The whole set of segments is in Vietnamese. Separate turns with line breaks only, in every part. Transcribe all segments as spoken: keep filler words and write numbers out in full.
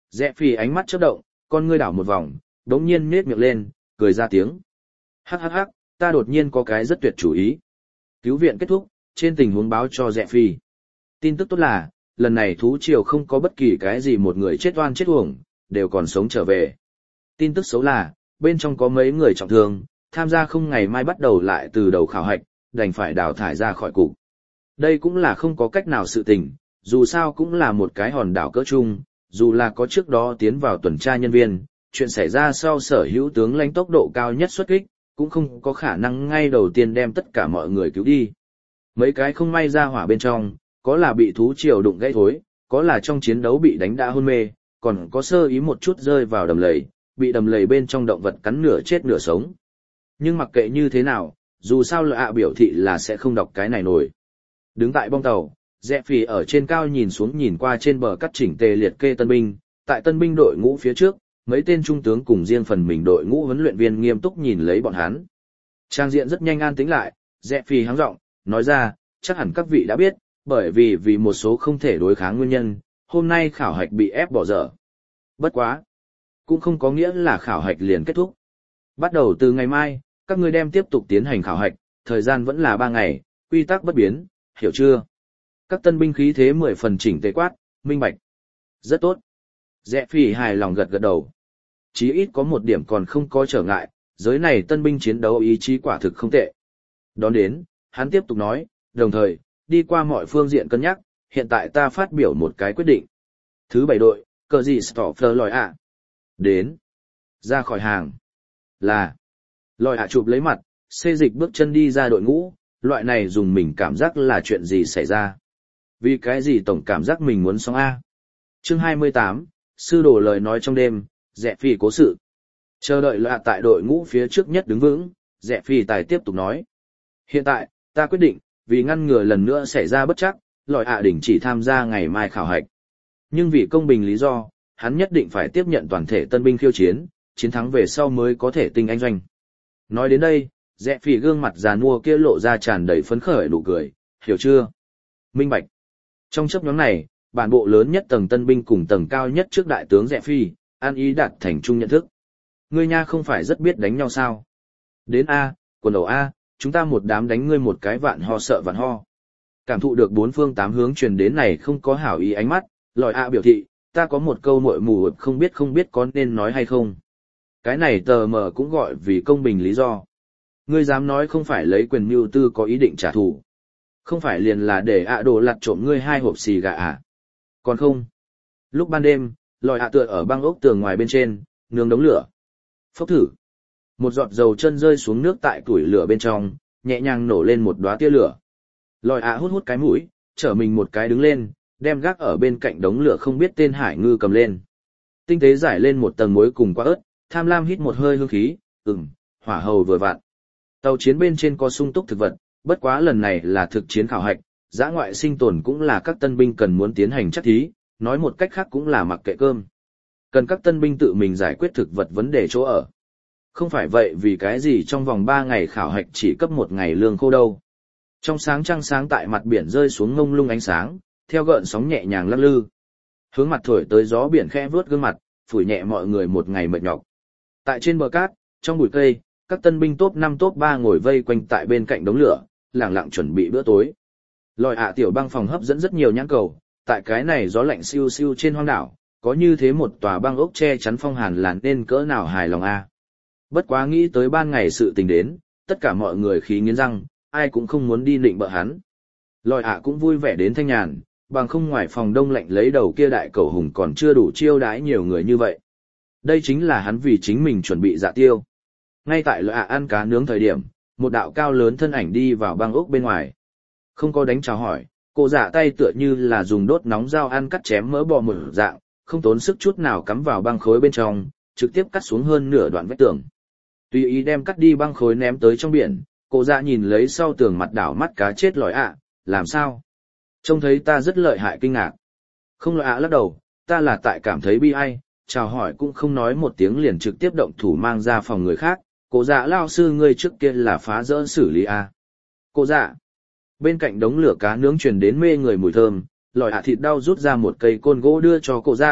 Rẽ Phi ánh mắt chớp động, con ngươi đảo một vòng, đống nhiên nhếch miệng lên, cười ra tiếng. Hắc hắc hắc, ta đột nhiên có cái rất tuyệt chủ ý. Cứu viện kết thúc, trên tình huống báo cho Rẽ Phi. Tin tức tốt là, lần này thú triều không có bất kỳ cái gì một người chết oan chết uổng, đều còn sống trở về. Tin tức xấu là, bên trong có mấy người trọng thương, tham gia không ngày mai bắt đầu lại từ đầu khảo hạch, đành phải đào thải ra khỏi cục. Đây cũng là không có cách nào sự tình, dù sao cũng là một cái hòn đảo cỡ chung, dù là có trước đó tiến vào tuần tra nhân viên, chuyện xảy ra sau sở hữu tướng lãnh tốc độ cao nhất xuất kích, cũng không có khả năng ngay đầu tiên đem tất cả mọi người cứu đi. Mấy cái không may ra hỏa bên trong, có là bị thú triều đụng gãy thối, có là trong chiến đấu bị đánh đã hôn mê, còn có sơ ý một chút rơi vào đầm lầy, bị đầm lầy bên trong động vật cắn nửa chết nửa sống. Nhưng mặc kệ như thế nào, dù sao lợi ạ biểu thị là sẽ không đọc cái này nổi. Đứng tại bong tàu, Rẽ Phi ở trên cao nhìn xuống nhìn qua trên bờ cắt chỉnh tề liệt kê tân binh, tại tân binh đội ngũ phía trước, mấy tên trung tướng cùng riêng phần mình đội ngũ huấn luyện viên nghiêm túc nhìn lấy bọn hắn. Trang diện rất nhanh an tĩnh lại, Rẽ Phi hắng giọng, nói ra, chắc hẳn các vị đã biết, bởi vì vì một số không thể đối kháng nguyên nhân, hôm nay khảo hạch bị ép bỏ dở. Bất quá, cũng không có nghĩa là khảo hạch liền kết thúc. Bắt đầu từ ngày mai, các ngươi đem tiếp tục tiến hành khảo hạch, thời gian vẫn là ba ngày, quy tắc bất biến, hiểu chưa? Các tân binh khí thế mười phần chỉnh tề quát, minh bạch. Rất tốt. Rẽ Phi hài lòng gật gật đầu. Chí ít có một điểm còn không có trở ngại, giới này tân binh chiến đấu ý chí quả thực không tệ. Đón đến, hắn tiếp tục nói, đồng thời, đi qua mọi phương diện cân nhắc, hiện tại ta phát biểu một cái quyết định. Thứ bảy đội, cờ gì Stoffer lòi ạ. Đến. Ra khỏi hàng. Là. Lòi ạ chụp lấy mặt, xê dịch bước chân đi ra đội ngũ, loại này dùng mình cảm giác là chuyện gì xảy ra. Vì cái gì tổng cảm giác mình muốn sống A. Chương hai mươi tám, sư đồ lời nói trong đêm, Rẽ Phi cố sự. Chờ đợi lọa tại đội ngũ phía trước nhất đứng vững, Rẽ Phi tài tiếp tục nói. Hiện tại, ta quyết định, vì ngăn ngừa lần nữa xảy ra bất chắc, lòi ạ đỉnh chỉ tham gia ngày mai khảo hạch. Nhưng vì công bình lý do, hắn nhất định phải tiếp nhận toàn thể tân binh khiêu chiến, chiến thắng về sau mới có thể tinh anh doanh. Nói đến đây, Rẽ Phi gương mặt già nua kia lộ ra tràn đầy phấn khởi nụ cười, hiểu chưa? Minh bạch. Trong chấp nhóm này, bản bộ lớn nhất tầng tân binh cùng tầng cao nhất trước đại tướng Rẽ Phi, an ý đạt thành chung nhận thức. Ngươi nha không phải rất biết đánh nhau sao? Đến A, quần đầu A, chúng ta một đám đánh ngươi một cái vạn ho sợ vạn ho. Cảm thụ được bốn phương tám hướng truyền đến này không có hảo ý ánh mắt, lòi A biểu thị, ta có một câu muội mù không biết không biết có nên nói hay không. Cái này tờ mờ cũng gọi vì công bình lý do. Ngươi dám nói không phải lấy quyền mưu tư có ý định trả thù. Không phải liền là để ạ đồ lặt trộm ngươi hai hộp xì gà à. Còn không. Lúc ban đêm, lòi ạ tựa ở băng ốc tường ngoài bên trên, nướng đống lửa. Phốc thử. Một giọt dầu chân rơi xuống nước tại củi lửa bên trong, nhẹ nhàng nổ lên một đóa tia lửa. Lòi ạ hút hút cái mũi, trở mình một cái đứng lên, đem gác ở bên cạnh đống lửa không biết tên hải ngư cầm lên. Tinh tế giải lên một tầng muối cùng quả ớt, tham lam hít một hơi hương khí, ừm, hỏa hầu vừa vặn. Tàu chiến bên trên có sung túc thực vật, bất quá lần này là thực chiến khảo hạch, dã ngoại sinh tồn cũng là các tân binh cần muốn tiến hành chắc thí, nói một cách khác cũng là mặc kệ cơm. Cần các tân binh tự mình giải quyết thực vật vấn đề chỗ ở. Không phải vậy vì cái gì trong vòng ba ngày khảo hạch chỉ cấp một ngày lương khô đâu. Trong sáng trăng sáng tại mặt biển rơi xuống ngông lung ánh sáng, theo gợn sóng nhẹ nhàng lắc lư. Hướng mặt thổi tới gió biển khẽ vướt gương mặt, phủi nhẹ mọi người một ngày mệt nhọc. Tại trên bờ cát, trong bụi cây, các tân binh top năm top ba ngồi vây quanh tại bên cạnh đống lửa, lặng lặng chuẩn bị bữa tối. Lòi ạ tiểu băng phòng hấp dẫn rất nhiều nhãn cầu, tại cái này gió lạnh siêu siêu trên hoang đảo, có như thế một tòa băng ốc che chắn phong hàn là nên cỡ nào hài lòng a. Bất quá nghĩ tới ban ngày sự tình đến, tất cả mọi người khí nghiến răng, ai cũng không muốn đi định bợ hắn. Lòi ạ cũng vui vẻ đến thanh nhàn, bằng không ngoài phòng đông lạnh lấy đầu kia đại cầu hùng còn chưa đủ chiêu đãi nhiều người như vậy. Đây chính là hắn vì chính mình chuẩn bị dạ tiêu. Ngay tại lòi ạ ăn cá nướng thời điểm, một đạo cao lớn thân ảnh đi vào băng ốc bên ngoài. Không có đánh chào hỏi, cô dạ tay tựa như là dùng đốt nóng dao ăn cắt chém mỡ bò một dạng, không tốn sức chút nào cắm vào băng khối bên trong, trực tiếp cắt xuống hơn nửa đoạn vách tường. Tùy ý đem cắt đi băng khối ném tới trong biển, cô dạ nhìn lấy sau tường mặt đảo mắt cá chết lòi ạ, làm sao? Trông thấy ta rất lợi hại kinh ngạc. Không lòi ạ lắc đầu, ta là tại cảm thấy bi ai, chào hỏi cũng không nói một tiếng liền trực tiếp động thủ mang ra phòng người khác, cô dạ lao sư ngươi trước kia là phá rỡ xử lý à. Cô dạ. Bên cạnh đống lửa cá nướng truyền đến mê người mùi thơm, lòi ạ thịt đau rút ra một cây côn gỗ đưa cho cô dạ,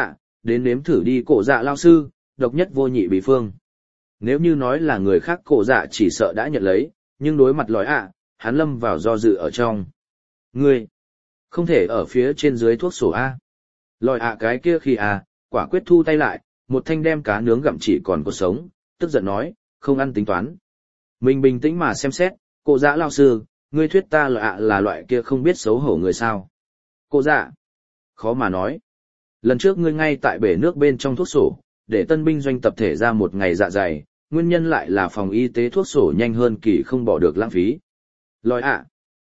đến nếm thử đi cổ dạ lao sư, độc nhất vô nhị bí phương. Nếu như nói là người khác cổ dạ chỉ sợ đã nhận lấy, nhưng đối mặt lòi ạ, hắn lâm vào do dự ở trong. Ngươi, không thể ở phía trên dưới thuốc sổ A. Lòi ạ cái kia khi à, quả quyết thu tay lại, một thanh đem cá nướng gặm chỉ còn có sống, tức giận nói, không ăn tính toán. Mình bình tĩnh mà xem xét, cổ dạ lao sư, ngươi thuyết ta lòi ạ là loại kia không biết xấu hổ người sao. Cổ dạ, khó mà nói. Lần trước ngươi ngay tại bể nước bên trong thuốc sổ, để tân binh doanh tập thể ra một ngày dạ dày, nguyên nhân lại là phòng y tế thuốc sổ nhanh hơn kỳ không bỏ được lãng phí. Lòi ạ,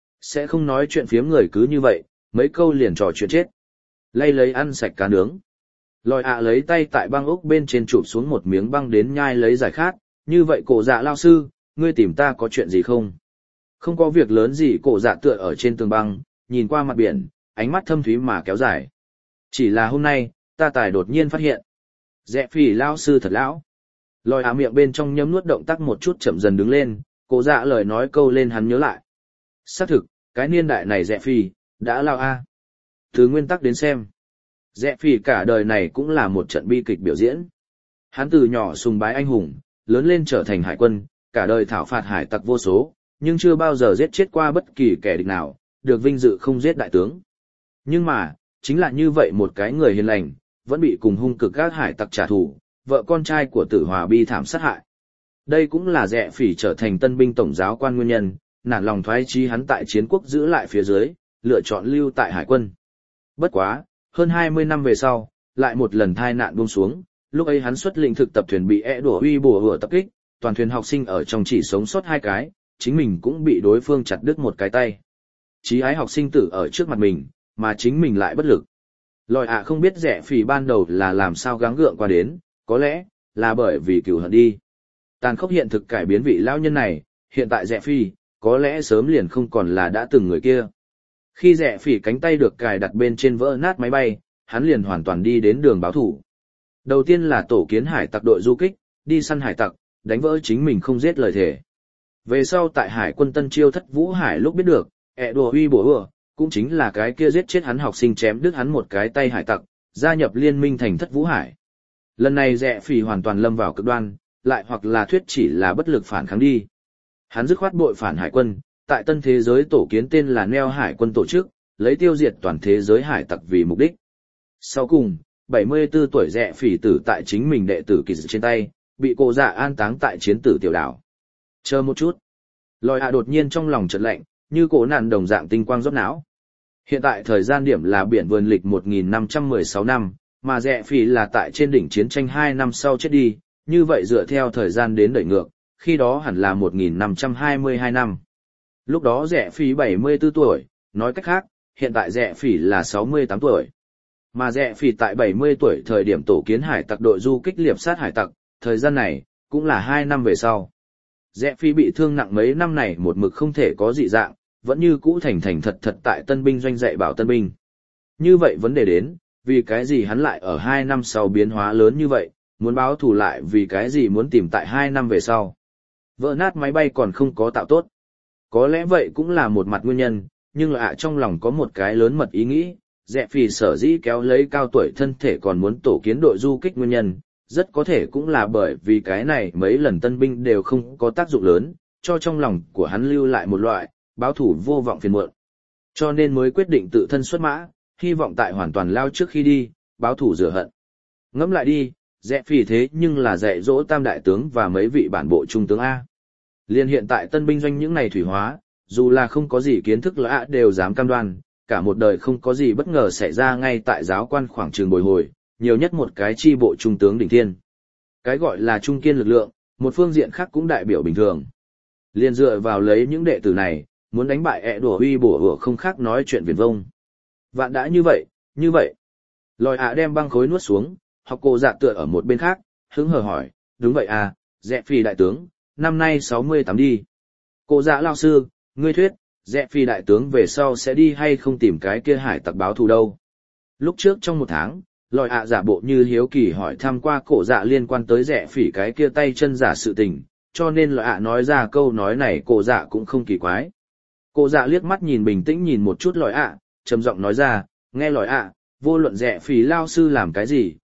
sẽ không nói chuyện phiếm người cứ như vậy, mấy câu liền trò chuyện chết. Lay lấy ăn sạch cá nướng. Lòi ạ lấy tay tại băng ốc bên trên chụp xuống một miếng băng đến nhai lấy giải khát, như vậy cổ dạ lao sư, ngươi tìm ta có chuyện gì không? Không có việc lớn gì, cổ dạ tựa ở trên tường băng, nhìn qua mặt biển, ánh mắt thâm thúy mà kéo dài. Chỉ là hôm nay, ta tài đột nhiên phát hiện. Dẹ phỉ lao sư thật lão. Lòi ạ miệng bên trong nhấm nuốt động tác một chút chậm dần đứng lên, cổ dạ lời nói câu lên hắn nhớ lại. Xác thực, cái niên đại này dẹ phỉ, đã lao a. Từ nguyên tắc đến xem. Dẹ phỉ cả đời này cũng là một trận bi kịch biểu diễn. Hắn từ nhỏ sùng bái anh hùng, lớn lên trở thành hải quân, cả đời thảo phạt hải tặc vô số, nhưng chưa bao giờ giết chết qua bất kỳ kẻ địch nào, được vinh dự không giết đại tướng. Nhưng mà, chính là như vậy một cái người hiền lành, vẫn bị cùng hung cực các hải tặc trả thù, vợ con trai của Tử Hòa bi thảm sát hại. Đây cũng là dẹ phỉ trở thành tân binh tổng giáo quan nguyên nhân, nản lòng thoái chí hắn tại chiến quốc giữ lại phía dưới, lựa chọn lưu tại hải quân. Bất quá, hơn hai mươi năm về sau, lại một lần tai nạn buông xuống, lúc ấy hắn xuất lĩnh thực tập thuyền bị ẻ đổ uy bùa hựa tập kích, toàn thuyền học sinh ở trong chỉ sống sót hai cái, chính mình cũng bị đối phương chặt đứt một cái tay. Chí ái học sinh tử ở trước mặt mình, mà chính mình lại bất lực. Lòi ạ không biết rẻ phỉ ban đầu là làm sao gắng gượng qua đến, có lẽ là bởi vì cừu hận đi. Tàn khốc hiện thực cải biến vị lão nhân này, hiện tại rẻ phỉ, có lẽ sớm liền không còn là đã từng người kia. Khi rẻ phỉ cánh tay được cài đặt bên trên vỡ nát máy bay, hắn liền hoàn toàn đi đến đường báo thủ. Đầu tiên là tổ kiến hải tặc đội du kích, đi săn hải tặc, đánh vỡ chính mình không giết lời thề. Về sau tại hải quân Tân Chiêu Thất Vũ Hải lúc biết được, ẹ đùa huy bổ ừa, cũng chính là cái kia giết chết hắn học sinh chém đứt hắn một cái tay hải tặc, gia nhập liên minh thành Thất Vũ Hải. Lần này rẻ phỉ hoàn toàn lâm vào cực đoan, lại hoặc là thuyết chỉ là bất lực phản kháng đi. Hắn dứt khoát bội phản hải quân, tại tân thế giới tổ kiến tên là Neo Hải quân tổ chức, lấy tiêu diệt toàn thế giới hải tặc vì mục đích. Sau cùng, bảy mươi tư tuổi rẻ phỉ tử tại chính mình đệ tử kỳ dự trên tay, bị cô dạ an táng tại chiến tử tiểu đảo. Chờ một chút. Lòi ạ đột nhiên trong lòng chợt lạnh, như cổ nạn đồng dạng tinh quang rót não. Hiện tại thời gian điểm là biển vườn lịch một nghìn năm trăm mười sáu năm, mà rẻ phỉ là tại trên đỉnh chiến tranh hai năm sau chết đi, như vậy dựa theo thời gian đến đẩy ngược, khi đó hẳn là một nghìn năm trăm hai mươi hai năm. Lúc đó rẻ phỉ bảy mươi tư tuổi, nói cách khác, hiện tại rẻ phỉ là sáu mươi tám tuổi. Mà rẻ phỉ tại bảy mươi tuổi thời điểm tổ kiến hải tặc đội du kích liệp sát hải tặc, thời gian này, cũng là hai năm về sau. Rẽ phi bị thương nặng mấy năm này một mực không thể có dị dạng, vẫn như cũ thành thành thật thật tại tân binh doanh dạy bảo tân binh. Như vậy vấn đề đến, vì cái gì hắn lại ở hai năm sau biến hóa lớn như vậy, muốn báo thù lại vì cái gì muốn tìm tại hai năm về sau. Vỡ nát máy bay còn không có tạo tốt. Có lẽ vậy cũng là một mặt nguyên nhân, nhưng lại trong lòng có một cái lớn mật ý nghĩ, rẽ phi sở dĩ kéo lấy cao tuổi thân thể còn muốn tổ kiến đội du kích nguyên nhân. Rất có thể cũng là bởi vì cái này mấy lần tân binh đều không có tác dụng lớn, cho trong lòng của hắn lưu lại một loại, báo thủ vô vọng phiền muộn. Cho nên mới quyết định tự thân xuất mã, hy vọng tại hoàn toàn lao trước khi đi, báo thủ rửa hận. Ngẫm lại đi, rẽ phỉ thế nhưng là dạy dỗ tam đại tướng và mấy vị bản bộ trung tướng A. Liên hiện tại tân binh doanh những này thủy hóa, dù là không có gì kiến thức lạ đều dám cam đoan, cả một đời không có gì bất ngờ xảy ra ngay tại giáo quan khoảng trường bồi hồi. Nhiều nhất một cái chi bộ trung tướng đỉnh thiên. Cái gọi là trung kiên lực lượng, một phương diện khác cũng đại biểu bình thường. Liên dựa vào lấy những đệ tử này, muốn đánh bại ẹ đùa huy bổ hửa không khác nói chuyện viển vông. Vạn đã như vậy, như vậy. Lòi ạ đem băng khối nuốt xuống, học cô dạ tựa ở một bên khác, hứng hờ hỏi, đúng vậy à, rẽ phi đại tướng, năm nay sáu mươi tám đi. Cô dạ lao sư, ngươi thuyết, rẽ phi đại tướng về sau sẽ đi hay không tìm cái kia hải tặc báo thù đâu. Lúc trước trong một tháng, lòi ạ giả bộ như hiếu kỳ hỏi thăm qua cổ dạ liên quan tới rẻ phỉ cái kia tay chân giả sự tình, cho nên lòi ạ nói ra câu nói này cổ dạ cũng không kỳ quái. Cổ dạ liếc mắt nhìn bình tĩnh nhìn một chút lòi ạ, trầm giọng nói ra, nghe lòi ạ, vô luận rẻ phỉ lao sư làm cái gì,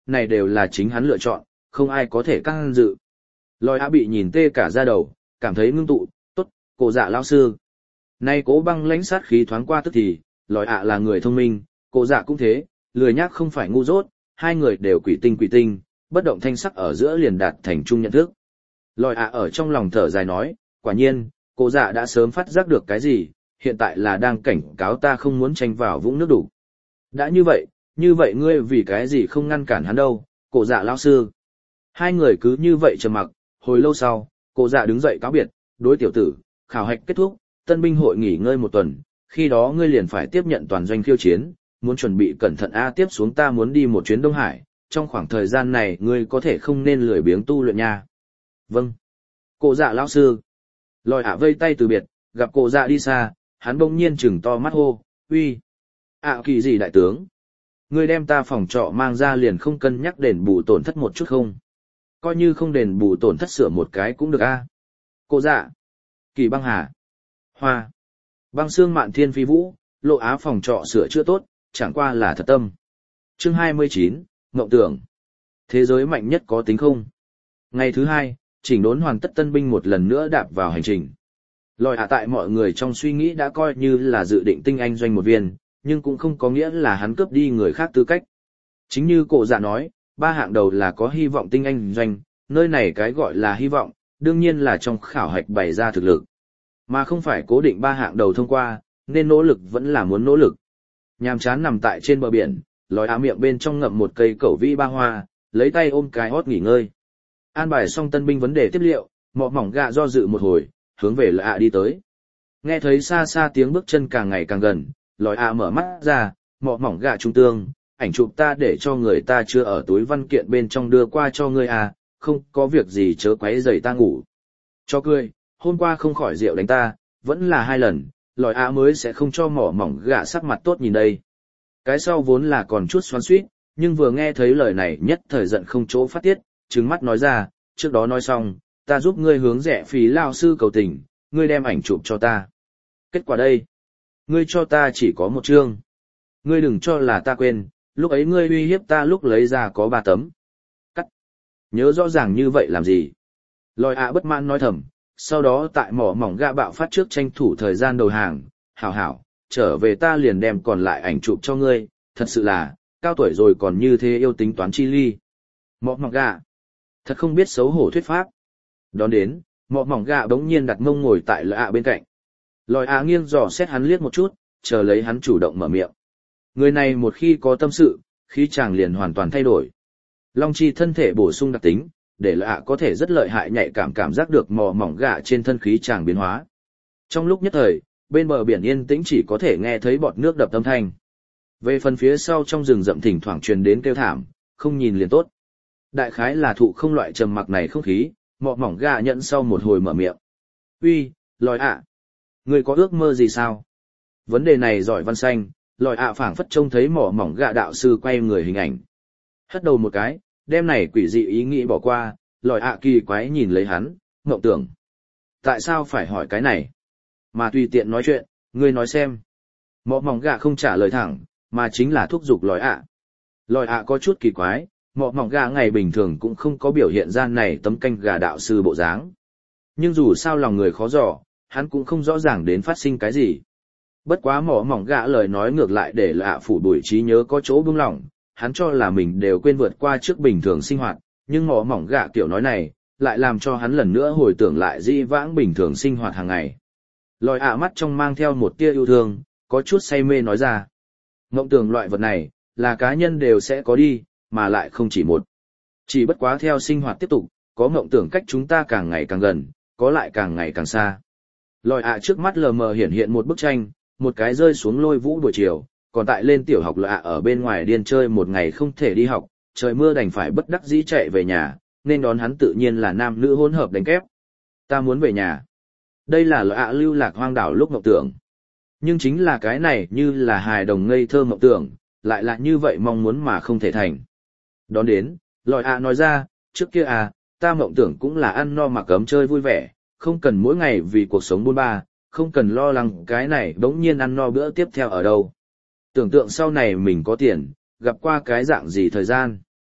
này đều là chính hắn lựa chọn, không ai có thể can dự. Lòi ạ bị nhìn tê cả da đầu, cảm thấy ngưng tụ, tốt, cổ dạ lão sư. Nay cố băng lãnh sát khí thoáng qua tức thì, lòi ạ là người thông minh, cổ dạ cũng thế, lười nhác không phải ngu dốt, hai người đều quỷ tinh quỷ tinh, bất động thanh sắc ở giữa liền đạt thành chung nhận thức. Lòi ạ ở trong lòng thở dài nói, quả nhiên, cổ dạ đã sớm phát giác được cái gì, hiện tại là đang cảnh cáo ta không muốn tranh vào vũng nước đủ. Đã như vậy, như vậy ngươi vì cái gì không ngăn cản hắn đâu, cổ dạ lão sư. Hai người cứ như vậy trầm mặc, hồi lâu sau, cổ dạ đứng dậy cáo biệt, đối tiểu tử, khảo hạch kết thúc, tân binh hội nghỉ ngơi một tuần, khi đó ngươi liền phải tiếp nhận toàn doanh khiêu chiến, muốn chuẩn bị cẩn thận a tiếp xuống ta muốn đi một chuyến Đông Hải, trong khoảng thời gian này ngươi có thể không nên lười biếng tu luyện nha. Vâng. Cổ dạ lão sư. Lòi ạ vây tay từ biệt, gặp cổ dạ đi xa, hắn bỗng nhiên chừng to mắt hô, uy. ạ kỳ gì đại tướng? Ngươi đem ta phòng trọ mang ra liền không cân nhắc đền bù tổn thất một chút không? Coi như không đền bù tổn thất sửa một cái cũng được a. Cổ dạ. Kỳ băng hà. Hoa. Băng xương mạn thiên phi vũ, lộ á phòng trọ sửa chữa tốt, chẳng qua là thật tâm. Chương hai mươi chín, Ngộng tưởng. Thế giới mạnh nhất có tính không? Ngày thứ hai, chỉnh đốn hoàn tất tân binh một lần nữa đạp vào hành trình. Lòi hạ tại mọi người trong suy nghĩ đã coi như là dự định tinh anh doanh một viên, nhưng cũng không có nghĩa là hắn cướp đi người khác tư cách. Chính như cổ dạ nói, ba hạng đầu là có hy vọng tinh anh doanh, nơi này cái gọi là hy vọng, đương nhiên là trong khảo hạch bày ra thực lực. Mà không phải cố định ba hạng đầu thông qua, nên nỗ lực vẫn là muốn nỗ lực. Nhàm chán nằm tại trên bờ biển, lòi á miệng bên trong ngậm một cây cẩu vĩ ba hoa, lấy tay ôm cái hót nghỉ ngơi. An bài xong tân binh vấn đề tiếp liệu, mọ mỏng gạ do dự một hồi, hướng về lòi ạ đi tới. Nghe thấy xa xa tiếng bước chân càng ngày càng gần, lòi ạ mở mắt ra, mọ mỏng gạ trung tương, ảnh chụp ta để cho người ta chưa ở túi văn kiện bên trong đưa qua cho ngươi à, không có việc gì chớ quấy rầy ta ngủ. Cho cười, hôm qua không khỏi rượu đánh ta, vẫn là hai lần, lòi ạ mới sẽ không cho mỏ mỏng gạ sắc mặt tốt nhìn đây. Cái sau vốn là còn chút xoắn xuýt, nhưng vừa nghe thấy lời này nhất thời giận không chỗ phát tiết, trừng mắt nói ra, trước đó nói xong, ta giúp ngươi hướng rẻ phí lao sư cầu tình, ngươi đem ảnh chụp cho ta. Kết quả đây, ngươi cho ta chỉ có một chương. Ngươi đừng cho là ta quên, lúc ấy ngươi uy hiếp ta lúc lấy ra có ba tấm. Cắt. Nhớ rõ ràng như vậy làm gì? Lòi ạ bất mãn nói thầm, sau đó tại mỏ mỏng gạ bạo phát trước tranh thủ thời gian đầu hàng, hảo hảo, trở về ta liền đem còn lại ảnh chụp cho ngươi, thật sự là, cao tuổi rồi còn như thế yêu tính toán chi ly. Mỏ mỏng gạ, thật không biết xấu hổ thuyết pháp. Đón đến, mỏ mỏng gạ bỗng nhiên đặt mông ngồi tại lòi ạ bên cạnh. Lòi ạ nghiêng dò xét hắn liếc một chút, chờ lấy hắn chủ động mở miệng. Người này một khi có tâm sự, khí chàng liền hoàn toàn thay đổi. Long chi thân thể bổ sung đặc tính, để lạ à có thể rất lợi hại nhạy cảm cảm giác được mò mỏng gạ trên thân khí chàng biến hóa. Trong lúc nhất thời, bên bờ biển yên tĩnh chỉ có thể nghe thấy bọt nước đập âm thanh. Về phần phía sau trong rừng rậm thỉnh thoảng truyền đến kêu thảm, không nhìn liền tốt. Đại khái là thụ không loại trầm mặc này không khí, mọ mỏng gạ nhận sau một hồi mở miệng. Uy, lòi ạ, à, ngươi có ước mơ gì sao? Vấn đề này giỏi văn xanh, lòi ạ à phảng phất trông thấy mỏ mỏng gạ đạo sư quay người hình ảnh. Hất đầu một cái, đem này quỷ dị ý nghĩ bỏ qua, lòi ạ kỳ quái nhìn lấy hắn, ngộng tưởng. Tại sao phải hỏi cái này? Mà tùy tiện nói chuyện, ngươi nói xem. Mỏ mỏng gạ không trả lời thẳng, mà chính là thúc giục lòi ạ. Lòi ạ có chút kỳ quái, mỏ mỏng gạ ngày bình thường cũng không có biểu hiện ra này tấm canh gà đạo sư bộ dáng. Nhưng dù sao lòng người khó dò, hắn cũng không rõ ràng đến phát sinh cái gì. Bất quá mỏ mỏng gạ lời nói ngược lại để lạ phủ bùi trí nhớ có chỗ buông lỏng, hắn cho là mình đều quên vượt qua trước bình thường sinh hoạt, nhưng mỏ mỏng gạ kiểu nói này, lại làm cho hắn lần nữa hồi tưởng lại di vãng bình thường sinh hoạt hàng ngày. Lòi ạ mắt trong mang theo một tia yêu thương, có chút say mê nói ra. Ngộng tưởng loại vật này, là cá nhân đều sẽ có đi, mà lại không chỉ một. Chỉ bất quá theo sinh hoạt tiếp tục, có ngộng tưởng cách chúng ta càng ngày càng gần, có lại càng ngày càng xa. Lòi ạ trước mắt lờ mờ hiển hiện một bức tranh, một cái rơi xuống lôi vũ buổi chiều, còn tại lên tiểu học lạ ở bên ngoài điên chơi một ngày không thể đi học, trời mưa đành phải bất đắc dĩ chạy về nhà, nên đón hắn tự nhiên là nam nữ hỗn hợp đánh kép. Ta muốn về nhà. Đây là lạ lưu lạc hoang đảo lúc mộng tưởng. Nhưng chính là cái này như là hài đồng ngây thơ mộng tưởng, lại là như vậy mong muốn mà không thể thành. Đón đến, lòi ạ nói ra, trước kia à, ta mộng tưởng cũng là ăn no mặc ấm chơi vui vẻ, không cần mỗi ngày vì cuộc sống buôn ba, không cần lo lắng cái này đống nhiên ăn no bữa tiếp theo ở đâu. Tưởng tượng sau này mình có tiền, gặp qua cái dạng gì thời gian.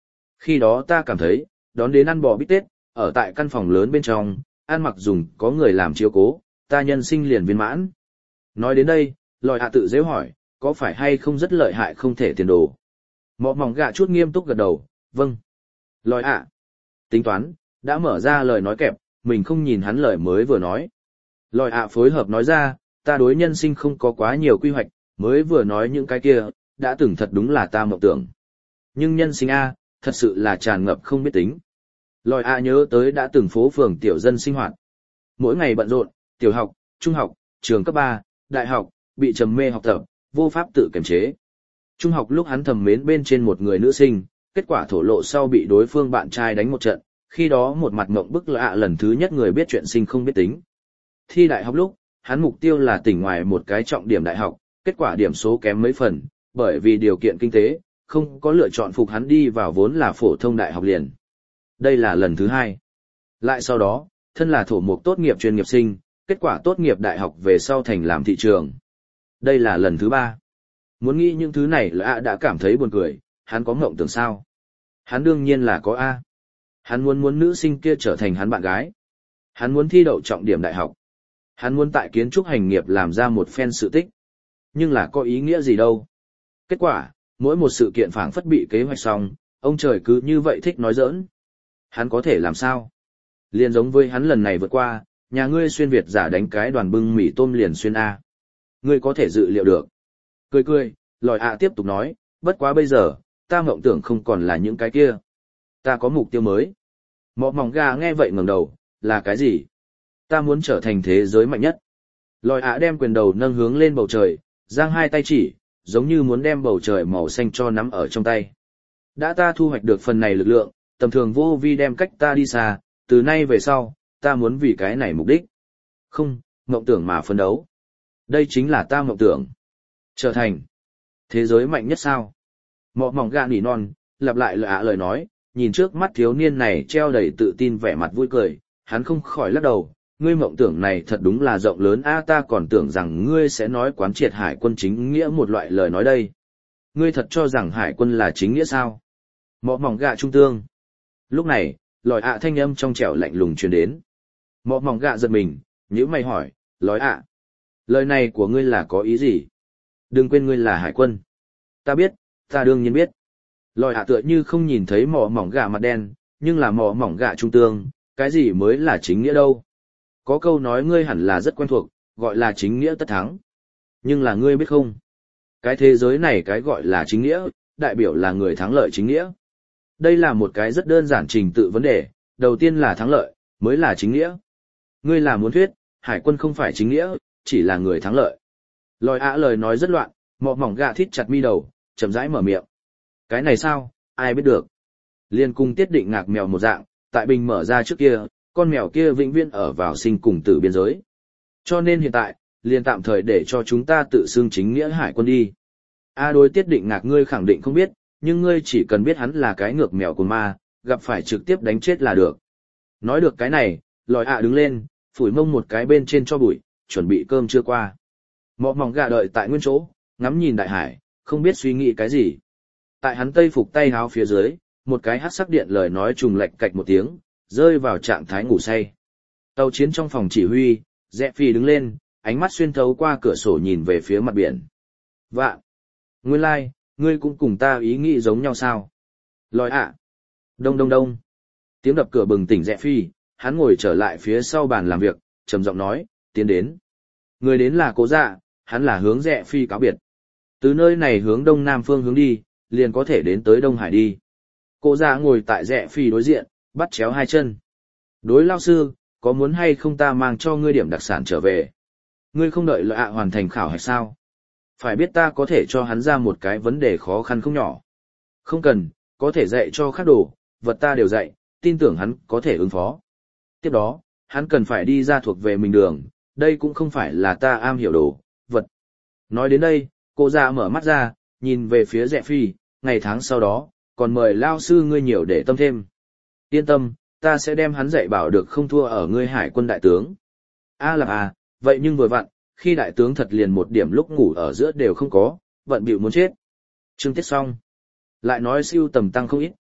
Khi đó ta cảm thấy, đón đến ăn bò bít tết, ở tại căn phòng lớn bên trong, ăn mặc dùng có người làm chiếu cố, ta nhân sinh liền viên mãn. Nói đến đây, lòi ạ tự dễ hỏi, có phải hay không rất lợi hại không thể tiền đồ. Mọ mỏng gạ chút nghiêm túc gật đầu, vâng. Lòi ạ, tính toán, đã mở ra lời nói kẹp, mình không nhìn hắn lời mới vừa nói. Lòi ạ phối hợp nói ra, ta đối nhân sinh không có quá nhiều quy hoạch, mới vừa nói những cái kia, đã từng thật đúng là ta mộng tưởng. Nhưng nhân sinh A, thật sự là tràn ngập không biết tính. Lòi ạ nhớ tới đã từng phố phường tiểu dân sinh hoạt. Mỗi ngày bận rộn, tiểu học, trung học, trường cấp ba, đại học, bị trầm mê học tập, vô pháp tự kiềm chế. Trung học lúc hắn thầm mến bên trên một người nữ sinh, kết quả thổ lộ sau bị đối phương bạn trai đánh một trận, khi đó một mặt mộng bức lạ lần thứ nhất người biết chuyện sinh không biết tính. Thi đại học lúc, hắn mục tiêu là tỉnh ngoài một cái trọng điểm đại học, kết quả điểm số kém mấy phần, bởi vì điều kiện kinh tế, không có lựa chọn phục hắn đi vào vốn là phổ thông đại học liền. Đây là lần thứ hai. Lại sau đó, thân là thổ mục tốt nghiệp chuyên nghiệp sinh, kết quả tốt nghiệp đại học về sau thành làm thị trường. Đây là lần thứ ba. Muốn nghĩ những thứ này là đã cảm thấy buồn cười, hắn có mộng tưởng sao? Hắn đương nhiên là có A. Hắn muốn muốn nữ sinh kia trở thành hắn bạn gái. Hắn muốn thi đậu trọng điểm đại học. Hắn muốn tại kiến trúc hành nghiệp làm ra một phen sự tích. Nhưng là có ý nghĩa gì đâu. Kết quả, mỗi một sự kiện phảng phất bị kế hoạch xong, ông trời cứ như vậy thích nói giỡn. Hắn có thể làm sao? Liền giống với hắn lần này vượt qua, nhà ngươi xuyên Việt giả đánh cái đoàn bưng mì tôm liền xuyên A. Ngươi có thể dự liệu được. Cười cười, lòi ạ tiếp tục nói, bất quá bây giờ, ta mộng tưởng không còn là những cái kia. Ta có mục tiêu mới. Mọ mỏng gà nghe vậy ngẩng đầu, là cái gì? Ta muốn trở thành thế giới mạnh nhất. Lòi ạ đem quyền đầu nâng hướng lên bầu trời, giang hai tay chỉ, giống như muốn đem bầu trời màu xanh cho nắm ở trong tay. Đã ta thu hoạch được phần này lực lượng, tầm thường vô vi đem cách ta đi xa, từ nay về sau, ta muốn vì cái này mục đích. Không, mộng tưởng mà phấn đấu. Đây chính là ta mộng tưởng. Trở thành thế giới mạnh nhất sao? Mọ mỏng gà nỉ non, lặp lại lời ạ lời nói, nhìn trước mắt thiếu niên này treo đầy tự tin vẻ mặt vui cười, hắn không khỏi lắc đầu, ngươi mộng tưởng này thật đúng là rộng lớn a, ta còn tưởng rằng ngươi sẽ nói quán triệt hải quân chính nghĩa một loại lời nói đây. Ngươi thật cho rằng hải quân là chính nghĩa sao? Mọ mỏng gà trung tương. Lúc này, lòi ạ thanh âm trong trẻo lạnh lùng truyền đến. Mọ mỏng gà giật mình, nhíu mày hỏi, lòi ạ, lời này của ngươi là có ý gì? Đừng quên ngươi là hải quân. Ta biết, ta đương nhiên biết. Lòi ạ tựa như không nhìn thấy mỏ mỏng gà mặt đen, nhưng là mỏ mỏng gà trung tương, cái gì mới là chính nghĩa đâu. Có câu nói ngươi hẳn là rất quen thuộc, gọi là chính nghĩa tất thắng. Nhưng là ngươi biết không? Cái thế giới này cái gọi là chính nghĩa, đại biểu là người thắng lợi chính nghĩa. Đây là một cái rất đơn giản trình tự vấn đề, đầu tiên là thắng lợi, mới là chính nghĩa. Ngươi là muốn thuyết, hải quân không phải chính nghĩa, chỉ là người thắng lợi. Lòi ạ lời nói rất loạn, mọ mỏng gà thít chặt mi đầu, chậm rãi mở miệng. Cái này sao, ai biết được. Liên cung tiết định ngạc mèo một dạng, tại bình mở ra trước kia, con mèo kia vĩnh viễn ở vào sinh cùng tử biên giới. Cho nên hiện tại, liền tạm thời để cho chúng ta tự xưng chính nghĩa hải quân đi. A đối tiết định ngạc ngươi khẳng định không biết, nhưng ngươi chỉ cần biết hắn là cái ngược mèo của ma, gặp phải trực tiếp đánh chết là được. Nói được cái này, lòi ạ đứng lên, phủi mông một cái bên trên cho bụi, chuẩn bị cơm chưa qua. Mọ mỏng gà đợi tại nguyên chỗ, ngắm nhìn đại hải, không biết suy nghĩ cái gì. Tại hắn tây phục tay háo phía dưới, một cái hắc sắc điện lời nói trùng lệch cạch một tiếng, rơi vào trạng thái ngủ say. Tàu chiến trong phòng chỉ huy, Rẽ Phi đứng lên, ánh mắt xuyên thấu qua cửa sổ nhìn về phía mặt biển. Vạ! Nguyên lai, like, ngươi cũng cùng ta ý nghĩ giống nhau sao? Lòi ạ! Đông đông đông! Tiếng đập cửa bừng tỉnh Rẽ Phi, hắn ngồi trở lại phía sau bàn làm việc, trầm giọng nói, tiến đến. Người đến là Cố Dạ, hắn là hướng Rẽ Phi cáo biệt. Từ nơi này hướng đông nam phương hướng đi, liền có thể đến tới Đông Hải đi. Cố Dạ ngồi tại Rẽ Phi đối diện, bắt chéo hai chân. Đối lao sư, có muốn hay không ta mang cho ngươi điểm đặc sản trở về? Ngươi không đợi lợi ạ hoàn thành khảo hạch sao? Phải biết ta có thể cho hắn ra một cái vấn đề khó khăn không nhỏ. Không cần, có thể dạy cho khác đồ, vật ta đều dạy, tin tưởng hắn có thể ứng phó. Tiếp đó, hắn cần phải đi ra thuộc về mình đường, đây cũng không phải là ta am hiểu đồ, vật. Nói đến đây, cô Dạ mở mắt ra, nhìn về phía Rẽ Phi, ngày tháng sau đó, còn mời lao sư ngươi nhiều để tâm thêm. Yên tâm, ta sẽ đem hắn dạy bảo được không thua ở ngươi hải quân đại tướng. A là à, vậy nhưng vừa vặn, khi đại tướng thật liền một điểm lúc ngủ ở giữa đều không có, bận bịu muốn chết. Chương tiết xong. Lại nói siêu tầm tăng không ít,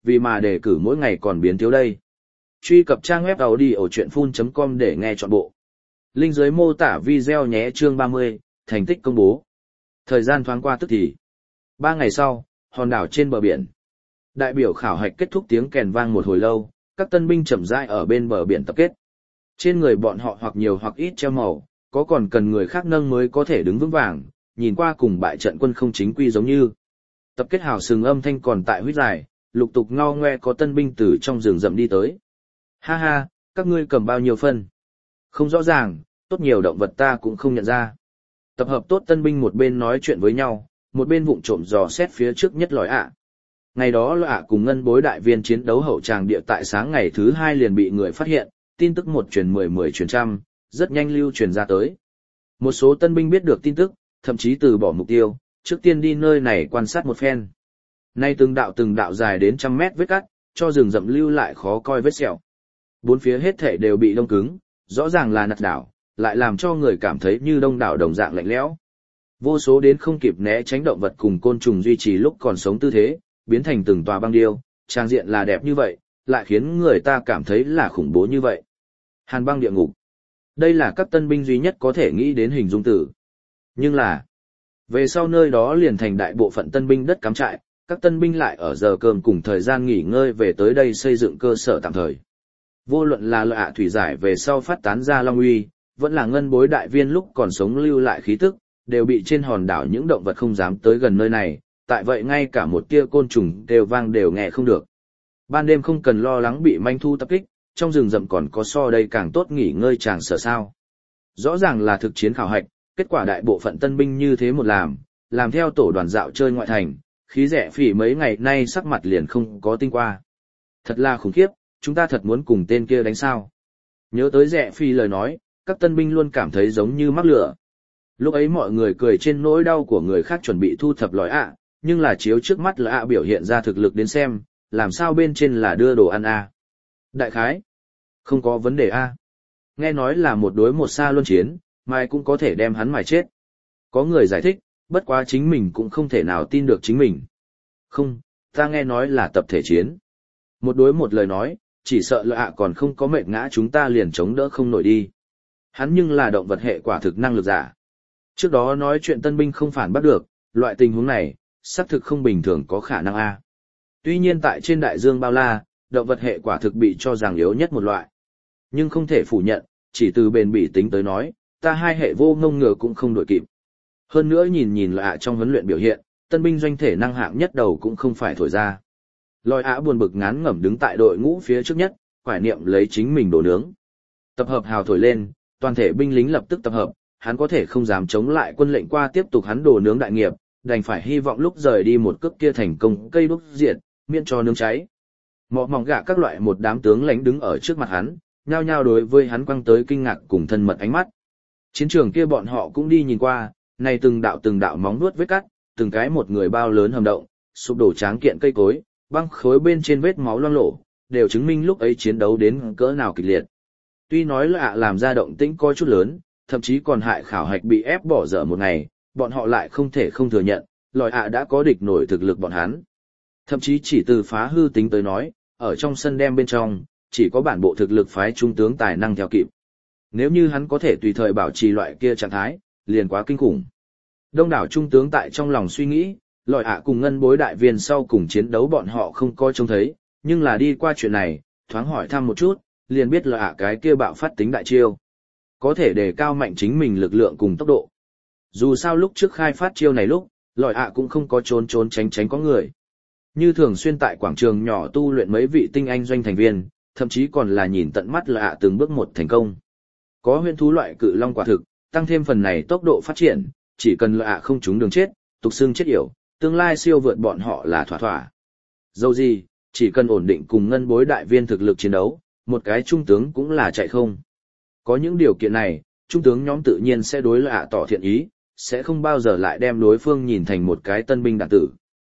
vì mà đề cử mỗi ngày còn biến thiếu đây. Truy cập trang web audiochuyenphun chấm com để nghe trọn bộ. Link dưới mô tả video nhé. Chương ba mươi, thành tích công bố. Thời gian thoáng qua tức thì. Ba ngày sau, hòn đảo trên bờ biển. Đại biểu khảo hạch kết thúc, tiếng kèn vang một hồi lâu, các tân binh chậm rãi ở bên bờ biển tập kết. Trên người bọn họ hoặc nhiều hoặc ít treo màu, có còn cần người khác nâng mới có thể đứng vững vàng, nhìn qua cùng bại trận quân không chính quy giống như. Tập kết hào sừng âm thanh còn tại huyết dài, lục tục ngao ngoe có tân binh từ trong rừng rậm đi tới. Ha ha, các ngươi cầm bao nhiêu phân? Không rõ ràng, tốt nhiều động vật ta cũng không nhận ra. Tập hợp tốt tân binh một bên nói chuyện với nhau, một bên vụng trộm dò xét phía trước nhất lòi ạ. Ngày đó lòi ạ cùng ngân bối đại viên chiến đấu hậu tràng địa tại sáng ngày thứ hai liền bị người phát hiện, tin tức một truyền mười mười truyền trăm, rất nhanh lưu truyền ra tới. Một số tân binh biết được tin tức, thậm chí từ bỏ mục tiêu, trước tiên đi nơi này quan sát một phen. Nay từng đạo từng đạo dài đến trăm mét vết cắt, cho rừng rậm lưu lại khó coi vết sẹo. Bốn phía hết thể đều bị đông cứng, rõ ràng là nặt đảo, lại làm cho người cảm thấy như đông đảo đồng dạng lạnh lẽo. Vô số đến không kịp né tránh động vật cùng côn trùng duy trì lúc còn sống tư thế, biến thành từng tòa băng điêu, trang diện là đẹp như vậy, lại khiến người ta cảm thấy là khủng bố như vậy. Hàn băng địa ngục. Đây là các tân binh duy nhất có thể nghĩ đến hình dung từ. Nhưng là, về sau nơi đó liền thành đại bộ phận tân binh đất cắm trại, các tân binh lại ở giờ cơm cùng thời gian nghỉ ngơi về tới đây xây dựng cơ sở tạm thời. Vô luận là lợi ạ thủy giải về sau phát tán ra long uy, vẫn là ngân bối đại viên lúc còn sống lưu lại khí tức, đều bị trên hòn đảo những động vật không dám tới gần nơi này, tại vậy ngay cả một tia côn trùng đều vang đều nghe không được. Ban đêm không cần lo lắng bị manh thu tập kích, trong rừng rậm còn có so đây càng tốt nghỉ ngơi chàng sở sao. Rõ ràng là thực chiến khảo hạch, kết quả đại bộ phận tân binh như thế một làm, làm theo tổ đoàn dạo chơi ngoại thành, khí rẻ phỉ mấy ngày nay sắc mặt liền không có tinh qua. Thật là khủng khiếp, chúng ta thật muốn cùng tên kia đánh sao. Nhớ tới rẻ phỉ lời nói, các tân binh luôn cảm thấy giống như mắc lửa. Lúc ấy mọi người cười trên nỗi đau của người khác chuẩn bị thu thập lòi ạ, nhưng là chiếu trước mắt là ạ biểu hiện ra thực lực đến xem, làm sao bên trên là đưa đồ ăn a. Đại khái, không có vấn đề a. Nghe nói là một đối một xa luân chiến, mai cũng có thể đem hắn mài chết. Có người giải thích, bất quá chính mình cũng không thể nào tin được chính mình. Không, ta nghe nói là tập thể chiến. Một đối một lời nói, chỉ sợ lợi ạ còn không có mệt ngã chúng ta liền chống đỡ không nổi đi. Hắn nhưng là động vật hệ quả thực năng lực giả. Trước đó nói chuyện tân binh không phản bắt được, loại tình huống này, xác thực không bình thường có khả năng a. Tuy nhiên tại trên đại dương bao la, động vật hệ quả thực bị cho rằng yếu nhất một loại. Nhưng không thể phủ nhận, chỉ từ bền bỉ tính tới nói, ta hai hệ vô ngông ngừa cũng không đổi kịp. Hơn nữa nhìn nhìn lại trong huấn luyện biểu hiện, tân binh doanh thể năng hạng nhất đầu cũng không phải thổi ra. Lòi ạ buồn bực ngán ngẩm đứng tại đội ngũ phía trước nhất, quải niệm lấy chính mình đồ nướng. Tập hợp hào thổi lên, toàn thể binh lính lập tức tập hợp, hắn có thể không dám chống lại quân lệnh qua tiếp tục hắn đồ nướng đại nghiệp, đành phải hy vọng lúc rời đi một cước kia thành công cây đốt diệt, miễn cho nướng cháy. Mọ mỏng gạ các loại một đám tướng lãnh đứng ở trước mặt hắn, nhao nhao đối với hắn quăng tới kinh ngạc cùng thân mật ánh mắt. Chiến trường kia bọn họ cũng đi nhìn qua, này từng đạo từng đạo móng vuốt vết cắt, từng cái một người bao lớn hầm động, sụp đổ tráng kiện cây cối, băng khối bên trên vết máu loang lổ, đều chứng minh lúc ấy chiến đấu đến cỡ nào kịch liệt. Tuy nói là ạ làm ra động tĩnh coi chút lớn, thậm chí còn hại khảo hạch bị ép bỏ dở một ngày, bọn họ lại không thể không thừa nhận, lòi ạ đã có địch nổi thực lực bọn hắn. Thậm chí chỉ từ phá hư tính tới nói, ở trong sân đem bên trong, chỉ có bản bộ thực lực phái trung tướng tài năng theo kịp. Nếu như hắn có thể tùy thời bảo trì loại kia trạng thái, liền quá kinh khủng. Đông đảo trung tướng tại trong lòng suy nghĩ, lòi ạ cùng ngân bối đại viên sau cùng chiến đấu bọn họ không coi trông thấy, nhưng là đi qua chuyện này, thoáng hỏi thăm một chút, liền biết lòi ạ cái kia bạo phát tính đại chiêu. Có thể đề cao mạnh chính mình lực lượng cùng tốc độ. Dù sao lúc trước khai phát chiêu này lúc, lòi ạ cũng không có trốn trốn tránh tránh có người. Như thường xuyên tại quảng trường nhỏ tu luyện mấy vị tinh anh doanh thành viên, thậm chí còn là nhìn tận mắt lòi ạ từng bước một thành công. Có huyễn thú loại cự long quả thực, tăng thêm phần này tốc độ phát triển, chỉ cần lòi ạ không trúng đường chết, tục xương chết yểu, tương lai siêu vượt bọn họ là thỏa thỏa. Dẫu gì, chỉ cần ổn định cùng ngân bối đại viên thực lực chiến đấu, một cái trung tướng cũng là chạy không. Có những điều kiện này, trung tướng nhóm tự nhiên sẽ đối lạ tỏ thiện ý, sẽ không bao giờ lại đem đối phương nhìn thành một cái tân binh đạn tử.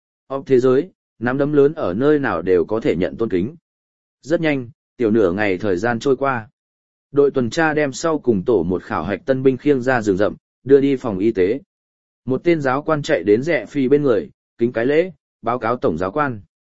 Ở thế giới, nắm đấm lớn ở nơi nào đều có thể nhận tôn kính. Rất nhanh, tiểu nửa ngày thời gian trôi qua. Đội tuần tra đem sau cùng tổ một khảo hạch tân binh khiêng ra rừng rậm, đưa đi phòng y tế. Một tên giáo quan chạy đến rẽ phi bên người, kính cái lễ, báo cáo tổng giáo quan.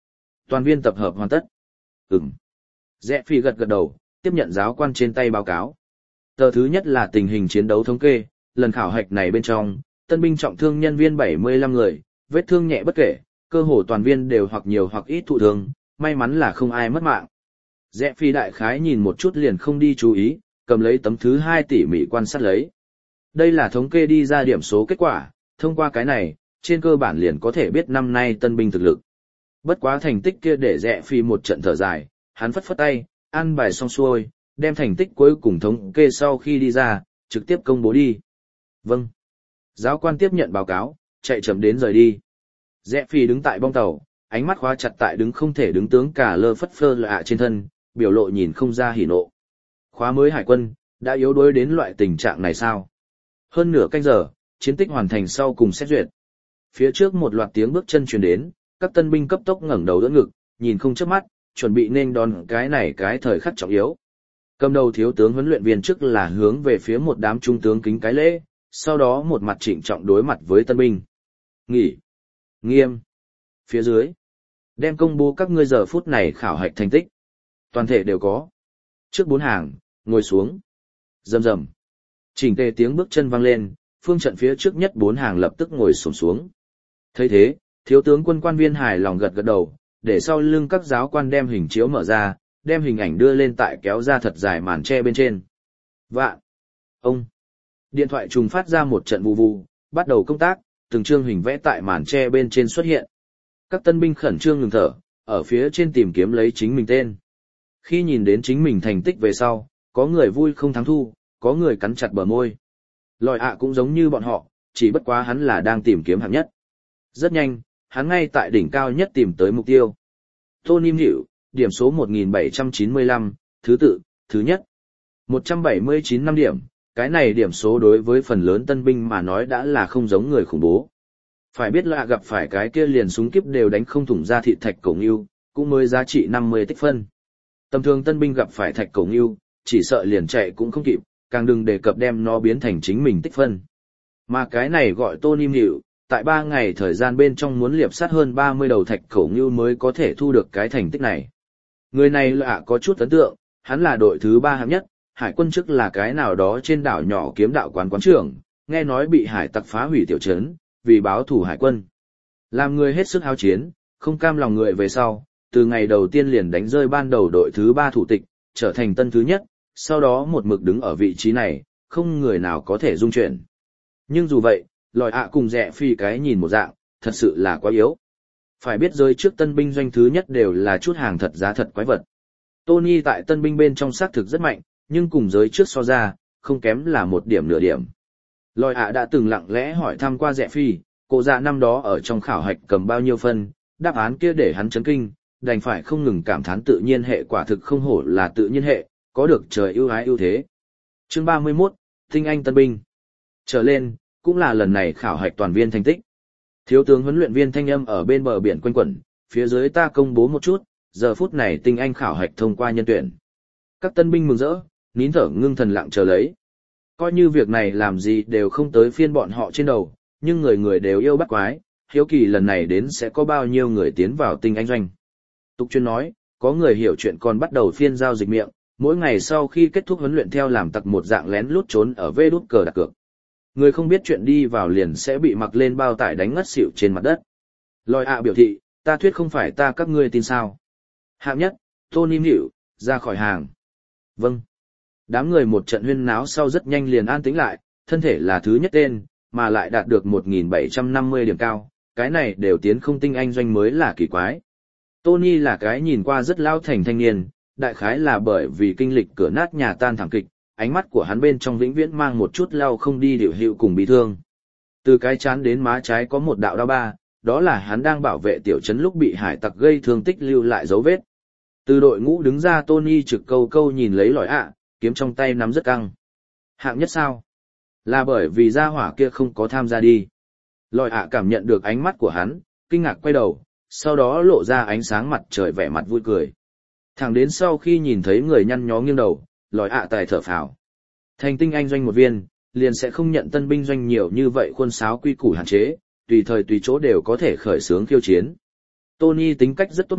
Toàn viên tập hợp hoàn tất. Ừm. Rẽ phi gật gật đầu, tiếp nhận giáo quan trên tay báo cáo. Tờ thứ nhất là tình hình chiến đấu thống kê, lần khảo hạch này bên trong, tân binh trọng thương nhân viên bảy mươi lăm người, vết thương nhẹ bất kể, cơ hồ toàn viên đều hoặc nhiều hoặc ít thụ thương, may mắn là không ai mất mạng. Rẽ phi đại khái nhìn một chút liền không đi chú ý, cầm lấy tấm thứ hai tỉ mỉ quan sát lấy. Đây là thống kê đi ra điểm số kết quả, thông qua cái này, trên cơ bản liền có thể biết năm nay tân binh thực lực. Bất quá thành tích kia để Rẽ phi một trận thở dài, hắn phất phất tay, an bài xong xuôi, đem thành tích cuối cùng thống kê sau khi đi ra, trực tiếp công bố đi. Vâng. Giáo quan tiếp nhận báo cáo, chạy chậm đến rời đi. Rẽ phi đứng tại bong tàu, ánh mắt khóa chặt tại đứng không thể đứng tướng cả lơ phất phơ lạ trên thân, biểu lộ nhìn không ra hỉ nộ. Khóa mới hải quân, đã yếu đuối đến loại tình trạng này sao? Hơn nửa canh giờ, chiến tích hoàn thành sau cùng xét duyệt. Phía trước một loạt tiếng bước chân truyền đến, các tân binh cấp tốc ngẩng đầu đỡ ngực, nhìn không chớp mắt, chuẩn bị nên đón cái này cái thời khắc trọng yếu. Cầm đầu thiếu tướng huấn luyện viên trước là hướng về phía một đám trung tướng kính cái lễ, sau đó một mặt trịnh trọng đối mặt với tân binh. Nghỉ. Nghiêm. Phía dưới. Đem công bố các ngươi giờ phút này khảo hạch thành tích. Toàn thể đều có. Trước bốn hàng, ngồi xuống. Rầm rầm. Chỉnh tề tiếng bước chân vang lên, phương trận phía trước nhất bốn hàng lập tức ngồi xổm xuống. Thấy thế, thiếu tướng quân quan viên hài lòng gật gật đầu, để sau lưng các giáo quan đem hình chiếu mở ra, đem hình ảnh đưa lên tại kéo ra thật dài màn che bên trên. Vạn. Ông. Điện thoại trùng phát ra một trận vù vù, bắt đầu công tác, từng chương hình vẽ tại màn che bên trên xuất hiện. Các tân binh khẩn trương ngừng thở, ở phía trên tìm kiếm lấy chính mình tên. Khi nhìn đến chính mình thành tích về sau, có người vui không thắng thu, có người cắn chặt bờ môi. Lòi ạ cũng giống như bọn họ, chỉ bất quá hắn là đang tìm kiếm hạng nhất. Rất nhanh, hắn ngay tại đỉnh cao nhất tìm tới mục tiêu. Tony Hiệu, điểm số một nghìn bảy trăm chín mươi lăm, thứ tự, thứ nhất. một trăm bảy mươi chín năm điểm, cái này điểm số đối với phần lớn tân binh mà nói đã là không giống người khủng bố. Phải biết là gặp phải cái kia liền súng kíp đều đánh không thủng ra thịt thạch cổ ngưu, cũng mới giá trị năm mươi tích phân. Tầm thường tân binh gặp phải thạch cổ ngưu, chỉ sợ liền chạy cũng không kịp, càng đừng đề cập đem nó biến thành chính mình tích phân. Mà cái này gọi Tony Hiệu, tại ba ngày thời gian bên trong muốn liệp sát hơn ba mươi đầu thạch cổ ngưu mới có thể thu được cái thành tích này. Người này lạ có chút ấn tượng, hắn là đội thứ ba hạng nhất, hải quân chức là cái nào đó trên đảo nhỏ kiếm đạo quán quán trưởng, nghe nói bị hải tặc phá hủy tiểu trấn, vì báo thù hải quân. Làm người hết sức háo chiến, không cam lòng người về sau, từ ngày đầu tiên liền đánh rơi ban đầu đội thứ ba thủ tịch, trở thành tân thứ nhất, sau đó một mực đứng ở vị trí này, không người nào có thể dung chuyển. Nhưng dù vậy, lòi ạ cùng Rẽ phi cái nhìn một dạng, thật sự là quá yếu. Phải biết rơi trước tân binh doanh thứ nhất đều là chút hàng thật giá thật quái vật. Tony tại tân binh bên trong xác thực rất mạnh, nhưng cùng giới trước so ra, không kém là một điểm nửa điểm. Lòi ạ đã từng lặng lẽ hỏi thăm qua Rẽ phi, cô dạ năm đó ở trong khảo hạch cầm bao nhiêu phân, đáp án kia để hắn chấn kinh, đành phải không ngừng cảm thán tự nhiên hệ quả thực không hổ là tự nhiên hệ, có được trời ưu ái ưu thế. Chương ba mươi mốt, tinh anh tân binh. Trở lên, cũng là lần này khảo hạch toàn viên thành tích. Thiếu tướng huấn luyện viên thanh âm ở bên bờ biển quanh quẩn, phía dưới ta công bố một chút, giờ phút này tinh anh khảo hạch thông qua nhân tuyển. Các tân binh mừng rỡ, nín thở ngưng thần lặng chờ lấy. Coi như việc này làm gì đều không tới phiên bọn họ trên đầu, nhưng người người đều yêu bắt quái, hiếu kỳ lần này đến sẽ có bao nhiêu người tiến vào tinh anh doanh. Tục chuyên nói, có người hiểu chuyện còn bắt đầu phiên giao dịch miệng, mỗi ngày sau khi kết thúc huấn luyện theo làm tặc một dạng lén lút trốn ở vê đút cờ đặt cược. Người không biết chuyện đi vào liền sẽ bị mặc lên bao tải đánh ngất xỉu trên mặt đất. Lòi ạ biểu thị, ta thuyết không phải ta các ngươi tin sao. Hạng nhất, Tony Hiệu, ra khỏi hàng. Vâng. Đám người một trận huyên náo sau rất nhanh liền an tĩnh lại, thân thể là thứ nhất tên, mà lại đạt được một nghìn bảy trăm năm mươi điểm cao, cái này đều tiến không tinh anh doanh mới là kỳ quái. Tony là cái nhìn qua rất lao thành thanh niên, đại khái là bởi vì kinh lịch cửa nát nhà tan thảm kịch, ánh mắt của hắn bên trong vĩnh viễn mang một chút lao không đi điều hiệu cùng bị thương. Từ cái chán đến má trái có một đạo đao ba, đó là hắn đang bảo vệ tiểu trấn lúc bị hải tặc gây thương tích lưu lại dấu vết. Từ đội ngũ đứng ra Tony trực câu câu nhìn lấy lỏi ạ, kiếm trong tay nắm rất căng. Hạng nhất sao? Là bởi vì gia hỏa kia không có tham gia đi. Lỏi ạ cảm nhận được ánh mắt của hắn, kinh ngạc quay đầu, sau đó lộ ra ánh sáng mặt trời vẻ mặt vui cười. Thẳng đến sau khi nhìn thấy người nhăn nhó nghiêng đầu, lỏi ạ tài thở phào. Thành tinh anh doanh một viên, liền sẽ không nhận tân binh doanh nhiều như vậy khuôn sáo quy củ hạn chế, tùy thời tùy chỗ đều có thể khởi xướng khiêu chiến. Tony tính cách rất tốt mạnh,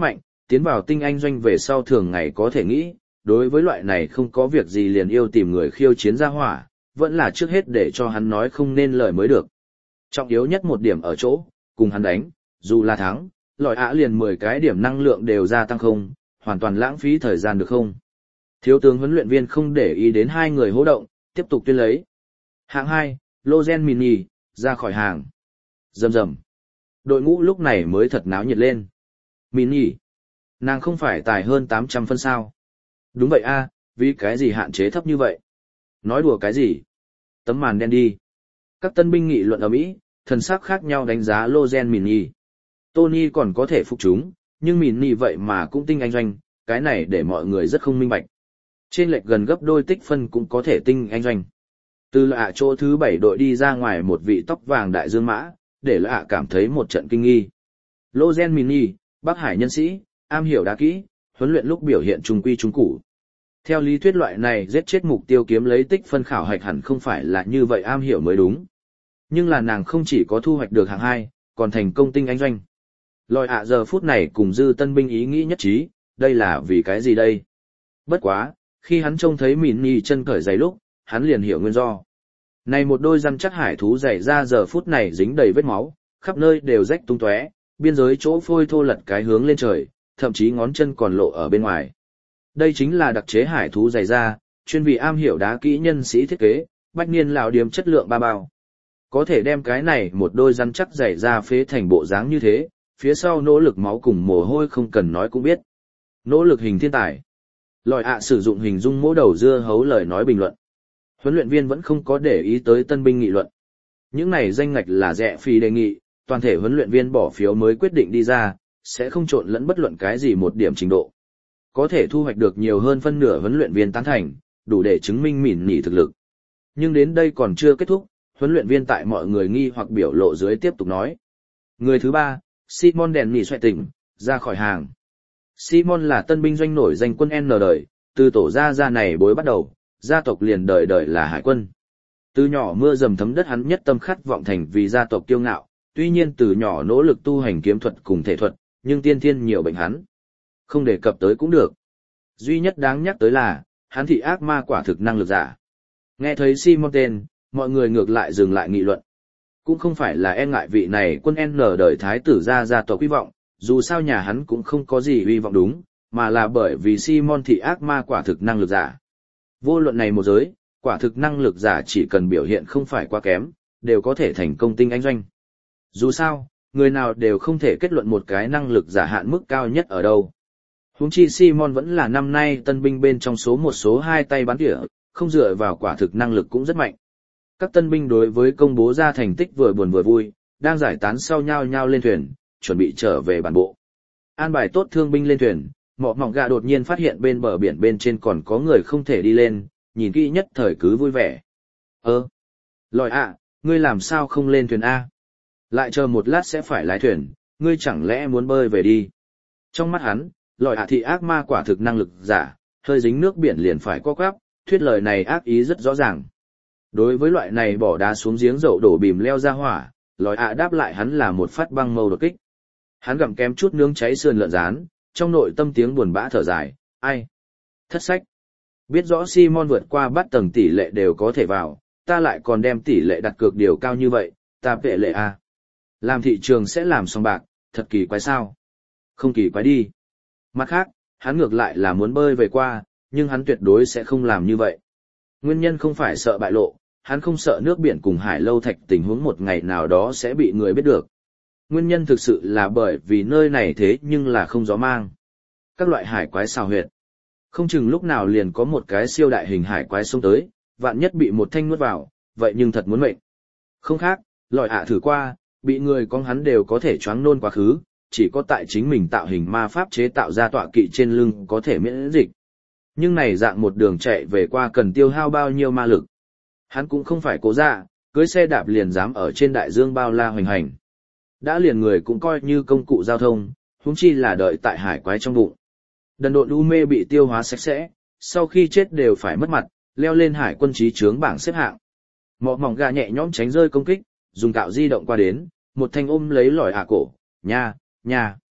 tiến vào tinh anh doanh về sau thường ngày có thể nghĩ, đối với loại này không có việc gì liền yêu tìm người khiêu chiến ra hỏa, vẫn là trước hết để cho hắn nói không nên lời mới được. Trọng yếu nhất một điểm ở chỗ, cùng hắn đánh, dù là thắng, lòi ạ liền mười cái điểm năng lượng đều gia tăng không, hoàn toàn lãng phí thời gian được không. Thiếu tướng huấn luyện viên không để ý đến hai người hô động, tiếp tục tuyên lấy. Hạng hai, Lozen Mini, ra khỏi hàng. Rầm rầm. Đội ngũ lúc này mới thật náo nhiệt lên. Mini. Nàng không phải tài hơn tám trăm phân sao. Đúng vậy a, vì cái gì hạn chế thấp như vậy? Nói đùa cái gì? Tấm màn đen đi. Các tân binh nghị luận ở Mỹ, thần sắc khác nhau đánh giá Lozen Mini. Tony còn có thể phục chúng, nhưng Mini vậy mà cũng tinh anh doanh, cái này để mọi người rất không minh bạch. Trên lệch gần gấp đôi tích phân cũng có thể tinh anh doanh. Từ lạ chỗ thứ bảy đội đi ra ngoài một vị tóc vàng đại dương mã, để lạ cảm thấy một trận kinh nghi. Lozen Mini, Bắc Hải nhân sĩ, am hiểu đá kỹ, huấn luyện lúc biểu hiện trung quy trung củ. Theo lý thuyết loại này giết chết mục tiêu kiếm lấy tích phân khảo hạch hẳn không phải là như vậy am hiểu mới đúng. Nhưng là nàng không chỉ có thu hoạch được hạng hai, còn thành công tinh anh doanh. Lòi ạ giờ phút này cùng dư tân binh ý nghĩ nhất trí, đây là vì cái gì đây? Bất quá, khi hắn trông thấy mìn nhì chân cởi giày lúc, hắn liền hiểu nguyên do. Này một đôi răn chắc hải thú giày ra giờ phút này dính đầy vết máu, khắp nơi đều rách tung tóe, biên giới chỗ phôi thô lật cái hướng lên trời, thậm chí ngón chân còn lộ ở bên ngoài. Đây chính là đặc chế hải thú giày da, chuyên vì am hiểu đá kỹ nhân sĩ thiết kế, bách niên lão điếm chất lượng ba bao. Có thể đem cái này một đôi rắn chắc giày da phế thành bộ dáng như thế, phía sau nỗ lực máu cùng mồ hôi không cần nói cũng biết. Nỗ lực hình thiên tài. Lòi ạ sử dụng hình dung mỗ đầu dưa hấu lời nói bình luận. Huấn luyện viên vẫn không có để ý tới tân binh nghị luận. Những này danh ngạch là rẻ phí đề nghị, toàn thể huấn luyện viên bỏ phiếu mới quyết định đi ra, sẽ không trộn lẫn bất luận cái gì một điểm trình độ. Có thể thu hoạch được nhiều hơn phân nửa huấn luyện viên tán thành, đủ để chứng minh mỉn nỉ thực lực. Nhưng đến đây còn chưa kết thúc, huấn luyện viên tại mọi người nghi hoặc biểu lộ dưới tiếp tục nói. Người thứ ba, Simon đèn nỉ xoay tỉnh, ra khỏi hàng. Simon là tân binh doanh nổi danh quân N đời, từ tổ gia gia này bối bắt đầu, gia tộc liền đời đời là hải quân. Từ nhỏ mưa dầm thấm đất hắn nhất tâm khát vọng thành vì gia tộc kiêu ngạo, tuy nhiên từ nhỏ nỗ lực tu hành kiếm thuật cùng thể thuật, nhưng tiên thiên nhiều bệnh hắn. Không đề cập tới cũng được. Duy nhất đáng nhắc tới là, hắn thị ác ma quả thực năng lực giả. Nghe thấy Simon tên, mọi người ngược lại dừng lại nghị luận. Cũng không phải là e ngại vị này quân N đời thái tử gia gia tộc hy vọng, dù sao nhà hắn cũng không có gì hy vọng đúng, mà là bởi vì Simon thị ác ma quả thực năng lực giả. Vô luận này một giới, quả thực năng lực giả chỉ cần biểu hiện không phải quá kém, đều có thể thành công tinh anh doanh. Dù sao, người nào đều không thể kết luận một cái năng lực giả hạn mức cao nhất ở đâu. Huống chi Simon vẫn là năm nay tân binh bên trong số một số hai tay bắn tỉa, không dựa vào quả thực năng lực cũng rất mạnh. Các tân binh đối với công bố ra thành tích vừa buồn vừa vui, đang giải tán sau nhau nhau lên thuyền, chuẩn bị trở về bản bộ. An bài tốt thương binh lên thuyền, mọ mỏng gà đột nhiên phát hiện bên bờ biển bên trên còn có người không thể đi lên, nhìn kỹ nhất thời cứ vui vẻ. Ơ, lòi ạ, ngươi làm sao không lên thuyền A? Lại chờ một lát sẽ phải lái thuyền, ngươi chẳng lẽ muốn bơi về đi? Trong mắt hắn, lòi ạ thị ác ma quả thực năng lực giả, hơi dính nước biển liền phải co quắp, thuyết lời này ác ý rất rõ ràng. Đối với loại này bỏ đá xuống giếng dậu đổ bìm leo ra hỏa, lòi ạ đáp lại hắn là một phát băng mâu đột kích. Hắn gặm kém chút nướng cháy sườn lợn rán, trong nội tâm tiếng buồn bã thở dài, ai? Thất sách. Biết rõ Simon vượt qua bắt tầng tỷ lệ đều có thể vào, ta lại còn đem tỷ lệ đặt cược điều cao như vậy, ta vệ lệ a. Làm thị trường sẽ làm xong bạc, thật kỳ quái sao? Không kỳ quái đi. Mặt khác, hắn ngược lại là muốn bơi về qua, nhưng hắn tuyệt đối sẽ không làm như vậy. Nguyên nhân không phải sợ bại lộ, hắn không sợ nước biển cùng hải lâu thạch tình huống một ngày nào đó sẽ bị người biết được. Nguyên nhân thực sự là bởi vì nơi này thế nhưng là không gió mang. Các loại hải quái xào huyệt. Không chừng lúc nào liền có một cái siêu đại hình hải quái xông tới, vạn nhất bị một thanh nuốt vào, vậy nhưng thật muốn mệnh. Không khác, lòi ạ thử qua, bị người con hắn đều có thể choáng nôn quá khứ, chỉ có tại chính mình tạo hình ma pháp chế tạo ra tọa kỵ trên lưng có thể miễn dịch. Nhưng này dạng một đường chạy về qua cần tiêu hao bao nhiêu ma lực. Hắn cũng không phải cố dạ, cưới xe đạp liền dám ở trên đại dương bao la hoành hành. Đã liền người cũng coi như công cụ giao thông, huống chi là đợi tại hải quái trong bụng. Đần độn u mê bị tiêu hóa sạch sẽ, sau khi chết đều phải mất mặt, leo lên hải quân trí chướng bảng xếp hạng. Mọ mỏng gà nhẹ nhõm tránh rơi công kích, dùng cạo di động qua đến, một thanh ôm lấy lòi hạ cổ, nha, nha.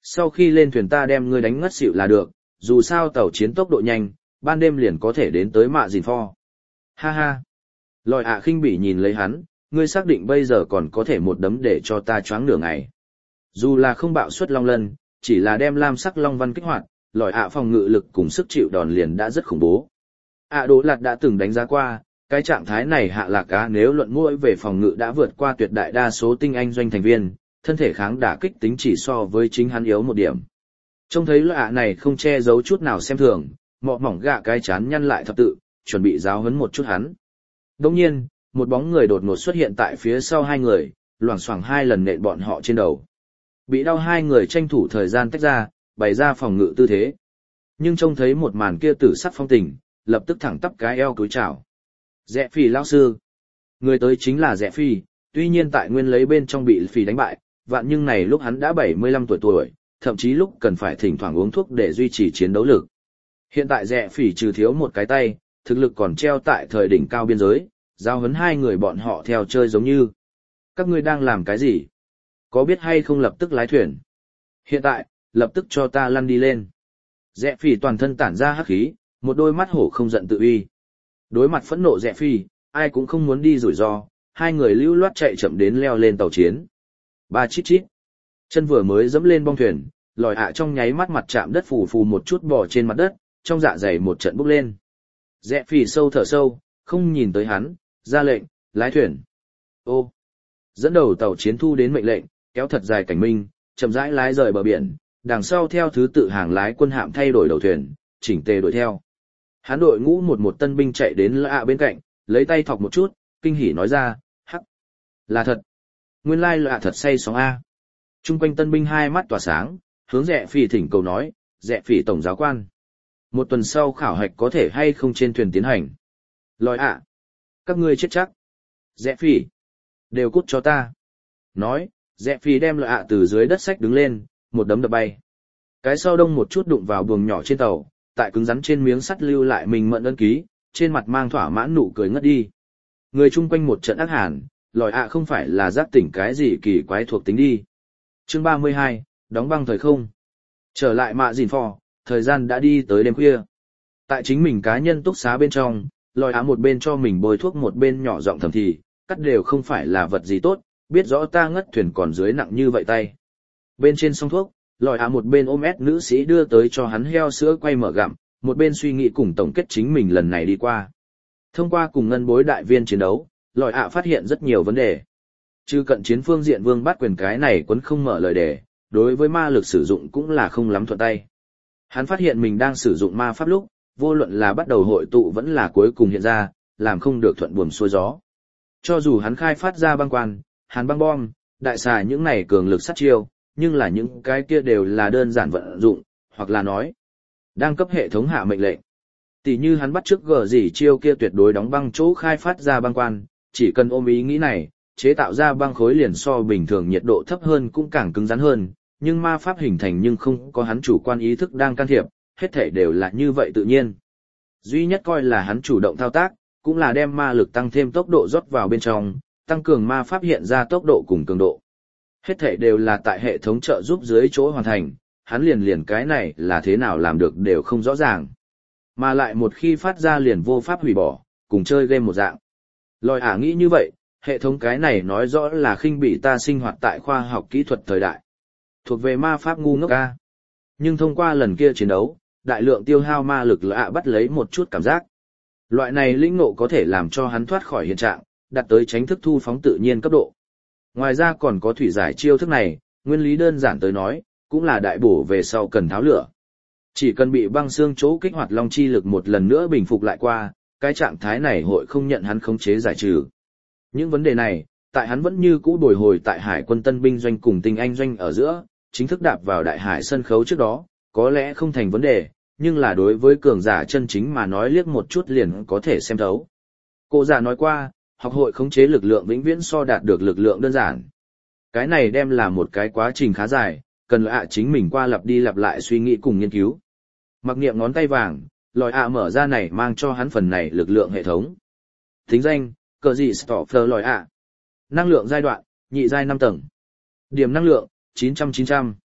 Sau khi lên thuyền ta đem ngươi đánh ngất xỉu là được, dù sao tàu chiến tốc độ nhanh, ban đêm liền có thể đến tới mạ dìn pho. Ha ha. Lòi ạ khinh bỉ nhìn lấy hắn, ngươi xác định bây giờ còn có thể một đấm để cho ta choáng nửa ngày. Dù là không bạo suất long lân, chỉ là đem lam sắc long văn kích hoạt, lòi ạ phòng ngự lực cùng sức chịu đòn liền đã rất khủng bố. ạ Đỗ Lạt đã từng đánh giá qua, cái trạng thái này hạ lạc cá nếu luận mũi về phòng ngự đã vượt qua tuyệt đại đa số tinh anh doanh thành viên, thân thể kháng đả kích tính chỉ so với chính hắn yếu một điểm. Trông thấy lạ này không che giấu chút nào xem thường, mọ mỏng gạ cái chán nhăn lại thập tự, chuẩn bị giáo huấn một chút hắn. Đồng nhiên, một bóng người đột ngột xuất hiện tại phía sau hai người, loảng xoảng hai lần nện bọn họ trên đầu. Bị đau hai người tranh thủ thời gian tách ra, bày ra phòng ngự tư thế. Nhưng trông thấy một màn kia tử sắc phong tình, lập tức thẳng tắp cái eo cúi chào. Rẽ Phỉ lão sư. Người tới chính là Rẽ Phỉ, tuy nhiên tại nguyên lấy bên trong bị Phỉ đánh bại, vạn nhưng này lúc hắn đã bảy mươi lăm tuổi tuổi, thậm chí lúc cần phải thỉnh thoảng uống thuốc để duy trì chiến đấu lực. Hiện tại Rẽ Phỉ trừ thiếu một cái tay, thực lực còn treo tại thời đỉnh cao biên giới, giao huấn hai người bọn họ theo chơi giống như. Các ngươi đang làm cái gì? Có biết hay không lập tức lái thuyền? Hiện tại, lập tức cho ta lăn đi lên. Rẽ Phỉ toàn thân tản ra hắc khí, một đôi mắt hổ không giận tự uy. Đối mặt phẫn nộ Rẽ Phỉ, ai cũng không muốn đi rủi ro, hai người lưu loát chạy chậm đến leo lên tàu chiến. Ba chít chít. Chân vừa mới dẫm lên bong thuyền, lòi ạ trong nháy mắt mặt chạm đất phù phù một chút bò trên mặt đất, trong dạ dày một trận bốc lên. Rẽ Phỉ sâu thở sâu, không nhìn tới hắn, ra lệnh, lái thuyền. Ô. Dẫn đầu tàu chiến thu đến mệnh lệnh, kéo thật dài cảnh minh, chậm rãi lái rời bờ biển, đằng sau theo thứ tự hàng lái quân hạm thay đổi đầu thuyền, chỉnh tề đuổi theo. Hắn đội ngũ một một tân binh chạy đến lạ bên cạnh, lấy tay thọc một chút, kinh hỉ nói ra, hắc, là thật. Nguyên lai lạ thật say sóng A. Trung quanh tân binh hai mắt tỏa sáng, hướng Rẽ Phỉ thỉnh cầu nói, Rẽ Phỉ tổng giáo quan. Một tuần sau khảo hạch có thể hay không trên thuyền tiến hành. Lòi ạ. Các ngươi chết chắc. Rẽ Phỉ. Đều cút cho ta. Nói, Rẽ Phỉ đem lòi ạ từ dưới đất xách đứng lên, một đấm đập bay. Cái sau đông một chút đụng vào buồng nhỏ trên tàu, tại cứng rắn trên miếng sắt lưu lại mình mận ân ký, trên mặt mang thỏa mãn nụ cười ngất đi. Người chung quanh một trận ác hàn, lòi ạ không phải là giác tỉnh cái gì kỳ quái thuộc tính đi. Chương ba mươi hai, đóng băng thời không. Trở lại mạ dìn phò, thời gian đã đi tới đêm khuya. Tại chính mình cá nhân túc xá bên trong, lòi ạ một bên cho mình bôi thuốc một bên nhỏ giọng thầm thì, cắt đều không phải là vật gì tốt, biết rõ ta ngất thuyền còn dưới nặng như vậy tay. Bên trên song thuốc, lòi ạ một bên ôm ép nữ sĩ đưa tới cho hắn heo sữa quay mở gặm, một bên suy nghĩ cùng tổng kết chính mình lần này đi qua. Thông qua cùng ngân bối đại viên chiến đấu, lòi ạ phát hiện rất nhiều vấn đề. Trừ cận chiến phương diện vương bắt quyền cái này quấn không mở lời đề, đối với ma lực sử dụng cũng là không lắm thuận tay. Hắn phát hiện mình đang sử dụng ma pháp lúc, vô luận là bắt đầu hội tụ vẫn là cuối cùng hiện ra, làm không được thuận buồm xuôi gió. Cho dù hắn khai phát ra băng quan, hàn băng bom, đại xà những này cường lực sát chiêu, nhưng là những cái kia đều là đơn giản vận dụng, hoặc là nói, đang cấp hệ thống hạ mệnh lệnh. Tỷ như hắn bắt trước gờ gì chiêu kia tuyệt đối đóng băng chỗ khai phát ra băng quan, chỉ cần ôm ý nghĩ này, chế tạo ra băng khối liền so bình thường nhiệt độ thấp hơn cũng càng cứng rắn hơn, nhưng ma pháp hình thành nhưng không có hắn chủ quan ý thức đang can thiệp, hết thể đều là như vậy tự nhiên. Duy nhất coi là hắn chủ động thao tác, cũng là đem ma lực tăng thêm tốc độ rót vào bên trong, tăng cường ma pháp hiện ra tốc độ cùng cường độ. Hết thể đều là tại hệ thống trợ giúp dưới chỗ hoàn thành, hắn liền liền cái này là thế nào làm được đều không rõ ràng. Mà lại một khi phát ra liền vô pháp hủy bỏ, cùng chơi game một dạng. Lòi ả nghĩ như vậy, hệ thống cái này nói rõ là khinh bị ta sinh hoạt tại khoa học kỹ thuật thời đại. Thuộc về ma pháp ngu ngốc ca. Nhưng thông qua lần kia chiến đấu, đại lượng tiêu hao ma lực lạ bắt lấy một chút cảm giác. Loại này lĩnh ngộ có thể làm cho hắn thoát khỏi hiện trạng, đạt tới tránh thức thu phóng tự nhiên cấp độ. Ngoài ra còn có thủy giải chiêu thức này, nguyên lý đơn giản tới nói, cũng là đại bổ về sau cần tháo lửa. Chỉ cần bị băng xương chỗ kích hoạt long chi lực một lần nữa bình phục lại qua, cái trạng thái này hội không nhận hắn khống chế giải trừ. Những vấn đề này, tại hắn vẫn như cũ bồi hồi tại hải quân tân binh doanh cùng tinh anh doanh ở giữa, chính thức đạp vào đại hải sân khấu trước đó, có lẽ không thành vấn đề, nhưng là đối với cường giả chân chính mà nói liếc một chút liền có thể xem thấu. Cô giả nói qua, học hội khống chế lực lượng vĩnh viễn so đạt được lực lượng đơn giản. Cái này đem là một cái quá trình khá dài, cần lạ chính mình qua lặp đi lặp lại suy nghĩ cùng nghiên cứu. Mặc niệm ngón tay vàng, lòi ạ mở ra này mang cho hắn phần này lực lượng hệ thống. Thính danh, cờ gì Stoffer lòi ạ. Năng lượng giai đoạn, nhị giai năm tầng. Điểm năng lượng, chín trăm chín trăm.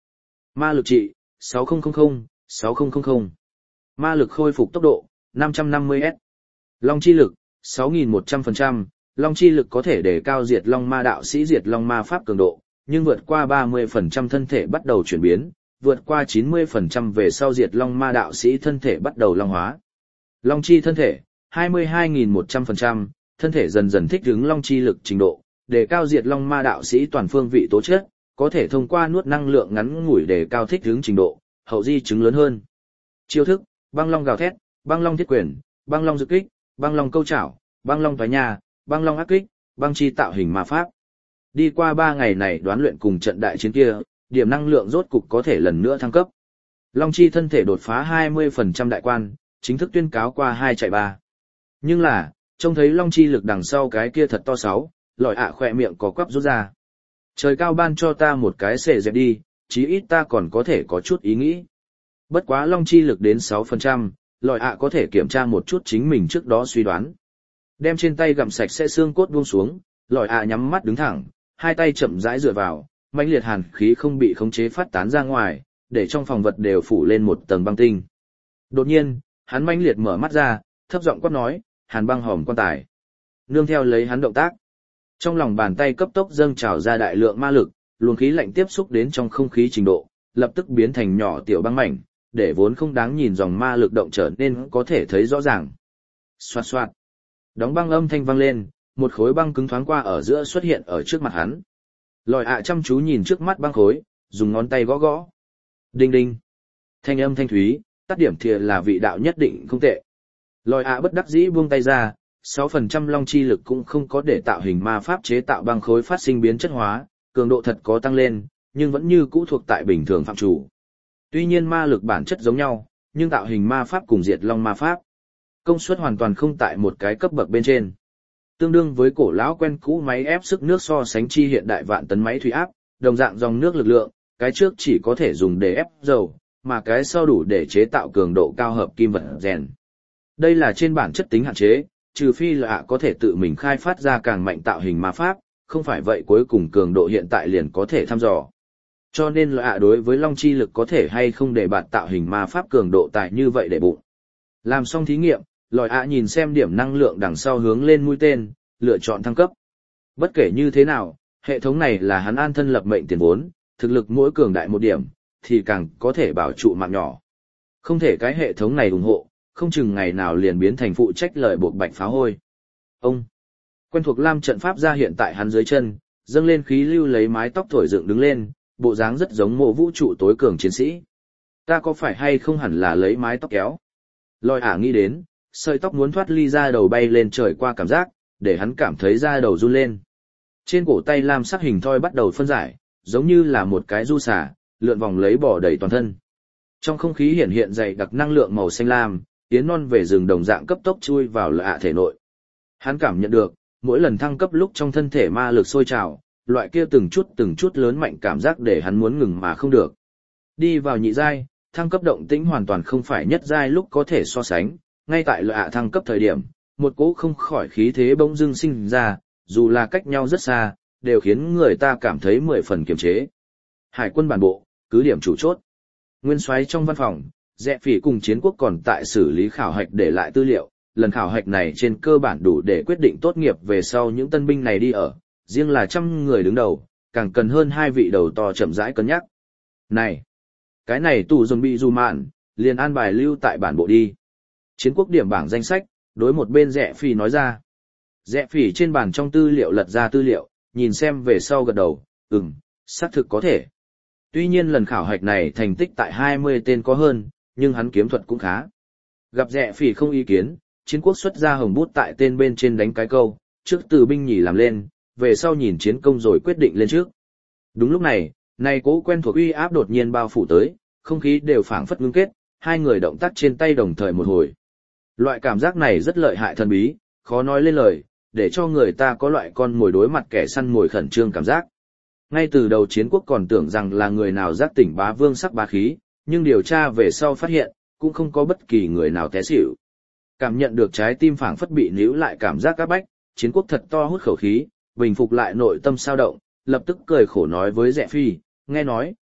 Ma lực trị, sáu nghìn, sáu nghìn. Ma lực khôi phục tốc độ, năm trăm năm mươi S. Long chi lực, sáu nghìn một trăm phần trăm. Long chi lực có thể để cao diệt long ma đạo sĩ diệt long ma pháp cường độ, nhưng vượt qua ba mươi phần trăm thân thể bắt đầu chuyển biến, vượt qua chín mươi phần trăm về sau diệt long ma đạo sĩ thân thể bắt đầu long hóa. Long chi thân thể, hai mươi hai nghìn một trăm phần trăm, thân thể dần dần thích ứng long chi lực trình độ, để cao diệt long ma đạo sĩ toàn phương vị tố chất, có thể thông qua nuốt năng lượng ngắn ngủi để cao thích ứng trình độ, hậu di chứng lớn hơn. Chiêu thức, băng long gào thét, băng long thiết quyền, băng long dự kích, băng long câu chảo, băng long thoái nhà, băng long ác kích, băng chi tạo hình ma pháp. Đi qua ba ngày này đoán luyện cùng trận đại chiến kia, điểm năng lượng rốt cục có thể lần nữa thăng cấp. Long chi thân thể đột phá hai mươi phần trăm đại quan, chính thức tuyên cáo qua hai chạy ba. Nhưng là, trông thấy long chi lực đằng sau cái kia thật to sáu, lọi ạ khỏe miệng có quắp rút ra. Trời cao ban cho ta một cái xệ dẹp đi, chí ít ta còn có thể có chút ý nghĩ. Bất quá long chi lực đến sáu phần trăm, lọi ạ có thể kiểm tra một chút chính mình trước đó suy đoán. Đem trên tay gặm sạch sẽ xương cốt buông xuống, lọi ạ nhắm mắt đứng thẳng, hai tay chậm rãi dựa vào, mãnh liệt hàn khí không bị khống chế phát tán ra ngoài, để trong phòng vật đều phủ lên một tầng băng tinh. Đột nhiên, hắn mãnh liệt mở mắt ra, thấp giọng quát nói, Hàn băng hòm quan tài. Nương theo lấy hắn động tác, trong lòng bàn tay cấp tốc dâng trào ra đại lượng ma lực, luồng khí lạnh tiếp xúc đến trong không khí trình độ, lập tức biến thành nhỏ tiểu băng mảnh, để vốn không đáng nhìn dòng ma lực động trở nên có thể thấy rõ ràng. Xoạt xoạt, đóng băng âm thanh vang lên, một khối băng cứng thoáng qua ở giữa xuất hiện ở trước mặt hắn. Lòi ạ chăm chú nhìn trước mắt băng khối, dùng ngón tay gõ gõ. Đinh đinh, thanh âm thanh thúy, tắt điểm thìa là vị đạo nhất định không tệ. Lòi ạ bất đắc dĩ buông tay ra, sáu phần trăm long chi lực cũng không có để tạo hình ma pháp chế tạo băng khối phát sinh biến chất hóa, cường độ thật có tăng lên, nhưng vẫn như cũ thuộc tại bình thường phạm chủ. Tuy nhiên ma lực bản chất giống nhau, nhưng tạo hình ma pháp cùng diệt long ma pháp, công suất hoàn toàn không tại một cái cấp bậc bên trên. Tương đương với cổ lão quen cũ máy ép sức nước so sánh chi hiện đại vạn tấn máy thủy áp, đồng dạng dòng nước lực lượng, cái trước chỉ có thể dùng để ép dầu, mà cái sau đủ để chế tạo cường độ cao hợp kim vật rèn. Đây là trên bản chất tính hạn chế, trừ phi là ạ có thể tự mình khai phát ra càng mạnh tạo hình ma pháp, không phải vậy cuối cùng cường độ hiện tại liền có thể thăm dò. Cho nên là ạ đối với long chi lực có thể hay không để bạn tạo hình ma pháp cường độ tại như vậy để bụng. Làm xong thí nghiệm, lòi ạ nhìn xem điểm năng lượng đằng sau hướng lên mũi tên, lựa chọn thăng cấp. Bất kể như thế nào, hệ thống này là hắn an thân lập mệnh tiền vốn, thực lực mỗi cường đại một điểm, thì càng có thể bảo trụ mạng nhỏ. Không thể cái hệ thống này ủng hộ, không chừng ngày nào liền biến thành phụ trách lời buộc bạch phá hôi. Ông, quen thuộc lam trận pháp ra hiện tại hắn dưới chân, dâng lên khí lưu lấy mái tóc thổi dựng đứng lên, bộ dáng rất giống mộ vũ trụ tối cường chiến sĩ. Ta có phải hay không hẳn là lấy mái tóc kéo? Lòi ả nghĩ đến, sợi tóc muốn thoát ly ra đầu bay lên trời qua cảm giác, để hắn cảm thấy da đầu run lên. Trên cổ tay lam sắc hình thoi bắt đầu phân giải, giống như là một cái du xả, lượn vòng lấy bỏ đầy toàn thân. Trong không khí hiện hiện dày đặc năng lượng màu xanh lam, yến non về rừng đồng dạng cấp tốc chui vào lạ thể nội. Hắn cảm nhận được, mỗi lần thăng cấp lúc trong thân thể ma lực sôi trào, loại kia từng chút từng chút lớn mạnh cảm giác để hắn muốn ngừng mà không được. Đi vào nhị giai, thăng cấp động tĩnh hoàn toàn không phải nhất giai lúc có thể so sánh, ngay tại lạ thăng cấp thời điểm, một cỗ không khỏi khí thế bỗng dưng sinh ra, dù là cách nhau rất xa, đều khiến người ta cảm thấy mười phần kiềm chế. Hải quân bản bộ, cứ điểm chủ chốt. Nguyên soái trong văn phòng, Dẹ Phỉ cùng chiến quốc còn tại xử lý khảo hạch để lại tư liệu, lần khảo hạch này trên cơ bản đủ để quyết định tốt nghiệp về sau những tân binh này đi ở, riêng là trăm người đứng đầu, càng cần hơn hai vị đầu to chậm rãi cân nhắc. Này, cái này tù dồn bị dù mạn, liền an bài lưu tại bản bộ đi. Chiến quốc điểm bảng danh sách, đối một bên Dẹ Phỉ nói ra. Dẹ Phỉ trên bàn trong tư liệu lật ra tư liệu, nhìn xem về sau gật đầu, ừm, xác thực có thể. Tuy nhiên lần khảo hạch này thành tích tại hai mươi tên có hơn, nhưng hắn kiếm thuật cũng khá. Gặp Dẹ Phỉ không ý kiến, chiến quốc xuất ra hồng bút tại tên bên trên đánh cái câu, trước từ binh nhì làm lên, về sau nhìn chiến công rồi quyết định lên trước. Đúng lúc này, này cố quen thuộc uy áp đột nhiên bao phủ tới, không khí đều phảng phất ngưng kết, hai người động tác trên tay đồng thời một hồi. Loại cảm giác này rất lợi hại thần bí, khó nói lên lời, để cho người ta có loại con mồi đối mặt kẻ săn mồi khẩn trương cảm giác. Ngay từ đầu chiến quốc còn tưởng rằng là người nào giác tỉnh bá vương sắc bá khí, nhưng điều tra về sau phát hiện, cũng không có bất kỳ người nào té xỉu. Cảm nhận được trái tim phảng phất bị níu lại cảm giác các bách, chiến quốc thật to hút khẩu khí, bình phục lại nội tâm sao động, lập tức cười khổ nói với Dẹ Phi, nghe nói,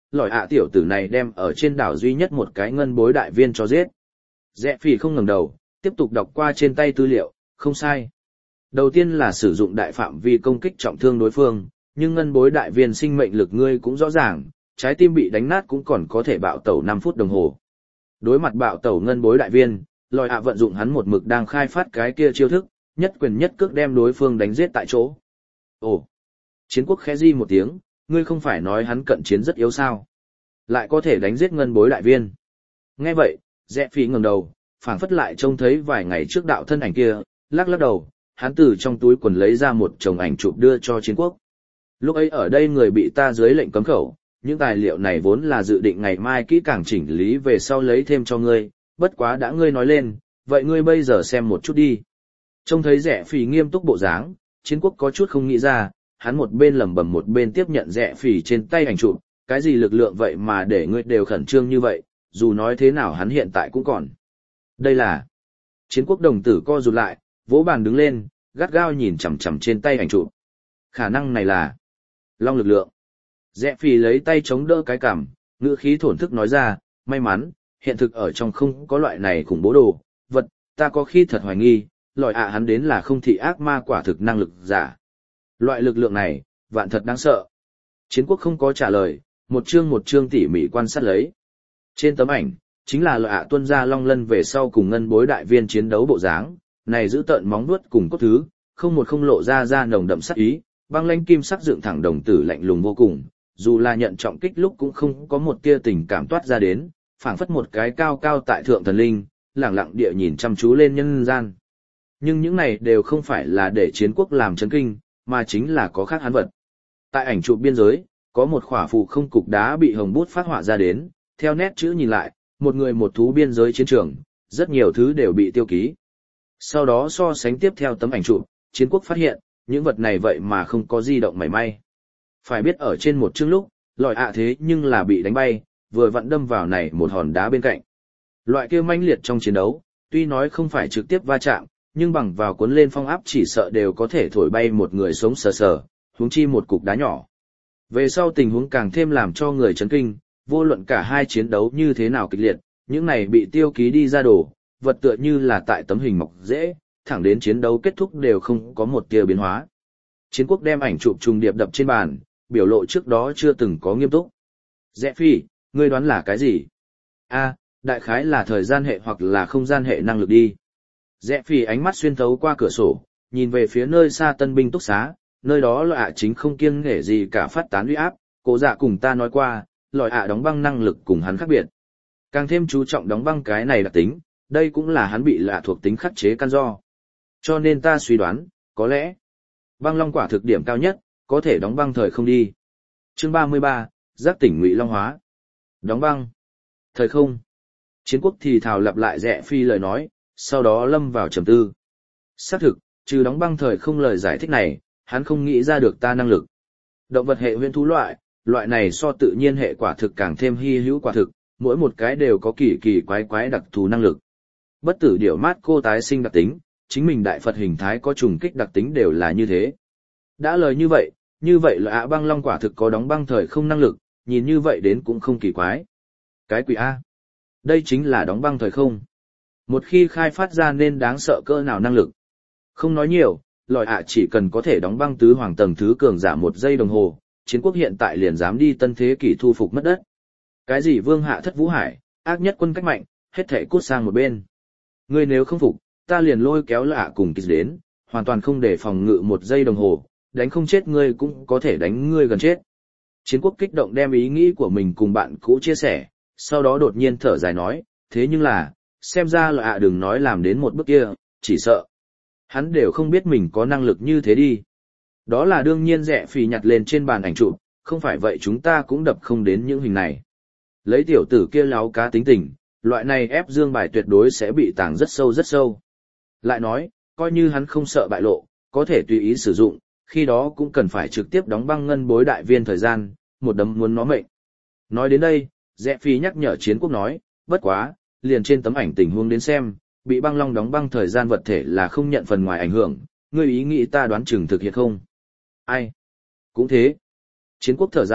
lỏi ạ tiểu tử này đem ở trên đảo duy nhất một cái ngân bối đại viên cho giết. Rẽ phỉ không ngẩng đầu, tiếp tục đọc qua trên tay tư liệu, không sai. Đầu tiên là sử dụng đại phạm vi công kích trọng thương đối phương, nhưng ngân bối đại viên sinh mệnh lực ngươi cũng rõ ràng, trái tim bị đánh nát cũng còn có thể bạo tẩu năm phút đồng hồ. Đối mặt bạo tẩu ngân bối đại viên, lòi ạ vận dụng hắn một mực đang khai phát cái kia chiêu thức, nhất quyền nhất cước đem đối phương đánh giết tại chỗ. Ồ! Chiến quốc khẽ di một tiếng, ngươi không phải nói hắn cận chiến rất yếu sao? Lại có thể đánh giết ngân bối đại viên. Nghe vậy, Rẽ Phi ngẩng đầu, phảng phất lại trông thấy vài ngày trước đạo thân ảnh kia, lắc lắc đầu, hắn từ trong túi quần lấy ra một chồng ảnh chụp đưa cho chiến quốc. Lúc ấy ở đây người bị ta dưới lệnh cấm khẩu, những tài liệu này vốn là dự định ngày mai kỹ càng chỉnh lý về sau lấy thêm cho ngươi, bất quá đã ngươi nói lên, vậy ngươi bây giờ xem một chút đi. Trông thấy Rẽ Phi nghiêm túc bộ dáng, chiến quốc có chút không nghĩ ra, hắn một bên lẩm bẩm một bên tiếp nhận Rẽ Phi trên tay ảnh chụp, cái gì lực lượng vậy mà để ngươi đều khẩn trương như vậy, dù nói thế nào hắn hiện tại cũng còn. Đây là... Chiến quốc đồng tử co rụt lại, vỗ bàn đứng lên, gắt gao nhìn chằm chằm trên tay ảnh chụp. Khả năng này là... Long lực lượng. Rẽ Phi lấy tay chống đỡ cái cằm, ngữ khí thổn thức nói ra, may mắn, hiện thực ở trong không có loại này khủng bố đồ, vật, ta có khi thật hoài nghi, loại ạ hắn đến là không thị ác ma quả thực năng lực giả. Loại lực lượng này, vạn thật đáng sợ. Chiến quốc không có trả lời, một chương một chương tỉ mỉ quan sát lấy. Trên tấm ảnh, chính là loại ạ tuân ra long lân về sau cùng ngân bối đại viên chiến đấu bộ dáng, này giữ tợn móng vuốt cùng cốt thứ, không một không lộ ra ra nồng đậm sắc ý, băng lãnh kim sắc dựng thẳng đồng tử lạnh lùng vô cùng, dù là nhận trọng kích lúc cũng không có một tia tình cảm toát ra đến, phảng phất một cái cao cao tại thượng thần linh, lẳng lặng địa nhìn chăm chú lên nhân gian. Nhưng những này đều không phải là để chiến quốc làm chấn kinh, mà chính là có khác hắn vật. Tại ảnh chụp biên giới, có một khỏa phù không cục đá bị hồng bút phát họa ra đến, theo nét chữ nhìn lại, một người một thú biên giới chiến trường, rất nhiều thứ đều bị tiêu ký. Sau đó so sánh tiếp theo tấm ảnh chụp, chiến quốc phát hiện, những vật này vậy mà không có di động mảy may. Phải biết ở trên một chương lúc, lòi ạ thế nhưng là bị đánh bay, vừa vặn đâm vào này một hòn đá bên cạnh. Loại kia manh liệt trong chiến đấu, tuy nói không phải trực tiếp va chạm, nhưng bằng vào cuốn lên phong áp chỉ sợ đều có thể thổi bay một người sống sờ sờ, huống chi một cục đá nhỏ. Về sau tình huống càng thêm làm cho người chấn kinh, vô luận cả hai chiến đấu như thế nào kịch liệt, những này bị tiêu ký đi ra đồ, vật tựa như là tại tấm hình mọc dễ, thẳng đến chiến đấu kết thúc đều không có một tia biến hóa. Chiến quốc đem ảnh chụp trùng điệp đập trên bàn, biểu lộ trước đó chưa từng có nghiêm túc. Rẽ Phi, ngươi đoán là cái gì? A, đại khái là thời gian hệ hoặc là không gian hệ năng lực đi. Rẽ Phi ánh mắt xuyên thấu qua cửa sổ, nhìn về phía nơi xa tân binh túc xá, nơi đó lọi ạ chính không kiêng nể gì cả phát tán uy áp, cố dạ cùng ta nói qua, lọi ạ đóng băng năng lực cùng hắn khác biệt. Càng thêm chú trọng đóng băng cái này đặc tính, đây cũng là hắn bị lạ thuộc tính khắc chế căn do. Cho nên ta suy đoán, có lẽ, băng long quả thực điểm cao nhất, có thể đóng băng thời không đi. Chương ba mươi ba, giác tỉnh ngụy long hóa. Đóng băng. Thời không. Chiến quốc thì thào lặp lại Rẽ Phi lời nói, sau đó lâm vào trầm tư. Xác thực, trừ đóng băng thời không lời giải thích này, hắn không nghĩ ra được ta năng lực. Động vật hệ huyễn thú loại, loại này so tự nhiên hệ quả thực càng thêm hy hữu quả thực, mỗi một cái đều có kỳ kỳ quái quái đặc thù năng lực. Bất tử điểu mát cô tái sinh đặc tính, chính mình đại Phật hình thái có trùng kích đặc tính đều là như thế. Đã lời như vậy, như vậy là ạ băng long quả thực có đóng băng thời không năng lực, nhìn như vậy đến cũng không kỳ quái. Cái quỷ A. Đây chính là đóng băng thời không. Một khi khai phát ra nên đáng sợ cỡ nào năng lực. Không nói nhiều, lòi ạ chỉ cần có thể đóng băng tứ hoàng tầng thứ cường giả một giây đồng hồ, chiến quốc hiện tại liền dám đi tân thế kỷ thu phục mất đất. Cái gì vương hạ thất vũ hải, ác nhất quân cách mạnh, hết thể cút sang một bên. Ngươi nếu không phục, ta liền lôi kéo lạ cùng kịch đến, hoàn toàn không để phòng ngự một giây đồng hồ, đánh không chết ngươi cũng có thể đánh ngươi gần chết. Chiến quốc kích động đem ý nghĩ của mình cùng bạn cũ chia sẻ, sau đó đột nhiên thở dài nói, thế nhưng là, xem ra là ạ đừng nói làm đến một bước kia, chỉ sợ. Hắn đều không biết mình có năng lực như thế đi. Đó là đương nhiên. Rẽ Phi nhặt lên trên bàn ảnh chụp, không phải vậy chúng ta cũng đập không đến những hình này. Lấy tiểu tử kia láo cá tính tình, loại này ép dương bài tuyệt đối sẽ bị tàng rất sâu rất sâu. Lại nói, coi như hắn không sợ bại lộ, có thể tùy ý sử dụng, khi đó cũng cần phải trực tiếp đóng băng ngân bối đại viên thời gian, một đấm muốn nó mệnh. Nói đến đây, Rẽ Phi nhắc nhở chiến quốc nói, bất quá, liền trên tấm ảnh tình huống đến xem, bị băng long đóng băng thời gian vật thể là không nhận phần ngoài ảnh hưởng, ngươi ý nghĩ ta đoán chừng thực hiện không? Ai? Cũng thế. Chiến quốc thở dài,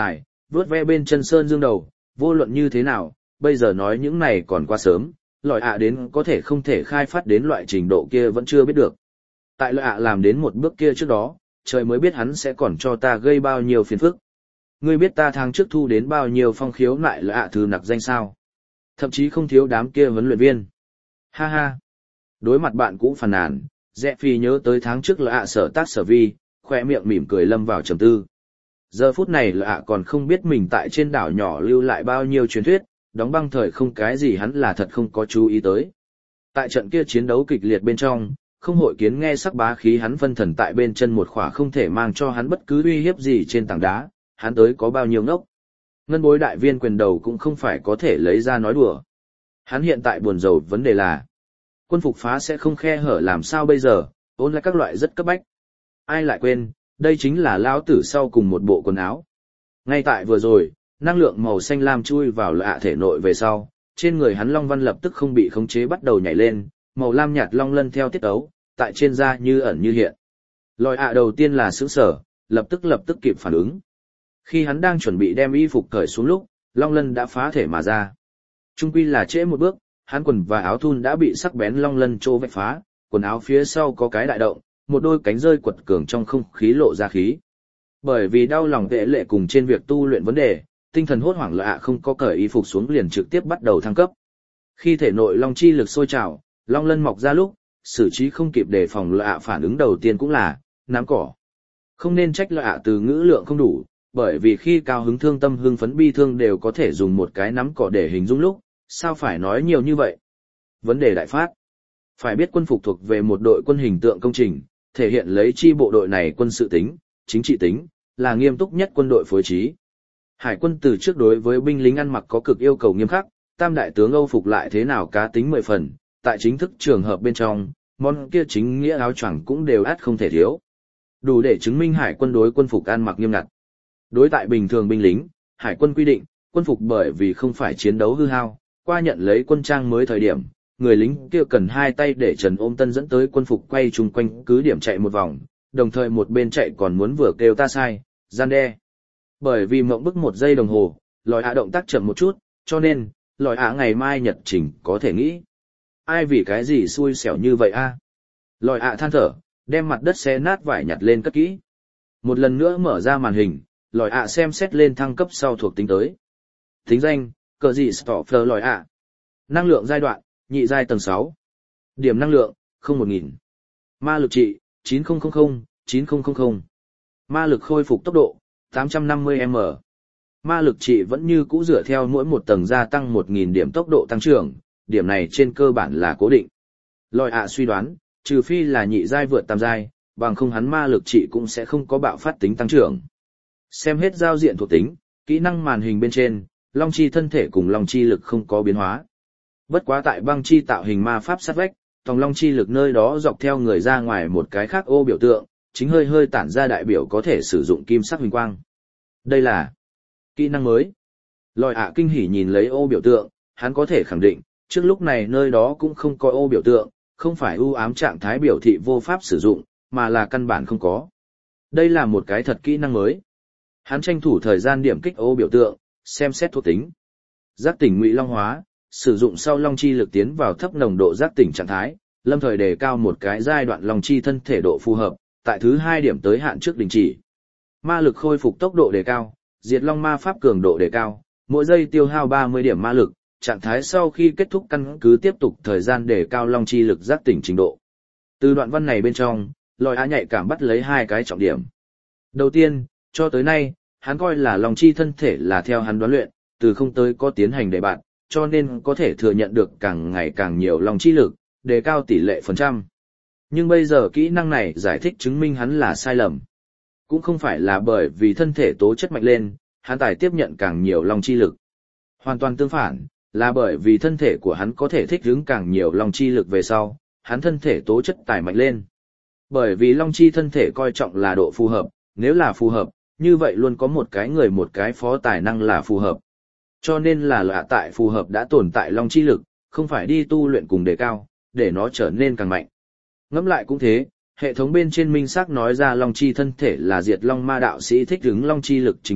vuốt ve bên chân sơn dương đầu, vô luận như thế nào, bây giờ nói những này còn quá sớm, lòi ạ đến có thể không thể khai phát đến loại trình độ kia vẫn chưa biết được. Tại lòi ạ làm đến một bước kia trước đó, trời mới biết hắn sẽ còn cho ta gây bao nhiêu phiền phức. Ngươi biết ta tháng trước thu đến bao nhiêu phong khiếu lại lòi ạ thư nặc danh sao? Thậm chí không thiếu đám kia huấn luyện viên. Ha ha. Đối mặt bạn cũ phàn nàn, Rẽ Phi nhớ tới tháng trước lòi ạ sở tác sở vi, khoe miệng mỉm cười lâm vào trầm tư. Giờ phút này lòi ạ còn không biết mình tại trên đảo nhỏ lưu lại bao nhiêu truyền thuyết, đóng băng thời không cái gì hắn là thật không có chú ý tới. Tại trận kia chiến đấu kịch liệt bên trong, không hội kiến nghe sắc bá khí hắn phân thần tại bên chân một khỏa không thể mang cho hắn bất cứ uy hiếp gì trên tảng đá, hắn tới có bao nhiêu ngốc. Ngân bối đại viên quyền đầu cũng không phải có thể lấy ra nói đùa. Hắn hiện tại buồn rầu vấn đề là, quân phục phá sẽ không khe hở làm sao bây giờ, ôn lại các loại rất cấp bách. Ai lại quên, đây chính là lão tử sau cùng một bộ quần áo. Ngay tại vừa rồi, năng lượng màu xanh lam chui vào lạ thể nội về sau, trên người hắn long văn lập tức không bị khống chế bắt đầu nhảy lên, màu lam nhạt long lân theo tiết ấu, tại trên da như ẩn như hiện. Lòi ạ đầu tiên là sững sở, lập tức lập tức kịp phản ứng. Khi hắn đang chuẩn bị đem y phục cởi xuống lúc, long lân đã phá thể mà ra. Trung quy là trễ một bước, hắn quần và áo thun đã bị sắc bén long lân trô vạch phá, quần áo phía sau có cái đại động, một đôi cánh rơi quật cường trong không khí lộ ra khí. Bởi vì đau lòng vệ lệ cùng trên việc tu luyện vấn đề, tinh thần hốt hoảng lạ không có cởi y phục xuống liền trực tiếp bắt đầu thăng cấp. Khi thể nội long chi lực sôi trào, long lân mọc ra lúc, xử trí không kịp đề phòng lạ phản ứng đầu tiên cũng là nắm cỏ. Không nên trách lạ từ ngữ lượng không đủ, bởi vì khi cao hứng thương tâm hưng phấn bi thương đều có thể dùng một cái nắm cỏ để hình dung lúc, sao phải nói nhiều như vậy? Vấn đề đại phát. Phải biết quân phục thuộc về một đội quân hình tượng công trình, thể hiện lấy chi bộ đội này quân sự tính, chính trị tính, là nghiêm túc nhất quân đội phối trí. Hải quân từ trước đối với binh lính ăn mặc có cực yêu cầu nghiêm khắc, tam đại tướng Âu phục lại thế nào cá tính mười phần, tại chính thức trường hợp bên trong, món kia chính nghĩa áo choàng cũng đều át không thể thiếu. Đủ để chứng minh hải quân đối quân phục ăn mặc nghiêm ngặt. Đối tại bình thường binh lính, hải quân quy định, quân phục bởi vì không phải chiến đấu hư hao, qua nhận lấy quân trang mới thời điểm, người lính kia cần hai tay để trần ôm tân dẫn tới quân phục quay chung quanh cứ điểm chạy một vòng, đồng thời một bên chạy còn muốn vừa kêu ta sai, gian đe. Bởi vì mộng bức một giây đồng hồ, lòi ạ động tác chậm một chút, cho nên, lòi ạ ngày mai nhật trình có thể nghĩ. Ai vì cái gì xui xẻo như vậy a? Lòi ạ than thở, đem mặt đất xé nát vải nhặt lên cất kỹ. Một lần nữa mở ra màn hình, lòi ạ xem xét lên thăng cấp sau thuộc tính tới. Tính danh, cờ gì Stoffer lòi ạ. Năng lượng giai đoạn, nhị giai tầng sáu. Điểm năng lượng, không một nghìn. Ma lực trị, chín nghìn, chín nghìn. Ma lực khôi phục tốc độ, tám trăm năm mươi m. Ma lực trị vẫn như cũ dựa theo mỗi một tầng gia tăng một nghìn điểm tốc độ tăng trưởng, điểm này trên cơ bản là cố định. Lòi ạ suy đoán, trừ phi là nhị giai vượt tam giai, bằng không hắn ma lực trị cũng sẽ không có bạo phát tính tăng trưởng. Xem hết giao diện thuộc tính, kỹ năng màn hình bên trên, long chi thân thể cùng long chi lực không có biến hóa. Bất quá tại băng chi tạo hình ma pháp sát vách, tòng long chi lực nơi đó dọc theo người ra ngoài một cái khác ô biểu tượng, chính hơi hơi tản ra đại biểu có thể sử dụng kim sắc huỳnh quang. Đây là kỹ năng mới. Lòi ạ kinh hỉ nhìn lấy ô biểu tượng, hắn có thể khẳng định, trước lúc này nơi đó cũng không có ô biểu tượng, không phải ưu ám trạng thái biểu thị vô pháp sử dụng, mà là căn bản không có. Đây là một cái thật kỹ năng mới. Hắn tranh thủ thời gian điểm kích ô biểu tượng, xem xét thuộc tính. Giác tỉnh ngụy long hóa, sử dụng sau long chi lực tiến vào thấp nồng độ giác tỉnh trạng thái, lâm thời đề cao một cái giai đoạn long chi thân thể độ phù hợp, tại thứ hai điểm tới hạn trước đình chỉ. Ma lực khôi phục tốc độ đề cao, diệt long ma pháp cường độ đề cao, mỗi giây tiêu hao ba mươi điểm ma lực, trạng thái sau khi kết thúc căn cứ tiếp tục thời gian đề cao long chi lực giác tỉnh trình độ. Từ đoạn văn này bên trong, lòi á nhạy cảm bắt lấy hai cái trọng điểm. Đầu tiên, cho tới nay, hắn coi là long chi thân thể là theo hắn đoán luyện, từ không tới có tiến hành đề bạn, cho nên có thể thừa nhận được càng ngày càng nhiều long chi lực, đề cao tỷ lệ phần trăm. Nhưng bây giờ kỹ năng này giải thích chứng minh hắn là sai lầm. Cũng không phải là bởi vì thân thể tố chất mạnh lên, hắn tài tiếp nhận càng nhiều long chi lực. Hoàn toàn tương phản, là bởi vì thân thể của hắn có thể thích ứng càng nhiều long chi lực về sau, hắn thân thể tố chất tài mạnh lên. Bởi vì long chi thân thể coi trọng là độ phù hợp, nếu là phù hợp, như vậy luôn có một cái người một cái phó tài năng là phù hợp. Cho nên là lạ tại phù hợp đã tồn tại long chi lực, không phải đi tu luyện cùng đề cao, để nó trở nên càng mạnh. Ngẫm lại cũng thế, hệ thống bên trên minh xác nói ra long chi thân thể là diệt long ma đạo sĩ thích ứng long chi lực trình độ,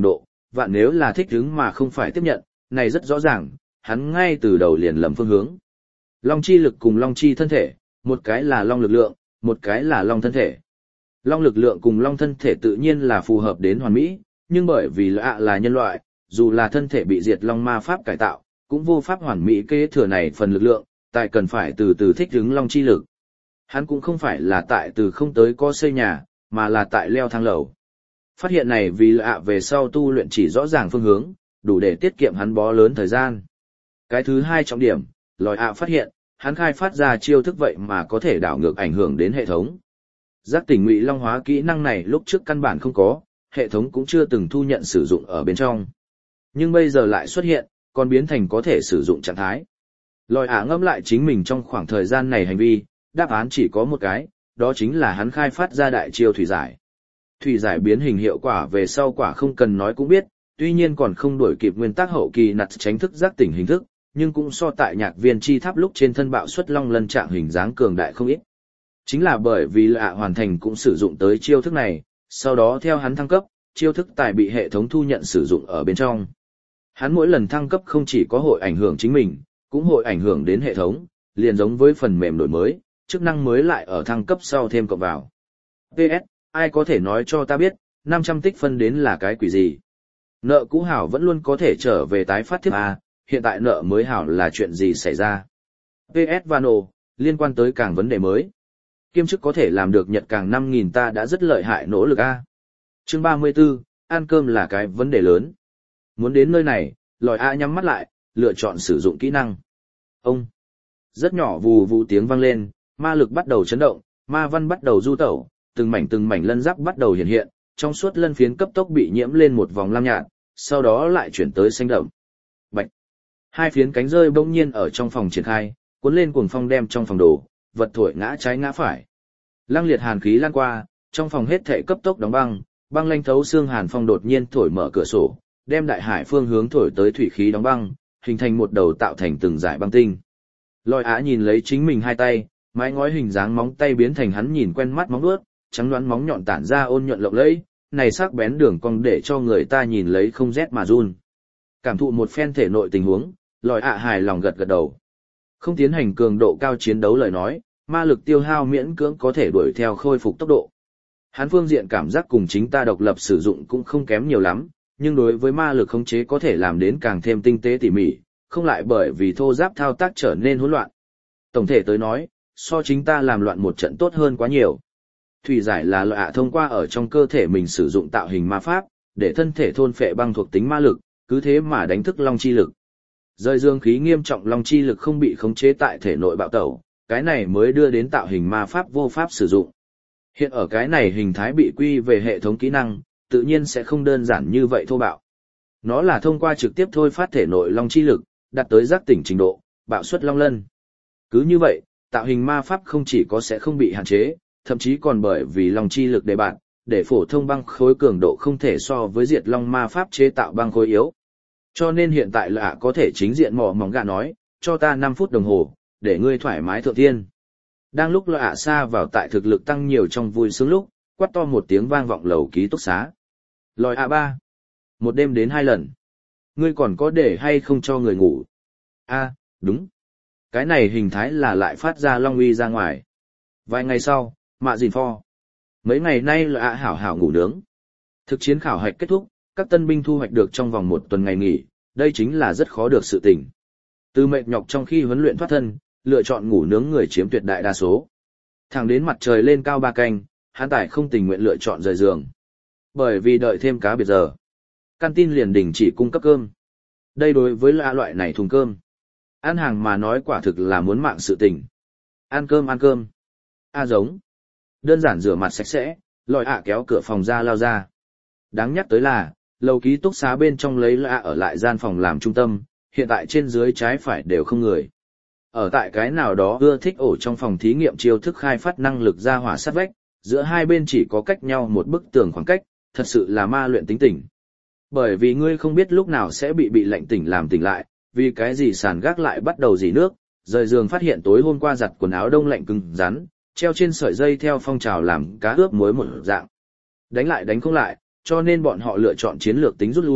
vạn nếu là thích hứng mà không phải tiếp nhận, này rất rõ ràng, hắn ngay từ đầu liền lầm phương hướng. Long chi lực cùng long chi thân thể, một cái là long lực lượng, một cái là long thân thể. Long lực lượng cùng long thân thể tự nhiên là phù hợp đến hoàn mỹ, nhưng bởi vì lạ là nhân loại, dù là thân thể bị diệt long ma pháp cải tạo, cũng vô pháp hoàn mỹ kế thừa này phần lực lượng, tại cần phải từ từ thích ứng long chi lực. Hắn cũng không phải là tại từ không tới có xây nhà, mà là tại leo thang lầu. Phát hiện này vì lạ về sau tu luyện chỉ rõ ràng phương hướng, đủ để tiết kiệm hắn bó lớn thời gian. Cái thứ hai trọng điểm, lòi ạ phát hiện, hắn khai phát ra chiêu thức vậy mà có thể đảo ngược ảnh hưởng đến hệ thống. Giác tỉnh ngụy long hóa kỹ năng này lúc trước căn bản không có, hệ thống cũng chưa từng thu nhận sử dụng ở bên trong. Nhưng bây giờ lại xuất hiện, còn biến thành có thể sử dụng trạng thái. Lòi ả ngẫm lại chính mình trong khoảng thời gian này hành vi, đáp án chỉ có một cái, đó chính là hắn khai phát ra đại chiêu thủy giải. Thủy giải biến hình hiệu quả về sau quả không cần nói cũng biết, tuy nhiên còn không đuổi kịp nguyên tắc hậu kỳ nặt tránh thức giác tỉnh hình thức, nhưng cũng so tại nhạc viên chi tháp lúc trên thân bạo xuất long lân trạng hình dáng cường đại không ít. Chính là bởi vì lạ hoàn thành cũng sử dụng tới chiêu thức này, sau đó theo hắn thăng cấp, chiêu thức tài bị hệ thống thu nhận sử dụng ở bên trong. Hắn mỗi lần thăng cấp không chỉ có hội ảnh hưởng chính mình, cũng hội ảnh hưởng đến hệ thống, liền giống với phần mềm đổi mới, chức năng mới lại ở thăng cấp sau thêm cộng vào. pê ét, ai có thể nói cho ta biết, năm trăm tích phân đến là cái quỷ gì? Nợ cũ hảo vẫn luôn có thể trở về tái phát tiếp à, hiện tại nợ mới hảo là chuyện gì xảy ra? pê ét Vano, liên quan tới càng vấn đề mới. Kiêm chức có thể làm được nhật càng năm nghìn ta đã rất lợi hại nỗ lực a. À. Chương ba mươi 34, ăn cơm là cái vấn đề lớn. Muốn đến nơi này, lòi A nhắm mắt lại, lựa chọn sử dụng kỹ năng. Ông. Rất nhỏ vù vù tiếng vang lên, ma lực bắt đầu chấn động, ma văn bắt đầu du tẩu, từng mảnh từng mảnh lân giáp bắt đầu hiện hiện, trong suốt lân phiến cấp tốc bị nhiễm lên một vòng lam nhạt, sau đó lại chuyển tới xanh đậm. Bạch. Hai phiến cánh rơi bỗng nhiên ở trong phòng triển khai, cuốn lên cuồng phong đem trong phòng đổ, vật thổi ngã trái ngã phải. Lăng liệt hàn khí lan qua, trong phòng hết thảy cấp tốc đóng băng, băng lanh thấu xương hàn phong đột nhiên thổi mở cửa sổ, đem đại hải phương hướng thổi tới thủy khí đóng băng, hình thành một đầu tạo thành từng dải băng tinh. Lôi Á nhìn lấy chính mình hai tay, mái ngói hình dáng móng tay biến thành hắn nhìn quen mắt móng vuốt, trắng đoán móng nhọn tản ra ôn nhuận lộng lẫy, này sắc bén đường cong để cho người ta nhìn lấy không rét mà run. Cảm thụ một phen thể nội tình huống, Lôi Á hài lòng gật gật đầu. Không tiến hành cường độ cao chiến đấu lời nói, ma lực tiêu hao miễn cưỡng có thể đuổi theo khôi phục tốc độ. Hắn phương diện cảm giác cùng chính ta độc lập sử dụng cũng không kém nhiều lắm, nhưng đối với ma lực khống chế có thể làm đến càng thêm tinh tế tỉ mỉ, không lại bởi vì thô giáp thao tác trở nên hỗn loạn. Tổng thể tới nói, so chính ta làm loạn một trận tốt hơn quá nhiều. Thủy giải là loại ạ thông qua ở trong cơ thể mình sử dụng tạo hình ma pháp, để thân thể thôn phệ băng thuộc tính ma lực, cứ thế mà đánh thức long chi lực. Rơi dương khí nghiêm trọng long chi lực không bị khống chế tại thể nội bạo tẩu, cái này mới đưa đến tạo hình ma pháp vô pháp sử dụng. Hiện ở cái này hình thái bị quy về hệ thống kỹ năng, tự nhiên sẽ không đơn giản như vậy thô bạo. Nó là thông qua trực tiếp thôi phát thể nội long chi lực, đạt tới giác tỉnh trình độ, bạo suất long lân. Cứ như vậy, tạo hình ma pháp không chỉ có sẽ không bị hạn chế, thậm chí còn bởi vì long chi lực đề bạn, để phổ thông băng khối cường độ không thể so với diệt long ma pháp chế tạo băng khối yếu. Cho nên hiện tại là có thể chính diện mỏ mỏng gạ nói, cho ta năm phút đồng hồ, để ngươi thoải mái thượng thiên. Đang lúc lạ xa vào tại thực lực tăng nhiều trong vui sướng lúc, quát to một tiếng vang vọng lầu ký túc xá. Lòi a ba. Một đêm đến hai lần. Ngươi còn có để hay không cho người ngủ? A, đúng. Cái này hình thái là lại phát ra long uy ra ngoài. Vài ngày sau, mạ dìn pho. Mấy ngày nay lạ hảo hảo ngủ nướng. Thực chiến khảo hạch kết thúc, các tân binh thu hoạch được trong vòng một tuần ngày nghỉ, đây chính là rất khó được sự tình. Từ mệt nhọc trong khi huấn luyện thoát thân, lựa chọn ngủ nướng người chiếm tuyệt đại đa số. Thẳng đến mặt trời lên cao ba canh, hắn tải không tình nguyện lựa chọn rời giường. Bởi vì đợi thêm cá biệt giờ, canteen liền đình chỉ cung cấp cơm. Đây đối với lạ loại này thùng cơm. Ăn hàng mà nói quả thực là muốn mạng sự tình. Ăn cơm ăn cơm. A giống. Đơn giản rửa mặt sạch sẽ, lòi ạ kéo cửa phòng ra lao ra. Đáng nhắc tới là, lầu ký túc xá bên trong lấy lạ ở lại gian phòng làm trung tâm, hiện tại trên dưới trái phải đều không người. Ở tại cái nào đó ưa thích ổ trong phòng thí nghiệm chiêu thức khai phát năng lực ra hỏa sát vách, giữa hai bên chỉ có cách nhau một bức tường khoảng cách, thật sự là ma luyện tính tỉnh. Bởi vì ngươi không biết lúc nào sẽ bị bị lạnh tỉnh làm tỉnh lại, vì cái gì sàn gác lại bắt đầu dỉ nước, rời giường phát hiện tối hôm qua giặt quần áo đông lạnh cứng rắn, treo trên sợi dây theo phong trào làm cá ướp muối một dạng. Đánh lại đánh không lại, cho nên bọn họ lựa chọn chiến lược tính rút lui,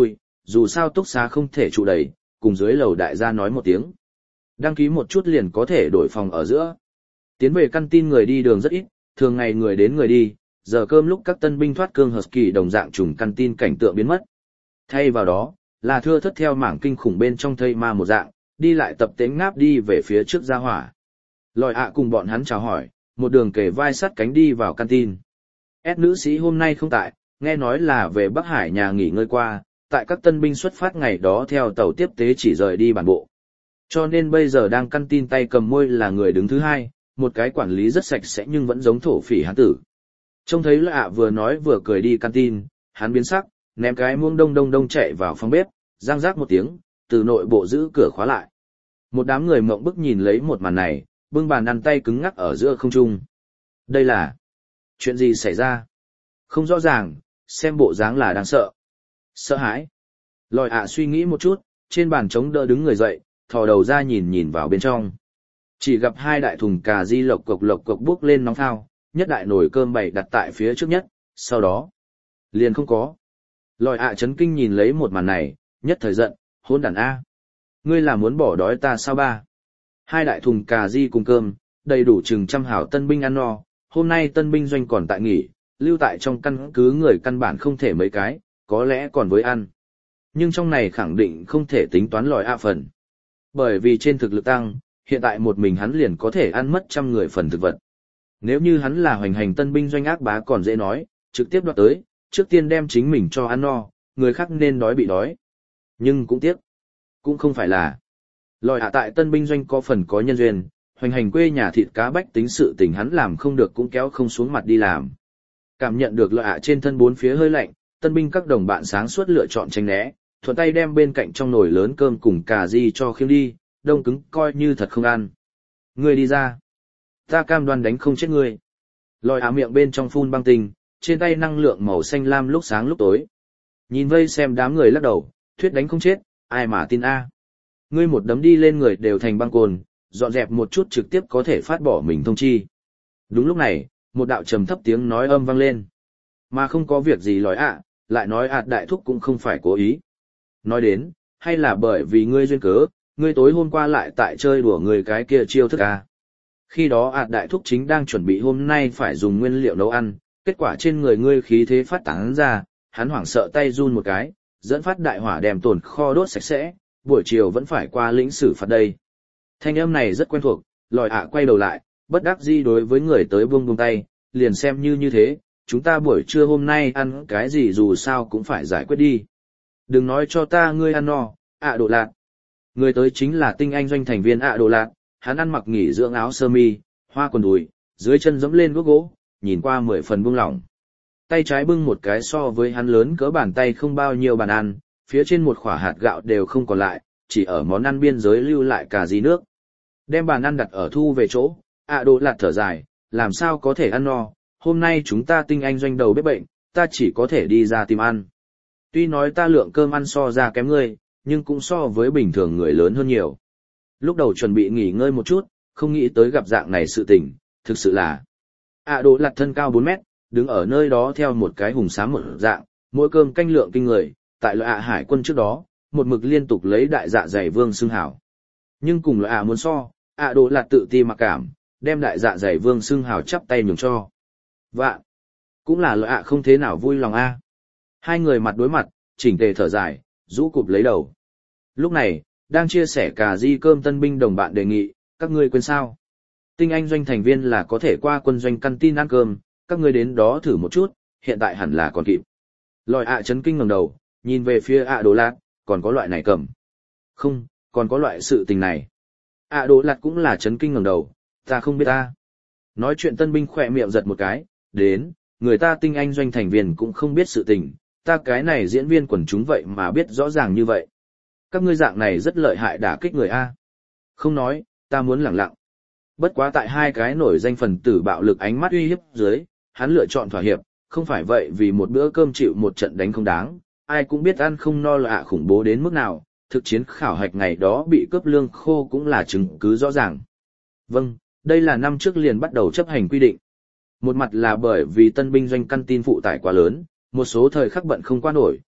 dù sao túc xá không thể trụ đầy, cùng dưới lầu đại gia nói một tiếng. Đăng ký một chút liền có thể đổi phòng ở giữa. Tiến về căn tin người đi đường rất ít, thường ngày người đến người đi, giờ cơm lúc các tân binh thoát cương Husky đồng dạng trùng căn tin cảnh tượng biến mất. Thay vào đó, là thưa thất theo mảng kinh khủng bên trong thây ma một dạng, đi lại tập tễnh ngáp đi về phía trước gia hỏa. Lòi ạ cùng bọn hắn chào hỏi, một đường kề vai sắt cánh đi vào căn tin. S nữ sĩ hôm nay không tại, nghe nói là về Bắc Hải nhà nghỉ ngơi qua, tại các tân binh xuất phát ngày đó theo tàu tiếp tế chỉ rời đi bản bộ. Cho nên bây giờ đang căn tin tay cầm môi là người đứng thứ hai, một cái quản lý rất sạch sẽ nhưng vẫn giống thổ phỉ hán tử. Trông thấy lạ vừa nói vừa cười đi căn tin, hắn biến sắc, ném cái muông đông đông đông chạy vào phòng bếp, răng rác một tiếng, từ nội bộ giữ cửa khóa lại. Một đám người mộng bức nhìn lấy một màn này, bưng bàn ăn tay cứng ngắc ở giữa không trung. Đây là chuyện gì xảy ra? Không rõ ràng, xem bộ dáng là đang sợ. Sợ hãi. Lòi ạ suy nghĩ một chút, trên bàn chống đỡ đứng người dậy, thò đầu ra nhìn nhìn vào bên trong. Chỉ gặp hai đại thùng cà ri lộc cộc lộc cộc bước lên nóng thao, nhất đại nồi cơm bày đặt tại phía trước nhất, sau đó liền không có. Lòi ạ chấn kinh nhìn lấy một màn này, nhất thời giận, hôn đàn A. Ngươi là muốn bỏ đói ta sao ba? Hai đại thùng cà ri cùng cơm, đầy đủ chừng trăm hảo tân binh ăn no, hôm nay tân binh doanh còn tại nghỉ, lưu tại trong căn cứ người căn bản không thể mấy cái, có lẽ còn với ăn. Nhưng trong này khẳng định không thể tính toán lòi ạ phần. Bởi vì trên thực lực tăng, hiện tại một mình hắn liền có thể ăn mất trăm người phần thực vật. Nếu như hắn là hoành hành tân binh doanh ác bá còn dễ nói, trực tiếp đoạt tới, trước tiên đem chính mình cho ăn no, người khác nên đói bị đói. Nhưng cũng tiếc, cũng không phải là. Lòi ạ tại tân binh doanh có phần có nhân duyên, hoành hành quê nhà thịt cá bách tính sự tình hắn làm không được cũng kéo không xuống mặt đi làm. Cảm nhận được lòi ạ trên thân bốn phía hơi lạnh, tân binh các đồng bạn sáng suốt lựa chọn tránh né, thuận tay đem bên cạnh trong nồi lớn cơm cùng cà ri cho khiêng đi, đông cứng coi như thật không ăn. Ngươi đi ra. Ta cam đoan đánh không chết ngươi. Lòi ạ miệng bên trong phun băng tinh, trên tay năng lượng màu xanh lam lúc sáng lúc tối. Nhìn vây xem đám người lắc đầu, thuyết đánh không chết, ai mà tin a? Ngươi một đấm đi lên người đều thành băng cồn, dọn dẹp một chút trực tiếp có thể phát bỏ mình thông chi. Đúng lúc này, một đạo trầm thấp tiếng nói âm vang lên. Mà không có việc gì lòi ạ, lại nói ạt đại thúc cũng không phải cố ý. Nói đến, hay là bởi vì ngươi duyên cớ, ngươi tối hôm qua lại tại chơi đùa người cái kia chiêu thức à. Khi đó ạt đại thúc chính đang chuẩn bị hôm nay phải dùng nguyên liệu nấu ăn, kết quả trên người ngươi khí thế phát tán ra, hắn hoảng sợ tay run một cái, dẫn phát đại hỏa đem tồn kho đốt sạch sẽ, buổi chiều vẫn phải qua lĩnh xử phạt đây. Thanh âm này rất quen thuộc, lòi ạ quay đầu lại, bất đắc dĩ đối với người tới buông buông tay, liền xem như như thế, chúng ta buổi trưa hôm nay ăn cái gì dù sao cũng phải giải quyết đi. Đừng nói cho ta ngươi ăn no, ạ độ lạc. Người tới chính là tinh anh doanh thành viên ạ độ lạc, hắn ăn mặc nghỉ dưỡng áo sơ mi, hoa quần đùi, dưới chân giẫm lên guốc gỗ, nhìn qua mười phần buông lỏng. Tay trái bưng một cái so với hắn lớn cỡ bàn tay không bao nhiêu bàn ăn, phía trên một khỏa hạt gạo đều không còn lại, chỉ ở món ăn biên giới lưu lại cả gì nước. Đem bàn ăn đặt ở thu về chỗ, ạ độ lạc thở dài, làm sao có thể ăn no, hôm nay chúng ta tinh anh doanh đầu bếp bệnh, ta chỉ có thể đi ra tìm ăn. Tuy nói ta lượng cơm ăn so ra kém ngươi, nhưng cũng so với bình thường người lớn hơn nhiều. Lúc đầu chuẩn bị nghỉ ngơi một chút, không nghĩ tới gặp dạng này sự tình, thực sự là. ạ độ lạc thân cao bốn mét, đứng ở nơi đó theo một cái hùng xám một dạng, mỗi cơm canh lượng kinh người, tại loại ạ hải quân trước đó, một mực liên tục lấy đại dạ dày vương xưng hảo. Nhưng cùng loại ạ muốn so, ạ độ lạc tự ti mặc cảm, đem đại dạ dày vương xưng hảo chắp tay nhường cho. Vạn, cũng là loại ạ không thế nào vui lòng a. Hai người mặt đối mặt, chỉnh tề thở dài, rũ cụp lấy đầu. Lúc này, đang chia sẻ cà ri cơm tân binh đồng bạn đề nghị, các ngươi quên sao? Tinh anh doanh thành viên là có thể qua quân doanh căn tin ăn cơm, các ngươi đến đó thử một chút, hiện tại hẳn là còn kịp. Lòi ạ chấn kinh ngẩng đầu, nhìn về phía ạ đồ lạc, còn có loại này cầm. Không, còn có loại sự tình này. ạ đồ lạc cũng là chấn kinh ngẩng đầu, ta không biết ta. Nói chuyện tân binh khỏe miệng giật một cái, đến, người ta tinh anh doanh thành viên cũng không biết sự tình, ta cái này diễn viên quần chúng vậy mà biết rõ ràng như vậy. Các ngươi dạng này rất lợi hại đả kích người A. Không nói, ta muốn lẳng lặng. Bất quá tại hai cái nổi danh phần tử bạo lực ánh mắt uy hiếp dưới, hắn lựa chọn thỏa hiệp, không phải vậy vì một bữa cơm chịu một trận đánh không đáng, ai cũng biết ăn không no là ạ khủng bố đến mức nào, thực chiến khảo hạch ngày đó bị cướp lương khô cũng là chứng cứ rõ ràng. Vâng, đây là năm trước liền bắt đầu chấp hành quy định. Một mặt là bởi vì tân binh doanh căn tin phụ tải quá lớn, một số thời khắc bận không qua nổi,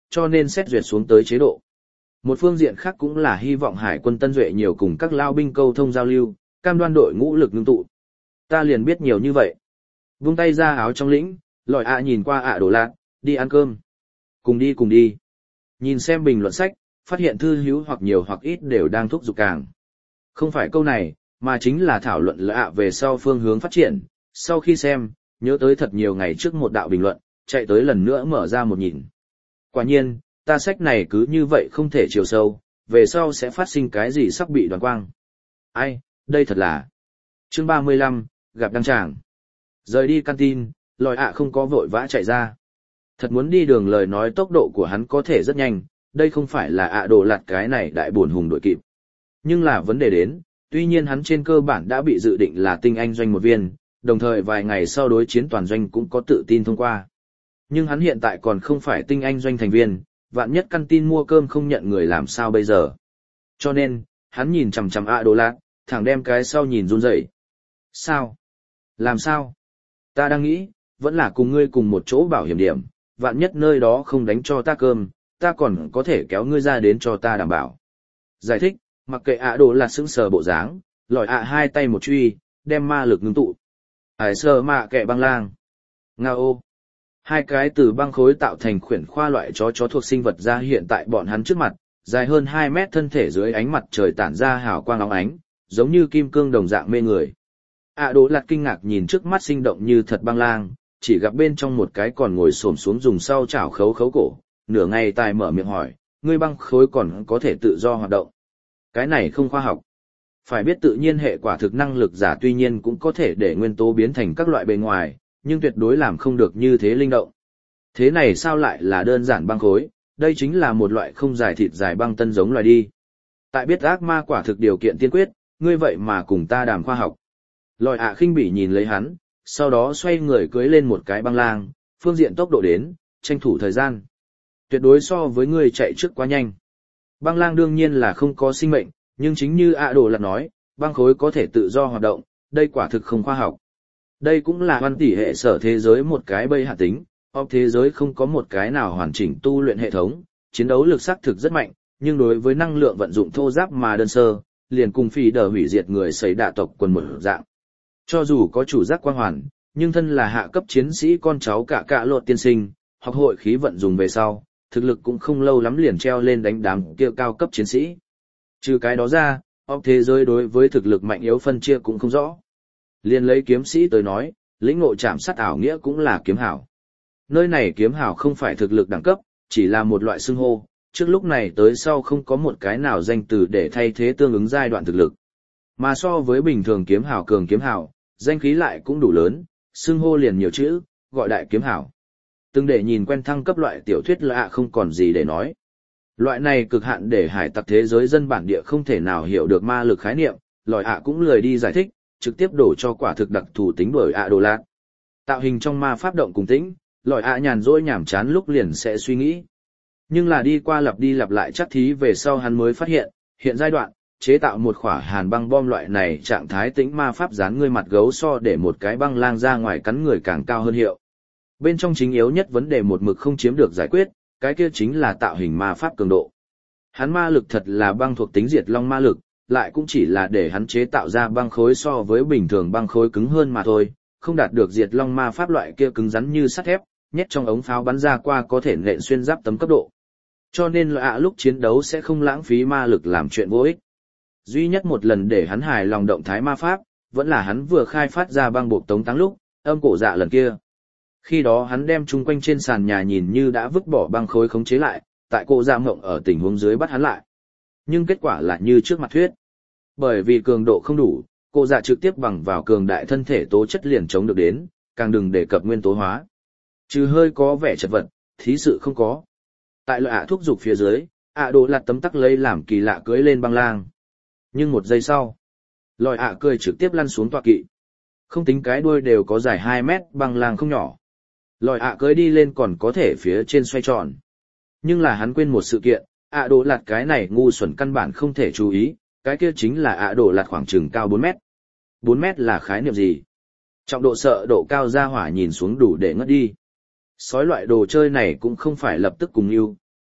cho nên xét duyệt xuống tới chế độ. Một phương diện khác cũng là hy vọng hải quân Tân Duệ nhiều cùng các lao binh câu thông giao lưu, cam đoan đội ngũ lực ngưng tụ. Ta liền biết nhiều như vậy. Vung tay ra áo trong lĩnh, lòi ạ nhìn qua ạ đổ lạc, đi ăn cơm. Cùng đi cùng đi. Nhìn xem bình luận sách, phát hiện thư hữu hoặc nhiều hoặc ít đều đang thúc giục càng. Không phải câu này, mà chính là thảo luận lạ à về sau phương hướng phát triển. Sau khi xem, nhớ tới thật nhiều ngày trước một đạo bình luận, chạy tới lần nữa mở ra một nhìn. Quả nhiên, ta sách này cứ như vậy không thể chiều sâu, về sau sẽ phát sinh cái gì sắp bị đoàn quang. Ai, đây thật là. Chương ba mươi lăm, gặp đăng tràng. Rời đi canteen, lòi ạ không có vội vã chạy ra. Thật muốn đi đường lời nói tốc độ của hắn có thể rất nhanh, đây không phải là ạ đồ lạt cái này đại buồn hùng đội kịp. Nhưng là vấn đề đến, tuy nhiên hắn trên cơ bản đã bị dự định là tinh anh doanh một viên, đồng thời vài ngày sau đối chiến toàn doanh cũng có tự tin thông qua. Nhưng hắn hiện tại còn không phải tinh anh doanh thành viên, vạn nhất căn tin mua cơm không nhận người làm sao bây giờ. Cho nên, hắn nhìn chằm chằm ạ đồ lạt, thẳng đem cái sau nhìn run rẩy. Sao? Làm sao? Ta đang nghĩ, vẫn là cùng ngươi cùng một chỗ bảo hiểm điểm, vạn nhất nơi đó không đánh cho ta cơm, ta còn có thể kéo ngươi ra đến cho ta đảm bảo. Giải thích, mặc kệ ạ đồ lạt sững sờ bộ dáng, lòi ạ hai tay một truy, đem ma lực ngưng tụ. Ải sờ mạ kệ băng lang. Nga ô. Hai cái từ băng khối tạo thành khuyển khoa loại chó chó thuộc sinh vật ra hiện tại bọn hắn trước mặt, dài hơn hai mét thân thể dưới ánh mặt trời tản ra hào quang óng ánh, giống như kim cương đồng dạng mê người. ạ đồ lạt kinh ngạc nhìn trước mắt sinh động như thật băng lang, chỉ gặp bên trong một cái còn ngồi xổm xuống dùng sau chảo khấu khấu cổ, nửa ngày tài mở miệng hỏi, ngươi băng khối còn có thể tự do hoạt động. Cái này không khoa học. Phải biết tự nhiên hệ quả thực năng lực giả tuy nhiên cũng có thể để nguyên tố biến thành các loại bề ngoài, nhưng tuyệt đối làm không được như thế linh động. Thế này sao lại là đơn giản băng khối, đây chính là một loại không dài thịt dài băng tân giống loài đi. Tại biết ác ma quả thực điều kiện tiên quyết, ngươi vậy mà cùng ta đàm khoa học. Lòi ạ khinh bỉ nhìn lấy hắn, sau đó xoay người cưới lên một cái băng lang, phương diện tốc độ đến, tranh thủ thời gian. Tuyệt đối so với ngươi chạy trước quá nhanh. Băng lang đương nhiên là không có sinh mệnh, nhưng chính như ạ đồ lạt nói, băng khối có thể tự do hoạt động, đây quả thực không khoa học. Đây cũng là văn tỷ hệ sở thế giới một cái bây hạ tính, hoặc thế giới không có một cái nào hoàn chỉnh tu luyện hệ thống, chiến đấu lực xác thực rất mạnh, nhưng đối với năng lượng vận dụng thô giáp mà đơn sơ, liền cùng phi đờ hủy diệt người xảy đạ tộc quần một dạng. Cho dù có chủ giác quang hoàn, nhưng thân là hạ cấp chiến sĩ con cháu cả cả lột tiên sinh, học hội khí vận dùng về sau, thực lực cũng không lâu lắm liền treo lên đánh đám kia cao cấp chiến sĩ. Trừ cái đó ra, học thế giới đối với thực lực mạnh yếu phân chia cũng không rõ. Liên lấy kiếm sĩ tới nói, lĩnh ngộ chạm sát ảo nghĩa cũng là kiếm hảo. Nơi này kiếm hảo không phải thực lực đẳng cấp, chỉ là một loại xưng hô, trước lúc này tới sau không có một cái nào danh từ để thay thế tương ứng giai đoạn thực lực. Mà so với bình thường kiếm hảo cường kiếm hảo, danh khí lại cũng đủ lớn, xưng hô liền nhiều chữ, gọi đại kiếm hảo. Từng để nhìn quen thăng cấp loại tiểu thuyết lạ không còn gì để nói. Loại này cực hạn để hải tặc thế giới dân bản địa không thể nào hiểu được ma lực khái niệm, lòi ạ cũng lười đi giải thích, trực tiếp đổ cho quả thực đặc thù tính bởi ạ đồ lạt. Tạo hình trong ma pháp động cùng tĩnh, lòi ạ nhàn rỗi nhảm chán lúc liền sẽ suy nghĩ. Nhưng là đi qua lặp đi lặp lại chắc thí về sau hắn mới phát hiện, hiện giai đoạn, chế tạo một khỏa hàn băng bom loại này trạng thái tĩnh ma pháp dán người mặt gấu so để một cái băng lang ra ngoài cắn người càng cao hơn hiệu. Bên trong chính yếu nhất vấn đề một mực không chiếm được giải quyết, cái kia chính là tạo hình ma pháp cường độ. Hắn ma lực thật là băng thuộc tính diệt long ma lực, lại cũng chỉ là để hắn chế tạo ra băng khối so với bình thường băng khối cứng hơn mà thôi, không đạt được diệt long ma pháp loại kia cứng rắn như sắt thép, nhét trong ống pháo bắn ra qua có thể nện xuyên giáp tấm cấp độ. Cho nên lạ lúc chiến đấu sẽ không lãng phí ma lực làm chuyện vô ích. Duy nhất một lần để hắn hài lòng động thái ma pháp, vẫn là hắn vừa khai phát ra băng buộc tống táng lúc, âm cổ dạ lần kia. Khi đó hắn đem chung quanh trên sàn nhà nhìn như đã vứt bỏ băng khối khống chế lại, tại cổ dạ mộng ở tình huống dưới bắt hắn lại. Nhưng kết quả là như trước mặt thuyết. Bởi vì cường độ không đủ, cổ dạ trực tiếp bằng vào cường đại thân thể tố chất liền chống được đến, càng đừng đề cập nguyên tố hóa. Trừ hơi có vẻ chật vật, thí sự không có. Tại loại ạ thúc dục phía dưới, ạ đồ lạt tấm tắc lấy làm kỳ lạ cưới lên băng lang. Nhưng một giây sau, lòi ạ cười trực tiếp lăn xuống tọa kỵ. Không tính cái đuôi đều có dài hai mét, băng lang không nhỏ. Lòi ạ cưới đi lên còn có thể phía trên xoay tròn. Nhưng là hắn quên một sự kiện, ạ đồ lạt cái này ngu xuẩn căn bản không thể chú ý, cái kia chính là ạ đồ lạt khoảng chừng cao bốn mét. bốn mét là khái niệm gì? Trọng độ sợ độ cao ra hỏa nhìn xuống đủ để ngất đi. Sói loại đồ chơi này cũng không phải lập tức cùng yêu,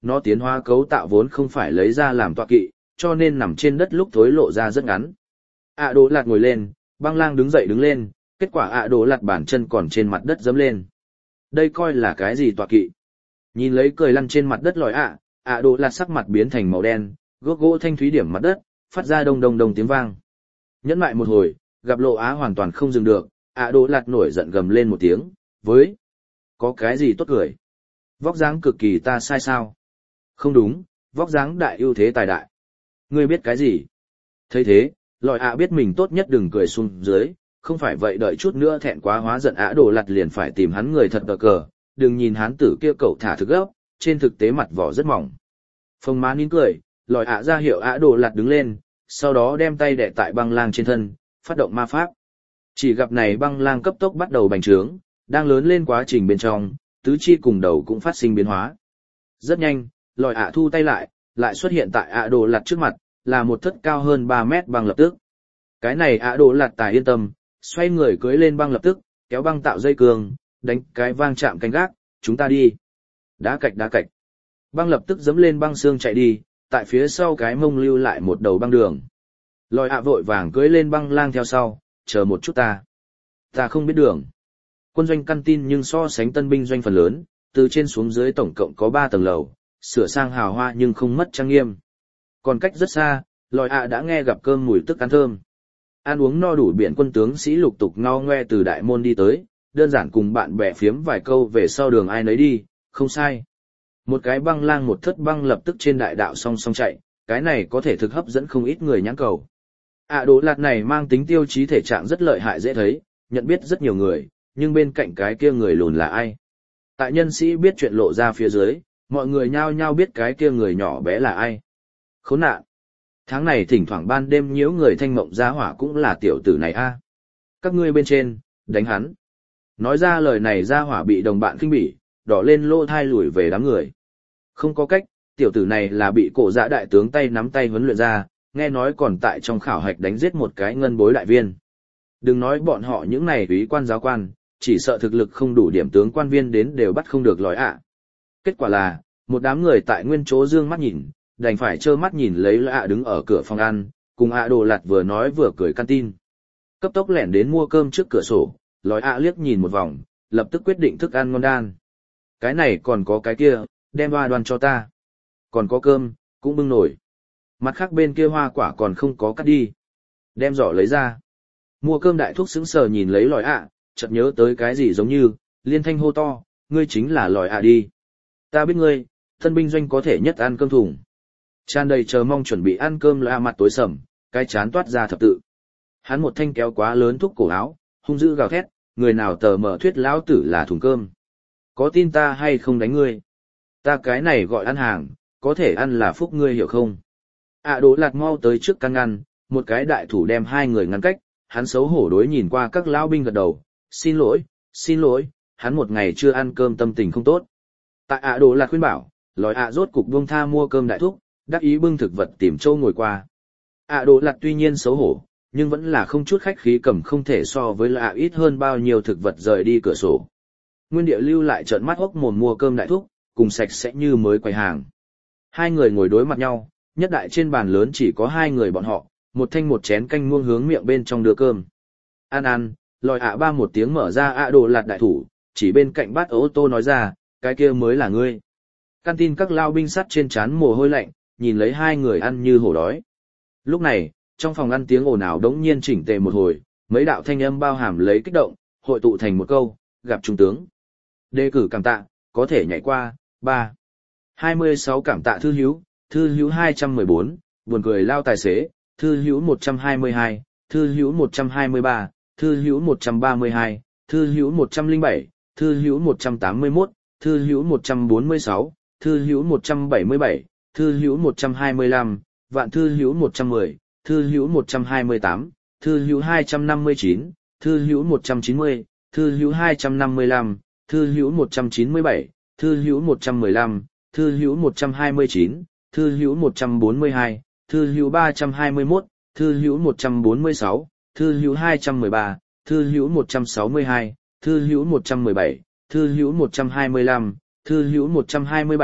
nó tiến hóa cấu tạo vốn không phải lấy ra làm tọa kỵ, cho nên nằm trên đất lúc thối lộ ra rất ngắn. ạ đồ lạt ngồi lên, băng lang đứng dậy đứng lên, kết quả ạ đồ lạt bản chân còn trên mặt đất dẫm lên. Đây coi là cái gì tọa kỵ? Nhìn lấy cười lăn trên mặt đất lòi ạ, ạ đồ lạt sắc mặt biến thành màu đen, gốc gỗ thanh thúy điểm mặt đất, phát ra đông đông đông tiếng vang. Nhẫn lại một hồi, gặp lộ á hoàn toàn không dừng được, ạ đồ lạt nổi giận gầm lên một tiếng, với, có cái gì tốt cười? Vóc dáng cực kỳ ta sai sao? Không đúng, vóc dáng đại ưu thế tài đại. Ngươi biết cái gì? Thấy thế, lòi ạ biết mình tốt nhất đừng cười xuống dưới, không phải vậy đợi chút nữa thẹn quá hóa giận ạ đồ lạt liền phải tìm hắn người thật cờ cờ, đừng nhìn hắn tử kia cậu thả thực gốc, trên thực tế mặt vỏ rất mỏng. Phông má nín cười, lòi ạ ra hiệu ạ đồ lạt đứng lên, sau đó đem tay đè tại băng lang trên thân, phát động ma pháp. Chỉ gặp này băng lang cấp tốc bắt đầu bành trướng, đang lớn lên quá trình bên trong, tứ chi cùng đầu cũng phát sinh biến hóa. Rất nhanh, lòi ạ thu tay lại, lại xuất hiện tại ạ đồ lạt trước mặt, là một thất cao hơn ba mét băng lập tức. Cái này ạ đồ lạt tài yên tâm, xoay người cưới lên băng lập tức, kéo băng tạo dây cường, đánh cái vang chạm canh gác, chúng ta đi. Đá cạch đá cạch. Băng lập tức dẫm lên băng xương chạy đi, tại phía sau cái mông lưu lại một đầu băng đường. Lòi ạ vội vàng cưới lên băng lang theo sau, chờ một chút ta. Ta không biết đường. Quân doanh căn tin nhưng so sánh tân binh doanh phần lớn, từ trên xuống dưới tổng cộng có ba tầng lầu, sửa sang hào hoa nhưng không mất trang nghiêm. Còn cách rất xa, lòi ạ đã nghe gặp cơm mùi tức ăn thơm. Ăn uống no đủ biển quân tướng sĩ lục tục ngao ngoe từ đại môn đi tới, đơn giản cùng bạn bè phiếm vài câu về sau đường ai nấy đi, không sai. Một cái băng lang một thất băng lập tức trên đại đạo song song chạy, cái này có thể thực hấp dẫn không ít người nhãn cầu. ạ đồ lạt này mang tính tiêu chí thể trạng rất lợi hại dễ thấy, nhận biết rất nhiều người, nhưng bên cạnh cái kia người lùn là ai? Tại nhân sĩ biết chuyện lộ ra phía dưới, mọi người nhao nhao biết cái kia người nhỏ bé là ai. Khốn nạn! Tháng này thỉnh thoảng ban đêm nhiễu người thanh mộng giá hỏa cũng là tiểu tử này a. Các ngươi bên trên, đánh hắn. Nói ra lời này giá hỏa bị đồng bạn khinh bỉ, đỏ lên lô thai lùi về đám người. Không có cách, tiểu tử này là bị cổ dạ đại tướng tay nắm tay huấn luyện ra, nghe nói còn tại trong khảo hạch đánh giết một cái ngân bối đại viên. Đừng nói bọn họ những này úy quan giáo quan, chỉ sợ thực lực không đủ điểm tướng quan viên đến đều bắt không được lòi ạ. Kết quả là, một đám người tại nguyên chỗ dương mắt nhìn, đành phải trơ mắt nhìn lấy lòi ạ đứng ở cửa phòng ăn, cùng ạ đồ lạt vừa nói vừa cười canteen. Cấp tốc lẻn đến mua cơm trước cửa sổ, lòi ạ liếc nhìn một vòng, lập tức quyết định thức ăn ngon đan. Cái này còn có cái kia, đem hoa đoan cho ta. Còn có cơm, cũng bưng nổi. Mặt khác bên kia hoa quả còn không có cắt đi. Đem giỏ lấy ra. Mua cơm đại thúc sững sờ nhìn lấy lòi ạ, chợt nhớ tới cái gì giống như, liên thanh hô to, ngươi chính là lòi ạ đi. Ta biết ngươi, thân binh doanh có thể nhất ăn cơm thùng. Tràn đầy chờ mong chuẩn bị ăn cơm lòi ạ mặt tối sầm, cái chán toát ra thập tự. Hắn một thanh kéo quá lớn thúc cổ áo, hung dữ gào thét, người nào tờ mở thuyết lão tử là thùng cơm. Có tin ta hay không đánh ngươi? Ta cái này gọi ăn hàng, có thể ăn là phúc ngươi hiểu không? ạ đỗ lạt mau tới trước căn ngăn, một cái đại thủ đem hai người ngăn cách, hắn xấu hổ đối nhìn qua các lão binh gật đầu, xin lỗi, xin lỗi, hắn một ngày chưa ăn cơm tâm tình không tốt. Tại ạ đỗ lạt khuyên bảo, lòi ạ rốt cục buông tha mua cơm đại thúc, đắc ý bưng thực vật tìm châu ngồi qua. ạ đỗ lạt tuy nhiên xấu hổ, nhưng vẫn là không chút khách khí cầm không thể so với lạ ít hơn bao nhiêu thực vật rời đi cửa sổ. Nguyên địa lưu lại trợn mắt hốc mồm mua cơm đại thúc, cùng sạch sẽ như mới quầy hàng. Hai người ngồi đối mặt nhau, nhất đại trên bàn lớn chỉ có hai người bọn họ, một thanh một chén canh muông hướng miệng bên trong đưa cơm. Ăn ăn, lòi ạ ba một tiếng mở ra ạ đồ lạt đại thủ, chỉ bên cạnh bát ô tô nói ra, cái kia mới là ngươi. Căn tin các lao binh sắt trên trán mồ hôi lạnh, nhìn lấy hai người ăn như hổ đói. Lúc này, trong phòng ăn tiếng ồn ào đống nhiên chỉnh tề một hồi, mấy đạo thanh âm bao hàm lấy kích động, hội tụ thành một câu, gặp trung tướng. Đề cử cảm tạ, có thể nhảy qua, ba. hai mươi sáu cảm tạ thư hữu, thư hữu hai trăm mười bốn, buồn cười lao tài xế, thư hữu một trăm hai mươi hai, thư hữu một trăm hai mươi ba, thư hữu một trăm ba mươi hai, thư hữu một trăm lẻ bảy, thư hữu một trăm tám mươi mốt, thư hữu một trăm bốn mươi sáu, thư hữu một trăm bảy mươi bảy, thư hữu một trăm hai mươi lăm, vạn thư hữu một trăm mười, thư hữu một trăm hai mươi tám, thư hữu hai trăm năm mươi chín, thư hữu một trăm chín mươi, thư hữu hai trăm năm mươi lăm, thư hữu một trăm chín mươi bảy, thư hữu một trăm mười lăm, thư hữu một trăm hai mươi chín, thư hữu một trăm bốn mươi hai, thư hữu ba trăm hai mươi mốt, thư hữu một trăm bốn mươi sáu, thư hữu hai trăm mười ba, thư hữu một trăm sáu mươi hai, thư hữu một trăm mười bảy, thư hữu một trăm hai mươi lăm, thư hữu một trăm hai mươi bảy,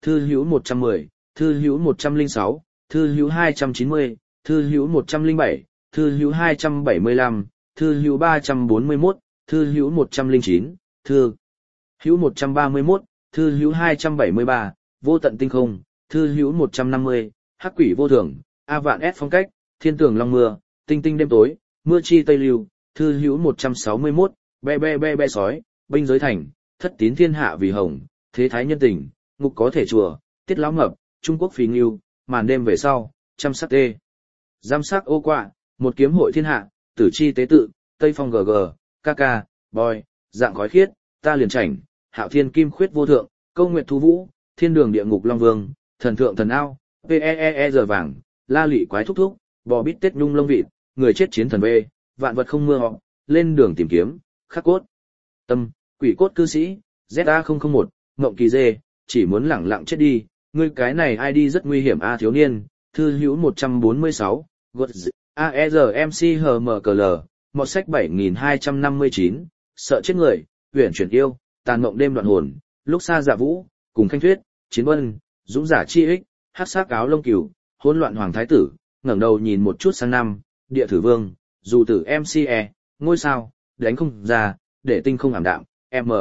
Thư hữu một trăm mười, thư hữu một trăm lẻ sáu, thư hữu hai trăm chín mươi, thư hữu một trăm lẻ bảy, thư hữu hai trăm bảy mươi lăm, thư hữu ba trăm bốn mươi mốt, thư hữu một trăm lẻ chín, thư hữu một trăm ba mươi mốt, thư hữu hai trăm bảy mươi ba, vô tận tinh không, thư hữu một trăm năm mươi, hắc quỷ vô thường, a vạn S phong cách, thiên tường long mưa, tinh tinh đêm tối, mưa chi tây lưu, thư hữu một trăm sáu mươi mốt, be be be be sói, binh giới thành, thất tín thiên hạ vì hồng, thế thái nhân tình, ngục có thể chùa, tiết lão mập, Trung Quốc phí nghiêu, màn đêm về sau, trăm sắc tê. Giam sắc ô quạ, một kiếm hội thiên hạ, tử chi tế tự, tây phong gg, kk, boy, dạng khói khiết, ta liền chảnh, hạo thiên kim khuyết vô thượng, câu nguyệt thu vũ, thiên đường địa ngục long vương, thần thượng thần ao, peee giờ vàng, la lị quái thúc thúc, bò bít tết nhung lông vịt, người chết chiến thần b, vạn vật không mưa họ, lên đường tìm kiếm, khắc cốt. Tâm, quỷ cốt cư sĩ, Z A không không một, ngộng kỳ dê, chỉ muốn lẳng lặng chết đi, ngươi cái này ai đi rất nguy hiểm a thiếu niên, thư hữu một trăm bốn mươi sáu, gột a e rờ em xê hờ mờ cờ lờ, một sách bảy nghìn hai trăm năm mươi chín, sợ chết người, huyền chuyển yêu, tàn mộng đêm đoạn hồn, lúc xa dạ vũ, cùng khanh thuyết, chiến vân, dũng giả chi ích, hắc sắc áo lông cừu, hỗn loạn hoàng thái tử, ngẩng đầu nhìn một chút sang năm, địa thử vương, dù tử em xê e, ngôi sao, đánh không ra, để tinh không ảm đạm, M.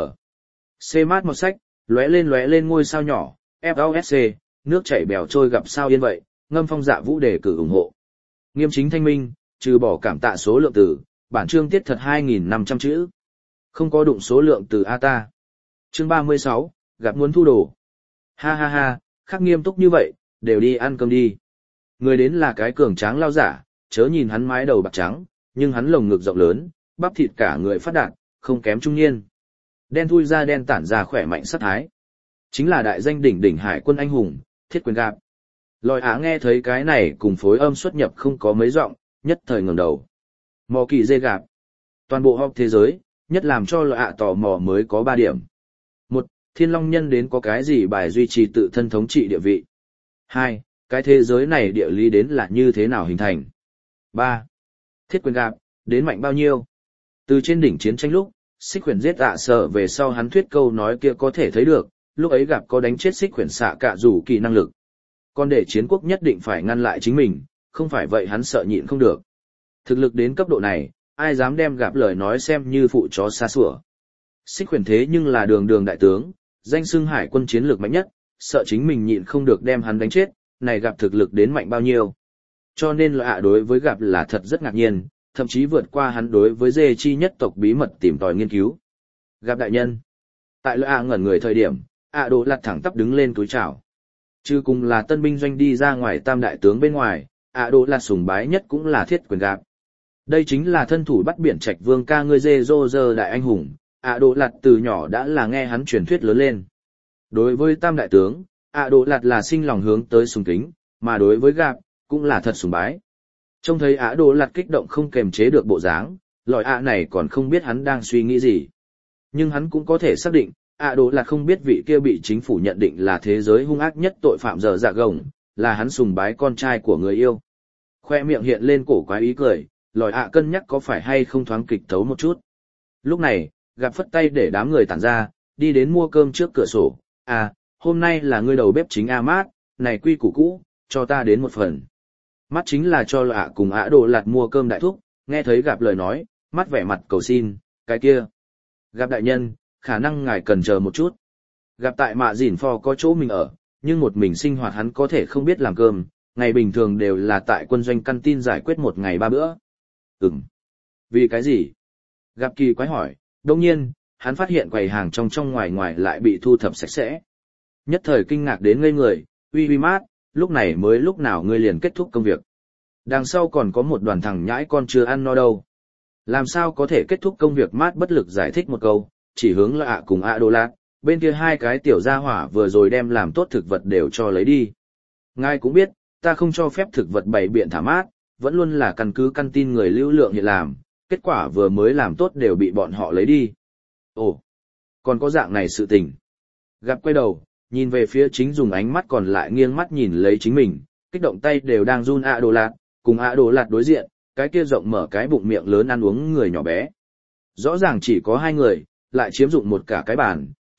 C mát một sách, lóe lên lóe lên ngôi sao nhỏ, ép lờ ét xê, nước chảy bèo trôi gặp sao yên vậy, ngâm phong dạ vũ đề cử ủng hộ. Nghiêm chính thanh minh, trừ bỏ cảm tạ số lượng từ, bản chương tiết thật hai nghìn năm trăm chữ. Không có đụng số lượng từ A ta. Chương ba mươi sáu, gặp muốn thu đồ. Ha ha ha, khắc nghiêm túc như vậy, đều đi ăn cơm đi. Người đến là cái cường tráng lao giả, chớ nhìn hắn mái đầu bạc trắng, nhưng hắn lồng ngực rộng lớn, bắp thịt cả người phát đạt, không kém trung niên. Đen thui ra đen tản ra khỏe mạnh sát thái. Chính là đại danh đỉnh đỉnh hải quân anh hùng, Thiết Quyền Gạp. Lòi Á nghe thấy cái này cùng phối âm xuất nhập không có mấy giọng, nhất thời ngẩng đầu. Mò kỳ dê gạp. Toàn bộ họp thế giới, nhất làm cho lòi Á tò mò mới có ba điểm. Một, Thiên Long Nhân đến có cái gì bài duy trì tự thân thống trị địa vị. Hai, cái thế giới này địa lý đến là như thế nào hình thành. Ba, Thiết Quyền Gạp, đến mạnh bao nhiêu. Từ trên đỉnh chiến tranh lúc, xích khuyển giết ạ sợ về sau hắn thuyết câu nói kia có thể thấy được, lúc ấy gặp có đánh chết xích khuyển xạ cả rủ kỳ năng lực. Còn để chiến quốc nhất định phải ngăn lại chính mình, không phải vậy hắn sợ nhịn không được. Thực lực đến cấp độ này, ai dám đem gặp lời nói xem như phụ chó xa sủa. Xích khuyển thế nhưng là đường đường đại tướng, danh xưng hải quân chiến lược mạnh nhất, sợ chính mình nhịn không được đem hắn đánh chết, này gặp thực lực đến mạnh bao nhiêu. Cho nên loại ạ đối với gặp là thật rất ngạc nhiên, thậm chí vượt qua hắn đối với dê chi nhất tộc bí mật tìm tòi nghiên cứu. Gặp đại nhân. Tại loại ạ ngẩn người thời điểm, ạ đồ lặt thẳng tắp đứng lên túi chào. Chứ cùng là tân binh doanh đi ra ngoài tam đại tướng bên ngoài, ạ đồ lặt sùng bái nhất cũng là Thiết Quyền Gạp. Đây chính là thân thủ bắt biển trạch vương ca ngươi dê dô dơ đại anh hùng, ạ đồ lặt từ nhỏ đã là nghe hắn truyền thuyết lớn lên. Đối với tam đại tướng, ạ đồ lặt là sinh lòng hướng tới sùng kính, mà đối với Gạp, cũng là thật sùng bái. Trông thấy ạ đồ lặt kích động không kềm chế được bộ dáng, loại ạ này còn không biết hắn đang suy nghĩ gì. Nhưng hắn cũng có thể xác định, ạ đồ lặt không biết vị kia bị chính phủ nhận định là thế giới hung ác nhất tội phạm dở dạ gồng, là hắn sùng bái con trai của người yêu. Khoe miệng hiện lên cổ quái ý cười, lòi ạ cân nhắc có phải hay không thoáng kịch thấu một chút. Lúc này, gặp phất tay để đám người tản ra, đi đến mua cơm trước cửa sổ. À, hôm nay là ngươi đầu bếp chính A Mát, này quy củ cũ, cho ta đến một phần. Mắt chính là cho lạ cùng ạ đồ lạt mua cơm đại thúc, nghe thấy gặp lời nói, mắt vẻ mặt cầu xin, cái kia. Gặp đại nhân, khả năng ngài cần chờ một chút. Gặp tại mạ dỉn phò có chỗ mình ở, nhưng một mình sinh hoạt hắn có thể không biết làm cơm, ngày bình thường đều là tại quân doanh căn tin giải quyết một ngày ba bữa. Ừm. Vì cái gì? Gặp kỳ quái hỏi, đồng nhiên, hắn phát hiện quầy hàng trong trong ngoài ngoài lại bị thu thập sạch sẽ. Nhất thời kinh ngạc đến ngây người, uy uy mát, lúc này mới lúc nào ngươi liền kết thúc công việc. Đằng sau còn có một đoàn thằng nhãi con chưa ăn no đâu. Làm sao có thể kết thúc công việc mát bất lực giải thích một câu, chỉ hướng là ạ cùng ạ đồ lạc, bên kia hai cái tiểu gia hỏa vừa rồi đem làm tốt thực vật đều cho lấy đi. Ngài cũng biết, ta không cho phép thực vật bày biện thả mát, vẫn luôn là căn cứ căn tin người lưu lượng hiện làm, kết quả vừa mới làm tốt đều bị bọn họ lấy đi. Ồ, còn có dạng này sự tình. Gặp quay đầu, nhìn về phía chính dùng ánh mắt còn lại nghiêng mắt nhìn lấy chính mình, kích động tay đều đang run ạ đồ lạc, cùng ạ đồ lạc đối diện, cái kia rộng mở cái bụng miệng lớn ăn uống người nhỏ bé. Rõ ràng chỉ có hai người, lại chiếm dụng một cả cái bàn,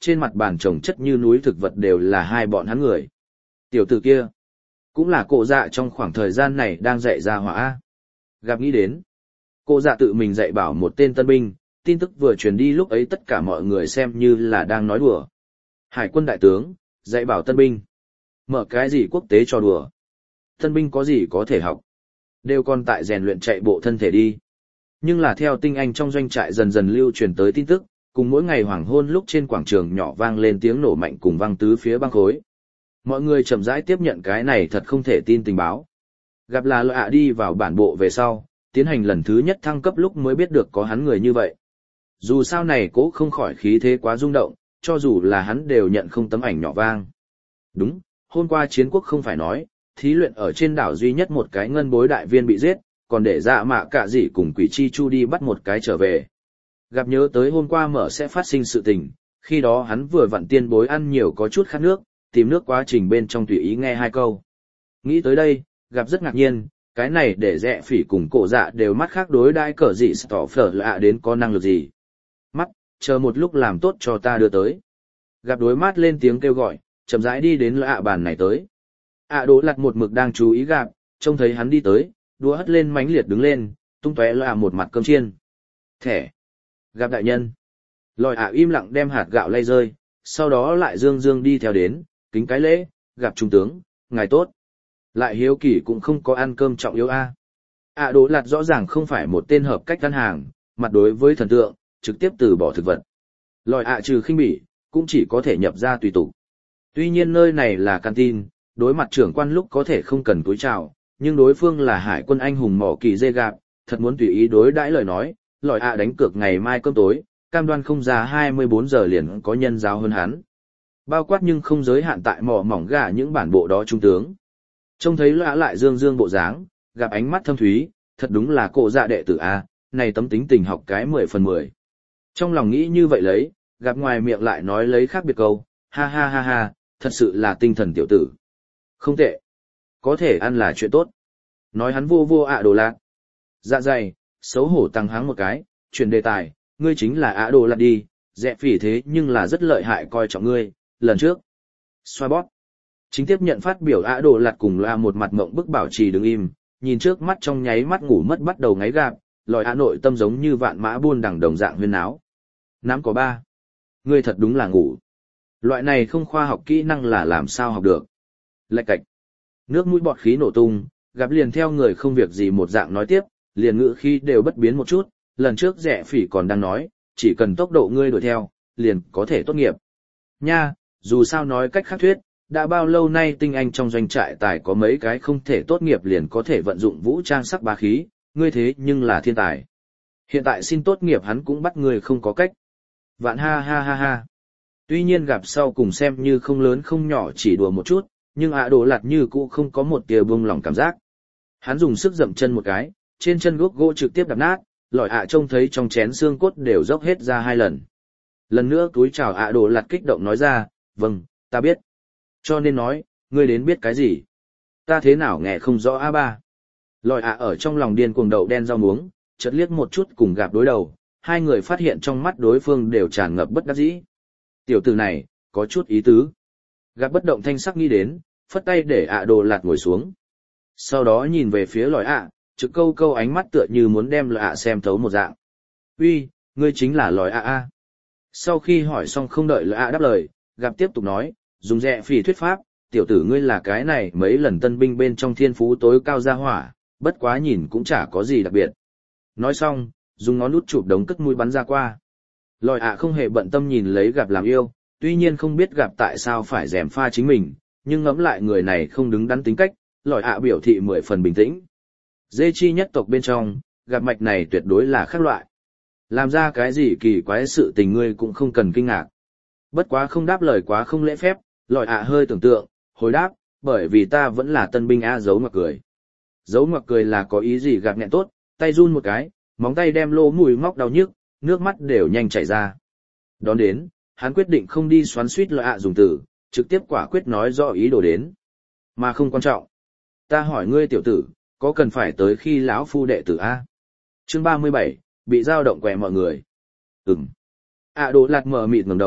trên mặt bàn trồng chất như núi thực vật đều là hai bọn hắn người. Tiểu tử kia, cũng là cổ dạ trong khoảng thời gian này đang dạy ra hỏa. Gặp nghĩ đến, cổ dạ tự mình dạy bảo một tên tân binh, tin tức vừa truyền đi lúc ấy tất cả mọi người xem như là đang nói đùa. Hải quân đại tướng, dạy bảo tân binh. Mở cái gì quốc tế cho đùa. Tân binh có gì có thể học. Đều còn tại rèn luyện chạy bộ thân thể đi. Nhưng là theo tinh anh trong doanh trại dần dần lưu truyền tới tin tức, cùng mỗi ngày hoàng hôn lúc trên quảng trường nhỏ vang lên tiếng nổ mạnh cùng vang tứ phía băng khối. Mọi người chậm rãi tiếp nhận cái này thật không thể tin tình báo. Gặp là lợi ạ đi vào bản bộ về sau, tiến hành lần thứ nhất thăng cấp lúc mới biết được có hắn người như vậy. Dù sao này cố không khỏi khí thế quá rung động, cho dù là hắn đều nhận không tấm ảnh nhỏ vang. Đúng, hôm qua chiến quốc không phải nói, thí luyện ở trên đảo duy nhất một cái ngân bối đại viên bị giết, còn để dạ mạ cả gì cùng quỷ chi chu đi bắt một cái trở về. Gặp nhớ tới hôm qua mở sẽ phát sinh sự tình, khi đó hắn vừa vặn tiên bối ăn nhiều có chút khát nước, tìm nước quá trình bên trong tùy ý nghe hai câu. Nghĩ tới đây, gặp rất ngạc nhiên, cái này để rẽ phỉ cùng cổ dạ đều mắt khác đối đai cờ gì tỏ phở lạ đến có năng lực gì. Mắt, chờ một lúc làm tốt cho ta đưa tới. Gặp đối mắt lên tiếng kêu gọi, chậm rãi đi đến lạ bàn này tới. ạ đỗ lặt một mực đang chú ý gặp, trông thấy hắn đi tới, đũa hất lên mãnh liệt đứng lên, tung tóe lạ một mặt cơm chiên. Thẻ. Gặp đại nhân. Lòi ạ im lặng đem hạt gạo lay rơi, sau đó lại dương dương đi theo đến, kính cái lễ, gặp trung tướng, ngài tốt. Lại hiếu kỳ cũng không có ăn cơm trọng yếu a. ạ đỗ lặt rõ ràng không phải một tên hợp cách ăn hàng, mặt đối với thần tượng, trực tiếp từ bỏ thực vật. Lòi ạ trừ khinh bỉ, cũng chỉ có thể nhập ra tùy tục. Tuy nhiên nơi này là canteen, đối mặt trưởng quan lúc có thể không cần cúi chào, nhưng đối phương là hải quân anh hùng mỏ kỳ dê gạp, thật muốn tùy ý đối đãi lời nói, lòi ạ đánh cược ngày mai cơm tối, cam đoan không ra hai mươi bốn giờ liền có nhân giáo hơn hắn. Bao quát nhưng không giới hạn tại mỏ mỏng gà những bản bộ đó trung tướng. Trông thấy lạ lại dương dương bộ dáng, gặp ánh mắt thâm thúy, thật đúng là cổ dạ đệ tử A, này tấm tính tình học cái mười phần mười. Trong lòng nghĩ như vậy lấy, gặp ngoài miệng lại nói lấy khác biệt câu, ha ha ha ha, thật sự là tinh thần tiểu tử. Không tệ. Có thể ăn là chuyện tốt. Nói hắn vô vô ạ đồ lạc. Dạ dày, xấu hổ tăng háng một cái, chuyển đề tài, ngươi chính là ạ đồ lạc đi, dẹ phỉ thế nhưng là rất lợi hại coi trọng ngươi, lần trước. Xoa bóp. Chính tiếp nhận phát biểu ạ đồ lạc cùng là một mặt mộng bức bảo trì đứng im, nhìn trước mắt trong nháy mắt ngủ mất bắt đầu ngáy gạp, lòi ạ nội tâm giống như vạn mã buôn đằng đồng dạng huyên áo. Nám có ba. Ngươi thật đúng là ngủ. Loại này không khoa học kỹ năng là làm sao học được. Lạch cạch. Nước mũi bọt khí nổ tung, gặp liền theo người không việc gì một dạng nói tiếp, liền ngữ khi đều bất biến một chút, lần trước rẻ phỉ còn đang nói, chỉ cần tốc độ ngươi đuổi theo, liền có thể tốt nghiệp. Nha, dù sao nói cách khác thuyết, đã bao lâu nay tinh anh trong doanh trại tài có mấy cái không thể tốt nghiệp liền có thể vận dụng vũ trang sắc bá khí, ngươi thế nhưng là thiên tài. Hiện tại xin tốt nghiệp hắn cũng bắt ngươi không có cách. Vạn ha ha ha ha. Tuy nhiên gặp sau cùng xem như không lớn không nhỏ chỉ đùa một chút, nhưng ạ đồ lạt như cũ không có một tia buông lỏng cảm giác. Hắn dùng sức dậm chân một cái, trên chân guốc gỗ trực tiếp đập nát, lỏi ạ trông thấy trong chén xương cốt đều dốc hết ra hai lần. Lần nữa túi chào ạ đồ lạt kích động nói ra, vâng, ta biết. Cho nên nói, ngươi đến biết cái gì? Ta thế nào nghe không rõ a ba. Lỏi ạ ở trong lòng điên cuồng đậu đen rau muống, chợt liếc một chút cùng gặp đối đầu, hai người phát hiện trong mắt đối phương đều tràn ngập bất đắc dĩ. Tiểu tử này, có chút ý tứ. Gặp bất động thanh sắc nghĩ đến, phất tay để ạ đồ lạt ngồi xuống. Sau đó nhìn về phía lòi ạ, trực câu câu ánh mắt tựa như muốn đem lòi ạ xem thấu một dạng. Uy, ngươi chính là lòi ạ a. Sau khi hỏi xong không đợi lòi ạ đáp lời, gặp tiếp tục nói, dùng rẻ phỉ thuyết pháp, tiểu tử ngươi là cái này mấy lần tân binh bên trong thiên phú tối cao gia hỏa, bất quá nhìn cũng chả có gì đặc biệt. Nói xong, dùng ngón út chụp đống cất mũi bắn ra qua. Lòi ạ không hề bận tâm nhìn lấy gặp làm yêu, tuy nhiên không biết gặp tại sao phải dèm pha chính mình, nhưng ngẫm lại người này không đứng đắn tính cách, lòi ạ biểu thị mười phần bình tĩnh. Dê chi nhất tộc bên trong, gặp mạch này tuyệt đối là khác loại. Làm ra cái gì kỳ quái sự tình ngươi cũng không cần kinh ngạc. Bất quá không đáp lời quá không lễ phép, lòi ạ hơi tưởng tượng, hồi đáp, bởi vì ta vẫn là tân binh a giấu ngoặc cười. Giấu ngoặc cười là có ý gì gặp nghẹn tốt, tay run một cái, móng tay đem lô mùi móc đau nhức, nước mắt đều nhanh chảy ra. Đón đến, hắn quyết định không đi xoắn suýt lòi ạ dùng từ, trực tiếp quả quyết nói rõ ý đồ đến. Mà không quan trọng. Ta hỏi ngươi tiểu tử, có cần phải tới khi lão phu đệ tử a? Chương ba mươi bảy, bị dao động quẹ mọi người. Ừm. ạ đồ lạt mở mịt ngẩng đầu,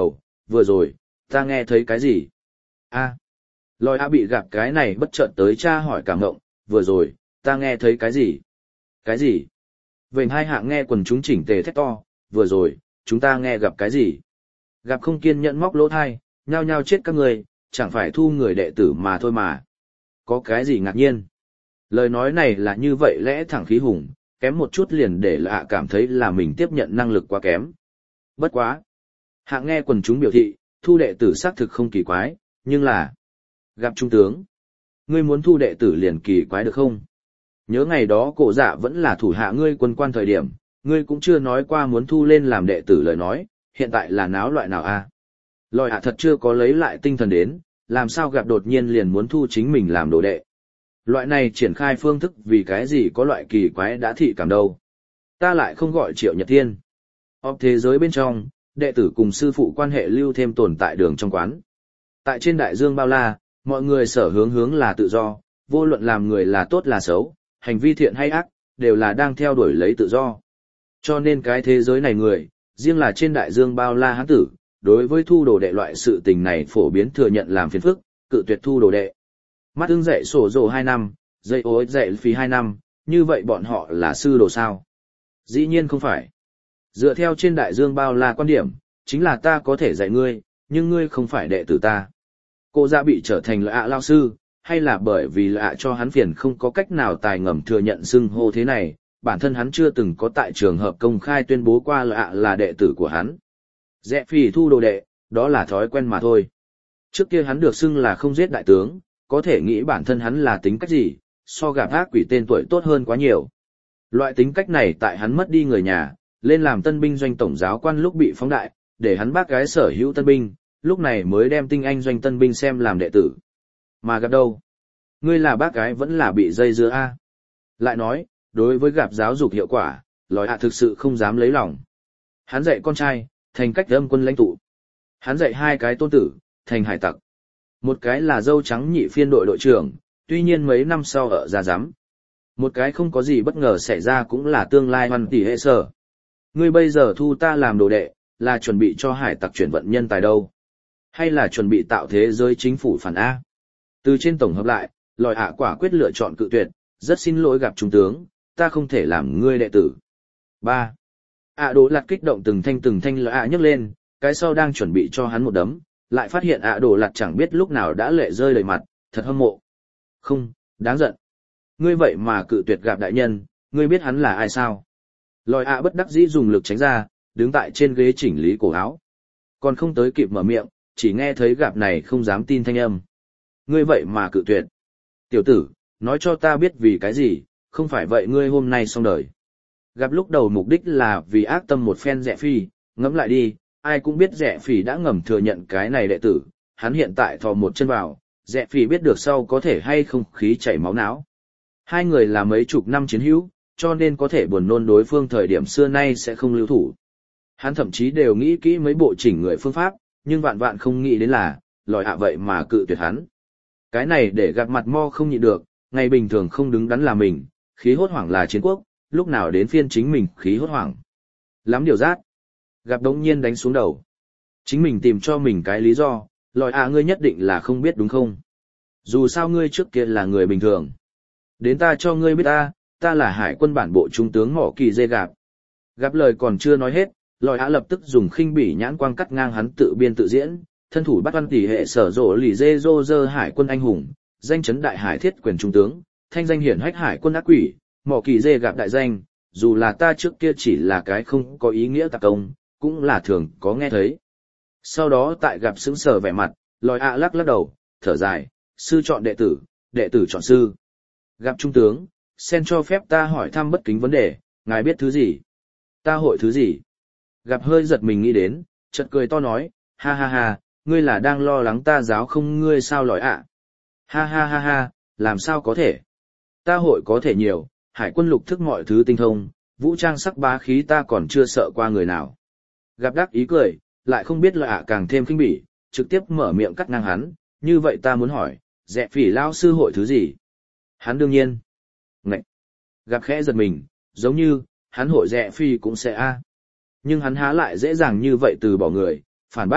vừa rồi, ta nghe thấy cái gì? A. Lòi ạ bị gặp cái này bất chợt tới cha hỏi cảm ngộng, vừa rồi, ta nghe thấy cái gì? Cái gì? Vệnh hai hạng nghe quần chúng chỉnh tề thét to, vừa rồi, chúng ta nghe gặp cái gì? Gặp không kiên nhẫn móc lỗ thai, nhao nhao chết các người, chẳng phải thu người đệ tử mà thôi mà. Có cái gì ngạc nhiên? Lời nói này là như vậy lẽ thẳng khí hùng, kém một chút liền để lạ cảm thấy là mình tiếp nhận năng lực quá kém. Bất quá. Hạng nghe quần chúng biểu thị, thu đệ tử xác thực không kỳ quái, nhưng là... Gặp trung tướng. Ngươi muốn thu đệ tử liền kỳ quái được không? Nhớ ngày đó cổ dạ vẫn là thủ hạ ngươi quân quan thời điểm, ngươi cũng chưa nói qua muốn thu lên làm đệ tử lời nói, hiện tại là náo loại nào a? À? Lòi ạ thật chưa có lấy lại tinh thần đến, làm sao gặp đột nhiên liền muốn thu chính mình làm đồ đệ. Loại này triển khai phương thức vì cái gì có loại kỳ quái đã thị cảm đâu. Ta lại không gọi Triệu Nhật Thiên. Ở thế giới bên trong, đệ tử cùng sư phụ quan hệ lưu thêm tồn tại đường trong quán. Tại trên đại dương bao la, mọi người sở hướng hướng là tự do, vô luận làm người là tốt là xấu, hành vi thiện hay ác, đều là đang theo đuổi lấy tự do. Cho nên cái thế giới này người, riêng là trên đại dương bao la hán tử, đối với thu đồ đệ loại sự tình này phổ biến thừa nhận làm phiền phức, cự tuyệt thu đồ đệ. Mắt ưng dạy sổ rồ hai năm, dạy ối dạy phí hai năm, như vậy bọn họ là sư đồ sao? Dĩ nhiên không phải. Dựa theo trên đại dương bao la quan điểm, chính là ta có thể dạy ngươi, nhưng ngươi không phải đệ tử ta. Cô ra bị trở thành lạ lao sư, hay là bởi vì lạ cho hắn phiền không có cách nào tài ngầm thừa nhận xưng hô thế này, bản thân hắn chưa từng có tại trường hợp công khai tuyên bố qua lạ là đệ tử của hắn. Dẹ phì thu đồ đệ, đó là thói quen mà thôi. Trước kia hắn được xưng là không giết đại tướng, có thể nghĩ bản thân hắn là tính cách gì, so gặp ác quỷ tên tuổi tốt hơn quá nhiều. Loại tính cách này tại hắn mất đi người nhà, lên làm tân binh doanh tổng giáo quan lúc bị phóng đại, để hắn bác gái sở hữu tân binh, lúc này mới đem tinh anh doanh tân binh xem làm đệ tử. Mà gặp đâu? Ngươi là bác gái vẫn là bị dây dưa a. Lại nói, đối với gặp giáo dục hiệu quả, lòi hạ thực sự không dám lấy lòng. Hắn dạy con trai, thành cách âm quân lãnh tụ. Hắn dạy hai cái tôn tử, thành hải tặc. Một cái là dâu trắng nhị phiên đội đội trưởng, tuy nhiên mấy năm sau ở ra giám. Một cái không có gì bất ngờ xảy ra cũng là tương lai hoàn tỷ hệ sở. Ngươi bây giờ thu ta làm đồ đệ, là chuẩn bị cho hải tặc chuyển vận nhân tài đâu? Hay là chuẩn bị tạo thế giới chính phủ phản A? Từ trên tổng hợp lại, lòi hạ quả quyết lựa chọn cự tuyệt, rất xin lỗi gặp trung tướng, ta không thể làm ngươi đệ tử. ba. ạ đồ lạt kích động từng thanh từng thanh lòi hạ nhấc lên, cái sau đang chuẩn bị cho hắn một đấm, lại phát hiện ạ đồ lạt chẳng biết lúc nào đã lệ rơi đầy mặt, thật hâm mộ. Không, đáng giận. Ngươi vậy mà cự tuyệt gặp đại nhân, ngươi biết hắn là ai sao? Lòi ạ bất đắc dĩ dùng lực tránh ra, đứng tại trên ghế chỉnh lý cổ áo. Còn không tới kịp mở miệng, chỉ nghe thấy gặp này không dám tin thanh âm. Ngươi vậy mà cự tuyệt. Tiểu tử, nói cho ta biết vì cái gì, không phải vậy ngươi hôm nay xong đời. Gặp lúc đầu mục đích là vì ác tâm một phen Rẽ Phi, ngẫm lại đi, ai cũng biết Rẽ Phi đã ngầm thừa nhận cái này đệ tử, hắn hiện tại thò một chân vào, Rẽ Phi biết được sau có thể hay không khí chảy máu não. Hai người là mấy chục năm chiến hữu, cho nên có thể buồn nôn đối phương thời điểm xưa nay sẽ không lưu thủ. Hắn thậm chí đều nghĩ kỹ mấy bộ chỉnh người phương pháp, nhưng vạn vạn không nghĩ đến là, lòi hạ vậy mà cự tuyệt hắn. Cái này để gặp mặt mo không nhịn được, ngày bình thường không đứng đắn là mình, khí hốt hoảng là chiến quốc, lúc nào đến phiên chính mình khí hốt hoảng. Lắm điều rát. Gặp đống nhiên đánh xuống đầu. Chính mình tìm cho mình cái lý do, lòi hạ ngươi nhất định là không biết đúng không? Dù sao ngươi trước kia là người bình thường. Đến ta cho ngươi biết ta, ta là hải quân bản bộ trung tướng Mỏ Kỳ Dê Gạp. Gặp lời còn chưa nói hết, lòi hạ lập tức dùng khinh bỉ nhãn quang cắt ngang hắn tự biên tự diễn, thân thủ bắt văn tỷ hệ sở rộ lì dê dô dơ hải quân anh hùng, danh chấn đại hải thiết quyền trung tướng, thanh danh hiển hách hải quân ác quỷ, Mỏ Kỳ Dê Gạp đại danh, dù là ta trước kia chỉ là cái không có ý nghĩa tạp công, cũng là thường có nghe thấy. Sau đó tại gặp sững sờ vẻ mặt, lòi hạ lắc lắc đầu, thở dài, sư chọn đệ tử, đệ tử chọn sư. Gặp trung tướng, sen cho phép ta hỏi thăm bất kính vấn đề, ngài biết thứ gì? Ta hội thứ gì? Gặp hơi giật mình nghĩ đến, chợt cười to nói, ha ha ha, ngươi là đang lo lắng ta giáo không ngươi sao lòi ạ? Ha ha ha ha, làm sao có thể? Ta hội có thể nhiều, hải quân lục thức mọi thứ tinh thông, vũ trang sắc bá khí ta còn chưa sợ qua người nào. Gặp đắc ý cười, lại không biết lòi ạ càng thêm khinh bỉ, trực tiếp mở miệng cắt ngang hắn, như vậy ta muốn hỏi, Rẽ Phỉ lao sư hội thứ gì? Hắn đương nhiên. Ngậy. Gặp khẽ giật mình, giống như, hắn hội Rẽ Phi cũng sẽ a. Nhưng hắn há lại dễ dàng như vậy từ bỏ người, phản bác,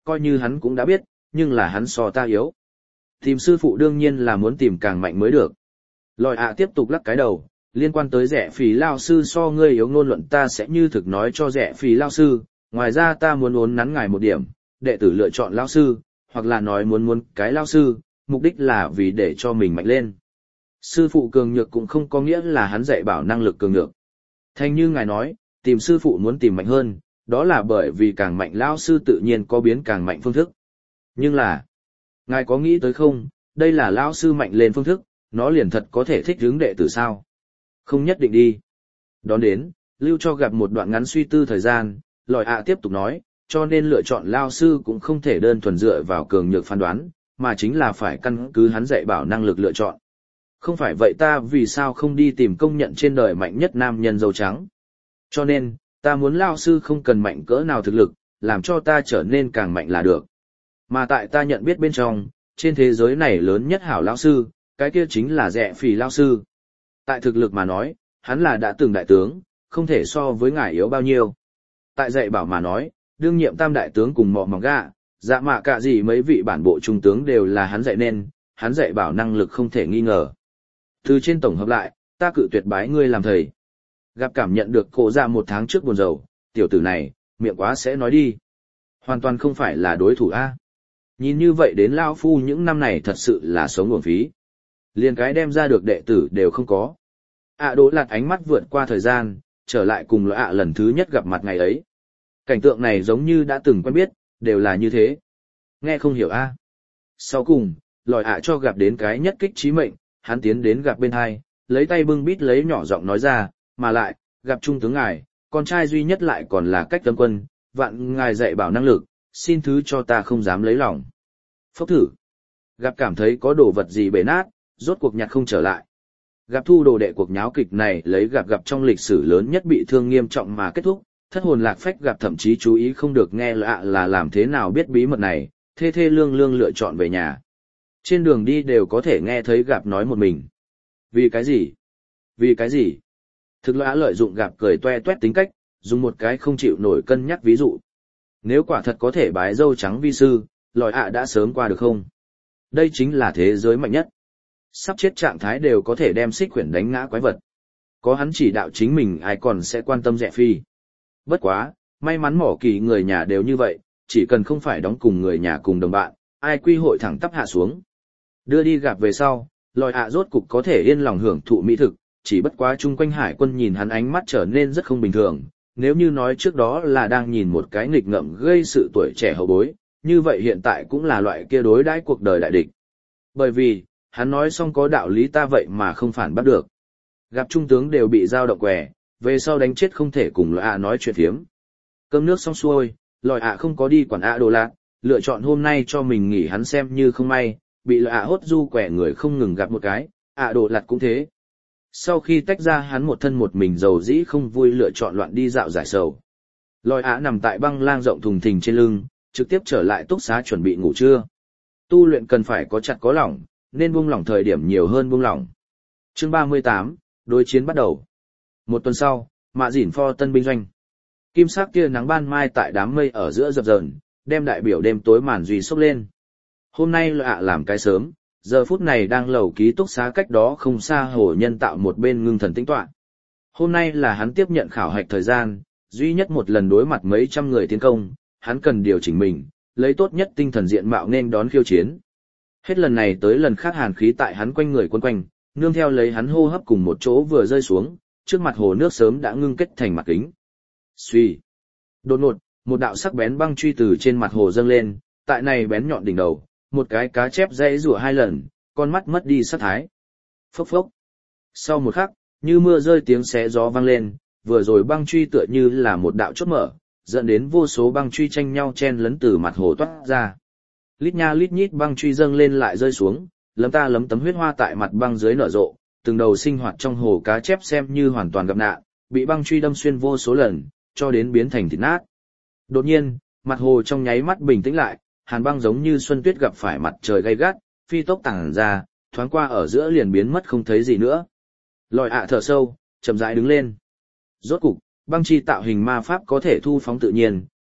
coi như hắn cũng đã biết, nhưng là hắn so ta yếu. Tìm sư phụ đương nhiên là muốn tìm càng mạnh mới được. Lòi ạ tiếp tục lắc cái đầu, liên quan tới rẻ phí lao sư so ngươi yếu ngôn luận ta sẽ như thực nói cho rẻ phí lao sư, ngoài ra ta muốn uốn nắn ngài một điểm, đệ tử lựa chọn lao sư, hoặc là nói muốn muốn cái lao sư, mục đích là vì để cho mình mạnh lên. Sư phụ cường nhược cũng không có nghĩa là hắn dạy bảo năng lực cường nhược. Thành như ngài nói, tìm sư phụ muốn tìm mạnh hơn, đó là bởi vì càng mạnh lao sư tự nhiên có biến càng mạnh phương thức. Nhưng là, ngài có nghĩ tới không, đây là lao sư mạnh lên phương thức, nó liền thật có thể thích hướng đệ tử sao? Không nhất định đi. Đón đến, lưu cho gặp một đoạn ngắn suy tư thời gian, lòi ạ tiếp tục nói, cho nên lựa chọn lao sư cũng không thể đơn thuần dựa vào cường nhược phán đoán, mà chính là phải căn cứ hắn dạy bảo năng lực lựa chọn. Không phải vậy ta vì sao không đi tìm công nhận trên đời mạnh nhất nam nhân dâu trắng? Cho nên, ta muốn lao sư không cần mạnh cỡ nào thực lực, làm cho ta trở nên càng mạnh là được. Mà tại ta nhận biết bên trong, trên thế giới này lớn nhất hảo lao sư, cái kia chính là rẻ phì lao sư. Tại thực lực mà nói, hắn là đã từng đại tướng, không thể so với ngài yếu bao nhiêu. Tại dạy bảo mà nói, đương nhiệm tam đại tướng cùng mọ mỏng gạ, dạ mạ cả gì mấy vị bản bộ trung tướng đều là hắn dạy nên, hắn dạy bảo năng lực không thể nghi ngờ. Từ trên tổng hợp lại, ta cự tuyệt bái ngươi làm thầy. Gặp cảm nhận được cổ ra một tháng trước buồn rầu, tiểu tử này, miệng quá sẽ nói đi. Hoàn toàn không phải là đối thủ A. Nhìn như vậy đến lao phu những năm này thật sự là sống uổng phí. Liền cái đem ra được đệ tử đều không có. ạ đỗ lạt ánh mắt vượt qua thời gian, trở lại cùng loại ạ lần thứ nhất gặp mặt ngày ấy. Cảnh tượng này giống như đã từng quen biết, đều là như thế. Nghe không hiểu A. Sau cùng, lòi ạ cho gặp đến cái nhất kích trí mệnh, hắn tiến đến gặp bên hai, lấy tay bưng bít lấy nhỏ giọng nói ra, mà lại, gặp trung tướng ngài, con trai duy nhất lại còn là cách tâm quân, vạn ngài dạy bảo năng lực, xin thứ cho ta không dám lấy lòng. Phốc thử. Gặp cảm thấy có đồ vật gì bể nát, rốt cuộc nhặt không trở lại. Gặp thu đồ đệ cuộc nháo kịch này lấy gặp gặp trong lịch sử lớn nhất bị thương nghiêm trọng mà kết thúc, thất hồn lạc phách gặp thậm chí chú ý không được nghe lạ là làm thế nào biết bí mật này, thê thê lương lương lựa chọn về nhà. Trên đường đi đều có thể nghe thấy gặp nói một mình. Vì cái gì? Vì cái gì? Thực lã lợi dụng gặp cười toe toét tính cách, dùng một cái không chịu nổi cân nhắc ví dụ. Nếu quả thật có thể bái dâu trắng vi sư, lòi ạ đã sớm qua được không? Đây chính là thế giới mạnh nhất. Sắp chết trạng thái đều có thể đem xích quyển đánh ngã quái vật. Có hắn chỉ đạo chính mình ai còn sẽ quan tâm rẻ phi. Bất quá, may mắn mỏ kỳ người nhà đều như vậy, chỉ cần không phải đóng cùng người nhà cùng đồng bạn, ai quy hội thẳng tắp hạ xuống. Đưa đi gặp về sau, lòi ạ rốt cục có thể yên lòng hưởng thụ mỹ thực, chỉ bất quá chung quanh hải quân nhìn hắn ánh mắt trở nên rất không bình thường. Nếu như nói trước đó là đang nhìn một cái nghịch ngợm gây sự tuổi trẻ hậu bối, như vậy hiện tại cũng là loại kia đối đãi cuộc đời đại địch. Bởi vì, hắn nói xong có đạo lý ta vậy mà không phản bắt được. Gặp trung tướng đều bị dao động què, về sau đánh chết không thể cùng lòi ạ nói chuyện phiếm. Cơm nước xong xuôi, lòi ạ không có đi quản ạ đồ lạc, lựa chọn hôm nay cho mình nghỉ hắn xem như không may, bị lòi ạ hốt du quẻ người không ngừng gặp một cái, ạ đồ lạc cũng thế. Sau khi tách ra hắn một thân một mình dầu dĩ không vui lựa chọn loạn đi dạo giải sầu. Lòi ạ nằm tại băng lang rộng thùng thình trên lưng, trực tiếp trở lại túc xá chuẩn bị ngủ trưa. Tu luyện cần phải có chặt có lỏng, nên buông lỏng thời điểm nhiều hơn buông lỏng. Chương ba mươi tám, đối chiến bắt đầu. Một tuần sau, mạ dỉn pho tân binh doanh. Kim sắc tia nắng ban mai tại đám mây ở giữa dập dờn, đem đại biểu đêm tối màn duy sốc lên. Hôm nay lạ à làm cái sớm, giờ phút này đang lầu ký túc xá cách đó không xa hồ nhân tạo một bên ngưng thần tĩnh tọa. Hôm nay là hắn tiếp nhận khảo hạch thời gian, duy nhất một lần đối mặt mấy trăm người tiến công, hắn cần điều chỉnh mình, lấy tốt nhất tinh thần diện mạo nên đón khiêu chiến. Hết lần này tới lần khác hàn khí tại hắn quanh người quấn quanh, nương theo lấy hắn hô hấp cùng một chỗ vừa rơi xuống, trước mặt hồ nước sớm đã ngưng kết thành mặt kính. Xuy. Đột ngột, một đạo sắc bén băng truy từ trên mặt hồ dâng lên, tại này bén nhọn đỉnh đầu, một cái cá chép dãy rủa hai lần, con mắt mất đi sát thái. Phốc phốc. Sau một khắc, như mưa rơi tiếng xé gió vang lên, vừa rồi băng truy tựa như là một đạo chốt mở, dẫn đến vô số băng truy tranh nhau chen lấn từ mặt hồ toát ra. Lít nha lít nhít băng truy dâng lên lại rơi xuống, lấm ta lấm tấm huyết hoa tại mặt băng dưới nở rộ, từng đầu sinh hoạt trong hồ cá chép xem như hoàn toàn gặp nạn, bị băng truy đâm xuyên vô số lần, cho đến biến thành thịt nát. Đột nhiên, mặt hồ trong nháy mắt bình tĩnh lại, hàn băng giống như xuân tuyết gặp phải mặt trời gay gắt, phi tốc tàng ra, thoáng qua ở giữa liền biến mất không thấy gì nữa. Lòi ạ thở sâu, chậm rãi đứng lên. Rốt cục, băng chi tạo hình ma pháp có thể thu phóng tự nhiên,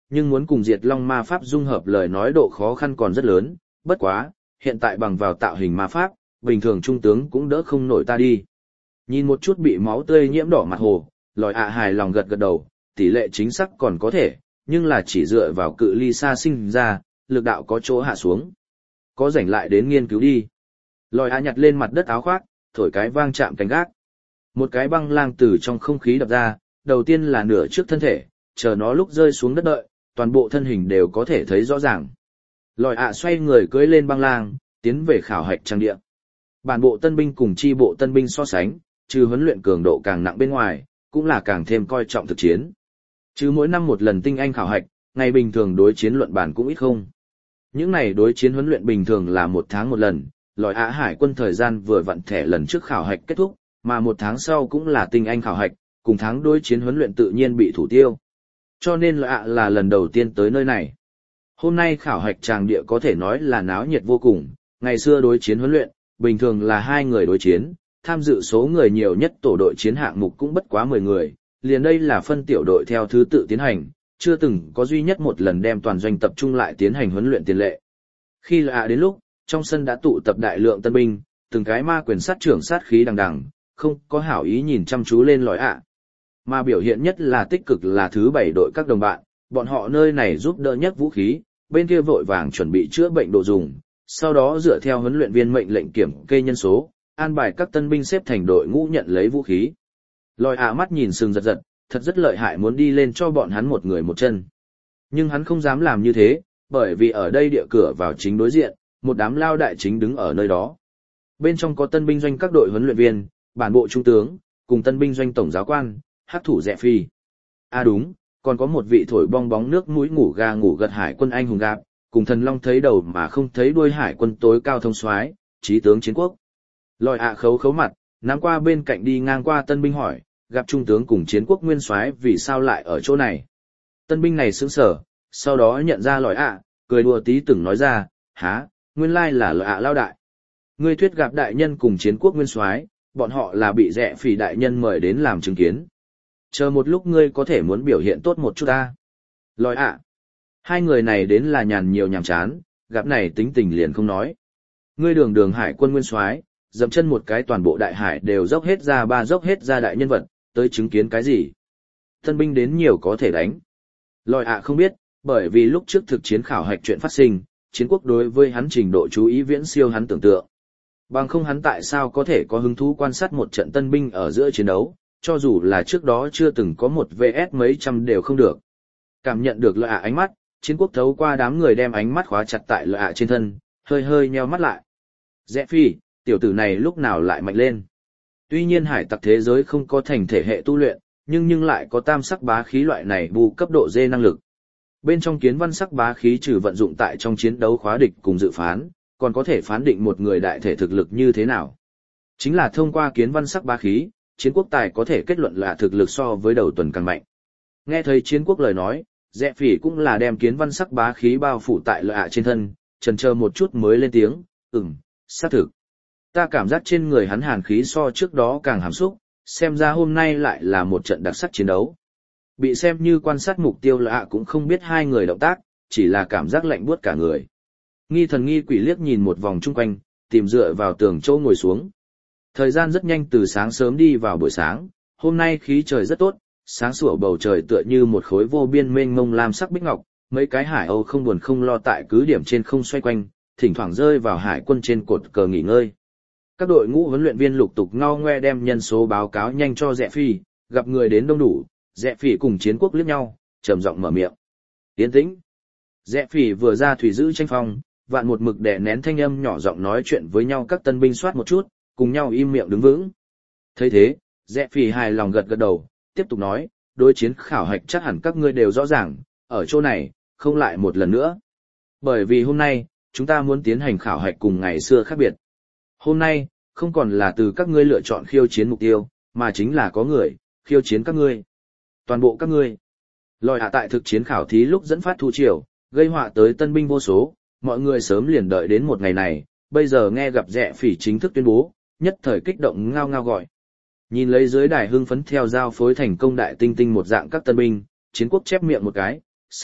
nhưng muốn cùng diệt long ma pháp dung hợp lời nói độ khó khăn còn rất lớn, bất quá, hiện tại bằng vào tạo hình ma pháp, bình thường trung tướng cũng đỡ không nổi ta đi. Nhìn một chút bị máu tươi nhiễm đỏ mặt hồ, lòi ạ hài lòng gật gật đầu, tỷ lệ chính xác còn có thể, nhưng là chỉ dựa vào cự ly xa sinh ra, lực đạo có chỗ hạ xuống. Có rảnh lại đến nghiên cứu đi. Lòi ạ nhặt lên mặt đất áo khoác, thổi cái vang chạm cánh gác. Một cái băng lang từ trong không khí đập ra, đầu tiên là nửa trước thân thể, chờ nó lúc rơi xuống đất đợi, toàn bộ thân hình đều có thể thấy rõ ràng. Lòi ạ xoay người cưỡi lên băng lang, tiến về khảo hạch trang địa. Bản bộ tân binh cùng chi bộ tân binh so sánh, trừ huấn luyện cường độ càng nặng bên ngoài, cũng là càng thêm coi trọng thực chiến. Chứ mỗi năm một lần tinh anh khảo hạch, ngày bình thường đối chiến luận bản cũng ít không. Những này đối chiến huấn luyện bình thường là một tháng một lần, lòi ạ hải quân thời gian vừa vặn thẻ lần trước khảo hạch kết thúc, mà một tháng sau cũng là tinh anh khảo hạch, cùng tháng đối chiến huấn luyện tự nhiên bị thủ tiêu. Cho nên lòi ạ là lần đầu tiên tới nơi này. Hôm nay khảo hạch tràng địa có thể nói là náo nhiệt vô cùng, ngày xưa đối chiến huấn luyện, bình thường là hai người đối chiến, tham dự số người nhiều nhất tổ đội chiến hạng mục cũng bất quá mười người, liền đây là phân tiểu đội theo thứ tự tiến hành, chưa từng có duy nhất một lần đem toàn doanh tập trung lại tiến hành huấn luyện tiền lệ. Khi lòi ạ đến lúc, trong sân đã tụ tập đại lượng tân binh, từng cái ma quyền sát trưởng sát khí đằng đằng, không có hảo ý nhìn chăm chú lên lòi ạ. Mà biểu hiện nhất là tích cực là thứ bảy đội các đồng bạn, bọn họ nơi này giúp đỡ nhất vũ khí, bên kia vội vàng chuẩn bị chữa bệnh đồ dùng, sau đó dựa theo huấn luyện viên mệnh lệnh kiểm kê nhân số, an bài các tân binh xếp thành đội ngũ nhận lấy vũ khí. Lòi ạ mắt nhìn sừng giật giật, thật rất lợi hại muốn đi lên cho bọn hắn một người một chân. Nhưng hắn không dám làm như thế, bởi vì ở đây địa cửa vào chính đối diện, một đám lao đại chính đứng ở nơi đó. Bên trong có tân binh doanh các đội huấn luyện viên, bản bộ trung tướng, cùng tân binh doanh tổng giáo quan, hắc thủ Rẽ Phi. À đúng, còn có một vị thổi bong bóng nước mũi ngủ ga ngủ gật hải quân anh hùng gạp, cùng thần long thấy đầu mà không thấy đuôi hải quân tối cao thông soái, chí tướng chiến quốc. Lòi ạ khấu khấu mặt, nắm qua bên cạnh đi ngang qua tân binh hỏi, gặp trung tướng cùng chiến quốc nguyên soái vì sao lại ở chỗ này. Tân binh này sững sờ, sau đó nhận ra lòi ạ, cười đùa tí từng nói ra, há, nguyên lai là lòi ạ lao đại. Ngươi thuyết gặp đại nhân cùng chiến quốc nguyên soái, bọn họ là bị Rẽ Phỉ đại nhân mời đến làm chứng kiến. Chờ một lúc ngươi có thể muốn biểu hiện tốt một chút ta. Lòi ạ. Hai người này đến là nhàn nhiều nhàm chán, gặp này tính tình liền không nói. Ngươi đường đường hải quân nguyên soái, dậm chân một cái toàn bộ đại hải đều dốc hết ra ba dốc hết ra đại nhân vật, tới chứng kiến cái gì. Tân binh đến nhiều có thể đánh. Lòi ạ không biết, bởi vì lúc trước thực chiến khảo hạch chuyện phát sinh, chiến quốc đối với hắn trình độ chú ý viễn siêu hắn tưởng tượng. Bằng không hắn tại sao có thể có hứng thú quan sát một trận tân binh ở giữa chiến đấu, cho dù là trước đó chưa từng có một vs mấy trăm đều không được. Cảm nhận được lòi ạ ánh mắt, chiến quốc thấu qua đám người đem ánh mắt khóa chặt tại lòi ạ trên thân, hơi hơi nheo mắt lại. Rẽ Phi, tiểu tử này lúc nào lại mạnh lên. Tuy nhiên hải tặc thế giới không có thành thể hệ tu luyện, nhưng nhưng lại có tam sắc bá khí loại này bù cấp độ D năng lực. Bên trong kiến văn sắc bá khí trừ vận dụng tại trong chiến đấu khóa địch cùng dự phán, còn có thể phán định một người đại thể thực lực như thế nào. Chính là thông qua kiến văn sắc bá khí, chiến quốc tài có thể kết luận là thực lực so với đầu tuần càng mạnh. Nghe thấy chiến quốc lời nói, Rẽ Phỉ cũng là đem kiến văn sắc bá khí bao phủ tại lợi ạ trên thân, chần chờ một chút mới lên tiếng, ừm, xác thực. Ta cảm giác trên người hắn hàn khí so trước đó càng hàm xúc, xem ra hôm nay lại là một trận đặc sắc chiến đấu. Bị xem như quan sát mục tiêu lợi ạ cũng không biết hai người động tác, chỉ là cảm giác lạnh buốt cả người. Nghi thần nghi quỷ liếc nhìn một vòng chung quanh, tìm dựa vào tường chỗ ngồi xuống. Thời gian rất nhanh từ sáng sớm đi vào buổi sáng, hôm nay khí trời rất tốt, sáng sủa bầu trời tựa như một khối vô biên mênh mông lam sắc bích ngọc, mấy cái hải âu không buồn không lo tại cứ điểm trên không xoay quanh, thỉnh thoảng rơi vào hải quân trên cột cờ nghỉ ngơi. Các đội ngũ huấn luyện viên lục tục ngao ngoe đem nhân số báo cáo nhanh cho Rẽ Phi, gặp người đến đông đủ, Rẽ Phi cùng chiến quốc liếc nhau, trầm giọng mở miệng. Yên tĩnh. Rẽ Phi vừa ra thủy giữ tranh phong, vạn một mực đè nén thanh âm nhỏ giọng nói chuyện với nhau các tân binh soát một chút, cùng nhau im miệng đứng vững. Thấy thế, Rẽ Phi hài lòng gật gật đầu, tiếp tục nói, đối chiến khảo hạch chắc hẳn các ngươi đều rõ ràng, ở chỗ này, không lại một lần nữa. Bởi vì hôm nay, chúng ta muốn tiến hành khảo hạch cùng ngày xưa khác biệt. Hôm nay, không còn là từ các ngươi lựa chọn khiêu chiến mục tiêu, mà chính là có người, khiêu chiến các ngươi. Toàn bộ các ngươi. Lòi hạ tại thực chiến khảo thí lúc dẫn phát thu triều, gây họa tới tân binh vô số, mọi người sớm liền đợi đến một ngày này, bây giờ nghe gặp Rẽ Phỉ chính thức tuyên bố, nhất thời kích động ngao ngao gọi. Nhìn lấy dưới đài hưng phấn theo giao phối thành công đại tinh tinh một dạng các tân binh, chiến quốc chép miệng một cái, sách,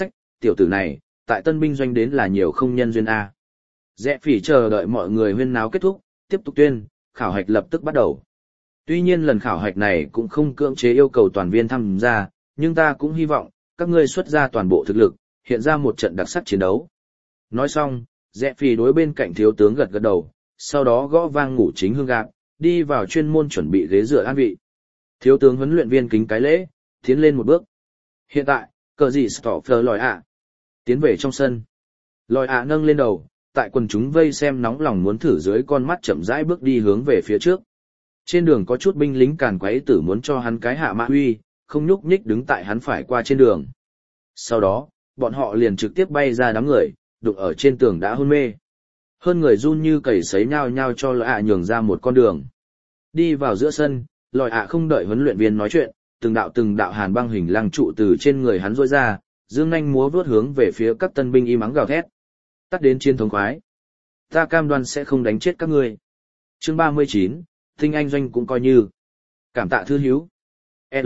tiểu tử này, tại tân binh doanh đến là nhiều không nhân duyên A. Rẽ phỉ chờ đợi mọi người huyên náo kết thúc, tiếp tục tuyên, khảo hạch lập tức bắt đầu. Tuy nhiên lần khảo hạch này cũng không cưỡng chế yêu cầu toàn viên tham gia, nhưng ta cũng hy vọng, các ngươi xuất ra toàn bộ thực lực, hiện ra một trận đặc sắc chiến đấu. Nói xong, Rẽ phỉ đối bên cạnh thiếu tướng gật gật đầu, sau đó gõ vang ngủ chính hương gạc, đi vào chuyên môn chuẩn bị ghế dựa an vị. Thiếu tướng huấn luyện viên kính cái lễ, tiến lên một bước. Hiện tại, cờ gì Stoffer lòi ạ. Tiến về trong sân. Lòi ạ nâng lên đầu, tại quần chúng vây xem nóng lòng muốn thử dưới con mắt chậm rãi bước đi hướng về phía trước. Trên đường có chút binh lính càn quấy tử muốn cho hắn cái hạ mã huy, không nhúc nhích đứng tại hắn phải qua trên đường. Sau đó, bọn họ liền trực tiếp bay ra đám người, đụng ở trên tường đã hôn mê. Hơn người run như cầy sấy nhao nhao cho lòi ạ nhường ra một con đường. Đi vào giữa sân, lòi ạ không đợi huấn luyện viên nói chuyện, từng đạo từng đạo hàn băng hình lăng trụ từ trên người hắn rỗi ra, dương nhanh múa vớt hướng về phía các tân binh y mắng gào thét. Tắt đến chiến thống khoái. Ta cam đoan sẽ không đánh chết các ngươi. Chương ba mươi chín, tinh anh doanh cũng coi như. Cảm tạ thư hiếu. L.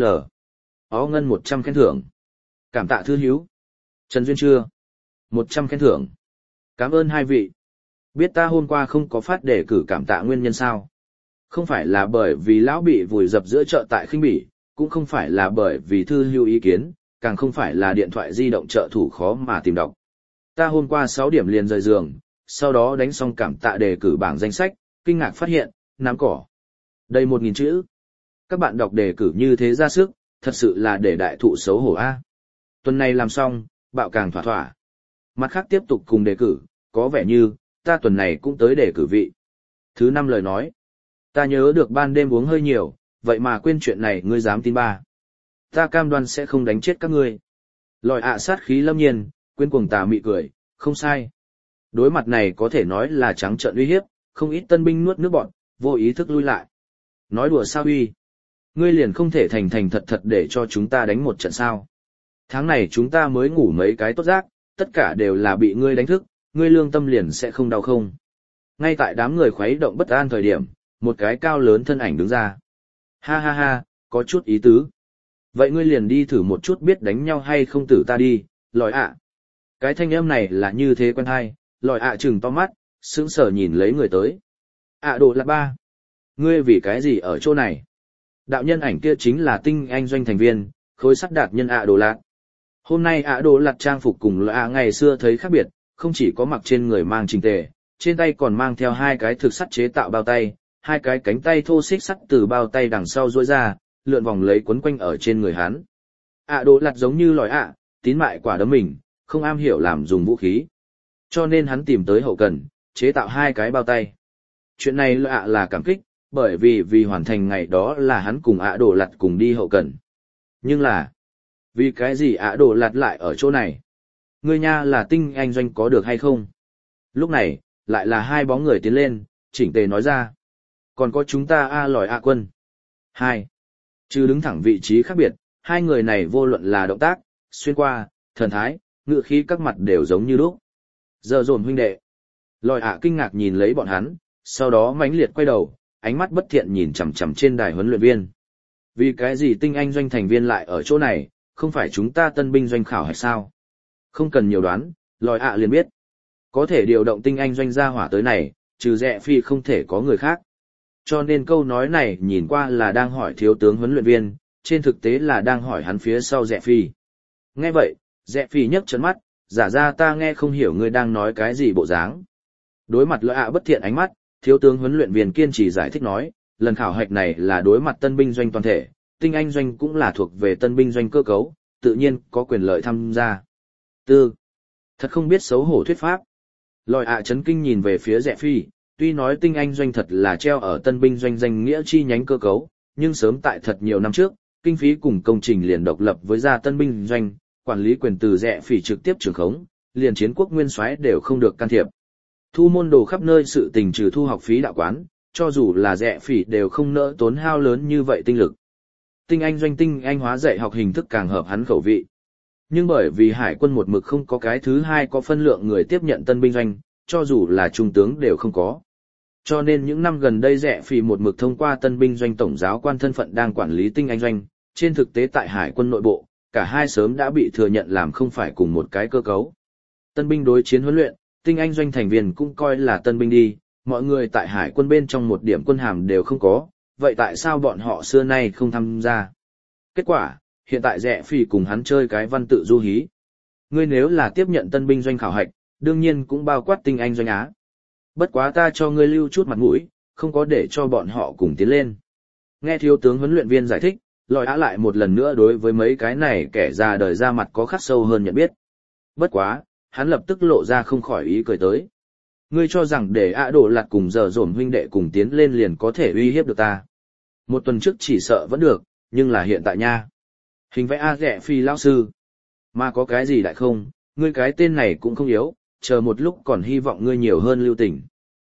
Ó ngân một trăm khen thưởng. Cảm tạ thư hiếu. Trần Duyên chưa. một trăm khen thưởng. Cảm ơn hai vị. Biết ta hôm qua không có phát đề cử cảm tạ nguyên nhân sao? Không phải là bởi vì lão bị vùi dập giữa chợ tại khinh bỉ, cũng không phải là bởi vì thư hữu ý kiến, càng không phải là điện thoại di động trợ thủ khó mà tìm đọc. Ta hôm qua sáu điểm liền rời giường, sau đó đánh xong cảm tạ đề cử bảng danh sách, kinh ngạc phát hiện, nám cỏ. Đây một nghìn chữ. Các bạn đọc đề cử như thế ra sức, thật sự là để đại thụ xấu hổ a. Tuần này làm xong, bạo càng thỏa thỏa. Mặt khác tiếp tục cùng đề cử, có vẻ như, ta tuần này cũng tới đề cử vị. Thứ năm lời nói. Ta nhớ được ban đêm uống hơi nhiều, vậy mà quên chuyện này ngươi dám tin ba. Ta cam đoan sẽ không đánh chết các ngươi. Lòi ạ sát khí lâm nhiên, quên cuồng tà mị cười, không sai. Đối mặt này có thể nói là trắng trợn uy hiếp, không ít tân binh nuốt nước bọn, vô ý thức lui lại. Nói đùa sao uy. Ngươi liền không thể thành thành thật thật để cho chúng ta đánh một trận sao. Tháng này chúng ta mới ngủ mấy cái tốt giác, tất cả đều là bị ngươi đánh thức, ngươi lương tâm liền sẽ không đau không. Ngay tại đám người khuấy động bất an thời điểm, một cái cao lớn thân ảnh đứng ra. Ha ha ha, có chút ý tứ. Vậy ngươi liền đi thử một chút biết đánh nhau hay không tử ta đi, lòi ạ. Cái thanh âm này là như thế quen hay, lòi ạ trừng to mắt, sững sờ nhìn lấy người tới. ạ đồ là ba. Ngươi vì cái gì ở chỗ này? Đạo nhân ảnh kia chính là tinh anh doanh thành viên, khối sắt đạt nhân ạ đồ lạc. Hôm nay ạ đồ lạc trang phục cùng lòi ạ ngày xưa thấy khác biệt, không chỉ có mặc trên người mang chỉnh tề, trên tay còn mang theo hai cái thực sắt chế tạo bao tay, hai cái cánh tay thô xích sắt từ bao tay đằng sau duỗi ra, lượn vòng lấy quấn quanh ở trên người hắn. ạ đồ lạc giống như lòi ạ, tín mại quả đấm mình, không am hiểu làm dùng vũ khí. Cho nên hắn tìm tới hậu cần, chế tạo hai cái bao tay. Chuyện này lòi ạ là cảm kích, bởi vì vì hoàn thành ngày đó là hắn cùng ạ đồ lạc cùng đi hậu cần. Nhưng là, vì cái gì ạ đồ lạc lại ở chỗ này? Ngươi nha là tinh anh doanh có được hay không? Lúc này, lại là hai bóng người tiến lên, chỉnh tề nói ra. Còn có chúng ta A lòi A quân. Hai. Chứ đứng thẳng vị trí khác biệt, hai người này vô luận là động tác, xuyên qua, thần thái, ngựa khí các mặt đều giống như lúc. Giờ dồn huynh đệ. Lòi ạ kinh ngạc nhìn lấy bọn hắn, sau đó mãnh liệt quay đầu, ánh mắt bất thiện nhìn chằm chằm trên đài huấn luyện viên. Vì cái gì tinh anh doanh thành viên lại ở chỗ này, không phải chúng ta tân binh doanh khảo hay sao? Không cần nhiều đoán, lòi ạ liền biết. Có thể điều động tinh anh doanh gia hỏa tới này, trừ Rẽ Phi không thể có người khác. Cho nên câu nói này nhìn qua là đang hỏi thiếu tướng huấn luyện viên, trên thực tế là đang hỏi hắn phía sau Rẽ Phi. Nghe vậy, Rẽ Phi nhấc chân mắt, giả ra ta nghe không hiểu ngươi đang nói cái gì bộ dáng. Đối mặt lỗi ạ bất thiện ánh mắt, thiếu tướng huấn luyện viên kiên trì giải thích nói, lần khảo hạch này là đối mặt tân binh doanh toàn thể, tinh anh doanh cũng là thuộc về tân binh doanh cơ cấu, tự nhiên có quyền lợi tham gia. Tư. Thật không biết xấu hổ thuyết pháp. Lòi ạ chấn kinh nhìn về phía Rẽ Phi, tuy nói tinh anh doanh thật là treo ở tân binh doanh danh nghĩa chi nhánh cơ cấu, nhưng sớm tại thật nhiều năm trước, kinh phí cùng công trình liền độc lập với gia tân binh doanh, quản lý quyền từ Rẽ Phi trực tiếp trưởng khống, liền chiến quốc nguyên soái đều không được can thiệp. Thu môn đồ khắp nơi sự tình trừ thu học phí đạo quán, cho dù là Rẽ Phi đều không nỡ tốn hao lớn như vậy tinh lực. Tinh anh doanh tinh anh hóa dạy học hình thức càng hợp hắn khẩu vị. Nhưng bởi vì hải quân một mực không có cái thứ hai có phân lượng người tiếp nhận tân binh doanh, cho dù là trung tướng đều không có. Cho nên những năm gần đây Rẽ Phi một mực thông qua tân binh doanh tổng giáo quan thân phận đang quản lý tinh anh doanh, trên thực tế tại hải quân nội bộ, cả hai sớm đã bị thừa nhận làm không phải cùng một cái cơ cấu. Tân binh đối chiến huấn luyện, tinh anh doanh thành viên cũng coi là tân binh đi, mọi người tại hải quân bên trong một điểm quân hàm đều không có, vậy tại sao bọn họ xưa nay không tham gia? Kết quả, hiện tại Rẽ Phỉ cùng hắn chơi cái văn tự du hí. Ngươi nếu là tiếp nhận tân binh doanh khảo hạch, đương nhiên cũng bao quát tinh anh doanh á. Bất quá ta cho ngươi lưu chút mặt mũi, không có để cho bọn họ cùng tiến lên. Nghe thiếu tướng huấn luyện viên giải thích, Lòi Á lại một lần nữa đối với mấy cái này kẻ già đời ra mặt có khắc sâu hơn nhận biết. Bất quá, hắn lập tức lộ ra không khỏi ý cười tới. Ngươi cho rằng để ạ đổ lạt cùng giờ dồn huynh đệ cùng tiến lên liền có thể uy hiếp được ta. Một tuần trước chỉ sợ vẫn được, nhưng là hiện tại nha. Hình vẽ A Rẽ Phi lão sư. Mà có cái gì đại không, ngươi cái tên này cũng không yếu, chờ một lúc còn hy vọng ngươi nhiều hơn lưu tình.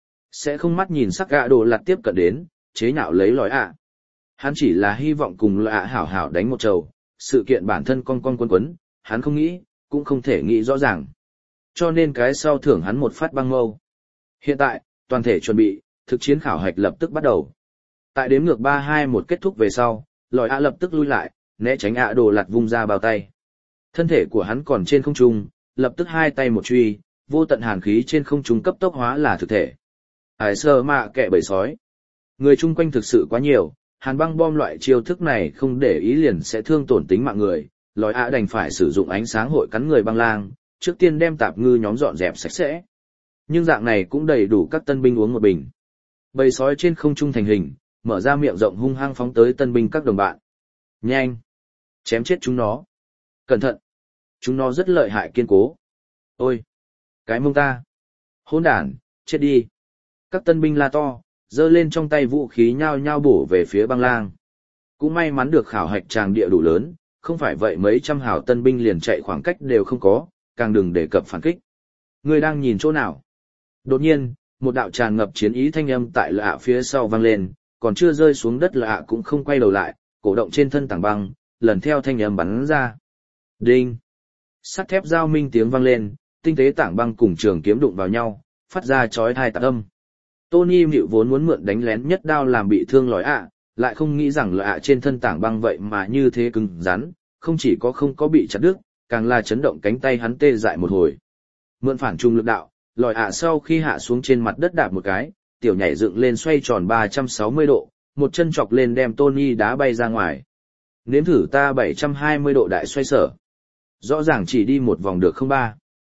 Sẽ không mắt nhìn sắc ạ đổ lạt tiếp cận đến, chế nhạo lấy Lòi ạ. Hắn chỉ là hy vọng cùng Lòi ạ hảo hảo đánh một trầu, sự kiện bản thân con con quấn quấn, hắn không nghĩ, cũng không thể nghĩ rõ ràng. Cho nên cái sau thưởng hắn một phát băng mâu. Hiện tại, toàn thể chuẩn bị, thực chiến khảo hạch lập tức bắt đầu. Tại đếm ngược ba hai một kết thúc về sau, Lòi ạ lập tức lui lại, né tránh ạ đồ lạt vung ra bao tay. Thân thể của hắn còn trên không trung, lập tức hai tay một truy, vô tận hàn khí trên không trung cấp tốc hóa là thực thể. Hải sơ mạ kệ bầy sói. Người chung quanh thực sự quá nhiều, hàn băng bom loại chiêu thức này không để ý liền sẽ thương tổn tính mạng người, Lòi ạ đành phải sử dụng ánh sáng hội cắn người băng lang, trước tiên đem tạp ngư nhóm dọn dẹp sạch sẽ. Nhưng dạng này cũng đầy đủ các tân binh uống một bình. Bầy sói trên không trung thành hình, mở ra miệng rộng hung hăng phóng tới tân binh các đồng bạn. Nhanh! Chém chết chúng nó! Cẩn thận! Chúng nó rất lợi hại kiên cố. Ôi! Cái mông ta! Hỗn đản, chết đi! Các tân binh la to, giơ lên trong tay vũ khí nhao nhao bổ về phía băng lang. Cũng may mắn được khảo hạch tràng địa đủ lớn, không phải vậy mấy trăm hào tân binh liền chạy khoảng cách đều không có, càng đừng đề cập phản kích. Ngươi đang nhìn chỗ nào? Đột nhiên, một đạo tràn ngập chiến ý thanh âm tại lạ phía sau vang lên, còn chưa rơi xuống đất lạ cũng không quay đầu lại, cổ động trên thân tảng băng, lần theo thanh âm bắn ra. Đinh! Sắt thép giao minh tiếng vang lên, tinh tế tảng băng cùng trường kiếm đụng vào nhau, phát ra chói tai tạc âm. Tony Mịu vốn muốn mượn đánh lén nhất đao làm bị thương Lòi ạ, lại không nghĩ rằng Lòi ạ trên thân tảng băng vậy mà như thế cứng rắn, không chỉ có không có bị chặt đứt, càng là chấn động cánh tay hắn tê dại một hồi. Mượn phản trung lực đạo, Lòi ạ sau khi hạ xuống trên mặt đất đạp một cái, tiểu nhảy dựng lên xoay tròn ba trăm sáu mươi độ, một chân chọc lên đem Tony đá bay ra ngoài. Nếm thử ta bảy trăm hai mươi độ đại xoay sở. Rõ ràng chỉ đi một vòng được không ba.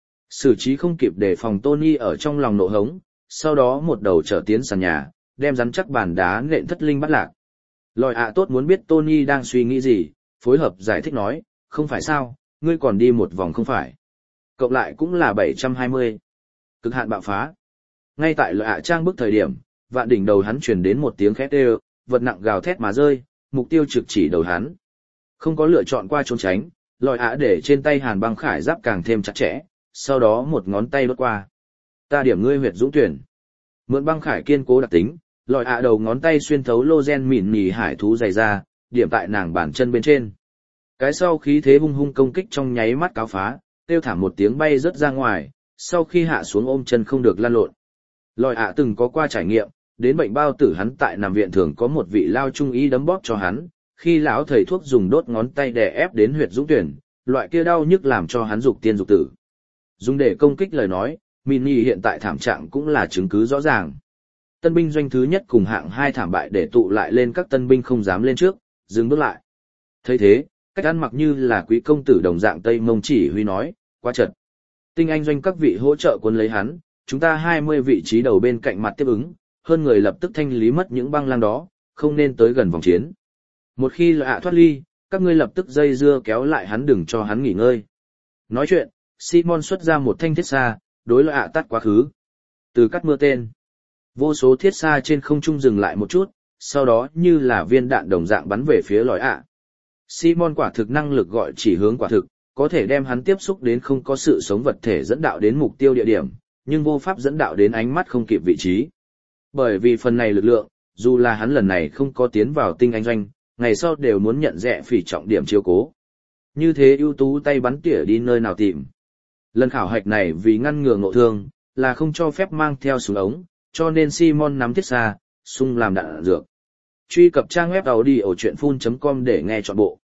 Xử trí không kịp để phòng Tony ở trong lòng nộ hống, sau đó một đầu trở tiến sàn nhà, đem rắn chắc bàn đá nện thất linh bắt lạc. Lòi ạ tốt muốn biết Tony đang suy nghĩ gì, phối hợp giải thích nói, không phải sao, ngươi còn đi một vòng không phải. Cộng lại cũng là bảy trăm hai mươi. Cực hạn bạo phá. Ngay tại Lòi ạ trang bức thời điểm, vạn đỉnh đầu hắn truyền đến một tiếng khét đều, vật nặng gào thét mà rơi, mục tiêu trực chỉ đầu hắn. Không có lựa chọn qua trốn tránh, Lòi ạ để trên tay hàn băng khải giáp càng thêm chặt chẽ, sau đó một ngón tay đốt qua. Ta điểm ngươi huyệt dũng tuyển. Mượn băng khải kiên cố đặc tính, Lòi ạ đầu ngón tay xuyên thấu lô gen mịn mì hải thú dày ra, điểm tại nàng bàn chân bên trên. Cái sau khí thế hung hung công kích trong nháy mắt cáo phá, kêu thảm một tiếng bay rớt ra ngoài, sau khi hạ xuống ôm chân không được lăn lộn. Lòi ạ từng có qua trải nghiệm, đến bệnh bao tử hắn tại nằm viện thường có một vị lao trung y đấm bóp cho hắn, khi lão thầy thuốc dùng đốt ngón tay đè ép đến huyệt dũng tuyển, loại kia đau nhức làm cho hắn dục tiên dục tử. Dùng để công kích lời nói, Mini hiện tại thảm trạng cũng là chứng cứ rõ ràng. Tân binh doanh thứ nhất cùng hạng hai thảm bại để tụ lại lên các tân binh không dám lên trước, dừng bước lại. Thấy thế, cách ăn mặc như là quý công tử đồng dạng Tây Mông chỉ huy nói, quá chật. Tinh anh doanh các vị hỗ trợ quân lấy hắn, chúng ta hai mươi vị trí đầu bên cạnh mặt tiếp ứng, hơn người lập tức thanh lý mất những băng lang đó, không nên tới gần vòng chiến. Một khi Lòi ạ thoát ly, các ngươi lập tức dây dưa kéo lại hắn đừng cho hắn nghỉ ngơi. Nói chuyện, Simon xuất ra một thanh thiết xa, đối Lòi ạ tắt quá khứ. Từ cắt mưa tên, vô số thiết xa trên không trung dừng lại một chút, sau đó như là viên đạn đồng dạng bắn về phía Lòi ạ. Simon quả thực năng lực gọi chỉ hướng quả thực, có thể đem hắn tiếp xúc đến không có sự sống vật thể dẫn đạo đến mục tiêu địa điểm, nhưng vô pháp dẫn đạo đến ánh mắt không kịp vị trí. Bởi vì phần này lực lượng, dù là hắn lần này không có tiến vào tinh anh doanh, ngày sau đều muốn nhận Rẽ Phỉ trọng điểm chiếu cố. Như thế ưu tú tay bắn tỉa đi nơi nào tìm. Lần khảo hạch này vì ngăn ngừa ngộ thương, là không cho phép mang theo súng ống, cho nên Simon nắm thiết xa, sung làm đạn dược. Truy cập trang web audio chuyện phun chấm com để nghe trọn bộ.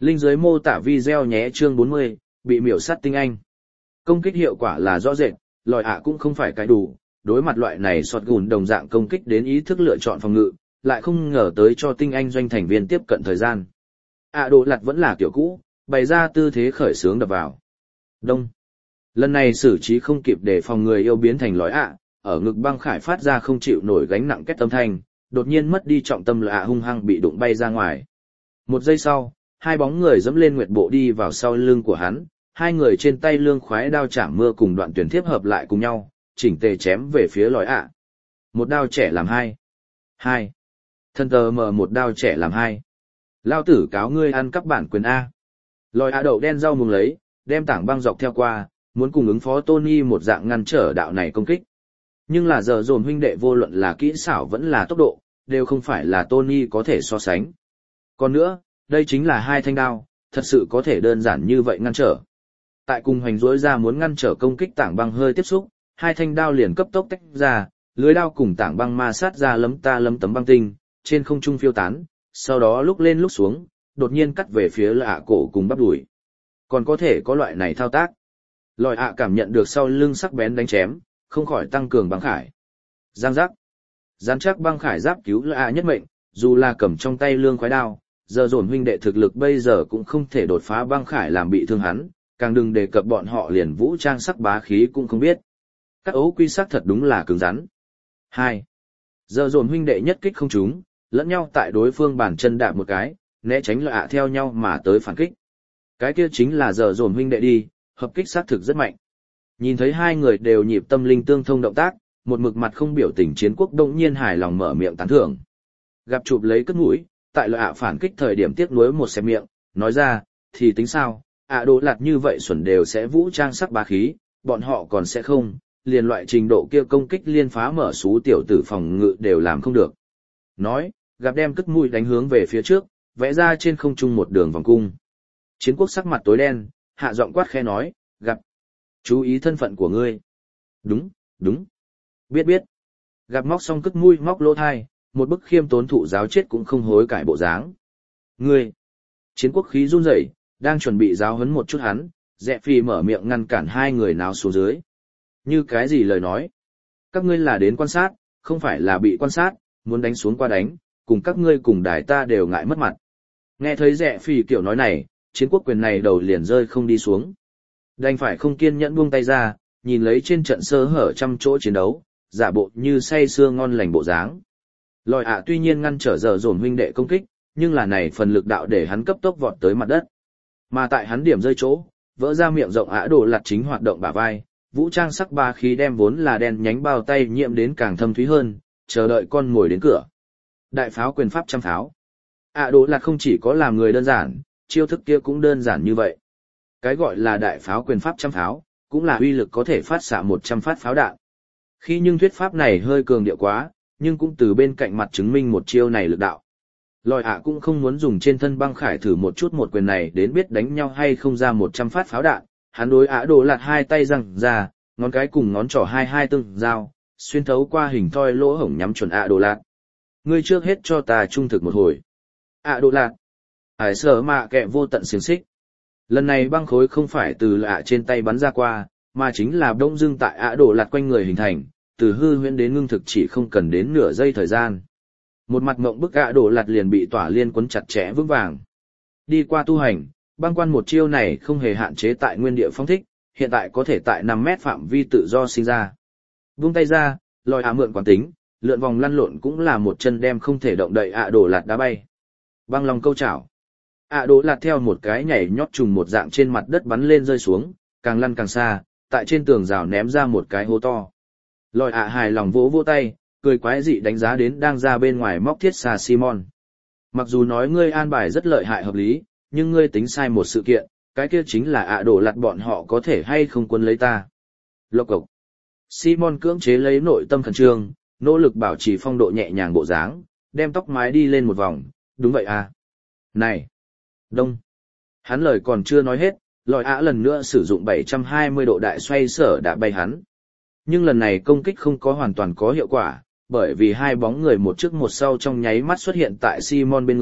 Link dưới mô tả video nhé chương bốn mươi, bị miểu sát tinh anh. Công kích hiệu quả là rõ rệt, lòi ạ cũng không phải cái đủ, đối mặt loại này sọt gùn đồng dạng công kích đến ý thức lựa chọn phòng ngự, lại không ngờ tới cho tinh anh doanh thành viên tiếp cận thời gian. ạ đồ lặt vẫn là kiểu cũ, bày ra tư thế khởi sướng đập vào. Đông. Lần này xử trí không kịp để phòng người yêu biến thành lói ạ, ở ngực băng khải phát ra không chịu nổi gánh nặng kết tâm thanh, đột nhiên mất đi trọng tâm là ạ hung hăng bị đụng bay ra ngoài. Một giây sau, hai bóng người dẫm lên nguyệt bộ đi vào sau lưng của hắn, hai người trên tay lương khoái đao chạm mưa cùng đoạn tuyển thiếp hợp lại cùng nhau, chỉnh tề chém về phía lói ạ. Một đao trẻ làm hai. Hai. Thân tờ mở một đao trẻ làm hai. Lao tử cáo ngươi ăn cắp bản quyền A. Lòi ạ đậu đen rau mùng lấy, đem tảng băng dọc theo qua, muốn cùng ứng phó Tony một dạng ngăn trở đạo này công kích. Nhưng là giờ dồn huynh đệ vô luận là kỹ xảo vẫn là tốc độ, đều không phải là Tony có thể so sánh. Còn nữa, đây chính là hai thanh đao, thật sự có thể đơn giản như vậy ngăn trở. Tại cùng hoành rỗi ra muốn ngăn trở công kích tảng băng hơi tiếp xúc, hai thanh đao liền cấp tốc tách ra, lưới đao cùng tảng băng ma sát ra lấm ta lấm tấm băng tinh, trên không trung phiêu tán, sau đó lúc lên lúc xuống, đột nhiên cắt về phía lạ cổ cùng bắp đùi. Còn có thể có loại này thao tác. Lòi ạ cảm nhận được sau lưng sắc bén đánh chém, không khỏi tăng cường băng khải. Giang giác. Rắn chắc băng khải giáp cứu lạ nhất mệnh, dù là cầm trong tay lương khoái đao, giờ dồn huynh đệ thực lực bây giờ cũng không thể đột phá băng khải làm bị thương hắn, càng đừng đề cập bọn họ liền vũ trang sắc bá khí cũng không biết. Các ấu quy sắc thật đúng là cứng rắn. Hai. Giờ dồn huynh đệ nhất kích không trúng, lẫn nhau tại đối phương bàn chân đạp một cái, né tránh lạ theo nhau mà tới phản kích. Cái kia chính là giờ dồn huynh đệ đi, hợp kích sát thực rất mạnh. Nhìn thấy hai người đều nhịp tâm linh tương thông động tác, một mực mặt không biểu tình Chiến Quốc đông nhiên hài lòng mở miệng tán thưởng. Gặp chụp lấy cất mũi, tại lợi ạ phản kích thời điểm tiếc nuối một xẹp miệng, nói ra, thì tính sao, ạ đồ lạt như vậy xuẩn đều sẽ vũ trang sắc bá khí, bọn họ còn sẽ không, liền loại trình độ kia công kích liên phá mở xú tiểu tử phòng ngự đều làm không được. Nói, gặp đem cất mũi đánh hướng về phía trước, vẽ ra trên không trung một đường vòng cung. Chiến Quốc sắc mặt tối đen, hạ giọng quát khẽ nói, gặp, chú ý thân phận của ngươi. Đúng, đúng. Biết biết. Gặp móc xong cất mũi móc lỗ thai, một bức khiêm tốn thụ giáo chết cũng không hối cải bộ dáng. Ngươi. Chiến Quốc khí run rẩy, đang chuẩn bị giáo huấn một chút hắn, Dẹ Phi mở miệng ngăn cản hai người nào xuống dưới. Như cái gì lời nói? Các ngươi là đến quan sát, không phải là bị quan sát, muốn đánh xuống qua đánh, cùng các ngươi cùng đài ta đều ngại mất mặt. Nghe thấy Dẹ Phi kiểu nói này, Chiến Quốc quyền này đầu liền rơi không đi xuống. Đành phải không kiên nhẫn buông tay ra, nhìn lấy trên trận sơ hở trăm chỗ chiến đấu, giả bộ như say sưa ngon lành bộ dáng. Lòi ạ tuy nhiên ngăn trở giờ dồn huynh đệ công kích, nhưng là này phần lực đạo để hắn cấp tốc vọt tới mặt đất. Mà tại hắn điểm rơi chỗ, vỡ ra miệng rộng ạ đồ lặt chính hoạt động bả vai, vũ trang sắc ba khí đem vốn là đen nhánh bao tay nhiễm đến càng thâm thúy hơn, chờ đợi con mồi đến cửa. Đại pháo quyền pháp trăm pháo. ạ đồ lặt không chỉ có làm người đơn giản, chiêu thức kia cũng đơn giản như vậy. Cái gọi là đại pháo quyền pháp trăm pháo, cũng là uy lực có thể phát xạ một trăm phát pháo đạn. Khi nhưng thuyết pháp này hơi cường điệu quá, nhưng cũng từ bên cạnh mặt chứng minh một chiêu này lực đạo. Lòi ạ cũng không muốn dùng trên thân băng khải thử một chút một quyền này đến biết đánh nhau hay không ra một trăm phát pháo đạn, hắn đối ạ đồ lạt hai tay răng ra, ngón cái cùng ngón trỏ hai hai tương giao, xuyên thấu qua hình thoi lỗ hổng nhắm chuẩn ạ đồ lạt. Ngươi trước hết cho ta trung thực một hồi. ạ đồ lạt. Hải sở mạ kẹ vô tận xiềng xích. Lần này băng khối không phải từ lạ trên tay bắn ra qua, mà chính là đông dưng tại ạ đồ lạt quanh người hình thành, từ hư huyễn đến ngưng thực chỉ không cần đến nửa giây thời gian. Một mặt mộng bức ạ đồ lạt liền bị tỏa liên quấn chặt chẽ vững vàng. Đi qua tu hành, băng quan một chiêu này không hề hạn chế tại nguyên địa phong thích, hiện tại có thể tại năm mét phạm vi tự do sinh ra. Vung tay ra, lòi ạ mượn quán tính, lượn vòng lăn lộn cũng là một chân đem không thể động đậy ạ đồ lạt đá bay. Băng lòng câu chảo. ạ đồ lạt theo một cái nhảy nhót trùng một dạng trên mặt đất bắn lên rơi xuống, càng lăn càng xa, tại trên tường rào ném ra một cái hố to. Lòi ạ hài lòng vỗ vỗ tay, cười quái dị đánh giá đến đang ra bên ngoài móc thiết xà Simon. Mặc dù nói ngươi an bài rất lợi hại hợp lý, nhưng ngươi tính sai một sự kiện, cái kia chính là ạ đổ lặt bọn họ có thể hay không quân lấy ta. Lộc cộc. Simon cưỡng chế lấy nội tâm khẩn trương, nỗ lực bảo trì phong độ nhẹ nhàng bộ dáng, đem tóc mái đi lên một vòng, đúng vậy à. Này. Đông. Hắn lời còn chưa nói hết, lòi ạ lần nữa sử dụng bảy trăm hai mươi độ đại xoay sở đã bay hắn. Nhưng lần này công kích không có hoàn toàn có hiệu quả, bởi vì hai bóng người một trước một sau trong nháy mắt xuất hiện tại Simon bên người,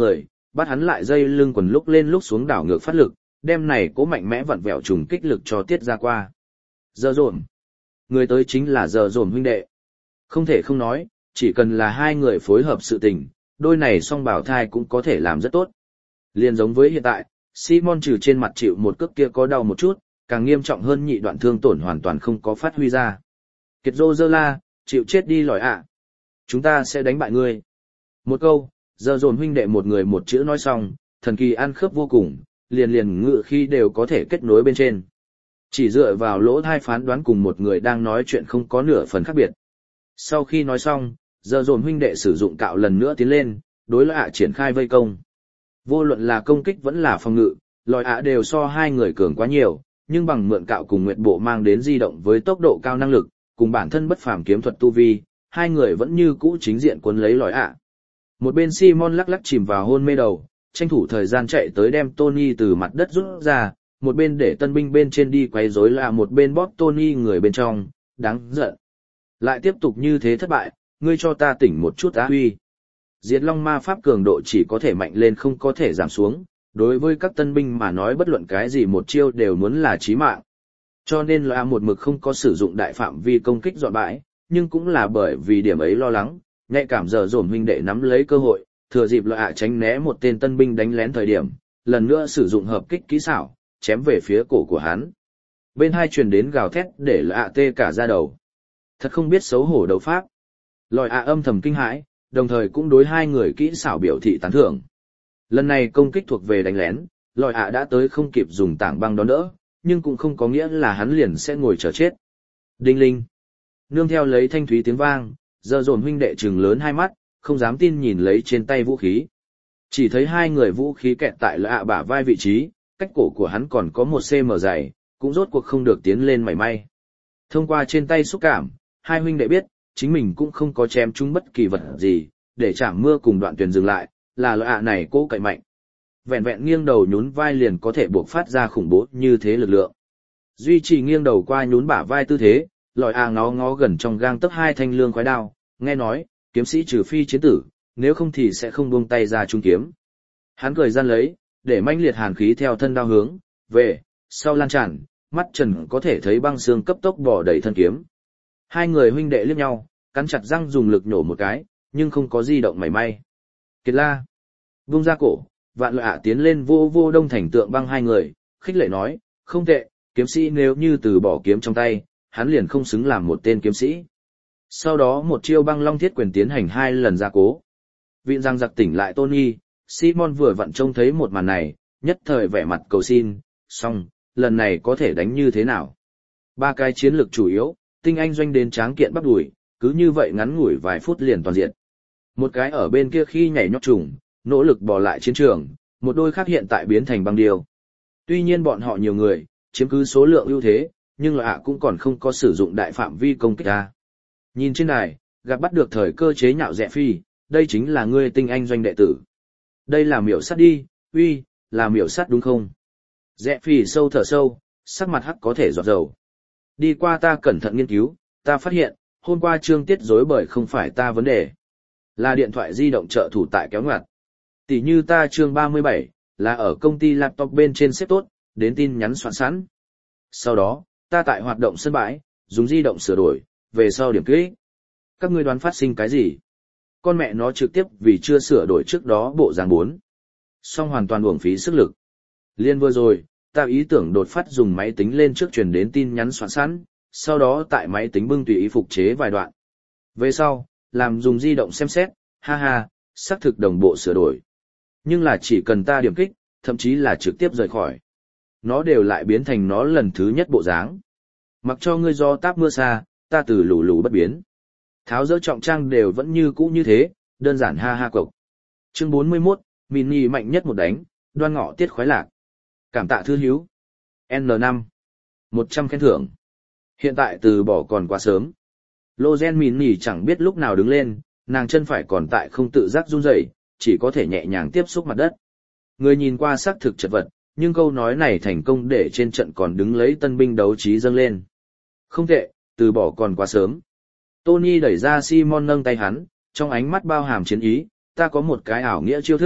bắt hắn lại dây lưng quần lúc lên lúc xuống đảo ngược phát lực, đem này cố mạnh mẽ vặn vẹo trùng kích lực cho tiết ra qua. Giờ dồn. Người tới chính là giờ dồn huynh đệ. Không thể không nói, chỉ cần là hai người phối hợp sự tình, đôi này song bảo thai cũng có thể làm rất tốt. Liên giống với hiện tại, Simon trừ trên mặt chịu một cước kia có đau một chút, càng nghiêm trọng hơn nhị đoạn thương tổn hoàn toàn không có phát huy ra. Kiệt rô dơ la, chịu chết đi lòi ạ. Chúng ta sẽ đánh bại ngươi. Một câu, giờ dồn huynh đệ một người một chữ nói xong, thần kỳ ăn khớp vô cùng, liền liền ngự khi đều có thể kết nối bên trên. Chỉ dựa vào lỗ thai phán đoán cùng một người đang nói chuyện không có nửa phần khác biệt. Sau khi nói xong, giờ dồn huynh đệ sử dụng cạo lần nữa tiến lên, đối lòi ạ triển khai vây công. Vô luận là công kích vẫn là phòng ngự, lòi ạ đều so hai người cường quá nhiều, nhưng bằng mượn cạo cùng nguyệt bộ mang đến di động với tốc độ cao năng lực, cùng bản thân bất phàm kiếm thuật tu vi, hai người vẫn như cũ chính diện cuốn lấy lòi ạ. Một bên Simon lắc lắc chìm vào hôn mê đầu, tranh thủ thời gian chạy tới đem Tony từ mặt đất rút ra, một bên để tân binh bên trên đi quấy rối là một bên bóp Tony người bên trong, đáng giận. Lại tiếp tục như thế thất bại, ngươi cho ta tỉnh một chút á huy. Diệt Long ma pháp cường độ chỉ có thể mạnh lên không có thể giảm xuống, đối với các tân binh mà nói bất luận cái gì một chiêu đều muốn là chí mạng. Cho nên là một mực không có sử dụng đại phạm vi công kích dọn bãi, nhưng cũng là bởi vì điểm ấy lo lắng, nhạy cảm giờ dồn huynh đệ nắm lấy cơ hội, thừa dịp loại ạ tránh né một tên tân binh đánh lén thời điểm, lần nữa sử dụng hợp kích kỹ xảo, chém về phía cổ của hắn. Bên hai truyền đến gào thét để loại ạ tê cả da đầu. Thật không biết xấu hổ đấu pháp. Lòi ạ âm thầm kinh hãi, đồng thời cũng đối hai người kỹ xảo biểu thị tán thưởng. Lần này công kích thuộc về đánh lén, lòi ạ đã tới không kịp dùng tảng băng đón đỡ, nhưng cũng không có nghĩa là hắn liền sẽ ngồi chờ chết. Đinh linh. Nương theo lấy thanh thúy tiếng vang, giờ dồn huynh đệ trừng lớn hai mắt, không dám tin nhìn lấy trên tay vũ khí. Chỉ thấy hai người vũ khí kẹt tại lòi ạ bả vai vị trí, cách cổ của hắn còn có một xăng-ti-mét dày, cũng rốt cuộc không được tiến lên mảy may. Thông qua trên tay xúc cảm, hai huynh đệ biết, chính mình cũng không có chém trúng bất kỳ vật gì, để chạm mưa cùng đoạn tuyển dừng lại, là loại ạ này cố cậy mạnh. Vẹn vẹn nghiêng đầu nhún vai liền có thể buộc phát ra khủng bố như thế lực lượng. Duy trì nghiêng đầu qua nhún bả vai tư thế, lòi ạ ngó ngó gần trong gang tấc hai thanh lương khoái đao, nghe nói, kiếm sĩ trừ phi chiến tử, nếu không thì sẽ không buông tay ra trung kiếm. Hắn cười gian lấy, để manh liệt hàn khí theo thân đao hướng về sau lan tràn, mắt trần có thể thấy băng xương cấp tốc bỏ đầy thân kiếm. Hai người huynh đệ liếc nhau, cắn chặt răng dùng lực nhổ một cái, nhưng không có di động mảy may. Kiệt la, vung ra cổ, vạn lợi ạ tiến lên vô vô đông thành tượng băng hai người, khích lệ nói, không tệ, kiếm sĩ nếu như từ bỏ kiếm trong tay, hắn liền không xứng làm một tên kiếm sĩ. Sau đó một chiêu băng long thiết quyền tiến hành hai lần ra cố. Vịn răng giặc tỉnh lại Tony, Simon vừa vặn trông thấy một màn này, nhất thời vẻ mặt cầu xin, xong, lần này có thể đánh như thế nào. Ba cái chiến lược chủ yếu, tinh anh doanh đến tráng kiện bắp đùi, cứ như vậy ngắn ngủi vài phút liền toàn diện. Một cái ở bên kia khi nhảy nhót trùng, nỗ lực bỏ lại chiến trường, một đôi khác hiện tại biến thành băng điêu. Tuy nhiên bọn họ nhiều người, chiếm cứ số lượng ưu thế, nhưng là ạ cũng còn không có sử dụng đại phạm vi công kích ra. Nhìn trên đài, gặp bắt được thời cơ chế nhạo Rẽ Phi, đây chính là ngươi tinh anh doanh đệ tử. Đây là miểu sắt đi, uy, là miểu sắt đúng không? Rẽ Phi sâu thở sâu, sắc mặt hắc có thể giọt dầu. Đi qua ta cẩn thận nghiên cứu, ta phát hiện, hôm qua chương tiết rối bời không phải ta vấn đề. Là điện thoại di động trợ thủ tại kéo ngoặt. Tỷ như ta chương ba mươi bảy, là ở công ty laptop bên trên xếp tốt, đến tin nhắn soạn sẵn. Sau đó, ta tại hoạt động sân bãi, dùng di động sửa đổi, về sau điểm kích. Các ngươi đoán phát sinh cái gì? Con mẹ nó trực tiếp vì chưa sửa đổi trước đó bộ dáng bốn. Song hoàn toàn uổng phí sức lực. Liên vừa rồi, ta ý tưởng đột phát dùng máy tính lên trước truyền đến tin nhắn soạn sẵn, sau đó tại máy tính bưng tùy ý phục chế vài đoạn. Về sau, làm dùng di động xem xét, ha ha, xác thực đồng bộ sửa đổi. Nhưng là chỉ cần ta điểm kích, thậm chí là trực tiếp rời khỏi. Nó đều lại biến thành nó lần thứ nhất bộ dáng. Mặc cho ngươi do táp mưa xa, ta từ lù lù bất biến. Tháo dỡ trọng trang đều vẫn như cũ như thế, đơn giản ha ha cộc. Chương bốn mươi mốt, mini mạnh nhất một đánh, đoan ngọ tiết khoái lạc. Cảm tạ thư hiếu. N năm. một trăm khen thưởng. Hiện tại từ bỏ còn quá sớm. Logen mini chẳng biết lúc nào đứng lên, nàng chân phải còn tại không tự giác run rẩy, chỉ có thể nhẹ nhàng tiếp xúc mặt đất. Người nhìn qua xác thực chật vật, nhưng câu nói này thành công để trên trận còn đứng lấy tân binh đấu trí dâng lên. Không tệ, từ bỏ còn quá sớm. Tony đẩy ra Simon nâng tay hắn, trong ánh mắt bao hàm chiến ý, ta có một cái ảo nghĩa chiêu thức,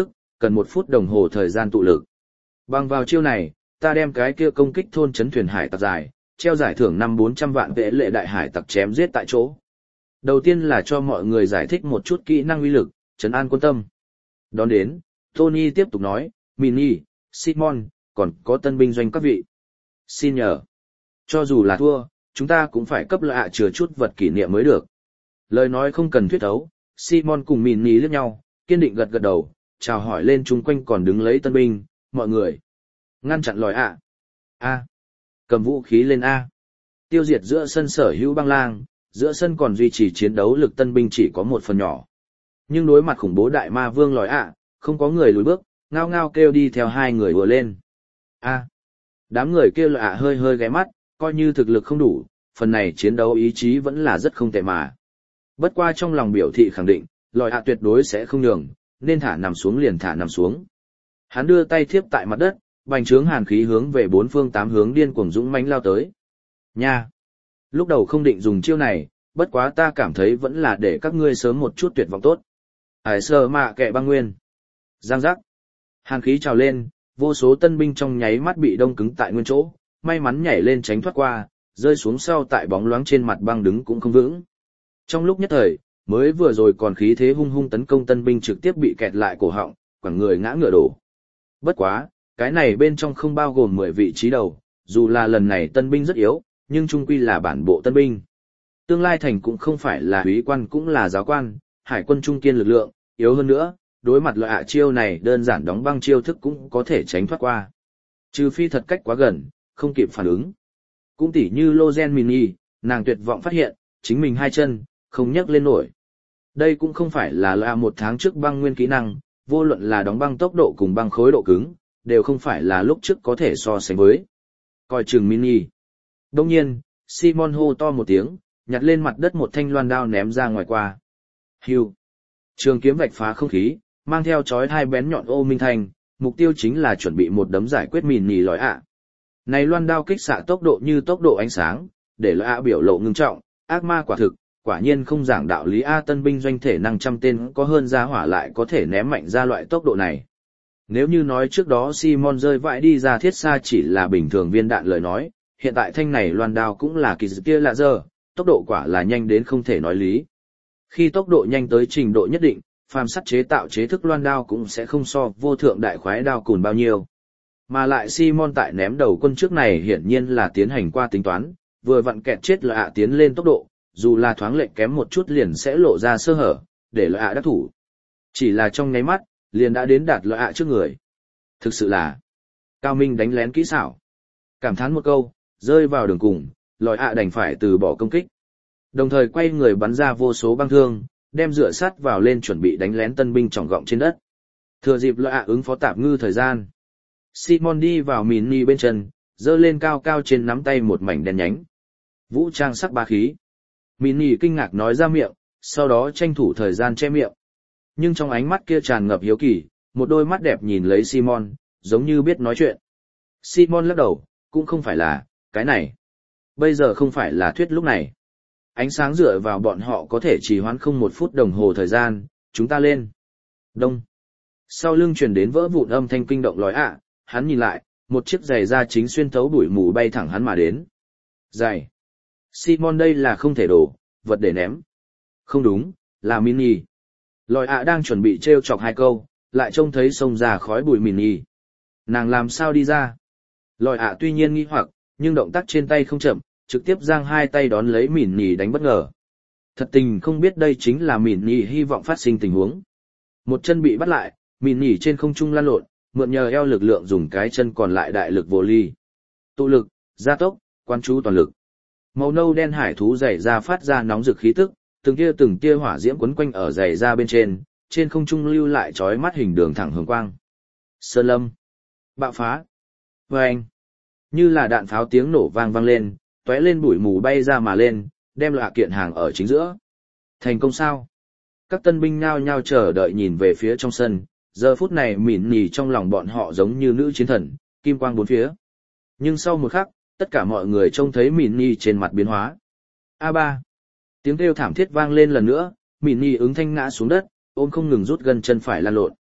cần một phút đồng hồ thời gian tụ lực. Bằng vào chiêu này, ta đem cái kia công kích thôn chấn thuyền hải tặc dài, treo giải thưởng năm bốn trăm vạn vệ lệ đại hải tặc chém giết tại chỗ. Đầu tiên là cho mọi người giải thích một chút kỹ năng uy lực, trấn an quân tâm. Đón đến, Tony tiếp tục nói, Mini, Simon, còn có tân binh doanh các vị. Xin nhờ. Cho dù là thua, chúng ta cũng phải cấp lạ chừa chút vật kỷ niệm mới được. Lời nói không cần thuyết thấu, Simon cùng Mini liếc nhau, kiên định gật gật đầu, chào hỏi lên chung quanh còn đứng lấy tân binh, mọi người. Ngăn chặn lòi ạ. A. Cầm vũ khí lên A. Tiêu diệt giữa sân sở hữu băng lang, giữa sân còn duy trì chiến đấu lực tân binh chỉ có một phần nhỏ. Nhưng đối mặt khủng bố đại ma vương lòi ạ, không có người lùi bước, ngao ngao kêu đi theo hai người vừa lên. A. Đám người kêu lòi ạ hơi hơi ghé mắt, coi như thực lực không đủ, phần này chiến đấu ý chí vẫn là rất không tệ mà. Bất qua trong lòng biểu thị khẳng định, lòi ạ tuyệt đối sẽ không nhường, nên thả nằm xuống liền thả nằm xuống. Hắn đưa tay thiếp tại mặt đất, bành trướng hàn khí hướng về bốn phương tám hướng điên cuồng dũng mãnh lao tới. Nha! Lúc đầu không định dùng chiêu này, bất quá ta cảm thấy vẫn là để các ngươi sớm một chút tuyệt vọng tốt. Hải sơ mạ kệ băng nguyên. Giang giác. Hàn khí trào lên, vô số tân binh trong nháy mắt bị đông cứng tại nguyên chỗ, may mắn nhảy lên tránh thoát qua, rơi xuống sau tại bóng loáng trên mặt băng đứng cũng không vững. Trong lúc nhất thời, mới vừa rồi còn khí thế hung hung tấn công tân binh trực tiếp bị kẹt lại cổ họng, quẳng người ngã ngựa đổ. Bất quá, cái này bên trong không bao gồm mười vị trí đầu, dù là lần này tân binh rất yếu, nhưng trung quy là bản bộ tân binh. Tương lai thành cũng không phải là úy quan cũng là giáo quan, hải quân trung kiên lực lượng, yếu hơn nữa, đối mặt loại ạ chiêu này đơn giản đóng băng chiêu thức cũng có thể tránh thoát qua. Trừ phi thật cách quá gần, không kịp phản ứng. Cũng tỉ như Lozen Mini, nàng tuyệt vọng phát hiện, chính mình hai chân, không nhấc lên nổi. Đây cũng không phải là loại một tháng trước băng nguyên kỹ năng, vô luận là đóng băng tốc độ cùng băng khối độ cứng, đều không phải là lúc trước có thể so sánh với. Coi chừng Mini. Đông nhiên, Simon hô to một tiếng, nhặt lên mặt đất một thanh loan đao ném ra ngoài qua. Hưu. Trường kiếm vạch phá không khí, mang theo chói hai bén nhọn ô minh thanh, mục tiêu chính là chuẩn bị một đấm giải quyết Mini lòi ạ. Này loan đao kích xạ tốc độ như tốc độ ánh sáng, để lòi ạ biểu lộ ngưng trọng, ác ma quả thực, quả nhiên không giảng đạo lý A tân binh doanh thể năng trăm tên có hơn ra hỏa lại có thể ném mạnh ra loại tốc độ này. Nếu như nói trước đó Simon rơi vãi đi ra thiết xa chỉ là bình thường viên đạn lời nói, hiện tại thanh này loan đao cũng là kỳ dự kia lạ giờ, tốc độ quả là nhanh đến không thể nói lý. Khi tốc độ nhanh tới trình độ nhất định, phàm sắt chế tạo chế thức loan đao cũng sẽ không so vô thượng đại khoái đao cùn bao nhiêu. Mà lại Simon tại ném đầu quân trước này hiển nhiên là tiến hành qua tính toán, vừa vặn kẹt chết lợi ạ tiến lên tốc độ, dù là thoáng lệch kém một chút liền sẽ lộ ra sơ hở, để lợi ạ đắc thủ. Chỉ là trong nháy mắt, liền đã đến đạt lợi ạ trước người. Thực sự là cao minh đánh lén kỹ xảo. Cảm thán một câu, rơi vào đường cùng, lợi ạ đành phải từ bỏ công kích. Đồng thời quay người bắn ra vô số băng thương, đem dựa sắt vào lên chuẩn bị đánh lén tân binh trọng gọng trên đất. Thừa dịp lợi ạ ứng phó tạp ngư thời gian. Simon đi vào Mini bên chân, giơ lên cao cao trên nắm tay một mảnh đen nhánh. Vũ trang sắc bá khí. Mini kinh ngạc nói ra miệng, sau đó tranh thủ thời gian che miệng. Nhưng trong ánh mắt kia tràn ngập hiếu kỳ, một đôi mắt đẹp nhìn lấy Simon, giống như biết nói chuyện. Simon lắc đầu, cũng không phải là, cái này. Bây giờ không phải là thuyết lúc này. Ánh sáng dựa vào bọn họ có thể trì hoãn không một phút đồng hồ thời gian, chúng ta lên. Đông. Sau lưng truyền đến vỡ vụn âm thanh kinh động lói ạ, hắn nhìn lại, một chiếc giày da chính xuyên thấu bụi mù bay thẳng hắn mà đến. Giày. Simon đây là không thể đổ, vật để ném. Không đúng, là Mini. Lòi ạ đang chuẩn bị trêu chọc hai câu, lại trông thấy xông ra khói bụi Mini. Nàng làm sao đi ra? Lòi ạ tuy nhiên nghi hoặc, nhưng động tác trên tay không chậm, trực tiếp giang hai tay đón lấy Mini đánh bất ngờ. Thật tình không biết đây chính là Mini hy vọng phát sinh tình huống. Một chân bị bắt lại, Mini trên không trung lăn lộn, mượn nhờ eo lực lượng dùng cái chân còn lại đại lực vô ly. Tụ lực, gia tốc, quan chú toàn lực. Màu nâu đen hải thú giày ra phát ra nóng rực khí tức, từng tia từng tia hỏa diễm quấn quanh ở giày ra bên trên, trên không trung lưu lại chói mắt hình đường thẳng hướng quang. Sơn lâm. Bạo phá. Vâng. Như là đạn pháo tiếng nổ vang vang lên, tóe lên bụi mù bay ra mà lên, đem lạ kiện hàng ở chính giữa. Thành công sao? Các tân binh nhao nhao chờ đợi nhìn về phía trong sân, giờ phút này mỉn nhì trong lòng bọn họ giống như nữ chiến thần, kim quang bốn phía. Nhưng sau một khắc, tất cả mọi người trông thấy mỉn nhì trên mặt biến hóa. A ba. Tiếng kêu thảm thiết vang lên lần nữa, mỉn nhì ứng thanh ngã xuống đất, ôm không ngừng rút gần chân phải lan lộn.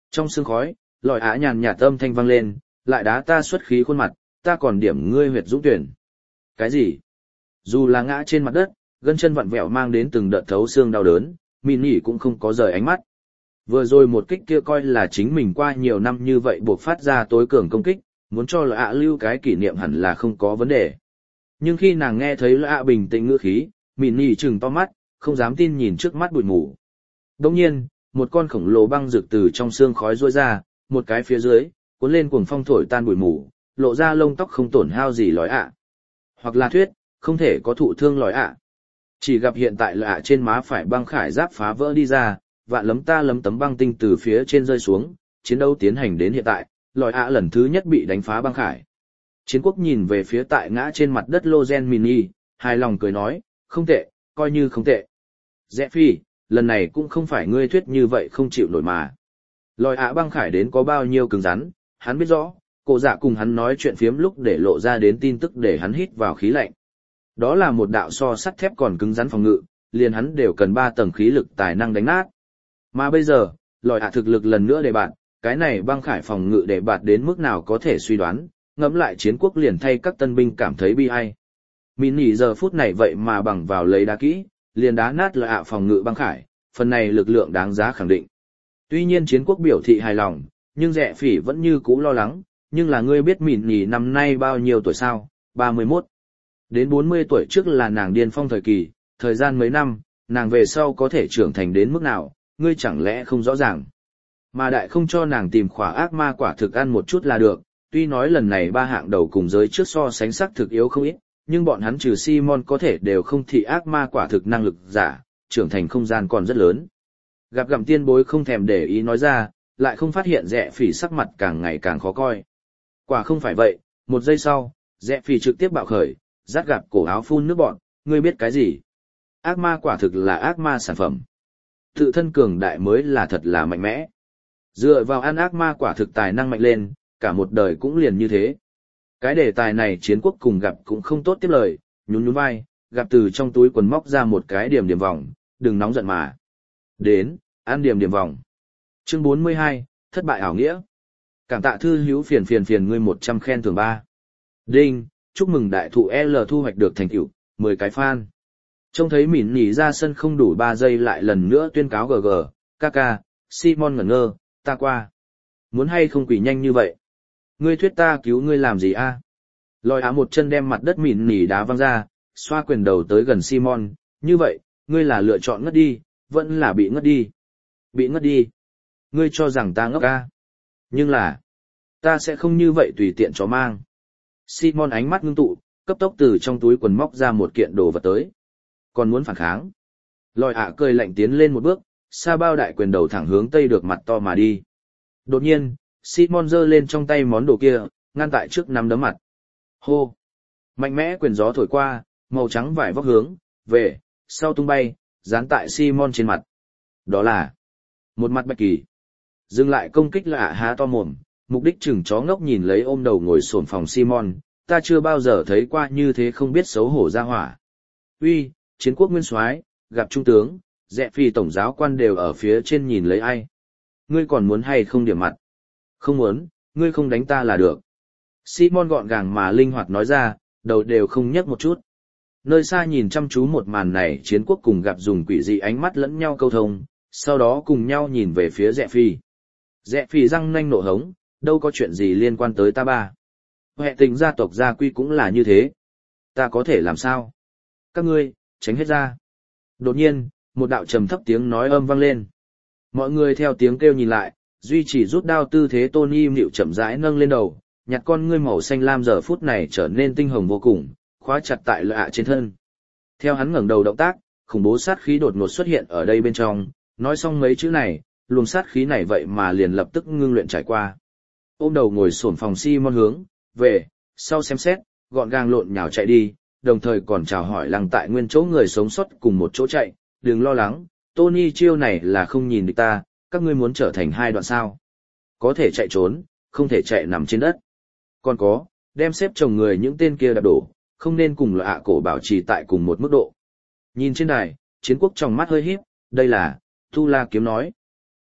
Trong sương khói, lòi ạ nhàn nhạt âm thanh vang lên, lại đá ta xuất khí khuôn mặt, ta còn điểm ngươi huyệt dũng tuyển. Cái gì? Dù là ngã trên mặt đất, gân chân vặn vẹo mang đến từng đợt thấu xương đau đớn, mìn nhỉ cũng không có rời ánh mắt. Vừa rồi một kích kia coi là chính mình qua nhiều năm như vậy buộc phát ra tối cường công kích, muốn cho lòi ạ lưu cái kỷ niệm hẳn là không có vấn đề. Nhưng khi nàng nghe thấy lòi ạ bình tĩnh ngữ khí, mìn nhỉ trừng to mắt, không dám tin nhìn trước mắt bụi mù. Đồng nhiên, một con khổng lồ băng rực từ trong xương khói rôi ra, một cái phía dưới, cuốn lên cuồng phong thổi tan bụi mù, lộ ra lông tóc không tổn hao gì lòi ạ. Hoặc là thuyết, không thể có thụ thương lòi ạ. Chỉ gặp hiện tại lòi ạ trên má phải băng khải giáp phá vỡ đi ra, vạn lấm ta lấm tấm băng tinh từ phía trên rơi xuống, chiến đấu tiến hành đến hiện tại, lòi ạ lần thứ nhất bị đánh phá băng khải. Chiến quốc nhìn về phía tại ngã trên mặt đất Lozen Mini, hài lòng cười nói, không tệ, coi như không tệ. Rẽ phi, lần này cũng không phải ngươi thuyết như vậy không chịu nổi mà. Lòi ạ băng khải đến có bao nhiêu cứng rắn, hắn biết rõ, cổ dạ cùng hắn nói chuyện phiếm lúc để lộ ra đến tin tức để hắn hít vào khí lạnh. Đó là một đạo so sắt thép còn cứng rắn phòng ngự, liền hắn đều cần ba tầng khí lực tài năng đánh nát. Mà bây giờ, lòi ạ thực lực lần nữa để bạn, cái này băng khải phòng ngự để bạn đến mức nào có thể suy đoán, ngẫm lại chiến quốc liền thay các tân binh cảm thấy bi ai. Mini giờ phút này vậy mà bằng vào lấy đá kỹ, liền đá nát lòi ạ phòng ngự băng khải, phần này lực lượng đáng giá khẳng định. Tuy nhiên chiến quốc biểu thị hài lòng, nhưng Rẽ Phỉ vẫn như cũ lo lắng, nhưng là ngươi biết Mini năm nay bao nhiêu tuổi sao? ba mươi mốt. Đến bốn mươi tuổi trước là nàng điên phong thời kỳ, thời gian mấy năm, nàng về sau có thể trưởng thành đến mức nào, ngươi chẳng lẽ không rõ ràng. Mà đại không cho nàng tìm khỏa ác ma quả thực ăn một chút là được, tuy nói lần này ba hạng đầu cùng giới trước so sánh sắc thực yếu không ít, nhưng bọn hắn trừ Simon có thể đều không thị ác ma quả thực năng lực giả, trưởng thành không gian còn rất lớn. Gặp gặm tiên bối không thèm để ý nói ra, lại không phát hiện Rẽ Phỉ sắc mặt càng ngày càng khó coi. Quả không phải vậy, một giây sau, Rẽ Phỉ trực tiếp bạo khởi, rát gặp cổ áo phun nước bọn, ngươi biết cái gì? Ác ma quả thực là ác ma sản phẩm. Tự thân cường đại mới là thật là mạnh mẽ. Dựa vào ăn ác ma quả thực tài năng mạnh lên, cả một đời cũng liền như thế. Cái đề tài này chiến quốc cùng gặp cũng không tốt tiếp lời, nhún nhún vai, gặp từ trong túi quần móc ra một cái điểm điểm vòng, đừng nóng giận mà. Đến, ăn điểm điểm vòng. Chương bốn mươi hai, thất bại ảo nghĩa. Cảm tạ thư hữu phiền phiền phiền ngươi một trăm khen thưởng ba. Đinh, chúc mừng đại thụ L thu hoạch được thành tựu, mười cái fan. Trông thấy mỉn nhỉ ra sân không đủ ba giây lại lần nữa tuyên cáo gg, kk, Simon ngẩn ngơ, ta qua. Muốn hay không quỷ nhanh như vậy? Ngươi thuyết ta cứu ngươi làm gì a? Lòi á một chân đem mặt đất mỉn nhỉ đá văng ra, xoa quyền đầu tới gần Simon, như vậy, ngươi là lựa chọn ngất đi, vẫn là bị ngất đi. Bị ngất đi. Ngươi cho rằng ta ngốc a? Nhưng là, ta sẽ không như vậy tùy tiện chó mang. Simon ánh mắt ngưng tụ, cấp tốc từ trong túi quần móc ra một kiện đồ vật tới. Còn muốn phản kháng. Lòi ạ cười lạnh tiến lên một bước, sa bao đại quyền đầu thẳng hướng tây được mặt to mà đi. Đột nhiên, Simon giơ lên trong tay món đồ kia, ngăn tại trước nắm đấm mặt. Hô! Mạnh mẽ quyền gió thổi qua, màu trắng vải vóc hướng, về, sau tung bay, dán tại Simon trên mặt. Đó là một mặt bạch kỳ. Dừng lại công kích lạ há to mồm, mục đích chừng chó ngốc nhìn lấy ôm đầu ngồi xổm phòng Simon, ta chưa bao giờ thấy qua như thế không biết xấu hổ ra hỏa. Uy, chiến quốc nguyên soái, gặp trung tướng, Rẽ Phi tổng giáo quan đều ở phía trên nhìn lấy ai. Ngươi còn muốn hay không điểm mặt? Không muốn, ngươi không đánh ta là được. Simon gọn gàng mà linh hoạt nói ra, đầu đều không nhấc một chút. Nơi xa nhìn chăm chú một màn này chiến quốc cùng gặp dùng quỷ dị ánh mắt lẫn nhau câu thông, sau đó cùng nhau nhìn về phía Rẽ Phi. Rẽ Phi răng nanh nộ hống, đâu có chuyện gì liên quan tới ta ba. Hệ tình gia tộc gia quy cũng là như thế. Ta có thể làm sao? Các ngươi, tránh hết ra. Đột nhiên, một đạo trầm thấp tiếng nói âm vang lên. Mọi người theo tiếng kêu nhìn lại, duy chỉ rút đao tư thế Tony Mịu chậm rãi nâng lên đầu, nhặt con ngươi màu xanh lam giờ phút này trở nên tinh hồng vô cùng, khóa chặt tại lợi ạ trên thân. Theo hắn ngẩng đầu động tác, khủng bố sát khí đột ngột xuất hiện ở đây bên trong, nói xong mấy chữ này, luồng sát khí này vậy mà liền lập tức ngưng luyện trải qua. Ôm đầu ngồi xổm phòng Simon hướng, về, sau xem xét, gọn gàng lộn nhào chạy đi, đồng thời còn chào hỏi lăng tại nguyên chỗ người sống sót cùng một chỗ chạy, đừng lo lắng, Tony chiêu này là không nhìn được ta, các ngươi muốn trở thành hai đoạn sao. Có thể chạy trốn, không thể chạy nằm trên đất. Còn có, đem xếp chồng người những tên kia đạp đổ, không nên cùng loại ạ cổ bảo trì tại cùng một mức độ. Nhìn trên đài, chiến quốc trong mắt hơi híp, đây là, Tu La kiếm nói.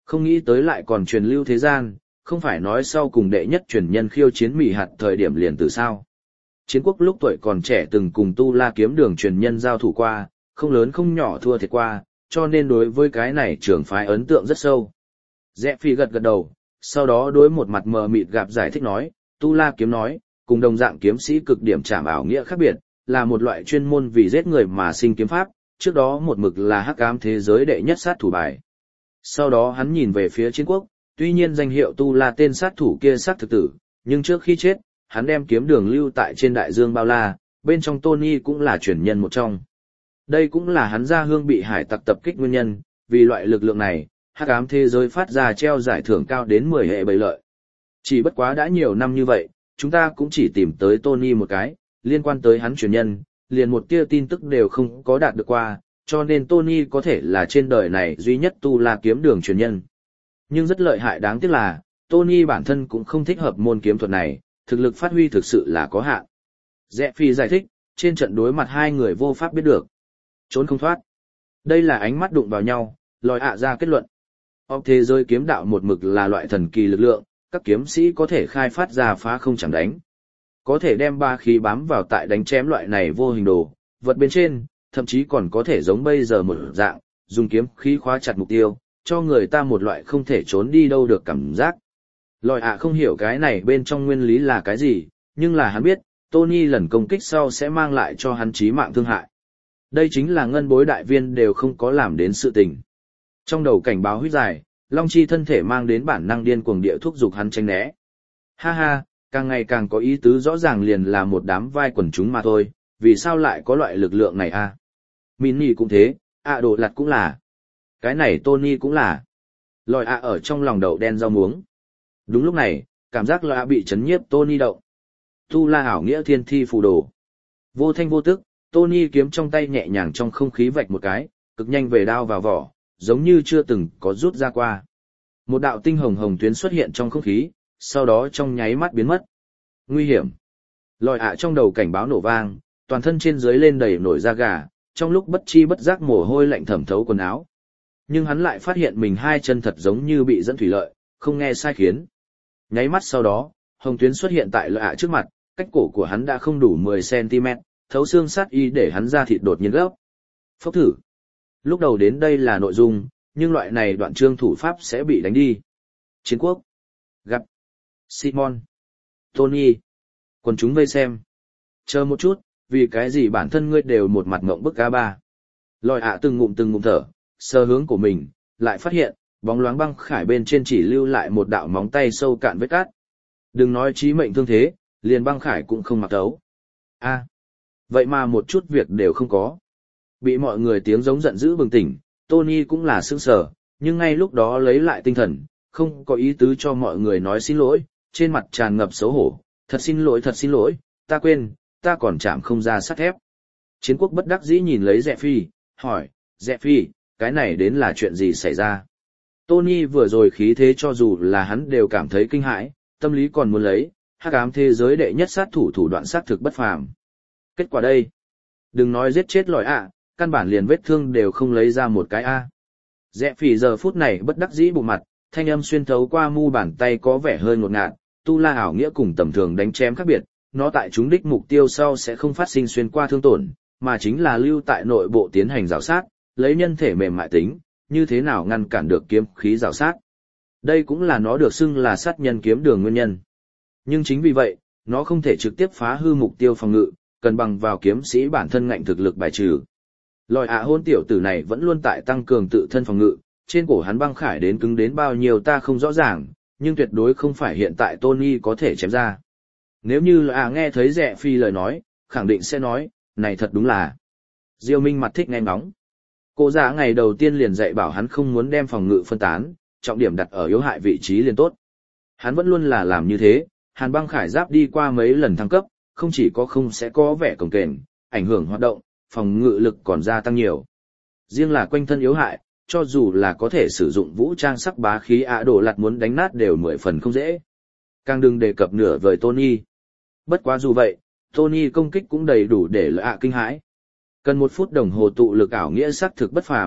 Không nghĩ tới lại còn truyền lưu thế gian, không phải nói sau cùng đệ nhất truyền nhân khiêu chiến mỉ hạt thời điểm liền từ sao. Chiến quốc lúc tuổi còn trẻ từng cùng Tu La kiếm đường truyền nhân giao thủ qua, không lớn không nhỏ thua thiệt qua, cho nên đối với cái này trưởng phái ấn tượng rất sâu. Rẽ Phi gật gật đầu, sau đó đối một mặt mờ mịt gặp giải thích nói, Tu La kiếm nói, cùng đồng dạng kiếm sĩ cực điểm trảm ảo nghĩa khác biệt, là một loại chuyên môn vì giết người mà sinh kiếm pháp, trước đó một mực là hắc ám thế giới đệ nhất sát thủ bài. Sau đó hắn nhìn về phía chiến quốc, tuy nhiên danh hiệu Tu La tên sát thủ kia xác thực tử, nhưng trước khi chết, hắn đem kiếm đường lưu tại trên đại dương bao la, bên trong Tony cũng là truyền nhân một trong. Đây cũng là hắn ra hương bị hải tặc tập kích nguyên nhân, vì loại lực lượng này, hắc ám thế giới phát ra treo giải thưởng cao đến mười hệ bầy lợi. Chỉ bất quá đã nhiều năm như vậy, chúng ta cũng chỉ tìm tới Tony một cái, liên quan tới hắn truyền nhân, liền một tia tin tức đều không có đạt được qua, cho nên Tony có thể là trên đời này duy nhất Tu La kiếm đường truyền nhân. Nhưng rất lợi hại đáng tiếc là, Tony bản thân cũng không thích hợp môn kiếm thuật này, thực lực phát huy thực sự là có hạn. Rẽ Phi giải thích, trên trận đối mặt hai người vô pháp biết được. Trốn không thoát. Đây là ánh mắt đụng vào nhau, lòi ạ ra kết luận. Ốc thế giới kiếm đạo một mực là loại thần kỳ lực lượng, các kiếm sĩ có thể khai phát ra phá không chẳng đánh. Có thể đem ba khí bám vào tại đánh chém loại này vô hình đồ, vật bên trên, thậm chí còn có thể giống bây giờ một dạng, dùng kiếm khí khóa chặt mục tiêu, cho người ta một loại không thể trốn đi đâu được cảm giác. Lòi ạ không hiểu cái này bên trong nguyên lý là cái gì, nhưng là hắn biết, Tony lần công kích sau sẽ mang lại cho hắn chí mạng thương hại. Đây chính là ngân bối đại viên đều không có làm đến sự tình. Trong đầu cảnh báo huyết dài, Long Chi thân thể mang đến bản năng điên cuồng địa thúc giục hắn tránh né. Ha ha, càng ngày càng có ý tứ rõ ràng liền là một đám vai quần chúng mà thôi, vì sao lại có loại lực lượng này a? À? Minnie cũng thế, ạ đồ lặt cũng là. Cái này Tony cũng là. Lòi ạ ở trong lòng đậu đen rau muống. Đúng lúc này, cảm giác lòi ạ bị chấn nhiếp Tony động. Tu La ảo nghĩa thiên thi phù đồ. Vô thanh vô tức, Tony kiếm trong tay nhẹ nhàng trong không khí vạch một cái, cực nhanh về đao vào vỏ, giống như chưa từng có rút ra qua. Một đạo tinh hồng hồng tuyến xuất hiện trong không khí, sau đó trong nháy mắt biến mất. Nguy hiểm. Lòi ạ trong đầu cảnh báo nổ vang, toàn thân trên dưới lên đầy nổi da gà, trong lúc bất chi bất giác mồ hôi lạnh thẩm thấu quần áo. Nhưng hắn lại phát hiện mình hai chân thật giống như bị dẫn thủy lợi, không nghe sai khiến. Nháy mắt sau đó, hồng tuyến xuất hiện tại lòi ạ trước mặt, cách cổ của hắn đã không đủ mười xăng-ti-mét, thấu xương sát y để hắn ra thịt đột nhiên gấp. Phốc thử. Lúc đầu đến đây là nội dung, nhưng loại này đoạn chương thủ pháp sẽ bị đánh đi. Chiến quốc. Gặp. Simon. Tony. Quần chúng vây xem. Chờ một chút, vì cái gì bản thân ngươi đều một mặt ngộng bức ca ba. Lòi ạ từng ngụm từng ngụm thở, sờ hướng của mình, lại phát hiện, bóng loáng băng khải bên trên chỉ lưu lại một đạo móng tay sâu cạn vết cát. Đừng nói chí mệnh thương thế, liền băng khải cũng không mặc tấu. A. Vậy mà một chút việc đều không có. Bị mọi người tiếng giống giận dữ bừng tỉnh, Tony cũng là sững sờ, nhưng ngay lúc đó lấy lại tinh thần, không có ý tứ cho mọi người nói xin lỗi, trên mặt tràn ngập xấu hổ, thật xin lỗi thật xin lỗi, ta quên, ta còn chạm không ra sắt thép. Chiến quốc bất đắc dĩ nhìn lấy Rẽ Phi, hỏi, Rẽ Phi, cái này đến là chuyện gì xảy ra? Tony vừa rồi khí thế cho dù là hắn đều cảm thấy kinh hãi, tâm lý còn muốn lấy, hắc ám thế giới đệ nhất sát thủ thủ đoạn sát thực bất phàm. Kết quả đây, đừng nói giết chết lòi ạ, căn bản liền vết thương đều không lấy ra một cái a. Rẽ Phi giờ phút này bất đắc dĩ bụng mặt, thanh âm xuyên thấu qua mu bàn tay có vẻ hơi ngột ngạt, Tu La ảo nghĩa cùng tầm thường đánh chém khác biệt, nó tại chúng đích mục tiêu sau sẽ không phát sinh xuyên qua thương tổn, mà chính là lưu tại nội bộ tiến hành rào sát, lấy nhân thể mềm mại tính, như thế nào ngăn cản được kiếm khí rào sát. Đây cũng là nó được xưng là sát nhân kiếm đường nguyên nhân. Nhưng chính vì vậy, nó không thể trực tiếp phá hư mục tiêu phòng ngự, cần bằng vào kiếm sĩ bản thân ngạnh thực lực bài trừ. Lòi ạ hôn tiểu tử này vẫn luôn tại tăng cường tự thân phòng ngự, trên cổ hắn băng khải đến cứng đến bao nhiêu ta không rõ ràng, nhưng tuyệt đối không phải hiện tại Tony có thể chém ra. Nếu như là à nghe thấy Rẽ Phi lời nói, khẳng định sẽ nói, này thật đúng là. Diêu Minh mặt thích nghe ngóng. Cô già ngày đầu tiên liền dạy bảo hắn không muốn đem phòng ngự phân tán, trọng điểm đặt ở yếu hại vị trí liền tốt. Hắn vẫn luôn là làm như thế, Hàn băng khải giáp đi qua mấy lần thăng cấp, không chỉ có không sẽ có vẻ cồng kềnh, ảnh hưởng hoạt động, phòng ngự lực còn gia tăng nhiều. Riêng là quanh thân yếu hại, cho dù là có thể sử dụng vũ trang sắc bá khí ạ đổ lặt muốn đánh nát đều mười phần không dễ. Càng đừng đề cập nửa vời Tony. Bất quá dù vậy, Tony công kích cũng đầy đủ để lợi ạ kinh hãi. Cần một phút đồng hồ tụ lực ảo nghĩa sắc thực bất phàm,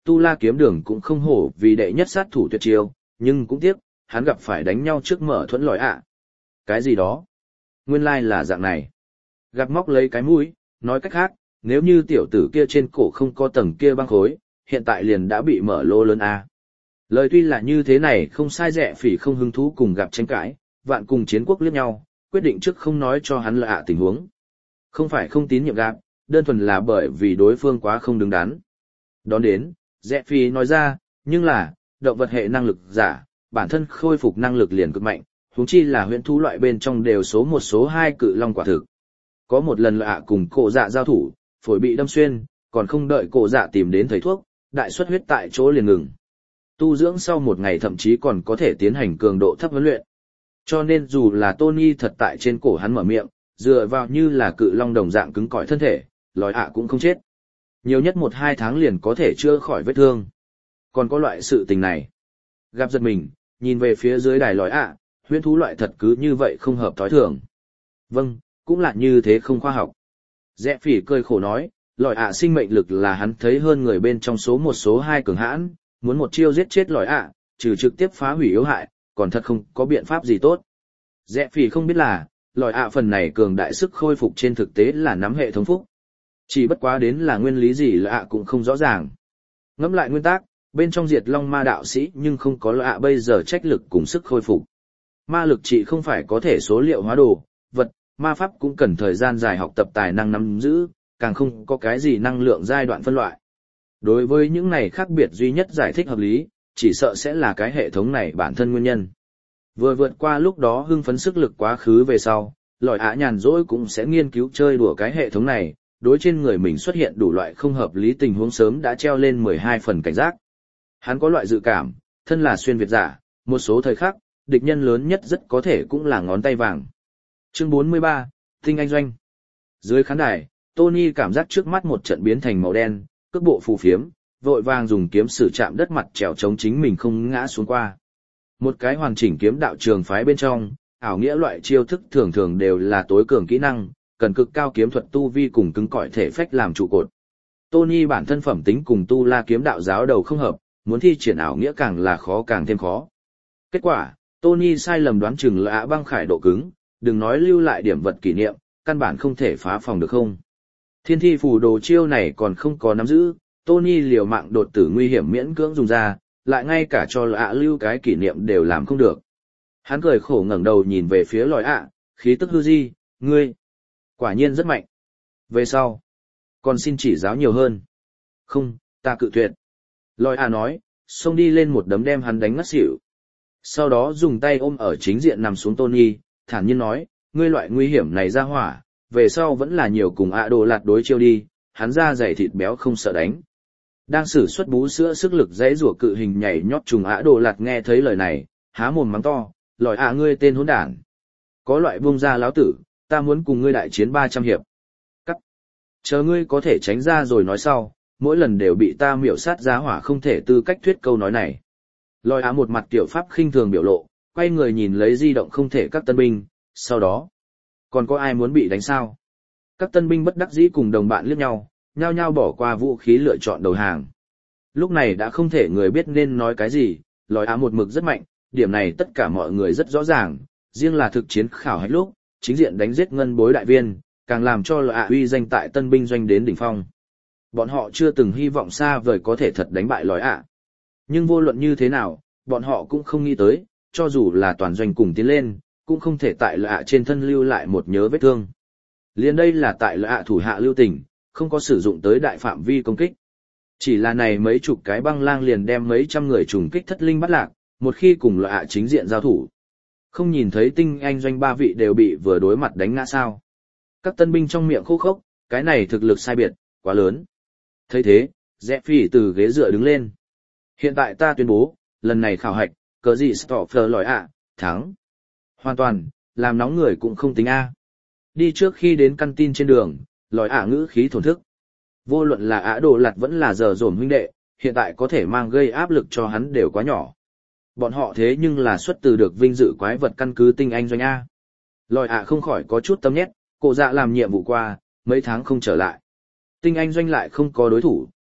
Tu La kiếm đường cũng không hổ vì đệ nhất sát thủ tuyệt chiêu, nhưng cũng tiếc, hắn gặp phải đánh nhau trước mở thuẫn lòi ạ. Cái gì đó? Nguyên lai là dạng này. Gặp móc lấy cái mũi, nói cách khác, nếu như tiểu tử kia trên cổ không có tầng kia băng khối, hiện tại liền đã bị mở lô lớn a. Lời tuy là như thế này không sai rẻ phỉ không hứng thú cùng gặp tranh cãi, vạn cùng chiến quốc liếc nhau, quyết định trước không nói cho hắn là ạ tình huống. Không phải không tín nhiệm gặp, đơn thuần là bởi vì đối phương quá không đứng đắn. Đón đến, rẻ phỉ nói ra, nhưng là, động vật hệ năng lực giả, bản thân khôi phục năng lực liền cực mạnh, huống chi là huyễn thú loại bên trong đều số một số hai cự long quả thực. Có một lần là ạ cùng cổ dạ giao thủ, phổi bị đâm xuyên, còn không đợi cổ dạ tìm đến thầy thuốc, đại suất huyết tại chỗ liền ngừng. Tu dưỡng sau một ngày thậm chí còn có thể tiến hành cường độ thấp huấn luyện. Cho nên dù là Tony thật tại trên cổ hắn mở miệng, dựa vào như là cự long đồng dạng cứng cỏi thân thể, lòi ạ cũng không chết. Nhiều nhất một hai tháng liền có thể chữa khỏi vết thương. Còn có loại sự tình này. Gặp giật mình, nhìn về phía dưới đài lòi ạ, huyễn thú loại thật cứ như vậy không hợp thói thường. Vâng, cũng là như thế không khoa học. Rẽ phỉ cười khổ nói, lòi ạ sinh mệnh lực là hắn thấy hơn người bên trong số một số hai cường hãn, muốn một chiêu giết chết lòi ạ, trừ trực tiếp phá hủy yếu hại, còn thật không có biện pháp gì tốt. Rẽ phỉ không biết là, lòi ạ phần này cường đại sức khôi phục trên thực tế là nắm hệ thống phúc. Chỉ bất quá đến là nguyên lý gì lòi ạ cũng không rõ ràng. Ngẫm lại nguyên tắc, bên trong diệt long ma đạo sĩ nhưng không có lòi ạ bây giờ trách lực cùng sức khôi phục. Ma lực trị không phải có thể số liệu hóa đồ, vật, ma pháp cũng cần thời gian dài học tập tài năng nắm giữ, càng không có cái gì năng lượng giai đoạn phân loại. Đối với những này khác biệt duy nhất giải thích hợp lý, chỉ sợ sẽ là cái hệ thống này bản thân nguyên nhân. Vừa vượt qua lúc đó hưng phấn sức lực quá khứ về sau, lòi ạ nhàn rỗi cũng sẽ nghiên cứu chơi đùa cái hệ thống này, đối trên người mình xuất hiện đủ loại không hợp lý tình huống sớm đã treo lên mười hai phần cảnh giác. Hắn có loại dự cảm, thân là xuyên Việt giả, một số thời khắc, địch nhân lớn nhất rất có thể cũng là ngón tay vàng. Chương bốn mươi ba, Tinh Anh Doanh. Dưới khán đài, Tony cảm giác trước mắt một trận biến thành màu đen, cước bộ phù phiếm, vội vàng dùng kiếm sử chạm đất mặt trèo chống chính mình không ngã xuống qua. Một cái hoàn chỉnh kiếm đạo trường phái bên trong, ảo nghĩa loại chiêu thức thường thường đều là tối cường kỹ năng, cần cực cao kiếm thuật tu vi cùng cứng cỏi thể phách làm trụ cột. Tony bản thân phẩm tính cùng tu la kiếm đạo giáo đầu không hợp, muốn thi triển ảo nghĩa càng là khó càng thêm khó. Kết quả, Tony sai lầm đoán chừng là băng khải độ cứng, đừng nói lưu lại điểm vật kỷ niệm, căn bản không thể phá phòng được không. Thiên thi phù đồ chiêu này còn không có nắm giữ, Tony liều mạng đột tử nguy hiểm miễn cưỡng dùng ra, lại ngay cả cho lạ lưu cái kỷ niệm đều làm không được. Hắn cười khổ ngẩng đầu nhìn về phía lòi ạ, khí tức hư di, ngươi, quả nhiên rất mạnh. Về sau, còn xin chỉ giáo nhiều hơn. Không, ta cự tuyệt. Lòi ạ nói, xông đi lên một đấm đem hắn đánh ngất xỉu. Sau đó dùng tay ôm ở chính diện nằm xuống Tony, thản nhiên nói, ngươi loại nguy hiểm này ra hỏa, về sau vẫn là nhiều cùng ạ đồ lạt đối chiêu đi, hắn ra dày thịt béo không sợ đánh. Đang sử xuất bú sữa sức lực dãy rủa cự hình nhảy nhót trùng ạ đồ lạt nghe thấy lời này, há mồm mắng to, lòi ạ ngươi tên hỗn đản. Có loại buông ra láo tử, ta muốn cùng ngươi đại chiến ba trăm hiệp. Cắt. Chờ ngươi có thể tránh ra rồi nói sau, mỗi lần đều bị ta miểu sát giá hỏa không thể tư cách thuyết câu nói này. Lòi ạ một mặt tiểu pháp khinh thường biểu lộ, quay người nhìn lấy di động không thể các tân binh, sau đó, còn có ai muốn bị đánh sao? Các tân binh bất đắc dĩ cùng đồng bạn liếc nhau, nhao nhao bỏ qua vũ khí lựa chọn đầu hàng. Lúc này đã không thể người biết nên nói cái gì, lòi á một mực rất mạnh, điểm này tất cả mọi người rất rõ ràng, riêng là thực chiến khảo hạch lúc, chính diện đánh giết ngân bối đại viên, càng làm cho lòi á uy danh tại tân binh doanh đến đỉnh phong. Bọn họ chưa từng hy vọng xa vời có thể thật đánh bại lòi á. Nhưng vô luận như thế nào, bọn họ cũng không nghĩ tới, cho dù là toàn doanh cùng tiến lên, cũng không thể tại lòi á trên thân lưu lại một nhớ vết thương. Liên đây là tại lòi á thủ hạ lưu tình, không có sử dụng tới đại phạm vi công kích. Chỉ là này mấy chục cái băng lang liền đem mấy trăm người trùng kích thất linh bắt lạc, một khi cùng lòi á chính diện giao thủ. Không nhìn thấy tinh anh doanh ba vị đều bị vừa đối mặt đánh ngã sao. Các tân binh trong miệng khô khốc, cái này thực lực sai biệt, quá lớn. Thấy thế, Rẽ Phi từ ghế dựa đứng lên. Hiện tại ta tuyên bố, lần này khảo hạch, cờ gì Stoffer lòi ạ, thắng. Hoàn toàn, làm nóng người cũng không tính A. Đi trước khi đến căn tin trên đường, lòi ả ngữ khí thổn thức. Vô luận là ả đồ lặt vẫn là giờ dồn huynh đệ, hiện tại có thể mang gây áp lực cho hắn đều quá nhỏ. Bọn họ thế nhưng là xuất từ được vinh dự quái vật căn cứ tinh anh doanh A. Lòi ả không khỏi có chút tâm nhét, cổ dạ làm nhiệm vụ qua, mấy tháng không trở lại. Tinh anh doanh lại không có đối thủ,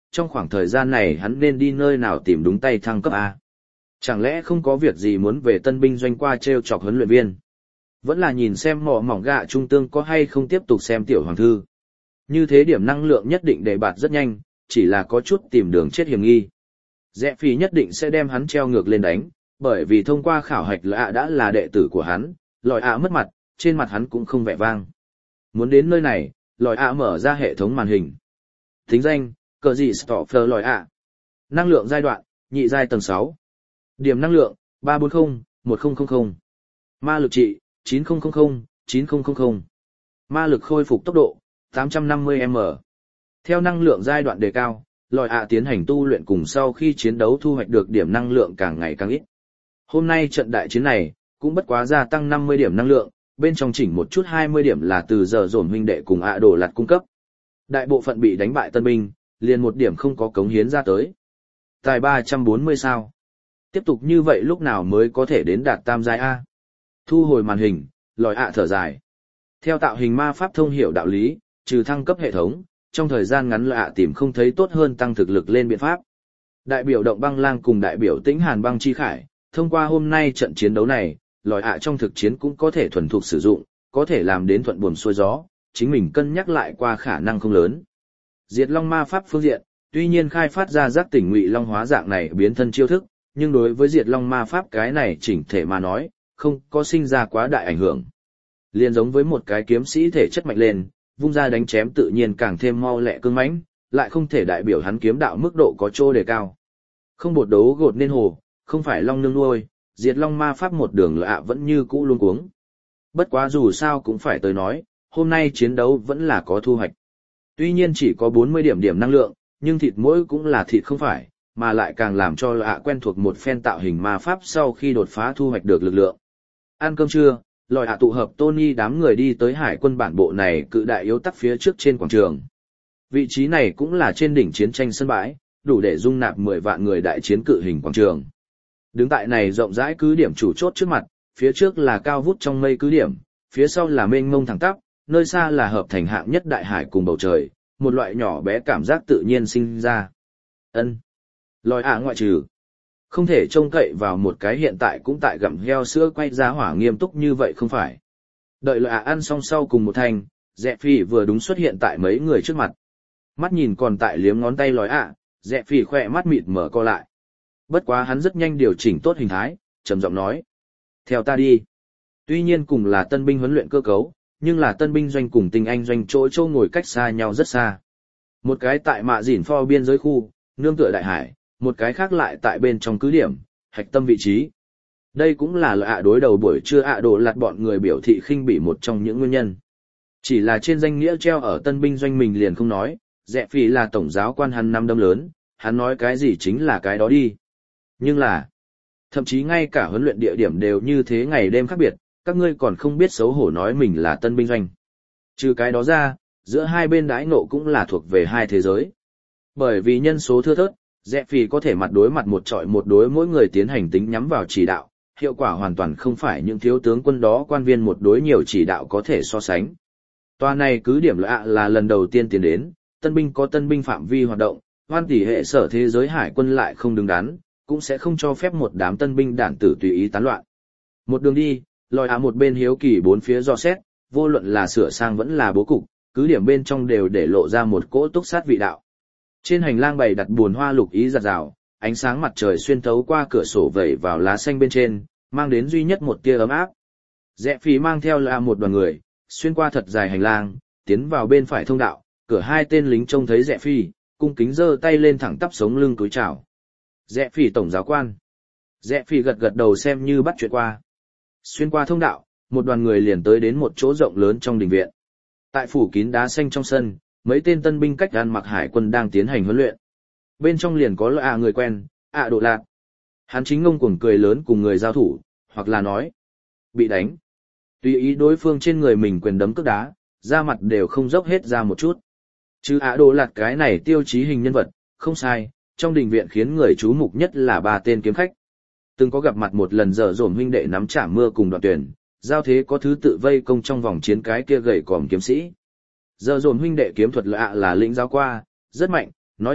trong khoảng thời gian này hắn nên đi nơi nào tìm đúng tay thăng cấp A. Chẳng lẽ không có việc gì muốn về tân binh doanh qua treo chọc huấn luyện viên? Vẫn là nhìn xem mỏ mỏng gạ trung tương có hay không tiếp tục xem tiểu hoàng thư. Như thế điểm năng lượng nhất định đề bạt rất nhanh, chỉ là có chút tìm đường chết hiểm nghi. Rẽ phì nhất định sẽ đem hắn treo ngược lên đánh, bởi vì thông qua khảo hạch lạ à đã là đệ tử của hắn, lòi ạ à mất mặt, trên mặt hắn cũng không vẻ vang. Muốn đến nơi này, lòi ạ à mở ra hệ thống màn hình. Thính danh, cờ gì Stoffer lòi ạ. Năng lượng giai đoạn, nhị giai tầng sáu. Điểm năng lượng, ba trăm bốn mươi, một nghìn. Ma lực trị, chín nghìn, chín nghìn. Ma lực khôi phục tốc độ, tám trăm năm mươi m. Theo năng lượng giai đoạn đề cao, lòi ạ tiến hành tu luyện cùng sau khi chiến đấu thu hoạch được điểm năng lượng càng ngày càng ít. Hôm nay trận đại chiến này, cũng bất quá gia tăng năm mươi điểm năng lượng, bên trong chỉnh một chút hai mươi điểm là từ giờ dồn huynh đệ cùng ạ đổ lặt cung cấp. Đại bộ phận bị đánh bại tân binh, liền một điểm không có cống hiến ra tới. Tài ba trăm bốn mươi sao. Tiếp tục như vậy lúc nào mới có thể đến đạt tam giai A. Thu hồi màn hình, lòi ạ thở dài. Theo tạo hình ma pháp thông hiểu đạo lý, trừ thăng cấp hệ thống, trong thời gian ngắn lạ tìm không thấy tốt hơn tăng thực lực lên biện pháp. Đại biểu động băng lang cùng đại biểu tĩnh hàn băng chi khải, thông qua hôm nay trận chiến đấu này, lòi ạ trong thực chiến cũng có thể thuần thục sử dụng, có thể làm đến thuận buồm xuôi gió, chính mình cân nhắc lại qua khả năng không lớn. Diệt long ma pháp phương diện, tuy nhiên khai phát ra giác tỉnh ngụy long hóa dạng này biến thân chiêu thức, nhưng đối với diệt long ma pháp cái này chỉnh thể mà nói, không có sinh ra quá đại ảnh hưởng. Liên giống với một cái kiếm sĩ thể chất mạnh lên, vung ra đánh chém tự nhiên càng thêm mau lẹ cương mãnh, lại không thể đại biểu hắn kiếm đạo mức độ có chỗ đề cao. Không bột đấu gột nên hồ, không phải long nương nuôi, diệt long ma pháp một đường lạ vẫn như cũ luôn cuống. Bất quá dù sao cũng phải tới nói, hôm nay chiến đấu vẫn là có thu hoạch. Tuy nhiên chỉ có bốn mươi điểm điểm năng lượng, nhưng thịt mỗi cũng là thịt không phải, mà lại càng làm cho lạ quen thuộc một phen tạo hình ma pháp sau khi đột phá thu hoạch được lực lượng. Ăn cơm trưa, lòi hạ tụ hợp Tony đám người đi tới hải quân bản bộ này cự đại yếu tắc phía trước trên quảng trường. Vị trí này cũng là trên đỉnh chiến tranh sân bãi, đủ để dung nạp mười vạn người đại chiến cự hình quảng trường. Đứng tại này rộng rãi cứ điểm chủ chốt trước mặt, phía trước là cao vút trong mây cứ điểm, phía sau là mênh mông thẳng tắp, nơi xa là hợp thành hạng nhất đại hải cùng bầu trời, một loại nhỏ bé cảm giác tự nhiên sinh ra. Ân, lòi ạ ngoại trừ. Không thể trông cậy vào một cái hiện tại cũng tại gặm heo sữa quay ra hỏa nghiêm túc như vậy không phải. Đợi lòi ạ ăn xong sau cùng một thanh, Dẹ Phi vừa đúng xuất hiện tại mấy người trước mặt. Mắt nhìn còn tại liếm ngón tay lòi ạ, Dẹ Phi khỏe mắt mịt mở co lại. Bất quá hắn rất nhanh điều chỉnh tốt hình thái, trầm giọng nói. Theo ta đi. Tuy nhiên cùng là tân binh huấn luyện cơ cấu, nhưng là tân binh doanh cùng tinh anh doanh chỗ chỗ ngồi cách xa nhau rất xa. Một cái tại mạ dỉn pho biên giới khu, nương tựa đại hải, một cái khác lại tại bên trong cứ điểm, hạch tâm vị trí. Đây cũng là lạ à đối đầu buổi trưa ạ à đồ lạt bọn người biểu thị khinh bỉ một trong những nguyên nhân. Chỉ là trên danh nghĩa treo ở tân binh doanh mình liền không nói, Dẹ Phi là tổng giáo quan hắn năm đâm lớn, hắn nói cái gì chính là cái đó đi. Nhưng là, thậm chí ngay cả huấn luyện địa điểm đều như thế ngày đêm khác biệt, các ngươi còn không biết xấu hổ nói mình là tân binh doanh. Trừ cái đó ra, giữa hai bên đãi ngộ cũng là thuộc về hai thế giới. Bởi vì nhân số thưa thớt, Dẹ Phi có thể mặt đối mặt một trọi một đối mỗi người tiến hành tính nhắm vào chỉ đạo, hiệu quả hoàn toàn không phải những thiếu tướng quân đó quan viên một đối nhiều chỉ đạo có thể so sánh. Tòa này cứ điểm lạ là lần đầu tiên tiến đến, tân binh có tân binh phạm vi hoạt động, hoan tỷ hệ sở thế giới hải quân lại không đứng đắn, cũng sẽ không cho phép một đám tân binh đản tử tùy ý tán loạn. Một đường đi, lòi ạ một bên hiếu kỳ bốn phía do xét, vô luận là sửa sang vẫn là bố cục, cứ điểm bên trong đều để lộ ra một cỗ túc sát vị đạo. Trên hành lang bày đặt buồn hoa lục ý giặt rào, ánh sáng mặt trời xuyên thấu qua cửa sổ vẩy vào lá xanh bên trên, mang đến duy nhất một tia ấm áp. Rẽ Phi mang theo là một đoàn người, xuyên qua thật dài hành lang, tiến vào bên phải thông đạo, cửa hai tên lính trông thấy Rẽ Phi, cung kính giơ tay lên thẳng tắp sống lưng cúi chào. Rẽ Phi tổng giáo quan. Rẽ Phi gật gật đầu xem như bắt chuyện qua. Xuyên qua thông đạo, một đoàn người liền tới đến một chỗ rộng lớn trong đình viện. Tại phủ kín đá xanh trong sân, mấy tên tân binh cách gan mặc hải quân đang tiến hành huấn luyện. Bên trong liền có lạ người quen, ạ độ lạc. Hắn chính ngông cuồng cười lớn cùng người giao thủ, hoặc là nói, bị đánh. Tùy ý đối phương trên người mình quyền đấm cước đá, da mặt đều không dốc hết ra một chút. Chứ ạ độ lạc cái này tiêu chí hình nhân vật, không sai, trong đình viện khiến người chú mục nhất là ba tên kiếm khách. Từng có gặp mặt một lần dở dổm huynh đệ nắm trả mưa cùng Đoạn Tuyển, giao thế có thứ tự vây công trong vòng chiến cái kia gầy còm kiếm sĩ. Dở dổm huynh đệ kiếm thuật lạ là lĩnh giáo qua, rất mạnh, nói thật,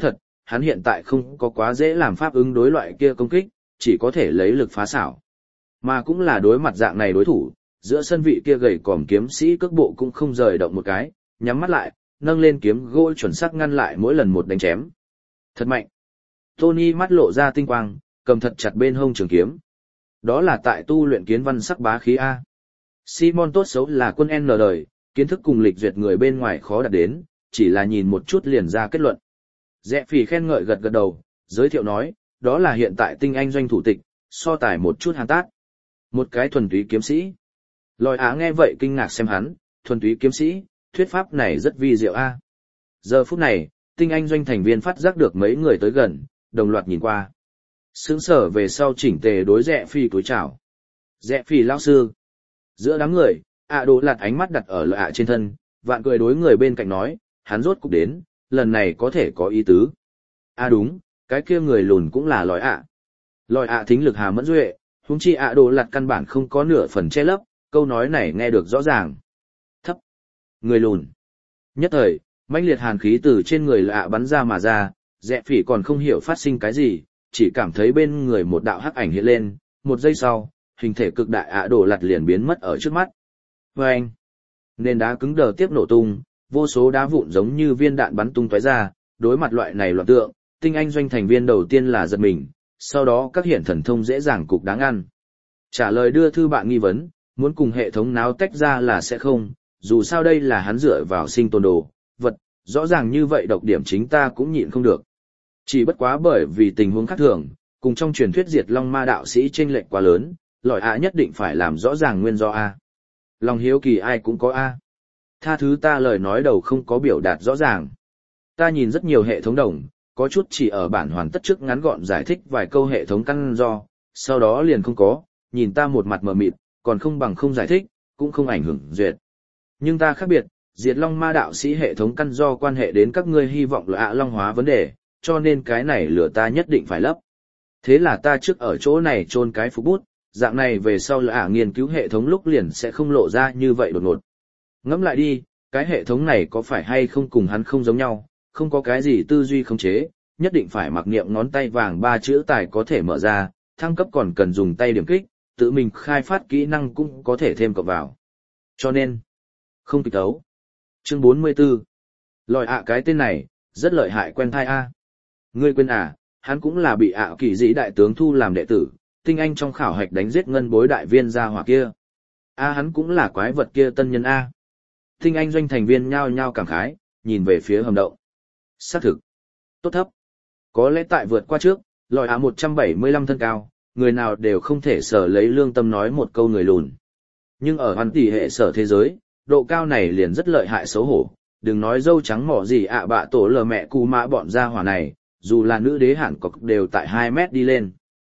hắn hiện tại không có quá dễ làm pháp ứng đối loại kia công kích, chỉ có thể lấy lực phá xảo. Mà cũng là đối mặt dạng này đối thủ, giữa sân vị kia gầy còm kiếm sĩ cước bộ cũng không rời động một cái, nhắm mắt lại, nâng lên kiếm gỗ chuẩn xác ngăn lại mỗi lần một đánh chém. Thật mạnh. Tony mắt lộ ra tinh quang, cầm thật chặt bên hông trường kiếm. Đó là tại tu luyện kiến văn sắc bá khí A. Simon tốt xấu là quân N đời, kiến thức cùng lịch duyệt người bên ngoài khó đạt đến, chỉ là nhìn một chút liền ra kết luận. Rẽ phì khen ngợi gật gật đầu, giới thiệu nói, đó là hiện tại tinh anh doanh thủ tịch, so tài một chút hàn tát. Một cái thuần túy kiếm sĩ. Lòi Á nghe vậy kinh ngạc xem hắn, thuần túy kiếm sĩ, thuyết pháp này rất vi diệu A. Giờ phút này, tinh anh doanh thành viên phát giác được mấy người tới gần, đồng loạt nhìn qua. Sướng sở về sau chỉnh tề đối Rẽ phi cúi chào. Rẽ phi lão sư. Giữa đám người, ạ đồ lạt ánh mắt đặt ở lợi ạ trên thân, vạn cười đối người bên cạnh nói, hắn rốt cục đến, lần này có thể có ý tứ. À đúng, cái kia người lùn cũng là lòi ạ. Lòi ạ thính lực hà mẫn duệ, huống chi ạ đồ lạt căn bản không có nửa phần che lấp, câu nói này nghe được rõ ràng. Thấp. Người lùn. Nhất thời, mãnh liệt hàn khí từ trên người lạ bắn ra mà ra, Rẽ phỉ còn không hiểu phát sinh cái gì, chỉ cảm thấy bên người một đạo hắc ảnh hiện lên, một giây sau, hình thể cực đại ạ đồ lạt liền biến mất ở trước mắt. Và anh, nền đá cứng đờ tiếp nổ tung, vô số đá vụn giống như viên đạn bắn tung tóe ra, đối mặt loại này loạn tượng, tinh anh doanh thành viên đầu tiên là giật mình, sau đó các hiện thần thông dễ dàng cục đáng ăn. Trả lời đưa thư bạn nghi vấn, muốn cùng hệ thống náo tách ra là sẽ không, dù sao đây là hắn dựa vào sinh tồn đồ, vật, rõ ràng như vậy độc điểm chính ta cũng nhịn không được. Chỉ bất quá bởi vì tình huống khác thường, cùng trong truyền thuyết diệt long ma đạo sĩ chênh lệch quá lớn, lòi ạ nhất định phải làm rõ ràng nguyên do A. Lòng hiếu kỳ ai cũng có A. Tha thứ ta lời nói đầu không có biểu đạt rõ ràng. Ta nhìn rất nhiều hệ thống đồng, có chút chỉ ở bản hoàn tất trước ngắn gọn giải thích vài câu hệ thống căn do, sau đó liền không có, nhìn ta một mặt mờ mịt, còn không bằng không giải thích, cũng không ảnh hưởng duyệt. Nhưng ta khác biệt, diệt long ma đạo sĩ hệ thống căn do quan hệ đến các ngươi hy vọng là ạ long hóa vấn đề, cho nên cái này lửa ta nhất định phải lấp. Thế là ta trước ở chỗ này chôn cái phục bút, dạng này về sau là ạ nghiên cứu hệ thống lúc liền sẽ không lộ ra như vậy đột ngột. Ngẫm lại đi, cái hệ thống này có phải hay không cùng hắn không giống nhau, không có cái gì tư duy khống chế, nhất định phải mặc niệm ngón tay vàng ba chữ tài có thể mở ra, thăng cấp còn cần dùng tay điểm kích, tự mình khai phát kỹ năng cũng có thể thêm cộng vào. Cho nên, không kịch tấu. Chương bốn mươi tư. Lòi ạ cái tên này, rất lợi hại quen thai A. Ngươi quên à, hắn cũng là bị ạ kỳ dĩ đại tướng thu làm đệ tử, tinh anh trong khảo hạch đánh giết ngân bối đại viên gia hỏa kia. A hắn cũng là quái vật kia tân nhân A. Tinh anh doanh thành viên nhao nhao cảm khái, nhìn về phía hầm động. Xác thực. Tốt thấp. Có lẽ tại vượt qua trước, lòi ạ một trăm bảy mươi lăm thân cao, người nào đều không thể sở lấy lương tâm nói một câu người lùn. Nhưng ở hoàn tỷ hệ sở thế giới, độ cao này liền rất lợi hại xấu hổ, đừng nói dâu trắng mỏ gì ạ bạ tổ lờ mẹ cù mã bọn gia hỏa này, dù là nữ đế hẳn cọc đều tại hai mét đi lên.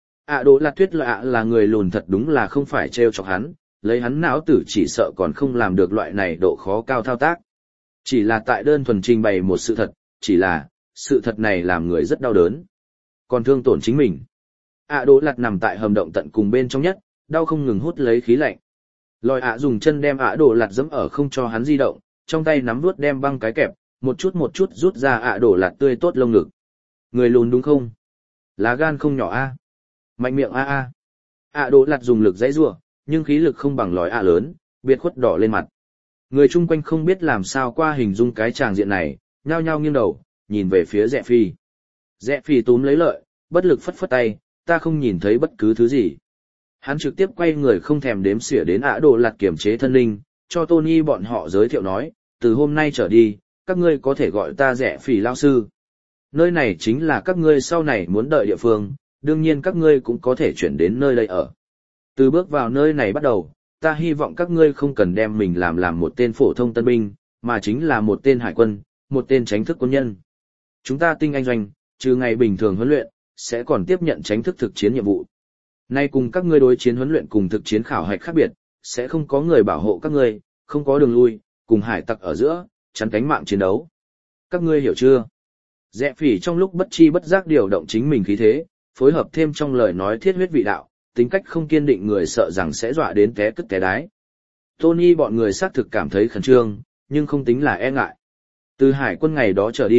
ạ đỗ là tuyết lợi ạ là người lùn thật đúng là không phải trêu chọc hắn, lấy hắn não tử chỉ sợ còn không làm được loại này độ khó cao thao tác. Chỉ là tại đơn thuần trình bày một sự thật, chỉ là, sự thật này làm người rất đau đớn. Còn thương tổn chính mình. ạ đỗ lặt nằm tại hầm động tận cùng bên trong nhất, đau không ngừng hút lấy khí lạnh. Lòi ạ dùng chân đem ạ đỗ lặt dẫm ở không cho hắn di động, trong tay nắm vuốt đem băng cái kẹp, một chút một chút rút ra ạ đỗ lặt tươi tốt lông ngực. Người lùn đúng không? Lá gan không nhỏ a. Mạnh miệng a a. ạ đỗ lặt dùng lực dãy giụa, nhưng khí lực không bằng lòi ạ lớn, biệt khuất đỏ lên mặt. Người chung quanh không biết làm sao qua hình dung cái tràng diện này, nhao nhao nghiêng đầu, nhìn về phía Rẽ Phi. Rẽ Phi túm lấy lợi, bất lực phất phất tay, ta không nhìn thấy bất cứ thứ gì. Hắn trực tiếp quay người không thèm đếm xỉa đến ạ đồ lặt kiểm chế thân linh, cho Tony bọn họ giới thiệu nói, từ hôm nay trở đi, các ngươi có thể gọi ta Rẽ Phi lao sư. Nơi này chính là các ngươi sau này muốn đợi địa phương, đương nhiên các ngươi cũng có thể chuyển đến nơi đây ở. Từ bước vào nơi này bắt đầu, ta hy vọng các ngươi không cần đem mình làm làm một tên phổ thông tân binh, mà chính là một tên hải quân, một tên tránh thức quân nhân. Chúng ta tinh anh doanh, trừ ngày bình thường huấn luyện, sẽ còn tiếp nhận tránh thức thực chiến nhiệm vụ. Nay cùng các ngươi đối chiến huấn luyện cùng thực chiến khảo hạch khác biệt, sẽ không có người bảo hộ các ngươi, không có đường lui, cùng hải tặc ở giữa, chắn cánh mạng chiến đấu. Các ngươi hiểu chưa? Rẽ Phỉ trong lúc bất chi bất giác điều động chính mình khí thế, phối hợp thêm trong lời nói thiết huyết vị đạo, tính cách không kiên định người sợ rằng sẽ dọa đến té cứt té đái. Tony bọn người xác thực cảm thấy khẩn trương, nhưng không tính là e ngại. Từ hải quân ngày đó trở đi,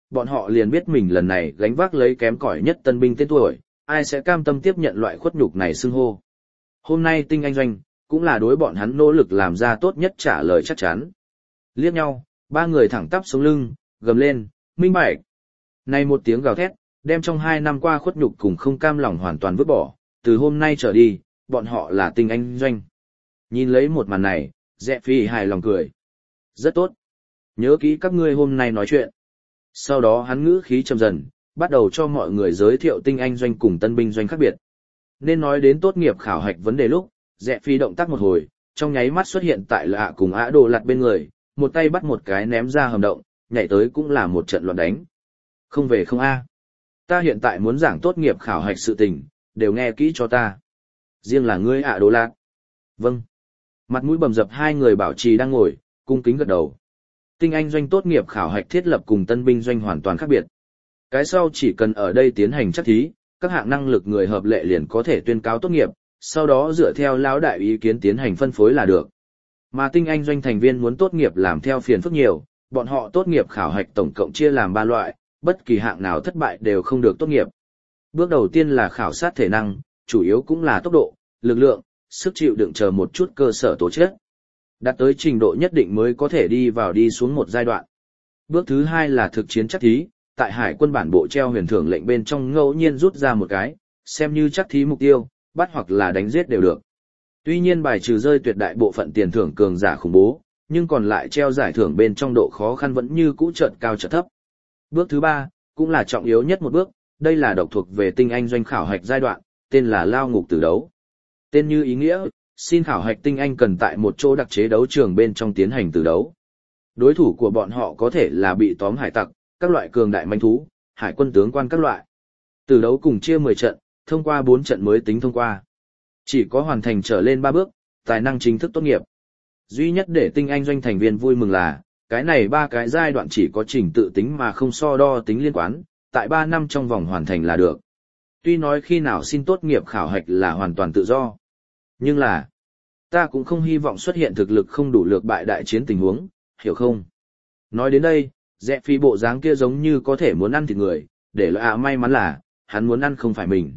bọn họ liền biết mình lần này gánh vác lấy kém cỏi nhất tân binh tên tuổi, ai sẽ cam tâm tiếp nhận loại khuất nhục này xưng hô. Hôm nay tinh anh doanh, cũng là đối bọn hắn nỗ lực làm ra tốt nhất trả lời chắc chắn. Liếc nhau, ba người thẳng tắp sống lưng, gầm lên, minh bạch. Này một tiếng gào thét, đem trong hai năm qua khuất nhục cùng không cam lòng hoàn toàn vứt bỏ, từ hôm nay trở đi, bọn họ là tinh anh doanh. Nhìn lấy một màn này, Dẹ Phi hài lòng cười. Rất tốt. Nhớ kỹ các ngươi hôm nay nói chuyện. Sau đó hắn ngữ khí trầm dần, bắt đầu cho mọi người giới thiệu tinh anh doanh cùng tân binh doanh khác biệt. Nên nói đến tốt nghiệp khảo hạch vấn đề lúc, Dẹ Phi động tác một hồi, trong nháy mắt xuất hiện tại lạ cùng Ả Đồ Lạt bên người, một tay bắt một cái ném ra hầm động, nhảy tới cũng là một trận loạn đánh. Không về không a. Ta hiện tại muốn giảng tốt nghiệp khảo hạch sự tình, đều nghe kỹ cho ta. Riêng là ngươi Ả Đồ Lạt. Vâng. Mặt mũi bầm dập hai người bảo trì đang ngồi, cung kính gật đầu. Tinh anh doanh tốt nghiệp khảo hạch thiết lập cùng tân binh doanh hoàn toàn khác biệt. Cái sau chỉ cần ở đây tiến hành chắc thí, các hạng năng lực người hợp lệ liền có thể tuyên cáo tốt nghiệp, sau đó dựa theo lão đại ý kiến tiến hành phân phối là được. Mà tinh anh doanh thành viên muốn tốt nghiệp làm theo phiền phức nhiều, bọn họ tốt nghiệp khảo hạch tổng cộng chia làm ba loại, bất kỳ hạng nào thất bại đều không được tốt nghiệp. Bước đầu tiên là khảo sát thể năng, chủ yếu cũng là tốc độ, lực lượng, sức chịu đựng chờ một chút cơ sở tố chất. Đạt tới trình độ nhất định mới có thể đi vào đi xuống một giai đoạn. Bước thứ hai là thực chiến chắc thí, tại hải quân bản bộ treo huyền thưởng lệnh bên trong ngẫu nhiên rút ra một cái, xem như chắc thí mục tiêu, bắt hoặc là đánh giết đều được. Tuy nhiên bài trừ rơi tuyệt đại bộ phận tiền thưởng cường giả khủng bố, nhưng còn lại treo giải thưởng bên trong độ khó khăn vẫn như cũ chợt cao chợt thấp. Bước thứ ba, cũng là trọng yếu nhất một bước, đây là độc thuộc về tinh anh doanh khảo hạch giai đoạn, tên là lao ngục tử đấu. Tên như ý nghĩa, xin khảo hạch tinh anh cần tại một chỗ đặc chế đấu trường bên trong tiến hành tử đấu. Đối thủ của bọn họ có thể là bị tóm hải tặc, các loại cường đại manh thú, hải quân tướng quan các loại. Tử đấu cùng chia mười trận, thông qua bốn trận mới tính thông qua. Chỉ có hoàn thành trở lên ba bước, tài năng chính thức tốt nghiệp. Duy nhất để tinh anh doanh thành viên vui mừng là, cái này ba cái giai đoạn chỉ có trình tự tính mà không so đo tính liên quan, tại ba năm trong vòng hoàn thành là được. Tuy nói khi nào xin tốt nghiệp khảo hạch là hoàn toàn tự do. Nhưng là, ta cũng không hy vọng xuất hiện thực lực không đủ lược bại đại chiến tình huống, hiểu không? Nói đến đây, Dẹ Phi bộ dáng kia giống như có thể muốn ăn thịt người, để loại ạ may mắn là, hắn muốn ăn không phải mình.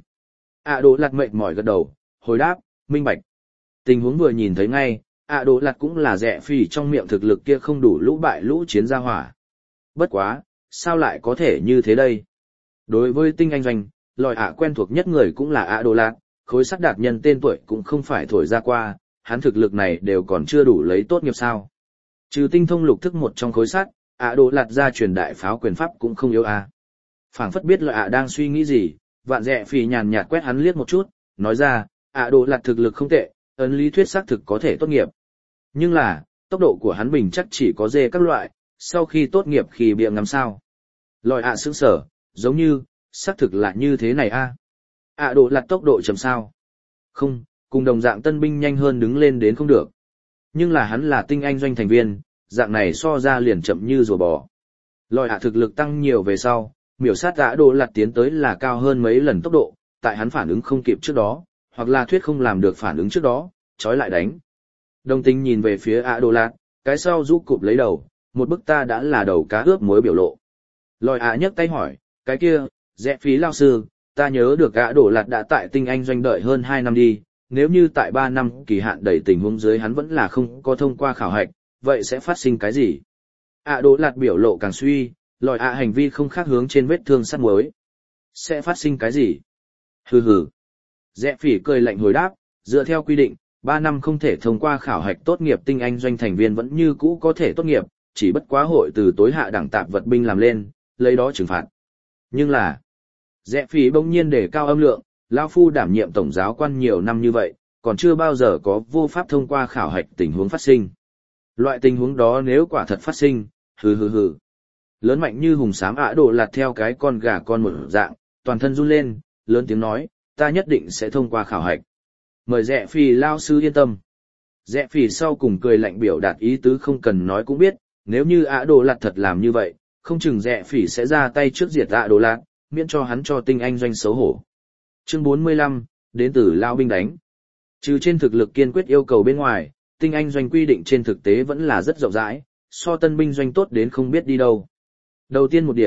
ạ Đỗ Lạt mệt mỏi gật đầu, hồi đáp, minh bạch. Tình huống vừa nhìn thấy ngay, ạ Đỗ Lạt cũng là Dẹ Phi trong miệng thực lực kia không đủ lũ bại lũ chiến gia hỏa. Bất quá, sao lại có thể như thế đây? Đối với tinh anh doanh, lòi ạ quen thuộc nhất người cũng là ạ Đỗ Lạt, khối sắt đạt nhân tên tuổi cũng không phải thổi ra qua, hắn thực lực này đều còn chưa đủ lấy tốt nghiệp sao. Trừ tinh thông lục thức một trong khối sắt, ạ Đỗ Lạt ra truyền đại pháo quyền pháp cũng không yếu a. À. Phảng phất biết loại ạ đang suy nghĩ gì, vạn Dẹ Phi nhàn nhạt quét hắn liếc một chút, nói ra, ạ Đỗ Lạt thực lực không tệ, ấn lý thuyết xác thực có thể tốt nghiệp. Nhưng là, tốc độ của hắn bình chắc chỉ có dê các loại, sau khi tốt nghiệp khi bịa ngắm sao. Lòi ạ sững sở, giống như, xác thực là như thế này a. À. ạ Đỗ Lạt tốc độ chậm sao? Không, cùng đồng dạng tân binh nhanh hơn đứng lên đến không được. Nhưng là hắn là tinh anh doanh thành viên, dạng này so ra liền chậm như rùa bò. Lòi ạ thực lực tăng nhiều về sau, miểu sát ạ Đỗ Lạt tiến tới là cao hơn mấy lần tốc độ, tại hắn phản ứng không kịp trước đó, hoặc là thuyết không làm được phản ứng trước đó, trói lại đánh. Đồng tình nhìn về phía ạ Đỗ Lạt, cái sau rũ cụp lấy đầu, một bức ta đã là đầu cá ướp muối biểu lộ. Lòi ạ nhấc tay hỏi, cái kia, Dẹ Phi lao sư, ta nhớ được ạ Đỗ Lạt đã tại tinh anh doanh đợi hơn hai năm đi, nếu như tại ba năm kỳ hạn đầy tình huống dưới hắn vẫn là không có thông qua khảo hạch, vậy sẽ phát sinh cái gì? ạ Đỗ Lạt biểu lộ càng suy, lòi ạ hành vi không khác hướng trên vết thương sắt muối. Sẽ phát sinh cái gì? Hừ hừ. Dẹ Phỉ cười lạnh hồi đáp, dựa theo quy định, ba năm không thể thông qua khảo hạch tốt nghiệp tinh anh doanh thành viên vẫn như cũ có thể tốt nghiệp, chỉ bất quá hội từ tối hạ đẳng tạp vật binh làm lên, lấy đó trừng phạt. Nhưng là, Dẹ Phỉ bỗng nhiên để cao âm lượng, lão phu đảm nhiệm tổng giáo quan nhiều năm như vậy, còn chưa bao giờ có vô pháp thông qua khảo hạch tình huống phát sinh. Loại tình huống đó nếu quả thật phát sinh, hừ hừ hừ. Lớn mạnh như hùng xám Ả Đỗ Lạt theo cái con gà con một dạng, toàn thân run lên, lớn tiếng nói, ta nhất định sẽ thông qua khảo hạch. Mời Dẹ Phỉ lao sư yên tâm. Dẹ Phỉ sau cùng cười lạnh biểu đạt ý tứ không cần nói cũng biết, nếu như Ả Đỗ Lạt thật làm như vậy, không chừng Dẹ Phỉ sẽ ra tay trước diệt Ả Đỗ Lạt, miễn cho hắn cho tinh anh doanh xấu hổ. Chương bốn mươi lăm, đến từ lao binh đánh. Trừ trên thực lực kiên quyết yêu cầu bên ngoài, tinh anh doanh quy định trên thực tế vẫn là rất rộng rãi, so tân binh doanh tốt đến không biết đi đâu. Đầu tiên một điểm,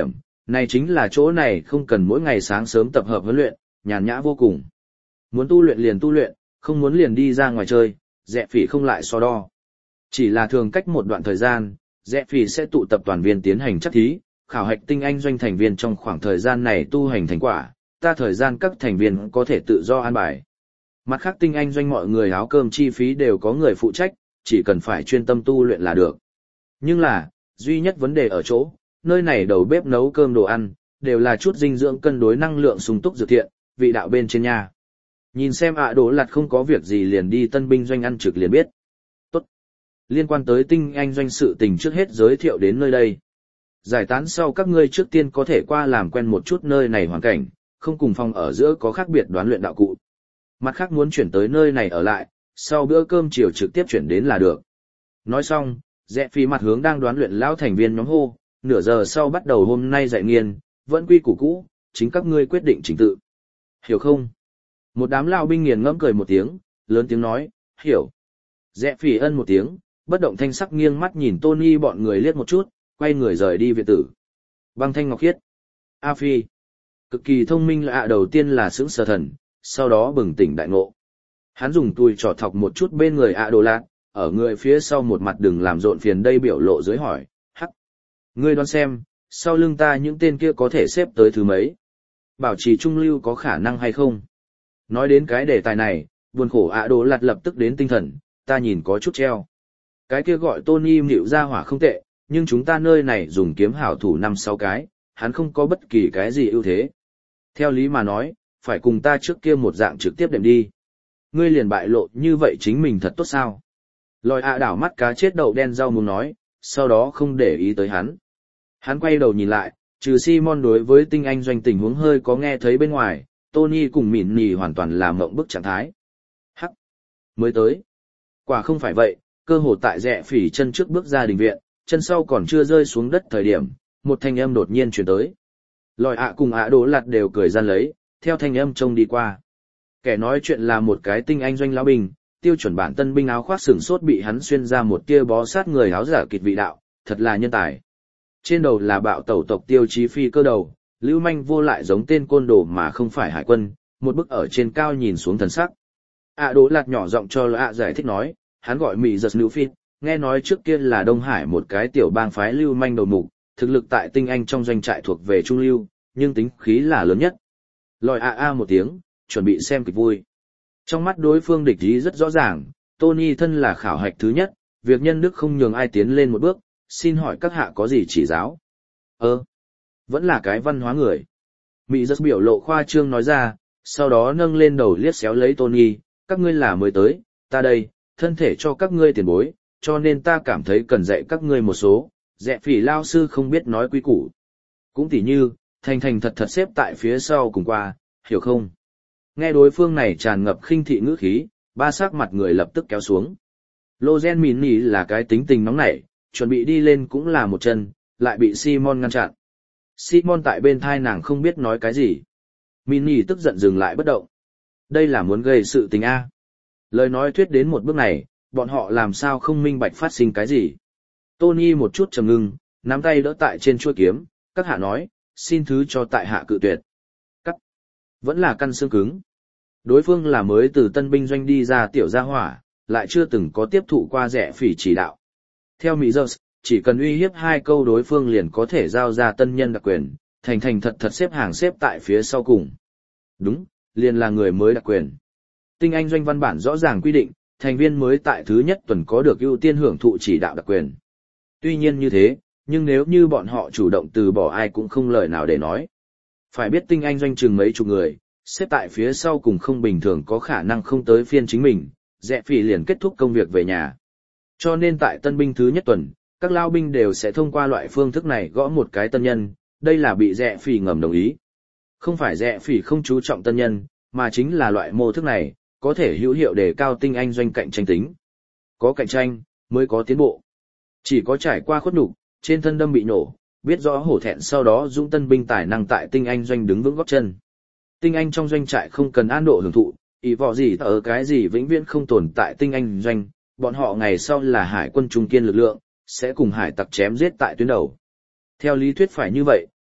Này chính là chỗ này không cần mỗi ngày sáng sớm tập hợp huấn luyện, nhàn nhã vô cùng. Muốn tu luyện liền tu luyện, không muốn liền đi ra ngoài chơi, Rẽ Phỉ không lại so đo. Chỉ là thường cách một đoạn thời gian, Rẽ Phỉ sẽ tụ tập toàn viên tiến hành chắc thí, khảo hạch tinh anh doanh thành viên trong khoảng thời gian này tu hành thành quả, ta thời gian các thành viên có thể tự do an bài. Mặt khác tinh anh doanh mọi người áo cơm chi phí đều có người phụ trách, chỉ cần phải chuyên tâm tu luyện là được. Nhưng là, duy nhất vấn đề ở chỗ, nơi này đầu bếp nấu cơm đồ ăn, đều là chút dinh dưỡng cân đối năng lượng sung túc dược thiện, vị đạo bên trên nhà. Nhìn xem ạ Đỗ Lạt không có việc gì liền đi tân binh doanh ăn trực liền biết. Tốt. Liên quan tới tinh anh doanh sự tình trước hết giới thiệu đến nơi đây. Giải tán sau các ngươi trước tiên có thể qua làm quen một chút nơi này hoàn cảnh, không cùng phòng ở giữa có khác biệt đoán luyện đạo cụ. Mặt khác muốn chuyển tới nơi này ở lại, sau bữa cơm chiều trực tiếp chuyển đến là được. Nói xong, Rẽ Phỉ mặt hướng đang đoán luyện lão thành viên nhóm hô, nửa giờ sau bắt đầu hôm nay dạy nghiên, vẫn quy củ cũ, chính các ngươi quyết định trình tự. Hiểu không? Một đám lao binh nghiền ngẫm cười một tiếng, lớn tiếng nói, hiểu. Rẽ Phỉ ân một tiếng, bất động thanh sắc nghiêng mắt nhìn Tony bọn người liếc một chút, quay người rời đi viện tử. Băng thanh ngọc khiết. A Phi. Cực kỳ thông minh lạ đầu tiên là sững sờ thần, sau đó bừng tỉnh đại ngộ. Hắn dùng tùi trỏ thọc một chút bên người ạ Đồ Lạt, ở người phía sau một mặt đừng làm rộn phiền đây biểu lộ dưới hỏi, hắc. Ngươi đoán xem, sau lưng ta những tên kia có thể xếp tới thứ mấy? Bảo trì trung lưu có khả năng hay không? Nói đến cái đề tài này, buồn khổ ạ Đồ Lạt lập tức đến tinh thần, ta nhìn có chút treo. Cái kia gọi Tony nhịu ra hỏa không tệ, nhưng chúng ta nơi này dùng kiếm hảo thủ năm sáu cái, hắn không có bất kỳ cái gì ưu thế. Theo lý mà nói, phải cùng ta trước kia một dạng trực tiếp đệm đi. Ngươi liền bại lộ như vậy chính mình thật tốt sao? Lòi ạ đảo mắt cá chết đậu đen rau muốn nói, sau đó không để ý tới hắn. Hắn quay đầu nhìn lại, trừ Simon đối với tinh anh doanh tình huống hơi có nghe thấy bên ngoài, Tony cùng mỉn nì hoàn toàn là mộng bức trạng thái. Hắc! Mới tới. Quả không phải vậy, cơ hồ tại Rẽ Phỉ chân trước bước ra đình viện, chân sau còn chưa rơi xuống đất thời điểm, một thanh âm đột nhiên truyền tới. Lòi ạ cùng ạ Đỗ Lạt đều cười gian lấy, theo thanh âm trông đi qua. Kẻ nói chuyện là một cái tinh anh doanh lão binh, tiêu chuẩn bản tân binh áo khoác sừng sốt bị hắn xuyên ra một tia bó sát người áo giả kịt vị đạo, thật là nhân tài. Trên đầu là bạo tẩu tộc tiêu chí phi cơ đầu, lưu manh vô lại giống tên côn đồ mà không phải hải quân, một bức ở trên cao nhìn xuống thần sắc. ạ Đỗ Lạt nhỏ giọng cho ạ giải thích nói, hắn gọi Mỹ giật nữ phi, nghe nói trước kia là Đông Hải một cái tiểu bang phái lưu manh đầu mục, thực lực tại tinh anh trong doanh trại thuộc về trung lưu, nhưng tính khí là lớn nhất. Lòi a a một tiếng, chuẩn bị xem kịch vui. Trong mắt đối phương địch ý rất rõ ràng, Tony thân là khảo hạch thứ nhất, việc nhân đức không nhường ai tiến lên một bước, xin hỏi các hạ có gì chỉ giáo? Ơ, vẫn là cái văn hóa người. Mỹ rất biểu lộ khoa trương nói ra, sau đó nâng lên đầu liếc xéo lấy Tony, các ngươi là mới tới, ta đây, thân thể cho các ngươi tiền bối, cho nên ta cảm thấy cần dạy các ngươi một số, Rẽ Phỉ lao sư không biết nói quý củ. Cũng tỉ như, thành thành thật thật xếp tại phía sau cùng qua, hiểu không? Nghe đối phương này tràn ngập khinh thị ngữ khí, ba sắc mặt người lập tức kéo xuống. Lozen Mini là cái tính tình nóng nảy, chuẩn bị đi lên cũng là một chân, lại bị Simon ngăn chặn. Simon tại bên thai nàng không biết nói cái gì. Mini tức giận dừng lại bất động. Đây là muốn gây sự tình A. Lời nói thuyết đến một bước này, bọn họ làm sao không minh bạch phát sinh cái gì. Tony một chút trầm ngưng, nắm tay đỡ tại trên chuôi kiếm, các hạ nói, xin thứ cho tại hạ cự tuyệt. Cắt. Vẫn là căn xương cứng. Đối phương là mới từ tân binh doanh đi ra tiểu gia hỏa, lại chưa từng có tiếp thụ qua Rẽ Phỉ chỉ đạo. Theo Mỹ Giơ, chỉ cần uy hiếp hai câu đối phương liền có thể giao ra tân nhân đặc quyền, thành thành thật thật xếp hàng xếp tại phía sau cùng. Đúng, liền là người mới đặc quyền. Tinh anh doanh văn bản rõ ràng quy định, thành viên mới tại thứ nhất tuần có được ưu tiên hưởng thụ chỉ đạo đặc quyền. Tuy nhiên như thế, nhưng nếu như bọn họ chủ động từ bỏ ai cũng không lời nào để nói. Phải biết tinh anh doanh chừng mấy chục người, xếp tại phía sau cùng không bình thường có khả năng không tới phiên chính mình, Rẽ Phỉ liền kết thúc công việc về nhà. Cho nên tại tân binh thứ nhất tuần, các lao binh đều sẽ thông qua loại phương thức này gõ một cái tân nhân, đây là bị Rẽ Phỉ ngầm đồng ý. Không phải Rẽ Phỉ không chú trọng tân nhân, mà chính là loại mô thức này, có thể hữu hiệu để cao tinh anh doanh cạnh tranh tính. Có cạnh tranh, mới có tiến bộ. Chỉ có trải qua khuất nhục, trên thân đâm bị nổ, biết rõ hổ thẹn sau đó dũng tân binh tài năng tại tinh anh doanh đứng vững gót chân. Tinh anh trong doanh trại không cần an độ hưởng thụ, ý vọ gì ở cái gì vĩnh viễn không tồn tại tinh anh doanh, bọn họ ngày sau là hải quân trung kiên lực lượng, sẽ cùng hải tặc chém giết tại tuyến đầu. Theo lý thuyết phải như vậy,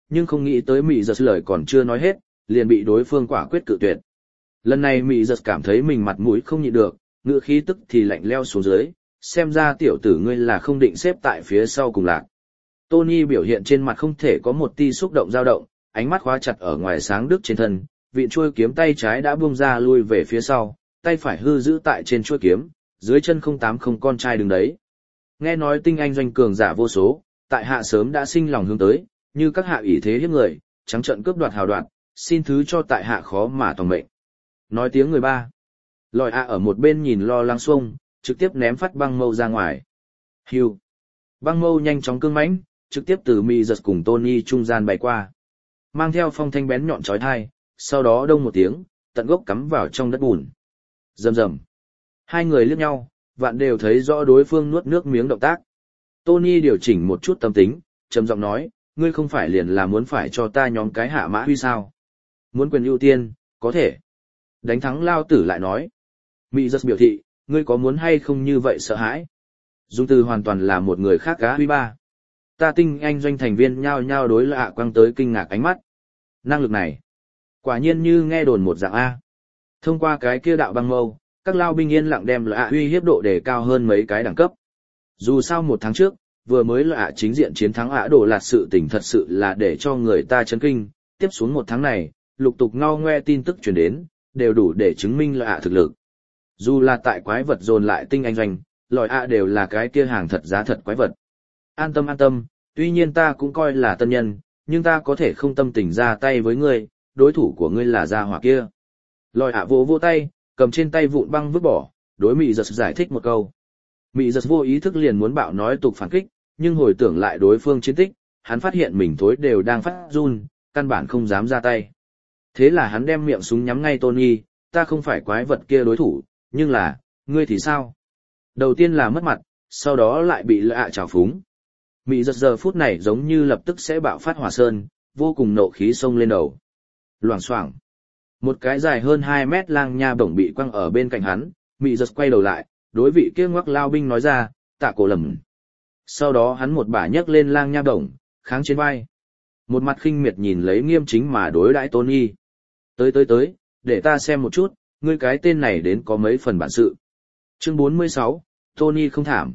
nhưng không nghĩ tới Mị Giật lời còn chưa nói hết, liền bị đối phương quả quyết cự tuyệt. Lần này Mị Giật cảm thấy mình mặt mũi không nhịn được, ngữ khí tức thì lạnh leo xuống dưới, xem ra tiểu tử ngươi là không định xếp tại phía sau cùng lạc. Tony biểu hiện trên mặt không thể có một ti xúc động dao động, ánh mắt khóa chặt ở ngoài sáng đức trên thân, vị chuôi kiếm tay trái đã buông ra lui về phía sau, tay phải hư giữ tại trên chuôi kiếm, dưới chân không tám không con trai đứng đấy. Nghe nói tinh anh doanh cường giả vô số, tại hạ sớm đã sinh lòng hướng tới, như các hạ ủy thế hiếp người, trắng trợn cướp đoạt hào đoạt, xin thứ cho tại hạ khó mà toàn mệnh. Nói tiếng người ba. Lòi ạ ở một bên nhìn lo lắng xuông, trực tiếp ném phát băng mâu ra ngoài. Hưu. Băng mâu nhanh chóng cương mãnh, trực tiếp từ Mị Giật cùng Tony trung gian bay qua. Mang theo phong thanh bén nhọn chói tai, sau đó đông một tiếng, tận gốc cắm vào trong đất bùn. Rầm rầm. Hai người liếc nhau, vạn đều thấy rõ đối phương nuốt nước miếng động tác. Tony điều chỉnh một chút tâm tính, trầm giọng nói, ngươi không phải liền là muốn phải cho ta nhóm cái hạ mã huy sao? Muốn quyền ưu tiên, có thể. Đánh thắng lao tử lại nói. Mị Giật biểu thị, ngươi có muốn hay không như vậy sợ hãi? Dung từ hoàn toàn là một người khác cá huy ba. Ta tinh anh doanh thành viên nhao nhao đối lạ quăng tới kinh ngạc ánh mắt. Năng lực này, quả nhiên như nghe đồn một dạng A. Thông qua cái kia đạo băng mâu, các lao binh yên lặng đem lạ uy hiếp độ đề cao hơn mấy cái đẳng cấp. Dù sao một tháng trước, vừa mới lạ chính diện chiến thắng ả đổ lạt sự tình thật sự là để cho người ta chấn kinh, tiếp xuống một tháng này, lục tục ngao ngoe tin tức truyền đến, đều đủ để chứng minh lạ thực lực. Dù là tại quái vật dồn lại tinh anh doanh, lòi ạ đều là cái kia hàng thật giá thật quái vật. An tâm an tâm, tuy nhiên ta cũng coi là tân nhân, nhưng ta có thể không tâm tình ra tay với ngươi, đối thủ của ngươi là gia hỏa kia. Lòi ạ vỗ vỗ tay, cầm trên tay vụn băng vứt bỏ, đối Mị Giật giải thích một câu. Mị Giật vô ý thức liền muốn bạo nói tục phản kích, nhưng hồi tưởng lại đối phương chiến tích, hắn phát hiện mình thối đều đang phát run, căn bản không dám ra tay. Thế là hắn đem miệng súng nhắm ngay Tony, ta không phải quái vật kia đối thủ, nhưng là, ngươi thì sao? Đầu tiên là mất mặt, sau đó lại bị lạ trào phúng. Mị Giật giờ phút này giống như lập tức sẽ bạo phát hỏa sơn, vô cùng nộ khí xông lên đầu. Loảng xoảng. Một cái dài hơn hai mét lang nha bổng bị quăng ở bên cạnh hắn, Mị Giật quay đầu lại, đối vị kia ngoắc lao binh nói ra, tạ cổ lầm. Sau đó hắn một bả nhấc lên lang nha bổng, kháng trên vai. Một mặt khinh miệt nhìn lấy nghiêm chính mà đối đãi Tony. Tới tới tới, để ta xem một chút, ngươi cái tên này đến có mấy phần bản sự. Chương bốn mươi sáu, Tony không thảm.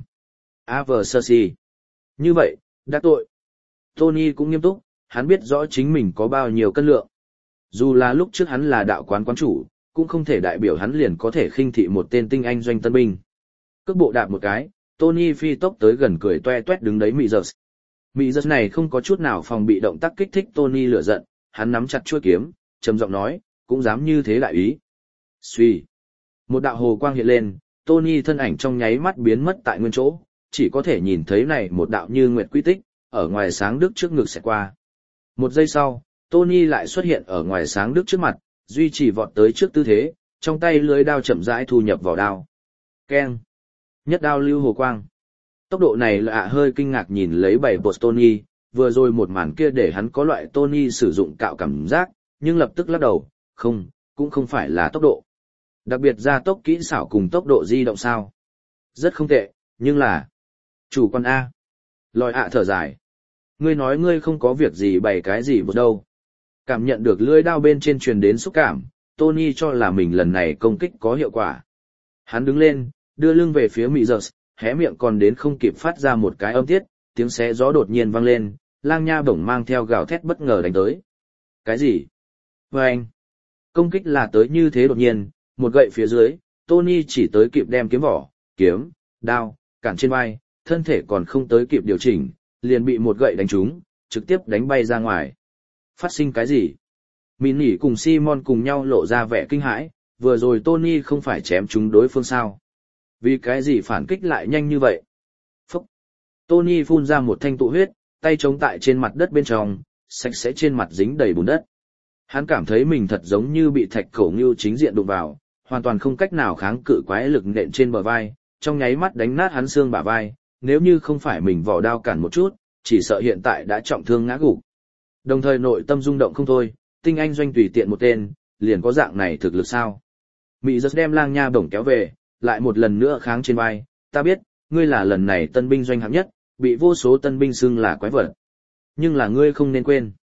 Aversacy. Như vậy, đã tội. Tony cũng nghiêm túc, hắn biết rõ chính mình có bao nhiêu cân lượng. Dù là lúc trước hắn là đạo quán quán chủ, cũng không thể đại biểu hắn liền có thể khinh thị một tên tinh anh doanh tân binh. Cước bộ đạp một cái, Tony phi tốc tới gần cười toe toét đứng đấy Mị Giật. Mị Giật này không có chút nào phòng bị động tác kích thích Tony lửa giận, hắn nắm chặt chuôi kiếm, trầm giọng nói, cũng dám như thế đại ý. Xuy. Một đạo hồ quang hiện lên, Tony thân ảnh trong nháy mắt biến mất tại nguyên chỗ, chỉ có thể nhìn thấy này một đạo như nguyệt quy tích, ở ngoài sáng đức trước ngực sẽ qua. Một giây sau, Tony lại xuất hiện ở ngoài sáng đức trước mặt, duy trì vọt tới trước tư thế, trong tay lưới đao chậm rãi thu nhập vào đao. Keng. Nhất đao lưu hồ quang. Tốc độ này lạ hơi kinh ngạc nhìn lấy bảy bột Tony, vừa rồi một màn kia để hắn có loại Tony sử dụng cạo cảm giác, nhưng lập tức lắc đầu, không, cũng không phải là tốc độ. Đặc biệt gia tốc kỹ xảo cùng tốc độ di động sao. Rất không tệ, nhưng là... Chủ quan A. Lòi ạ thở dài. Ngươi nói ngươi không có việc gì bày cái gì một đâu. Cảm nhận được lưỡi đao bên trên truyền đến xúc cảm, Tony cho là mình lần này công kích có hiệu quả. Hắn đứng lên, đưa lưng về phía Mị Giật, hé miệng còn đến không kịp phát ra một cái âm tiết, tiếng xé gió đột nhiên vang lên, lang nha bổng mang theo gào thét bất ngờ đánh tới. Cái gì? Vâng! Công kích là tới như thế đột nhiên, một gậy phía dưới, Tony chỉ tới kịp đem kiếm vỏ, kiếm, đao, cản trên vai, thân thể còn không tới kịp điều chỉnh, liền bị một gậy đánh trúng, trực tiếp đánh bay ra ngoài. Phát sinh cái gì? Minnie cùng Simon cùng nhau lộ ra vẻ kinh hãi, vừa rồi Tony không phải chém trúng đối phương sao? Vì cái gì phản kích lại nhanh như vậy? Phúc! Tony phun ra một thanh tụ huyết, tay chống tại trên mặt đất bên trong, sạch sẽ trên mặt dính đầy bùn đất. Hắn cảm thấy mình thật giống như bị thạch cổ ngưu chính diện đụng vào, hoàn toàn không cách nào kháng cự quái lực nện trên bờ vai, trong nháy mắt đánh nát hắn xương bả vai, nếu như không phải mình vỏ đao cản một chút, chỉ sợ hiện tại đã trọng thương ngã gục. Đồng thời nội tâm rung động không thôi, tinh anh doanh tùy tiện một tên, liền có dạng này thực lực sao? Mị Giật đem lang nha bổng kéo về, lại một lần nữa kháng trên vai, ta biết, ngươi là lần này tân binh doanh hạng nhất, bị vô số tân binh xưng là quái vật. Nhưng là ngươi không nên quên.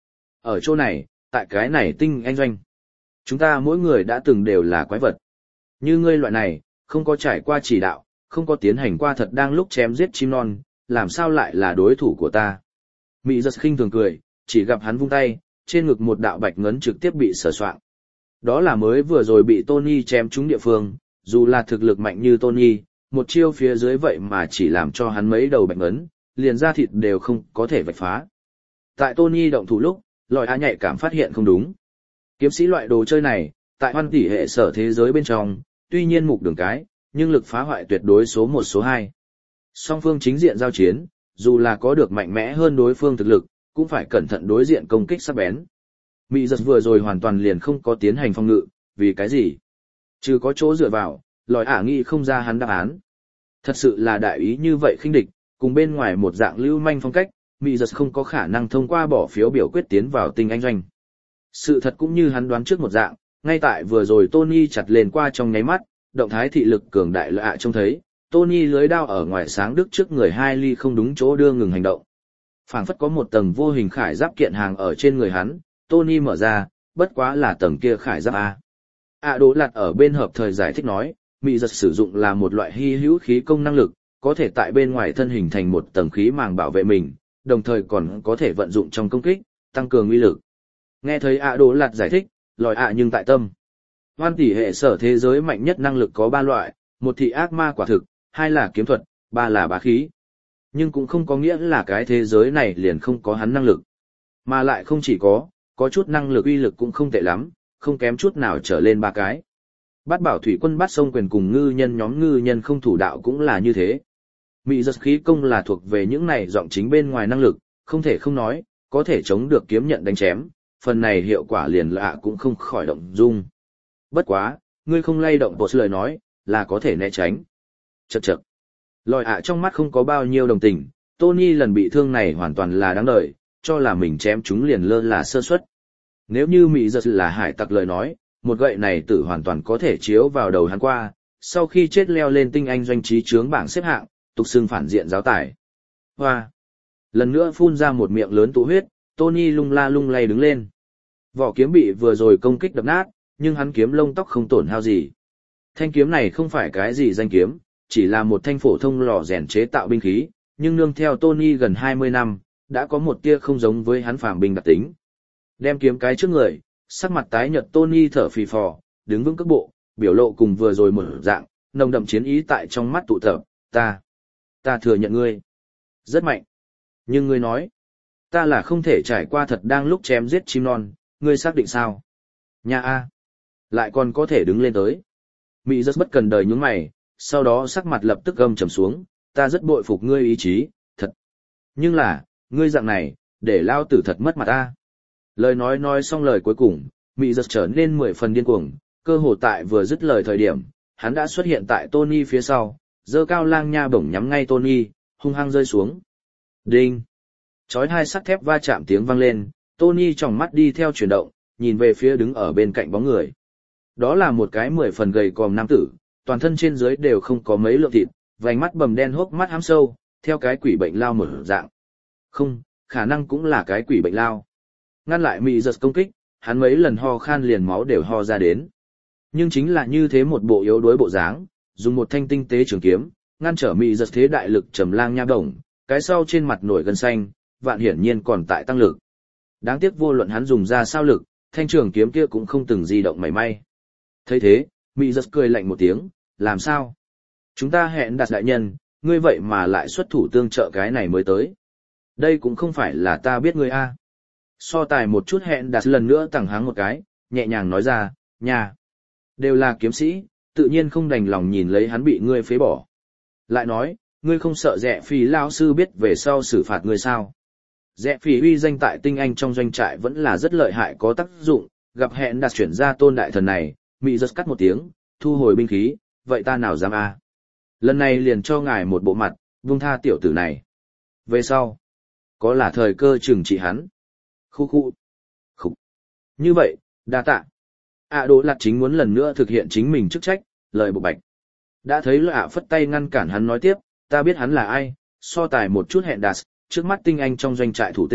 Ở chỗ này, tại cái này tinh anh doanh. Chúng ta mỗi người đã từng đều là quái vật. Như ngươi loại này, không có trải qua chỉ đạo, không có tiến hành qua thật đang lúc chém giết chim non, làm sao lại là đối thủ của ta. Mị giật khinh thường cười, chỉ gặp hắn vung tay, trên ngực một đạo bạch ngấn trực tiếp bị sờ soạng. Đó là mới vừa rồi bị Tony chém trúng địa phương, dù là thực lực mạnh như Tony, một chiêu phía dưới vậy mà chỉ làm cho hắn mấy đầu bạch ngấn, liền da thịt đều không có thể vạch phá. Tại Tony động thủ lúc, lòi A nhạy cảm phát hiện không đúng. Kiếm sĩ loại đồ chơi này, tại hoan tỷ hệ sở thế giới bên trong, tuy nhiên mục đường cái, nhưng lực phá hoại tuyệt đối số một số hai. Song phương chính diện giao chiến, dù là có được mạnh mẽ hơn đối phương thực lực, cũng phải cẩn thận đối diện công kích sắc bén. Mị giật vừa rồi hoàn toàn liền không có tiến hành phòng ngự, vì cái gì? Chứ có chỗ dựa vào, lòi ả nghĩ không ra hắn đáp án. Thật sự là đại ý như vậy khinh địch, cùng bên ngoài một dạng lưu manh phong cách, Mị giật không có khả năng thông qua bỏ phiếu biểu quyết tiến vào tinh anh doanh. Sự thật cũng như hắn đoán trước một dạng, ngay tại vừa rồi Tony chặt lên qua trong nháy mắt, động thái thị lực cường đại lợi ạ trông thấy, Tony lưới đao ở ngoài sáng đức trước người hai ly không đúng chỗ đưa ngừng hành động. Phảng phất có một tầng vô hình khải giáp kiện hàng ở trên người hắn, Tony mở ra, bất quá là tầng kia khải giáp A. ạ đố lặt ở bên hợp thời giải thích nói, mị giật sử dụng là một loại hy hữu khí công năng lực, có thể tại bên ngoài thân hình thành một tầng khí màng bảo vệ mình, đồng thời còn có thể vận dụng trong công kích, tăng cường uy lực. Nghe thấy ạ đố lặt giải thích, lòi ạ nhưng tại tâm. Hoan tỷ hệ sở thế giới mạnh nhất năng lực có ba loại, một thị ác ma quả thực, hai là kiếm thuật, ba là bá khí. Nhưng cũng không có nghĩa là cái thế giới này liền không có hắn năng lực. Mà lại không chỉ có, có chút năng lực uy lực cũng không tệ lắm, không kém chút nào trở lên ba cái. Bát bảo thủy quân bắt sông quyền cùng ngư nhân nhóm ngư nhân không thủ đạo cũng là như thế. Mị giật khí công là thuộc về những này giọng chính bên ngoài năng lực, không thể không nói, có thể chống được kiếm nhận đánh chém, phần này hiệu quả liền lạ cũng không khỏi động dung. Bất quá, ngươi không lay động bột lời nói, là có thể né tránh. Chậc chậc. Lòi ạ trong mắt không có bao nhiêu đồng tình, Tony lần bị thương này hoàn toàn là đáng đời, cho là mình chém chúng liền lơ là sơ suất. Nếu như Mị giật là hải tặc lời nói, một gậy này tử hoàn toàn có thể chiếu vào đầu hắn qua, sau khi chết leo lên tinh anh doanh trí chướng bảng xếp hạng, tục xưng phản diện giáo tải. Hoa! Lần nữa phun ra một miệng lớn tụ huyết, Tony lung la lung lay đứng lên. Vỏ kiếm bị vừa rồi công kích đập nát, nhưng hắn kiếm lông tóc không tổn hao gì. Thanh kiếm này không phải cái gì danh kiếm, chỉ là một thanh phổ thông lò rèn chế tạo binh khí, nhưng nương theo Tony gần hai mươi năm, đã có một tia không giống với hắn phàm binh đặc tính. Đem kiếm cái trước người, sắc mặt tái nhợt Tony thở phì phò, đứng vững cước bộ, biểu lộ cùng vừa rồi một dạng, nồng đậm chiến ý tại trong mắt tụ tập, ta, ta thừa nhận ngươi. Rất mạnh. Nhưng ngươi nói, ta là không thể trải qua thật đang lúc chém giết chim non, ngươi xác định sao? Nhà A. Lại còn có thể đứng lên tới. Mị rất bất cần đời nhướng mày, sau đó sắc mặt lập tức gầm trầm xuống, ta rất bội phục ngươi ý chí, thật. Nhưng là, ngươi dạng này, để lao tử thật mất mặt ta. Lời nói nói xong lời cuối cùng, Mị giật trở nên mười phần điên cuồng, cơ hồ tại vừa dứt lời thời điểm, hắn đã xuất hiện tại Tony phía sau, giơ cao lang nha bổng nhắm ngay Tony, hung hăng rơi xuống. Đinh! Chói hai sắt thép va chạm tiếng vang lên, Tony tròng mắt đi theo chuyển động, nhìn về phía đứng ở bên cạnh bóng người. Đó là một cái mười phần gầy còm nam tử, toàn thân trên dưới đều không có mấy lượng thịt, vành mắt bầm đen hốc mắt hám sâu, theo cái quỷ bệnh lao mở dạng. Không, khả năng cũng là cái quỷ bệnh lao. Ngăn lại Mị giật công kích, hắn mấy lần ho khan liền máu đều ho ra đến. Nhưng chính là như thế một bộ yếu đuối bộ dáng, dùng một thanh tinh tế trường kiếm, ngăn trở Mị giật thế đại lực trầm lang nha bổng, cái sau trên mặt nổi gân xanh, vạn hiển nhiên còn tại tăng lực. Đáng tiếc vô luận hắn dùng ra sao lực, thanh trường kiếm kia cũng không từng di động mảy may. Thấy thế, Mị giật cười lạnh một tiếng, làm sao? Chúng ta hẹn đặt đại nhân, ngươi vậy mà lại xuất thủ tương trợ cái này mới tới. Đây cũng không phải là ta biết ngươi a. So tài một chút hẹn đặt lần nữa tẳng háng một cái, nhẹ nhàng nói ra, nhà. Đều là kiếm sĩ, tự nhiên không đành lòng nhìn lấy hắn bị ngươi phế bỏ. Lại nói, ngươi không sợ Rẽ Phỉ lão sư biết về sau xử phạt ngươi sao? Rẽ Phỉ uy danh tại tinh anh trong doanh trại vẫn là rất lợi hại có tác dụng, gặp hẹn đặt chuyển ra tôn đại thần này, Mị giật cắt một tiếng, thu hồi binh khí, vậy ta nào dám a? Lần này liền cho ngài một bộ mặt, buông tha tiểu tử này. Về sau, có là thời cơ trừng trị hắn. Khu khu. Khục. Như vậy, đa tạ. ạ à, Đỗ Lạt chính muốn lần nữa thực hiện chính mình chức trách, lời bộ bạch. Đã thấy lạ à phất tay ngăn cản hắn nói tiếp, ta biết hắn là ai, so tài một chút hẹn đạt, trước mắt tinh anh trong doanh trại thủ tịch,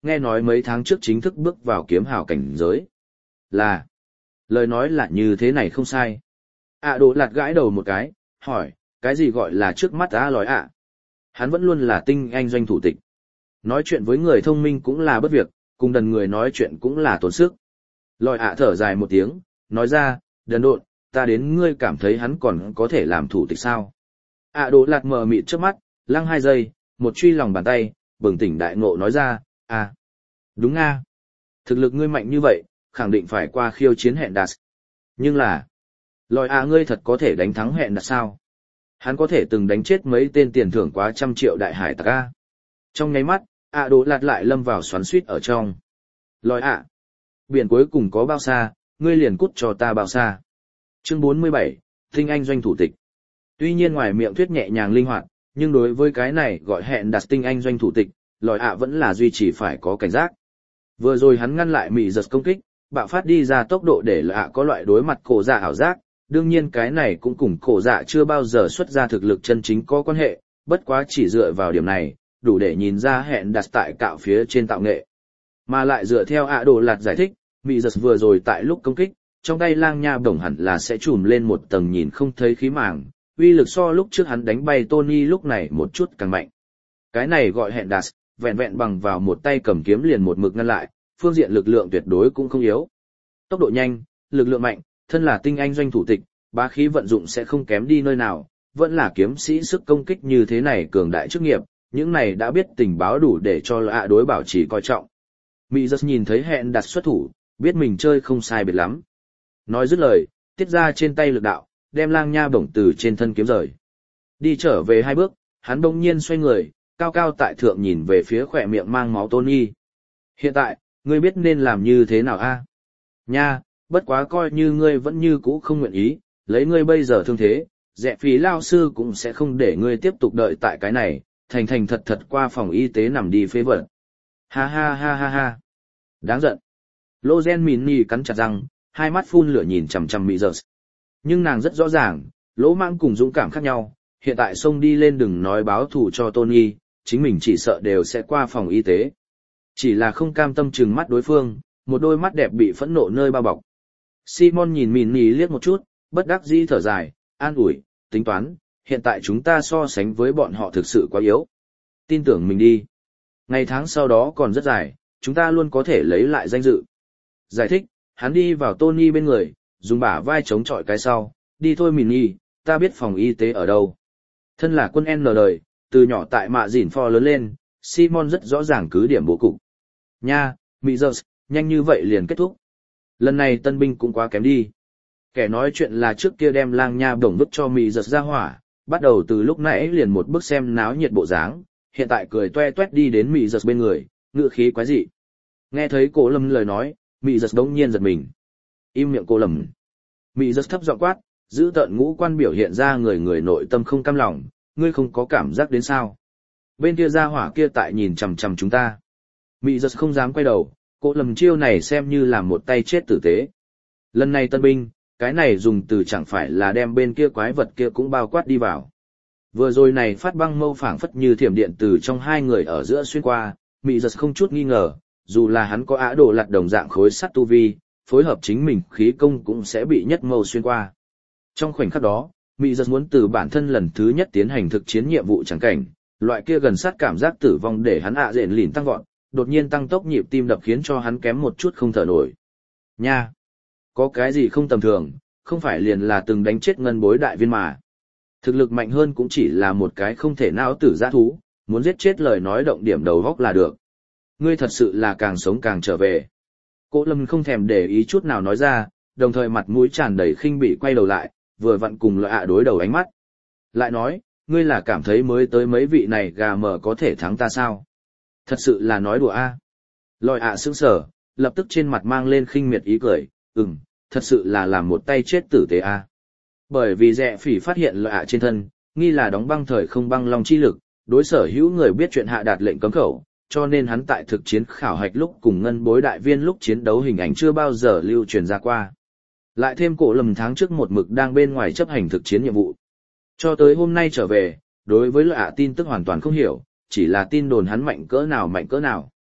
nghe nói mấy tháng trước chính thức bước vào kiếm hào cảnh giới. Là, lời nói là như thế này không sai. ạ đồ lạt gãi đầu một cái, hỏi, cái gì gọi là trước mắt á lói ạ? Hắn vẫn luôn là tinh anh doanh thủ tịch. Nói chuyện với người thông minh cũng là bất việc, cùng đần người nói chuyện cũng là tốn sức. Lòi ạ thở dài một tiếng, nói ra, đần độn, ta đến ngươi cảm thấy hắn còn có thể làm thủ tịch sao? ạ đồ lạt mờ mịt trước mắt, lăng hai giây, một truy lòng bàn tay, bừng tỉnh đại ngộ nói ra, à, đúng nga. Thực lực ngươi mạnh như vậy, khẳng định phải qua khiêu chiến hẹn đạt. Nhưng là, lòi ạ ngươi thật có thể đánh thắng hẹn đạt sao? Hắn có thể từng đánh chết mấy tên tiền thưởng quá trăm triệu đại hải tặc a. Trong nháy mắt, ạ đồ lạt lại lâm vào xoắn suýt ở trong. Lòi ạ, biển cuối cùng có bao xa, ngươi liền cút cho ta bao xa. Chương bốn mươi bảy, Tinh Anh doanh thủ tịch. Tuy nhiên ngoài miệng thuyết nhẹ nhàng linh hoạt, nhưng đối với cái này gọi hẹn đặt Tinh Anh doanh thủ tịch, lòi ạ vẫn là duy trì phải có cảnh giác. Vừa rồi hắn ngăn lại mị giật công kích, bạo phát đi ra tốc độ để lòi ạ có loại đối mặt cổ dạ ảo giác. Đương nhiên cái này cũng cùng cổ dạ chưa bao giờ xuất ra thực lực chân chính có quan hệ, bất quá chỉ dựa vào điểm này, đủ để nhìn ra hẹn đặt tại cạo phía trên tạo nghệ. Mà lại dựa theo ạ đồ lạt giải thích, mị giật vừa rồi tại lúc công kích, trong tay lang nha bổng hẳn là sẽ trùm lên một tầng nhìn không thấy khí màng, uy lực so lúc trước hắn đánh bay Tony lúc này một chút càng mạnh. Cái này gọi hẹn đặt, vẹn vẹn bằng vào một tay cầm kiếm liền một mực ngăn lại, phương diện lực lượng tuyệt đối cũng không yếu. Tốc độ nhanh, lực lượng mạnh, thân là tinh anh doanh thủ tịch, bá khí vận dụng sẽ không kém đi nơi nào, vẫn là kiếm sĩ sức công kích như thế này cường đại chức nghiệp, những này đã biết tình báo đủ để cho lạ đối bảo trì coi trọng. Mỹ giật nhìn thấy hẹn đặt xuất thủ, biết mình chơi không sai biệt lắm. Nói dứt lời, tiết ra trên tay lực đạo, đem lang nha bổng từ trên thân kiếm rời. Đi trở về hai bước, hắn bỗng nhiên xoay người, cao cao tại thượng nhìn về phía khỏe miệng mang máu Tony. Hiện tại, ngươi biết nên làm như thế nào a? Nha, bất quá coi như ngươi vẫn như cũ không nguyện ý, lấy ngươi bây giờ thương thế, dẹ phí lao sư cũng sẽ không để ngươi tiếp tục đợi tại cái này, thành thành thật thật qua phòng y tế nằm đi phế vật. Ha ha ha ha ha. Đáng giận. Lô Gen Mini cắn chặt răng, hai mắt phun lửa nhìn chằm chằm Mỹ Giật. Nhưng nàng rất rõ ràng, lỗ mang cùng dũng cảm khác nhau, hiện tại xông đi lên đừng nói báo thù cho Tony, chính mình chỉ sợ đều sẽ qua phòng y tế. Chỉ là không cam tâm trừng mắt đối phương, một đôi mắt đẹp bị phẫn nộ nơi bao bọc. Simon nhìn Mini liếc một chút, bất đắc dĩ thở dài, an ủi, tính toán, hiện tại chúng ta so sánh với bọn họ thực sự quá yếu. Tin tưởng mình đi. Ngày tháng sau đó còn rất dài, chúng ta luôn có thể lấy lại danh dự. Giải thích, hắn đi vào Tony bên người, dùng bả vai chống chọi cái sau, đi thôi Mini, ta biết phòng y tế ở đâu. Thân là quân N đời, từ nhỏ tại mạ dỉn pho lớn lên, Simon rất rõ ràng cứ điểm bố cục. Nha, Mỹ Giật, nhanh như vậy liền kết thúc. Lần này tân binh cũng quá kém đi. Kẻ nói chuyện là trước kia đem lang nha bổng vứt cho Mỹ Giật ra hỏa, bắt đầu từ lúc nãy liền một bước xem náo nhiệt bộ dáng, hiện tại cười toe toét đi đến Mỹ Giật bên người, ngựa khí quái dị. Nghe thấy Cô Lâm lời nói, Mỹ Giật đống nhiên giật mình. Im miệng Cô Lâm. Mỹ Giật thấp giọng quát, giữ tợn ngũ quan biểu hiện ra người người nội tâm không cam lòng, ngươi không có cảm giác đến sao? Bên kia ra hỏa kia tại nhìn chằm chằm chúng ta. Mỹ Giật không dám quay đầu, Cô Lâm chiêu này xem như là một tay chết tử tế. Lần này tân binh, cái này dùng từ chẳng phải là đem bên kia quái vật kia cũng bao quát đi vào. Vừa rồi này phát băng mâu phảng phất như thiểm điện từ trong hai người ở giữa xuyên qua, Mỹ Giật không chút nghi ngờ, dù là hắn có ả đồ lặt đồng dạng khối sắt tu vi, phối hợp chính mình khí công cũng sẽ bị nhất mâu xuyên qua. Trong khoảnh khắc đó, Mỹ Giật muốn từ bản thân lần thứ nhất tiến hành thực chiến nhiệm vụ chẳng cảnh, loại kia gần sát cảm giác tử vong để hắn ạ à dện lìn tăng vọt, đột nhiên tăng tốc nhịp tim đập khiến cho hắn kém một chút không thở nổi. Nha! Có cái gì không tầm thường, không phải liền là từng đánh chết ngân bối đại viên mà. Thực lực mạnh hơn cũng chỉ là một cái không thể não tử giã thú, muốn giết chết lời nói động điểm đầu góc là được. Ngươi thật sự là càng sống càng trở về. Cô Lâm không thèm để ý chút nào nói ra, đồng thời mặt mũi tràn đầy khinh bỉ quay đầu lại, vừa vặn cùng lợi ạ đối đầu ánh mắt. Lại nói, ngươi là cảm thấy mới tới mấy vị này gà mờ có thể thắng ta sao? Thật sự là nói đùa a. À. Lòi ạ sững sờ, lập tức trên mặt mang lên khinh miệt ý cười, ừm, thật sự là làm một tay chết tử tế a. À. Bởi vì Rẽ Phỉ phát hiện lợi ạ trên thân, nghi là đóng băng thời không băng long chi lực, đối sở hữu người biết chuyện hạ đạt lệnh cấm khẩu, cho nên hắn tại thực chiến khảo hạch lúc cùng ngân bối đại viên lúc chiến đấu hình ảnh chưa bao giờ lưu truyền ra qua. Lại thêm Cổ Lâm tháng trước một mực đang bên ngoài chấp hành thực chiến nhiệm vụ. Cho tới hôm nay trở về, đối với lợi ạ tin tức hoàn toàn không hiểu, chỉ là tin đồn hắn mạnh cỡ nào mạnh cỡ nào.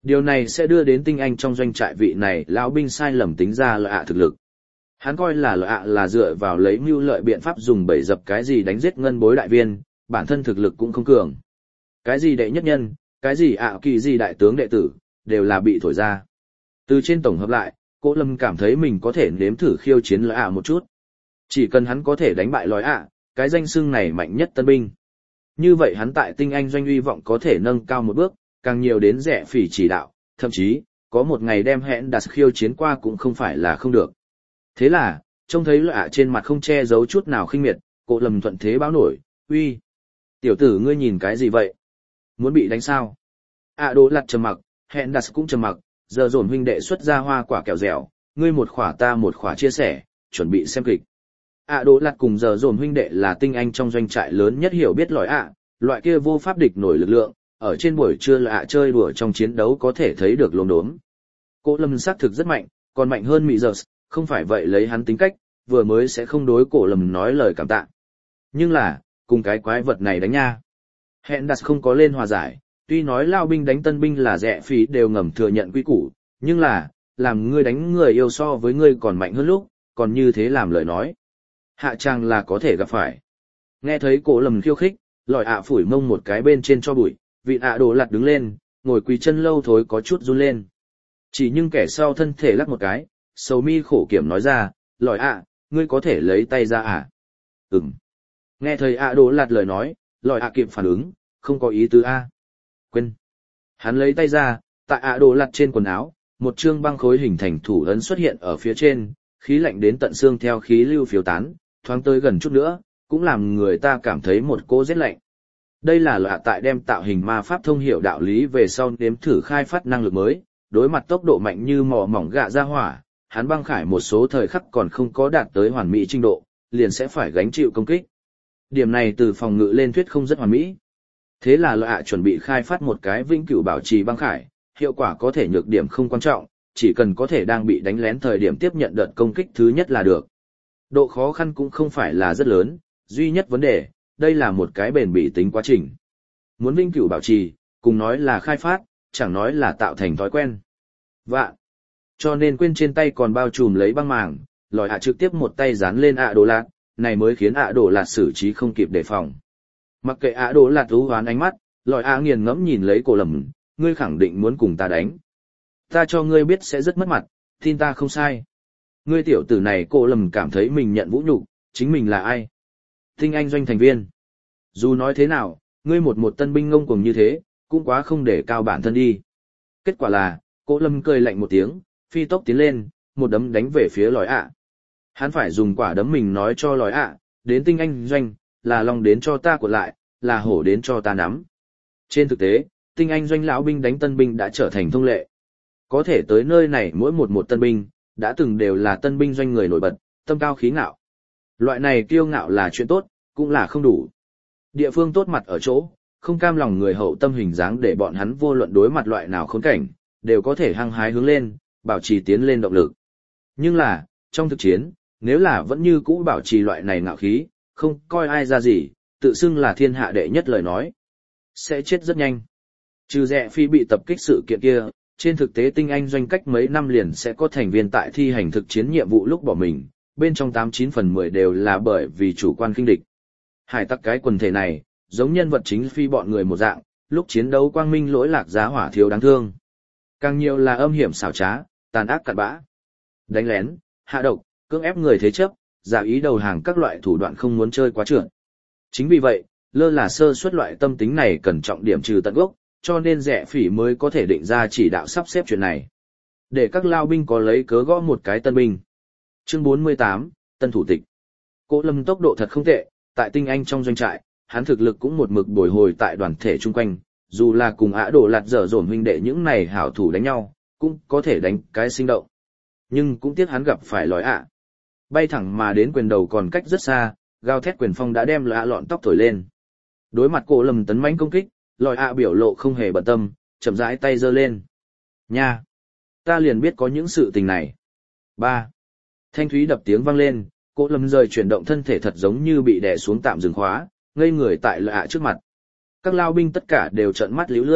Điều này sẽ đưa đến tinh anh trong doanh trại vị này lão binh sai lầm tính ra lợi ạ thực lực. Hắn coi là lợi ạ là dựa vào lấy mưu lợi biện pháp dùng bẫy dập cái gì đánh giết ngân bối đại viên, bản thân thực lực cũng không cường. Cái gì đệ nhất nhân, cái gì ạ kỳ gì đại tướng đệ tử, đều là bị thổi ra. Từ trên tổng hợp lại, Cố Lâm cảm thấy mình có thể nếm thử khiêu chiến lợi ạ một chút. Chỉ cần hắn có thể đánh bại lói ạ, cái danh xưng này mạnh nhất tân binh. Như vậy hắn tại tinh anh doanh uy vọng có thể nâng cao một bước, càng nhiều đến rẻ phỉ chỉ đạo, thậm chí, có một ngày đem hẹn đặt khiêu chiến qua cũng không phải là không được. Thế là, trông thấy lợi ạ trên mặt không che giấu chút nào khinh miệt, Cố Lâm thuận thế báo nổi, uy. Tiểu tử ngươi nhìn cái gì vậy? Muốn bị đánh sao? ạ Đỗ Lạt trầm mặc, hẹn đặt cũng trầm mặc, giờ dồn huynh đệ xuất ra hoa quả kẹo dẻo, ngươi một khỏa ta một khỏa chia sẻ, chuẩn bị xem kịch. ạ Đỗ Lạt cùng giờ dồn huynh đệ là tinh anh trong doanh trại lớn nhất hiểu biết lỏi ạ, loại kia vô pháp địch nổi lực lượng, ở trên buổi trưa là ạ chơi đùa trong chiến đấu có thể thấy được lồn đốm. Cố Lâm xác thực rất mạnh, còn mạnh hơn Mị Giờ, không phải vậy lấy hắn tính cách, vừa mới sẽ không đối Cố Lâm nói lời cảm tạ. Nhưng là, cùng cái quái vật này đánh nha. Hẹn đặt không có lên hòa giải, tuy nói lao binh đánh tân binh là rẻ phí đều ngầm thừa nhận quy củ, nhưng là, làm ngươi đánh người yêu so với ngươi còn mạnh hơn lúc, còn như thế làm lời nói. Hạ trang là có thể gặp phải. Nghe thấy Cố Lâm khiêu khích, lòi ạ phủi mông một cái bên trên cho bụi, vị ạ Đỗ Lạt đứng lên, ngồi quỳ chân lâu thối có chút run lên. Chỉ nhưng kẻ sau thân thể lắc một cái, sầu mi khổ kiểm nói ra, lòi ạ, ngươi có thể lấy tay ra à? Ừm. Nghe thấy ạ Đỗ Lạt lời nói, lòi ạ kịp phản ứng, không có ý tứ a. Quên. Hắn lấy tay ra, tại ạ Đỗ Lạt trên quần áo, một chương băng khối hình thành thủ ấn xuất hiện ở phía trên, khí lạnh đến tận xương theo khí lưu phiêu tán, thoáng tới gần chút nữa, cũng làm người ta cảm thấy một cỗ rét lạnh. Đây là lạ tại đem tạo hình ma pháp thông hiểu đạo lý về sau nếm thử khai phát năng lực mới, đối mặt tốc độ mạnh như mỏ mỏng gạ ra hỏa, hắn băng khải một số thời khắc còn không có đạt tới hoàn mỹ trình độ, liền sẽ phải gánh chịu công kích. Điểm này từ phòng ngự lên thuyết không rất hoàn mỹ. Thế là lạ chuẩn bị khai phát một cái vĩnh cửu bảo trì băng khải, hiệu quả có thể nhược điểm không quan trọng, chỉ cần có thể đang bị đánh lén thời điểm tiếp nhận đợt công kích thứ nhất là được. Độ khó khăn cũng không phải là rất lớn, duy nhất vấn đề, đây là một cái bền bỉ tính quá trình. Muốn vĩnh cửu bảo trì, cùng nói là khai phát, chẳng nói là tạo thành thói quen. Vạ. Cho nên quên trên tay còn bao trùm lấy băng màng, lòi ạ trực tiếp một tay dán lên ạ Đỗ Lạt, này mới khiến ạ Đỗ Lạt xử trí không kịp đề phòng. Mặc kệ ạ Đỗ Lạt thú hoán ánh mắt, lòi ạ nghiền ngẫm nhìn lấy Cố Lâm, ngươi khẳng định muốn cùng ta đánh. Ta cho ngươi biết sẽ rất mất mặt, tin ta không sai. Ngươi tiểu tử này Cố Lâm cảm thấy mình nhận vũ nhục, chính mình là ai? Tinh anh doanh thành viên. Dù nói thế nào, ngươi một một tân binh ngông cuồng như thế, cũng quá không để cao bản thân đi. Kết quả là, Cố Lâm cười lạnh một tiếng, phi tốc tiến lên, một đấm đánh về phía lòi ạ. Hắn phải dùng quả đấm mình nói cho lòi ạ, đến tinh anh doanh, là long đến cho ta cuộn lại, là hổ đến cho ta nắm. Trên thực tế, tinh anh doanh lão binh đánh tân binh đã trở thành thông lệ. Có thể tới nơi này mỗi một một tân binh, đã từng đều là tân binh doanh người nổi bật, tâm cao khí ngạo. Loại này kiêu ngạo là chuyện tốt, cũng là không đủ. Địa phương tốt mặt ở chỗ, không cam lòng người hậu tâm hình dáng để bọn hắn vô luận đối mặt loại nào khốn cảnh, đều có thể hăng hái hướng lên, bảo trì tiến lên động lực. Nhưng là, trong thực chiến, nếu là vẫn như cũ bảo trì loại này ngạo khí, không coi ai ra gì, tự xưng là thiên hạ đệ nhất lời nói, sẽ chết rất nhanh. Trừ rẽ phi bị tập kích sự kiện kia, trên thực tế tinh anh doanh cách mấy năm liền sẽ có thành viên tại thi hành thực chiến nhiệm vụ lúc bỏ mình, bên trong tám chín phần mười đều là bởi vì chủ quan khinh địch. Hải tặc cái quần thể này, giống nhân vật chính phi bọn người một dạng, lúc chiến đấu quang minh lỗi lạc giá hỏa thiếu đáng thương. Càng nhiều là âm hiểm xảo trá, tàn ác cặn bã. Đánh lén, hạ độc, cưỡng ép người thế chấp, giả ý đầu hàng các loại thủ đoạn không muốn chơi quá trượt. Chính vì vậy, lơ là sơ suất loại tâm tính này cần trọng điểm trừ tận gốc, cho nên rẻ phỉ mới có thể định ra chỉ đạo sắp xếp chuyện này. Để các lao binh có lấy cớ gõ một cái tân binh. Chương bốn mươi tám, Tân thủ tịch. Cố Lâm tốc độ thật không tệ, tại tinh anh trong doanh trại, hắn thực lực cũng một mực bồi hồi tại đoàn thể chung quanh, dù là cùng Ả Đỗ Lạt dở dồn huynh đệ những này hảo thủ đánh nhau, cũng có thể đánh cái sinh động. Nhưng cũng tiếc hắn gặp phải lói ạ. Bay thẳng mà đến quyền đầu còn cách rất xa, gào thét quyền phong đã đem lạ lọn tóc thổi lên. Đối mặt Cố Lâm tấn mãnh công kích, lòi ạ biểu lộ không hề bận tâm, chậm rãi tay giơ lên. Nha! Ta liền biết có những sự tình này. Ba. Thanh thúy đập tiếng vang lên, Cố Lâm rời chuyển động thân thể thật giống như bị đè xuống tạm dừng khóa, ngây người tại lạ trước mặt. Các lao binh tất cả đều trợn mắt líu lưỡi,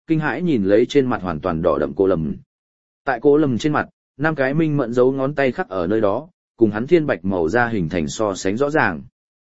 kinh hãi nhìn lấy trên mặt hoàn toàn đỏ đậm cô lầm. Tại cô lầm trên mặt, năm cái minh mẫn dấu ngón tay khắc ở nơi đó, cùng hắn thiên bạch màu da hình thành so sánh rõ ràng.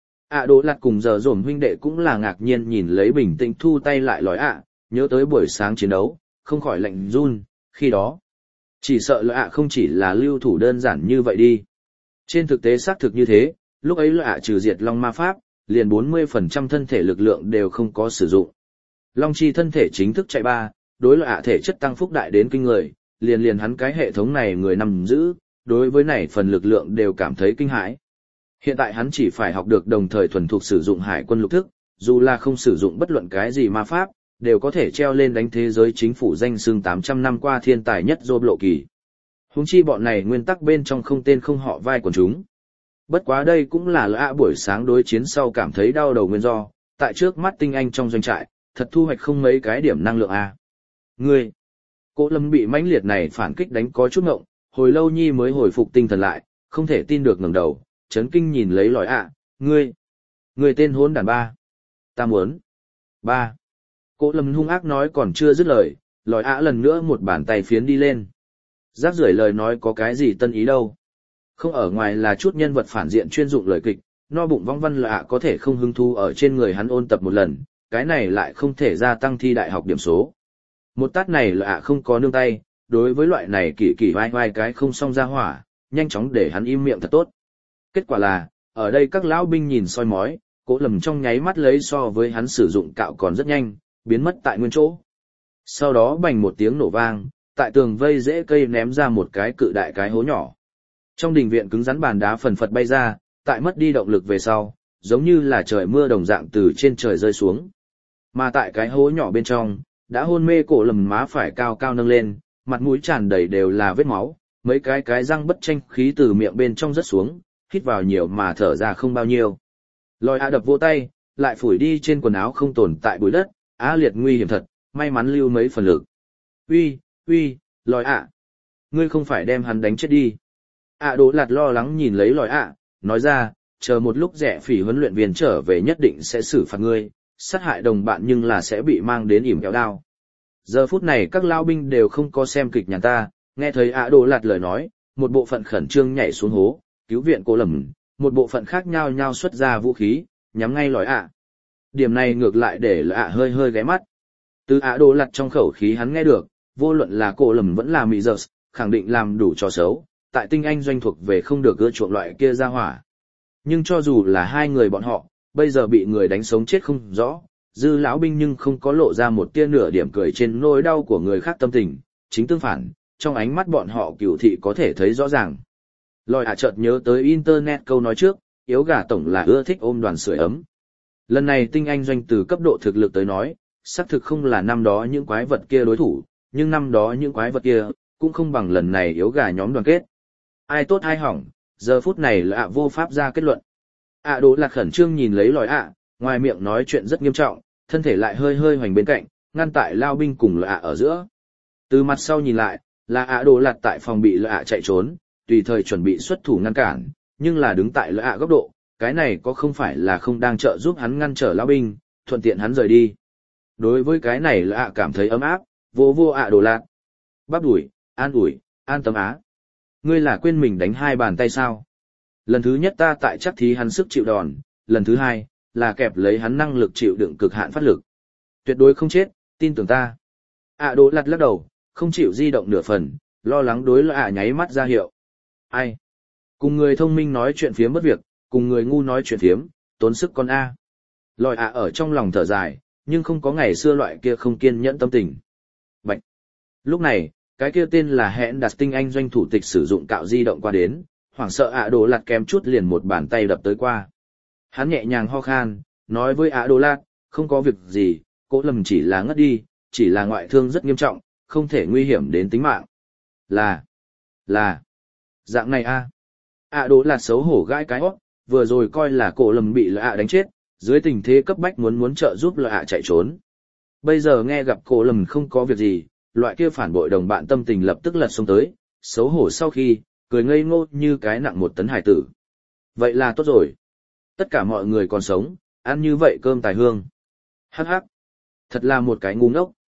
ạ Đỗ Lạt cùng giờ dồn huynh đệ cũng là ngạc nhiên nhìn lấy bình tĩnh thu tay lại lói ạ, nhớ tới buổi sáng chiến đấu, không khỏi lạnh run, khi đó. Chỉ sợ lỡ ạ không chỉ là lưu thủ đơn giản như vậy đi. Trên thực tế xác thực như thế, lúc ấy lỡ ạ trừ diệt long ma pháp, liền bốn mươi phần trăm thân thể lực lượng đều không có sử dụng. Long chi thân thể chính thức chạy ba, đối lỡ ạ thể chất tăng phúc đại đến kinh người, liền liền hắn cái hệ thống này người nằm giữ, đối với này phần lực lượng đều cảm thấy kinh hãi. Hiện tại hắn chỉ phải học được đồng thời thuần thục sử dụng hải quân lục thức, dù là không sử dụng bất luận cái gì ma pháp, đều có thể treo lên đánh thế giới chính phủ danh xưng tám trăm năm qua thiên tài nhất Dô Lộ Kỳ. Huống chi bọn này nguyên tắc bên trong không tên không họ vai quần chúng. Bất quá đây cũng là lỡ ạ buổi sáng đối chiến sau cảm thấy đau đầu nguyên do, tại trước mắt tinh anh trong doanh trại, thật thu hoạch không mấy cái điểm năng lượng a. Ngươi, Cố Lâm bị mãnh liệt này phản kích đánh có chút ngộng, hồi lâu nhi mới hồi phục tinh thần lại, không thể tin được ngẩng đầu, chấn kinh nhìn lấy lòi ạ, ngươi, ngươi tên hỗn đàn ba. Ta muốn. Ba. Cố Lâm hung ác nói còn chưa dứt lời, lòi ạ lần nữa một bàn tay phiến đi lên. Rác rưởi lời nói có cái gì tân ý đâu. Không ở ngoài là chút nhân vật phản diện chuyên dụng lời kịch, no bụng vong văn lạ ạ có thể không hứng thu ở trên người hắn ôn tập một lần, cái này lại không thể gia tăng thi đại học điểm số. Một tát này lạ ạ không có nương tay, đối với loại này kỳ kỳ vai vai cái không xong ra hỏa, nhanh chóng để hắn im miệng thật tốt. Kết quả là, ở đây các lão binh nhìn soi mói, Cố Lâm trong nháy mắt lấy so với hắn sử dụng cạo còn rất nhanh, biến mất tại nguyên chỗ. Sau đó bành một tiếng nổ vang, tại tường vây rễ cây ném ra một cái cự đại cái hố nhỏ. Trong đình viện cứng rắn bàn đá phần phật bay ra, tại mất đi động lực về sau, giống như là trời mưa đồng dạng từ trên trời rơi xuống. Mà tại cái hố nhỏ bên trong, đã hôn mê Cố Lâm má phải cao cao nâng lên, mặt mũi tràn đầy đều là vết máu, mấy cái cái răng bất tranh khí từ miệng bên trong rớt xuống, hít vào nhiều mà thở ra không bao nhiêu. Lòi ạ đập vỗ tay, lại phủi đi trên quần áo không tồn tại bụi đất, á liệt nguy hiểm thật, may mắn lưu mấy phần lực. Uy, uy, lòi ạ, ngươi không phải đem hắn đánh chết đi. ạ Đỗ Lạt lo lắng nhìn lấy lòi ạ, nói ra, chờ một lúc rẻ phỉ huấn luyện viên trở về nhất định sẽ xử phạt ngươi, sát hại đồng bạn nhưng là sẽ bị mang đến ỉm kéo đao. Giờ phút này các lao binh đều không có xem kịch nhà ta, nghe thấy ạ Đỗ Lạt lời nói, một bộ phận khẩn trương nhảy xuống hố, cứu viện Cố Lâm, một bộ phận khác nhau nhau xuất ra vũ khí, nhắm ngay lòi ạ. Điểm này ngược lại để lòi ạ hơi hơi ghé mắt. Từ ạ Đỗ Lạt trong khẩu khí hắn nghe được, vô luận là Cố Lâm vẫn là Mỹ Giơ, khẳng định làm đủ trò xấu, tại tinh anh doanh thuộc về không được ưa chuộng loại kia ra hỏa. Nhưng cho dù là hai người bọn họ, bây giờ bị người đánh sống chết không rõ, dư lão binh nhưng không có lộ ra một tia nửa điểm cười trên nỗi đau của người khác tâm tình, chính tương phản, trong ánh mắt bọn họ cửu thị có thể thấy rõ ràng. Lòi ạ chợt nhớ tới internet câu nói trước, yếu gà tổng là ưa thích ôm đoàn sưởi ấm. Lần này tinh anh doanh từ cấp độ thực lực tới nói, xác thực không là năm đó những quái vật kia đối thủ, nhưng năm đó những quái vật kia, cũng không bằng lần này yếu gà nhóm đoàn kết. Ai tốt ai hỏng, giờ phút này là ạ vô pháp ra kết luận. ạ Đỗ Lạt khẩn trương nhìn lấy lòi ạ, ngoài miệng nói chuyện rất nghiêm trọng, thân thể lại hơi hơi hoành bên cạnh, ngăn tại lao binh cùng lạ ở giữa. Từ mặt sau nhìn lại, là ạ Đỗ Lạt tại phòng bị lạ chạy trốn, tùy thời chuẩn bị xuất thủ ngăn cản, nhưng là đứng tại lạ góc độ, cái này có không phải là không đang trợ giúp hắn ngăn trở lao binh, thuận tiện hắn rời đi. Đối với cái này lạ cảm thấy ấm áp, vô vô ạ Đỗ Lạt. Bắp đuổi, an ủi, an tâm á. Ngươi là quên mình đánh hai bàn tay sao? Lần thứ nhất ta tại chắc thí hắn sức chịu đòn, lần thứ hai, là kẹp lấy hắn năng lực chịu đựng cực hạn phát lực. Tuyệt đối không chết, tin tưởng ta. ạ Đỗ Lạt lắc đầu, không chịu di động nửa phần, lo lắng đối lạ nháy mắt ra hiệu. Ai? Cùng người thông minh nói chuyện phiếm bất việc, cùng người ngu nói chuyện phiếm, tốn sức con A. Lòi ạ ở trong lòng thở dài, nhưng không có ngày xưa loại kia không kiên nhẫn tâm tình. Bạch. Lúc này, cái kia tên là hẹn đặt tinh anh doanh thủ tịch sử dụng cạo di động qua đến, hoảng sợ ạ Đỗ Lạt kém chút liền một bàn tay đập tới qua. Hắn nhẹ nhàng ho khan, nói với ạ Đỗ Lạt, không có việc gì, Cố Lâm chỉ là ngất đi, chỉ là ngoại thương rất nghiêm trọng, không thể nguy hiểm đến tính mạng. Là, là, dạng này a. ạ Đỗ Lạt xấu hổ gãi cái hót, vừa rồi coi là Cố Lâm bị lạ đánh chết, dưới tình thế cấp bách muốn muốn trợ giúp lạ chạy trốn. Bây giờ nghe gặp Cố Lâm không có việc gì, loại kia phản bội đồng bạn tâm tình lập tức lật xông tới, xấu hổ sau khi, cười ngây ngô như cái nặng một tấn hải tử. Vậy là tốt rồi. Tất cả mọi người còn sống, ăn như vậy cơm tài hương. Hắc hắc. Thật là một cái ngu ngốc.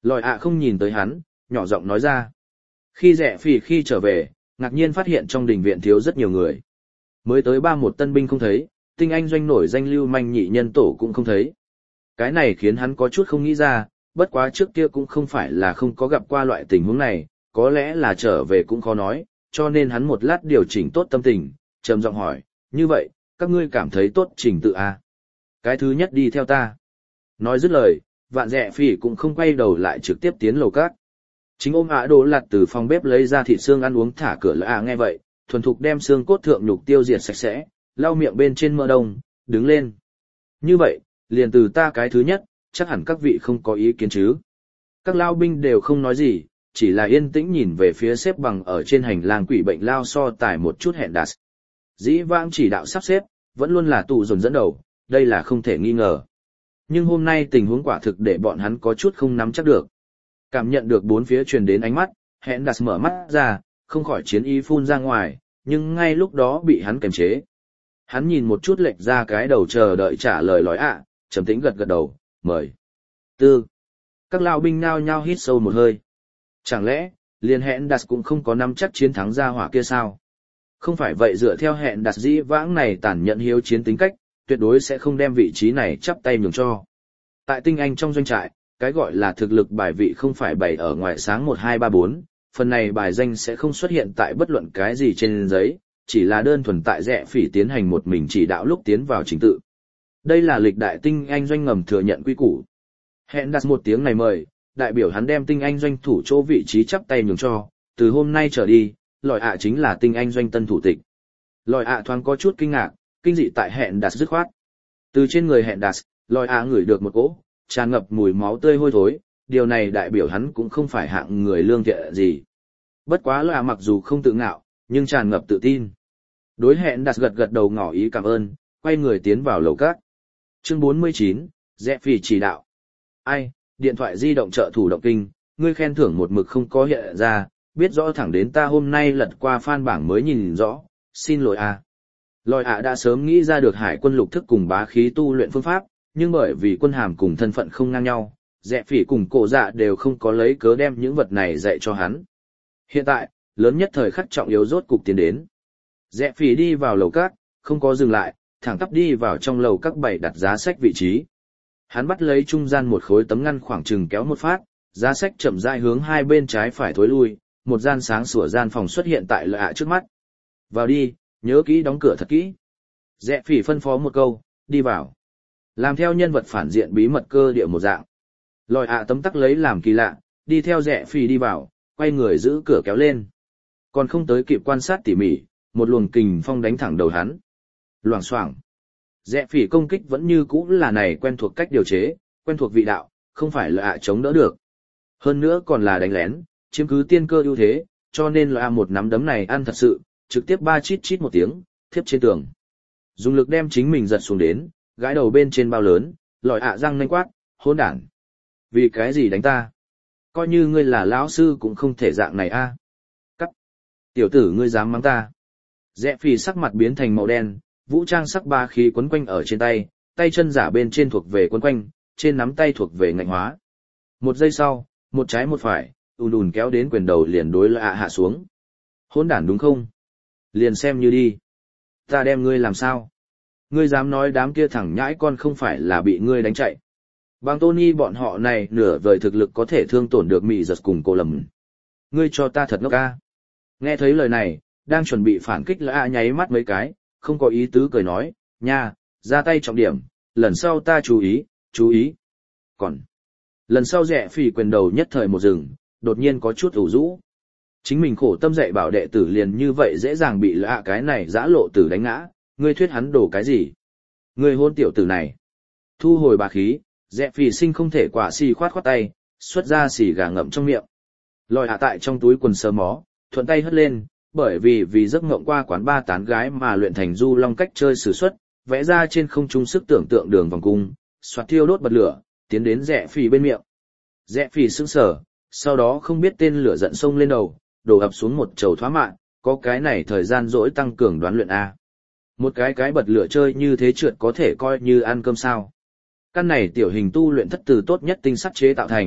Lòi ạ không nhìn tới hắn, nhỏ giọng nói ra. Khi rẻ phỉ khi trở về, ngạc nhiên phát hiện trong đình viện thiếu rất nhiều người. Mới tới ba một tân binh không thấy, tinh anh doanh nổi danh lưu manh nhị nhân tổ cũng không thấy. Cái này khiến hắn có chút không nghĩ ra, bất quá trước kia cũng không phải là không có gặp qua loại tình huống này, có lẽ là trở về cũng khó nói, cho nên hắn một lát điều chỉnh tốt tâm tình, trầm giọng hỏi, như vậy, các ngươi cảm thấy tốt trình tự à? Cái thứ nhất đi theo ta. Nói dứt lời, vạn dẹ phỉ cũng không quay đầu lại trực tiếp tiến lầu cát. Chính ôm ả đồ lặt từ phòng bếp lấy ra thịt xương ăn uống thả cửa lạ nghe vậy, thuần thục đem xương cốt thượng nhục tiêu diệt sạch sẽ, lau miệng bên trên mỡ đông, đứng lên. Như vậy, liền từ ta cái thứ nhất, chắc hẳn các vị không có ý kiến chứ. Các lao binh đều không nói gì, chỉ là yên tĩnh nhìn về phía xếp bằng ở trên hành lang quỷ bệnh lao so tài một chút hẹn đạt. Dĩ vãng chỉ đạo sắp xếp, vẫn luôn là tù dồn dẫn đầu, đây là không thể nghi ngờ. Nhưng hôm nay tình huống quả thực để bọn hắn có chút không nắm chắc được. Cảm nhận được bốn phía truyền đến ánh mắt, hẹn đạt mở mắt ra, không khỏi chiến ý phun ra ngoài, nhưng ngay lúc đó bị hắn kềm chế. Hắn nhìn một chút lệch ra cái đầu chờ đợi trả lời lói ạ, trầm tĩnh gật gật đầu, mời. Tư. Các lao binh nao nhao hít sâu một hơi. Chẳng lẽ, liền hẹn đạt cũng không có nắm chắc chiến thắng ra hỏa kia sao? Không phải vậy dựa theo hẹn đạt dĩ vãng này tàn nhẫn hiếu chiến tính cách, tuyệt đối sẽ không đem vị trí này chắp tay nhường cho. Tại tinh anh trong doanh trại, cái gọi là thực lực bài vị không phải bày ở ngoài sáng một hai ba bốn, phần này bài danh sẽ không xuất hiện tại bất luận cái gì trên giấy, chỉ là đơn thuần tại rẽ phỉ tiến hành một mình chỉ đạo lúc tiến vào trình tự. Đây là lịch đại tinh anh doanh ngầm thừa nhận quy củ. Hẹn đặt một tiếng này mời, đại biểu hắn đem tinh anh doanh thủ chỗ vị trí chắp tay nhường cho, từ hôm nay trở đi, lòi ạ chính là tinh anh doanh tân thủ tịch. Lòi ạ thoáng có chút kinh ngạc, kinh dị tại hẹn đặt dứt khoát. Từ trên người hẹn đặt, lòi ạ ngửi được một cỗ, tràn ngập mùi máu tươi hôi thối, điều này đại biểu hắn cũng không phải hạng người lương thiện gì. Bất quá lòi ạ mặc dù không tự ngạo, nhưng tràn ngập tự tin. Đối hẹn đặt gật gật đầu ngỏ ý cảm ơn, quay người tiến vào lầu các. Chương bốn mươi chín, Rẽ phỉ chỉ đạo. Ai, điện thoại di động trợ thủ động kinh, ngươi khen thưởng một mực không có hiện ra, biết rõ thẳng đến ta hôm nay lật qua fan bảng mới nhìn rõ, xin lỗi à. Lòi ạ đã sớm nghĩ ra được hải quân lục thức cùng bá khí tu luyện phương pháp, nhưng bởi vì quân hàm cùng thân phận không ngang nhau, Rẽ phỉ cùng cổ dạ đều không có lấy cớ đem những vật này dạy cho hắn. Hiện tại, lớn nhất thời khắc trọng yếu rốt cục tiến đến. Rẽ phỉ đi vào lầu các, không có dừng lại, thẳng tắp đi vào trong lầu các bảy đặt giá sách vị trí. Hắn bắt lấy trung gian một khối tấm ngăn khoảng chừng kéo một phát, giá sách chậm rãi hướng hai bên trái phải thối lui, một gian sáng sủa gian phòng xuất hiện tại lợi ạ trước mắt. Vào đi, nhớ kỹ đóng cửa thật kỹ. Rẽ phỉ phân phó một câu, đi vào. Làm theo nhân vật phản diện bí mật cơ địa một dạng. Lòi ạ tấm tắc lấy làm kỳ lạ, đi theo rẽ phỉ đi vào, quay người giữ cửa kéo lên. Còn không tới kịp quan sát tỉ mỉ, một luồng kình phong đánh thẳng đầu hắn. Loảng xoảng. Rẽ phỉ công kích vẫn như cũ là này quen thuộc cách điều chế, quen thuộc vị đạo, không phải lợi ạ chống đỡ được. Hơn nữa còn là đánh lén, chiếm cứ tiên cơ ưu thế, cho nên lợi ạ một nắm đấm này ăn thật sự, trực tiếp ba chít chít một tiếng, thiếp trên tường. Dùng lực đem chính mình giật xuống đến, gãi đầu bên trên bao lớn, lòi ạ răng nanh quát, hỗn đản. Vì cái gì đánh ta? Coi như ngươi là lão sư cũng không thể dạng này a. Cắt. Tiểu tử ngươi dám mắng ta. Rẽ phỉ sắc mặt biến thành màu đen, vũ trang sắc ba khí quấn quanh ở trên tay, tay chân giả bên trên thuộc về quấn quanh, trên nắm tay thuộc về ngạnh hóa. Một giây sau, một trái một phải, ùn ùn kéo đến quyền đầu liền đối lạ hạ xuống. Hỗn đản đúng không? Liền xem như đi. Ta đem ngươi làm sao? Ngươi dám nói đám kia thẳng nhãi con không phải là bị ngươi đánh chạy. Bằng Tony bọn họ này nửa vời thực lực có thể thương tổn được mị giật cùng cô lầm. Ngươi cho ta thật ngốc ca. Nghe thấy lời này, đang chuẩn bị phản kích lạ nháy mắt mấy cái, không có ý tứ cười nói, nha, ra tay trọng điểm, lần sau ta chú ý, chú ý. Còn, lần sau rẽ phỉ quyền đầu nhất thời một rừng, đột nhiên có chút ủ rũ. Chính mình khổ tâm dạy bảo đệ tử liền như vậy dễ dàng bị lạ cái này dã lộ tử đánh ngã, ngươi thuyết hắn đổ cái gì? Ngươi hôn tiểu tử này. Thu hồi bà khí, rẽ phỉ sinh không thể quả xì khoát khoát tay, xuất ra xì gà ngậm trong miệng. Lòi hạ tại trong túi quần sờ mó, thuận tay hất lên, bởi vì vì giấc ngộng qua quán ba tán gái mà luyện thành du long cách chơi sử xuất, vẽ ra trên không trung sức tưởng tượng đường vòng cung, xoạt thiêu đốt bật lửa, tiến đến rẽ phỉ bên miệng. Rẽ phỉ sững sờ, sau đó không biết tên lửa giận sông lên đầu, đổ ập xuống một chầu thoá mạng, có cái này thời gian dỗi tăng cường đoán luyện a. Một cái cái bật lửa chơi như thế trượt có thể coi như ăn cơm sao. Căn này tiểu hình tu luyện thất từ tốt nhất tinh sắt chế tạo thành,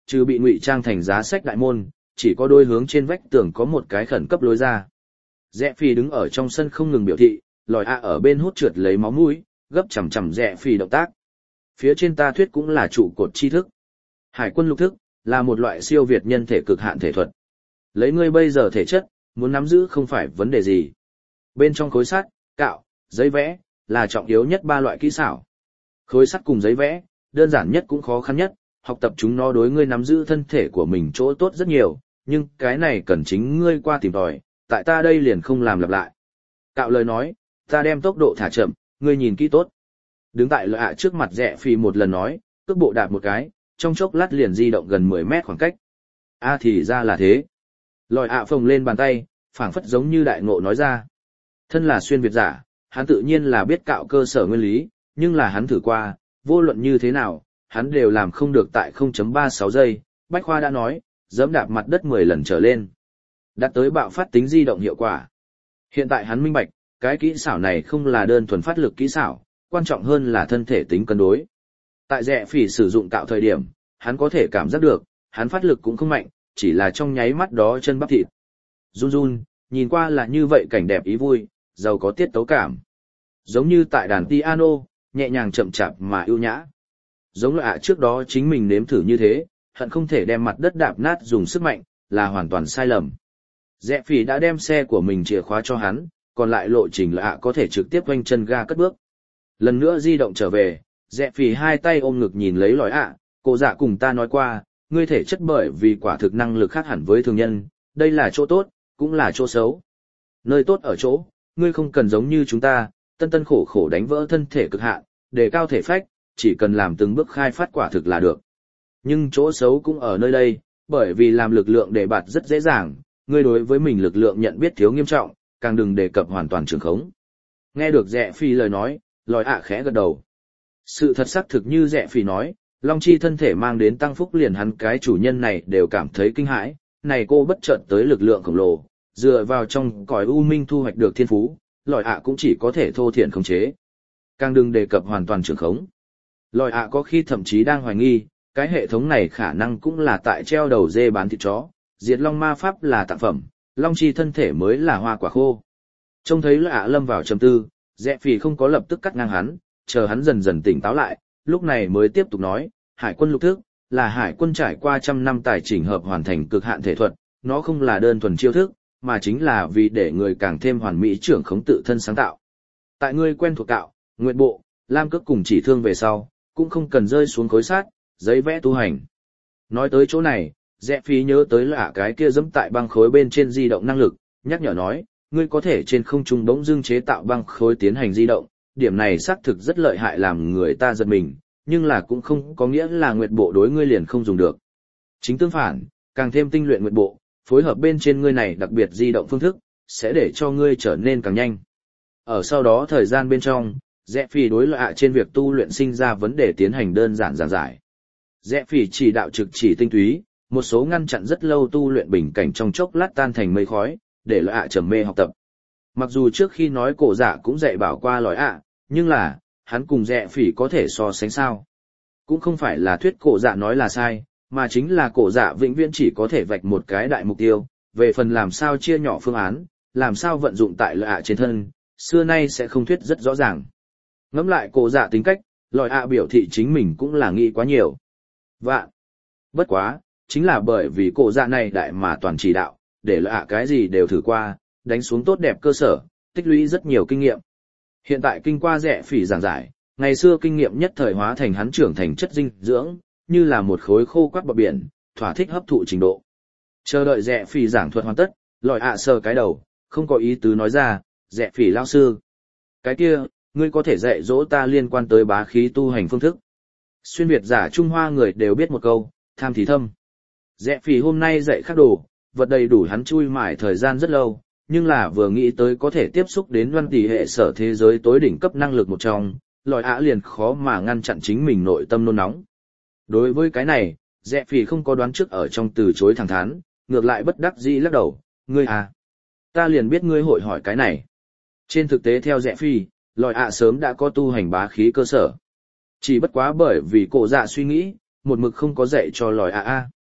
Trừ bị ngụy trang thành giá sách đại môn, chỉ có đôi hướng trên vách tường có một cái khẩn cấp lối ra. Rẽ Phi đứng ở trong sân không ngừng biểu thị, lòi ạ ở bên hút trượt lấy máu mũi, gấp chằm chằm Rẽ Phi động tác. Phía trên ta thuyết cũng là trụ cột tri thức. Hải quân lục thức là một loại siêu việt nhân thể cực hạn thể thuật. Lấy ngươi bây giờ thể chất, muốn nắm giữ không phải vấn đề gì. Bên trong khối sắt, cạo, giấy vẽ là trọng yếu nhất ba loại kỹ xảo. Khối sắt cùng giấy vẽ, đơn giản nhất cũng khó khăn nhất, học tập chúng nó đối ngươi nắm giữ thân thể của mình chỗ tốt rất nhiều, nhưng cái này cần chính ngươi qua tìm tòi, tại ta đây liền không làm lặp lại. Cạo lời nói, ta đem tốc độ thả chậm, ngươi nhìn kỹ tốt. Đứng tại lợi ạ trước mặt Rẽ Phi một lần nói, cước bộ đạp một cái, trong chốc lát liền di động gần mười mét khoảng cách. A thì ra là thế. Lòi ạ phồng lên bàn tay, phảng phất giống như đại ngộ nói ra. Thân là xuyên Việt giả, hắn tự nhiên là biết cạo cơ sở nguyên lý, nhưng là hắn thử qua, vô luận như thế nào, hắn đều làm không được tại không phẩy ba sáu giây. Bách Khoa đã nói, giẫm đạp mặt đất mười lần trở lên, đạt tới bạo phát tính di động hiệu quả. Hiện tại hắn minh bạch, cái kỹ xảo này không là đơn thuần phát lực kỹ xảo, quan trọng hơn là thân thể tính cân đối. Tại Rẽ Phi sử dụng cạo thời điểm, hắn có thể cảm giác được, hắn phát lực cũng không mạnh, chỉ là trong nháy mắt đó chân bắp thịt run run, nhìn qua là như vậy cảnh đẹp ý vui, giàu có tiết tấu cảm. Giống như tại đàn piano, nhẹ nhàng chậm chạp mà ưu nhã. Giống loại ạ trước đó chính mình nếm thử như thế, hận không thể đem mặt đất đạp nát dùng sức mạnh, là hoàn toàn sai lầm. Rẽ Phi đã đem xe của mình chìa khóa cho hắn, còn lại lộ trình loại ạ có thể trực tiếp quanh chân ga cất bước. Lần nữa di động trở về, Rẽ Phi hai tay ôm ngực nhìn lấy lòi ạ, cô dạ cùng ta nói qua, ngươi thể chất bởi vì quả thực năng lực khác hẳn với thường nhân, đây là chỗ tốt, cũng là chỗ xấu. Nơi tốt ở chỗ, ngươi không cần giống như chúng ta, tân tân khổ khổ đánh vỡ thân thể cực hạn, đề cao thể phách, chỉ cần làm từng bước khai phát quả thực là được. Nhưng chỗ xấu cũng ở nơi đây, bởi vì làm lực lượng đề bạt rất dễ dàng, ngươi đối với mình lực lượng nhận biết thiếu nghiêm trọng, càng đừng đề cập hoàn toàn trường khống. Nghe được Rẽ Phi lời nói, lòi ạ khẽ gật đầu. Sự thật xác thực như Rẽ Phi nói, Long Chi thân thể mang đến tăng phúc liền hắn cái chủ nhân này đều cảm thấy kinh hãi, này cô bất chợt tới lực lượng khổng lồ, dựa vào trong cõi u minh thu hoạch được thiên phú, lòi ạ cũng chỉ có thể thô thiển khống chế. Càng đừng đề cập hoàn toàn trường khống. Lòi ạ có khi thậm chí đang hoài nghi, cái hệ thống này khả năng cũng là tại treo đầu dê bán thịt chó, diệt long ma pháp là tặng phẩm, Long Chi thân thể mới là hoa quả khô. Trông thấy lòi ạ lâm vào trầm tư, Rẽ Phi không có lập tức cắt ngang hắn, chờ hắn dần dần tỉnh táo lại, lúc này mới tiếp tục nói, hải quân lục thức, là hải quân trải qua trăm năm tài chỉnh hợp hoàn thành cực hạn thể thuật, nó không là đơn thuần chiêu thức, mà chính là vì để người càng thêm hoàn mỹ trưởng khống tự thân sáng tạo. Tại ngươi quen thuộc cạo, nguyện bộ, lam cước cùng chỉ thương về sau, cũng không cần rơi xuống khối sát, giấy vẽ tu hành. Nói tới chỗ này, Rẽ Phi nhớ tới là cái kia dẫm tại băng khối bên trên di động năng lực, nhắc nhở nói, ngươi có thể trên không trung bỗng dưng chế tạo băng khối tiến hành di động, điểm này xác thực rất lợi hại làm người ta giật mình, nhưng là cũng không có nghĩa là nguyệt bộ đối ngươi liền không dùng được. Chính tương phản, càng thêm tinh luyện nguyệt bộ, phối hợp bên trên ngươi này đặc biệt di động phương thức, sẽ để cho ngươi trở nên càng nhanh. Ở sau đó thời gian bên trong, Rẽ Phi đối lại trên việc tu luyện sinh ra vấn đề tiến hành đơn giản giảng giải. Rẽ Phi chỉ đạo trực chỉ tinh túy, một số ngăn chặn rất lâu tu luyện bình cảnh trong chốc lát tan thành mây khói, để loại ạ trầm mê học tập. Mặc dù trước khi nói cổ dạ cũng dạy bảo qua lòi ạ, nhưng là, hắn cùng Rẽ Phi có thể so sánh sao. Cũng không phải là thuyết cổ dạ nói là sai, mà chính là cổ dạ vĩnh viễn chỉ có thể vạch một cái đại mục tiêu, về phần làm sao chia nhỏ phương án, làm sao vận dụng tại lòi ạ trên thân, xưa nay sẽ không thuyết rất rõ ràng. Ngẫm lại cổ dạ tính cách, lòi ạ biểu thị chính mình cũng là nghĩ quá nhiều. Vạn. Bất quá, chính là bởi vì cổ dạ này đại mà toàn chỉ đạo, để lòi ạ cái gì đều thử qua, đánh xuống tốt đẹp cơ sở, tích lũy rất nhiều kinh nghiệm. Hiện tại kinh qua Rẽ Phi giảng giải, ngày xưa kinh nghiệm nhất thời hóa thành hắn trưởng thành chất dinh dưỡng, như là một khối khô quắt bọt biển, thỏa thích hấp thụ trình độ. Chờ đợi Rẽ Phi giảng thuật hoàn tất, lòi ạ sờ cái đầu, không có ý tứ nói ra, Rẽ Phi lao sư. Cái kia, ngươi có thể dạy dỗ ta liên quan tới bá khí tu hành phương thức. Xuyên Việt giả Trung Hoa người đều biết một câu, tham thì thâm. Rẽ Phi hôm nay dạy khắc đồ, vật đầy đủ hắn chui mải thời gian rất lâu, nhưng là vừa nghĩ tới có thể tiếp xúc đến văn tỷ hệ sở thế giới tối đỉnh cấp năng lực một trong, lòi ạ liền khó mà ngăn chặn chính mình nội tâm nôn nóng. Đối với cái này, Rẽ Phi không có đoán trước ở trong từ chối thẳng thắn, ngược lại bất đắc dĩ lắc đầu, ngươi à, ta liền biết ngươi hội hỏi cái này. Trên thực tế theo Rẽ Phi, lòi ạ sớm đã có tu hành bá khí cơ sở. Chỉ bất quá bởi vì cổ dạ suy nghĩ, một mực không có dạy cho lòi ạ a.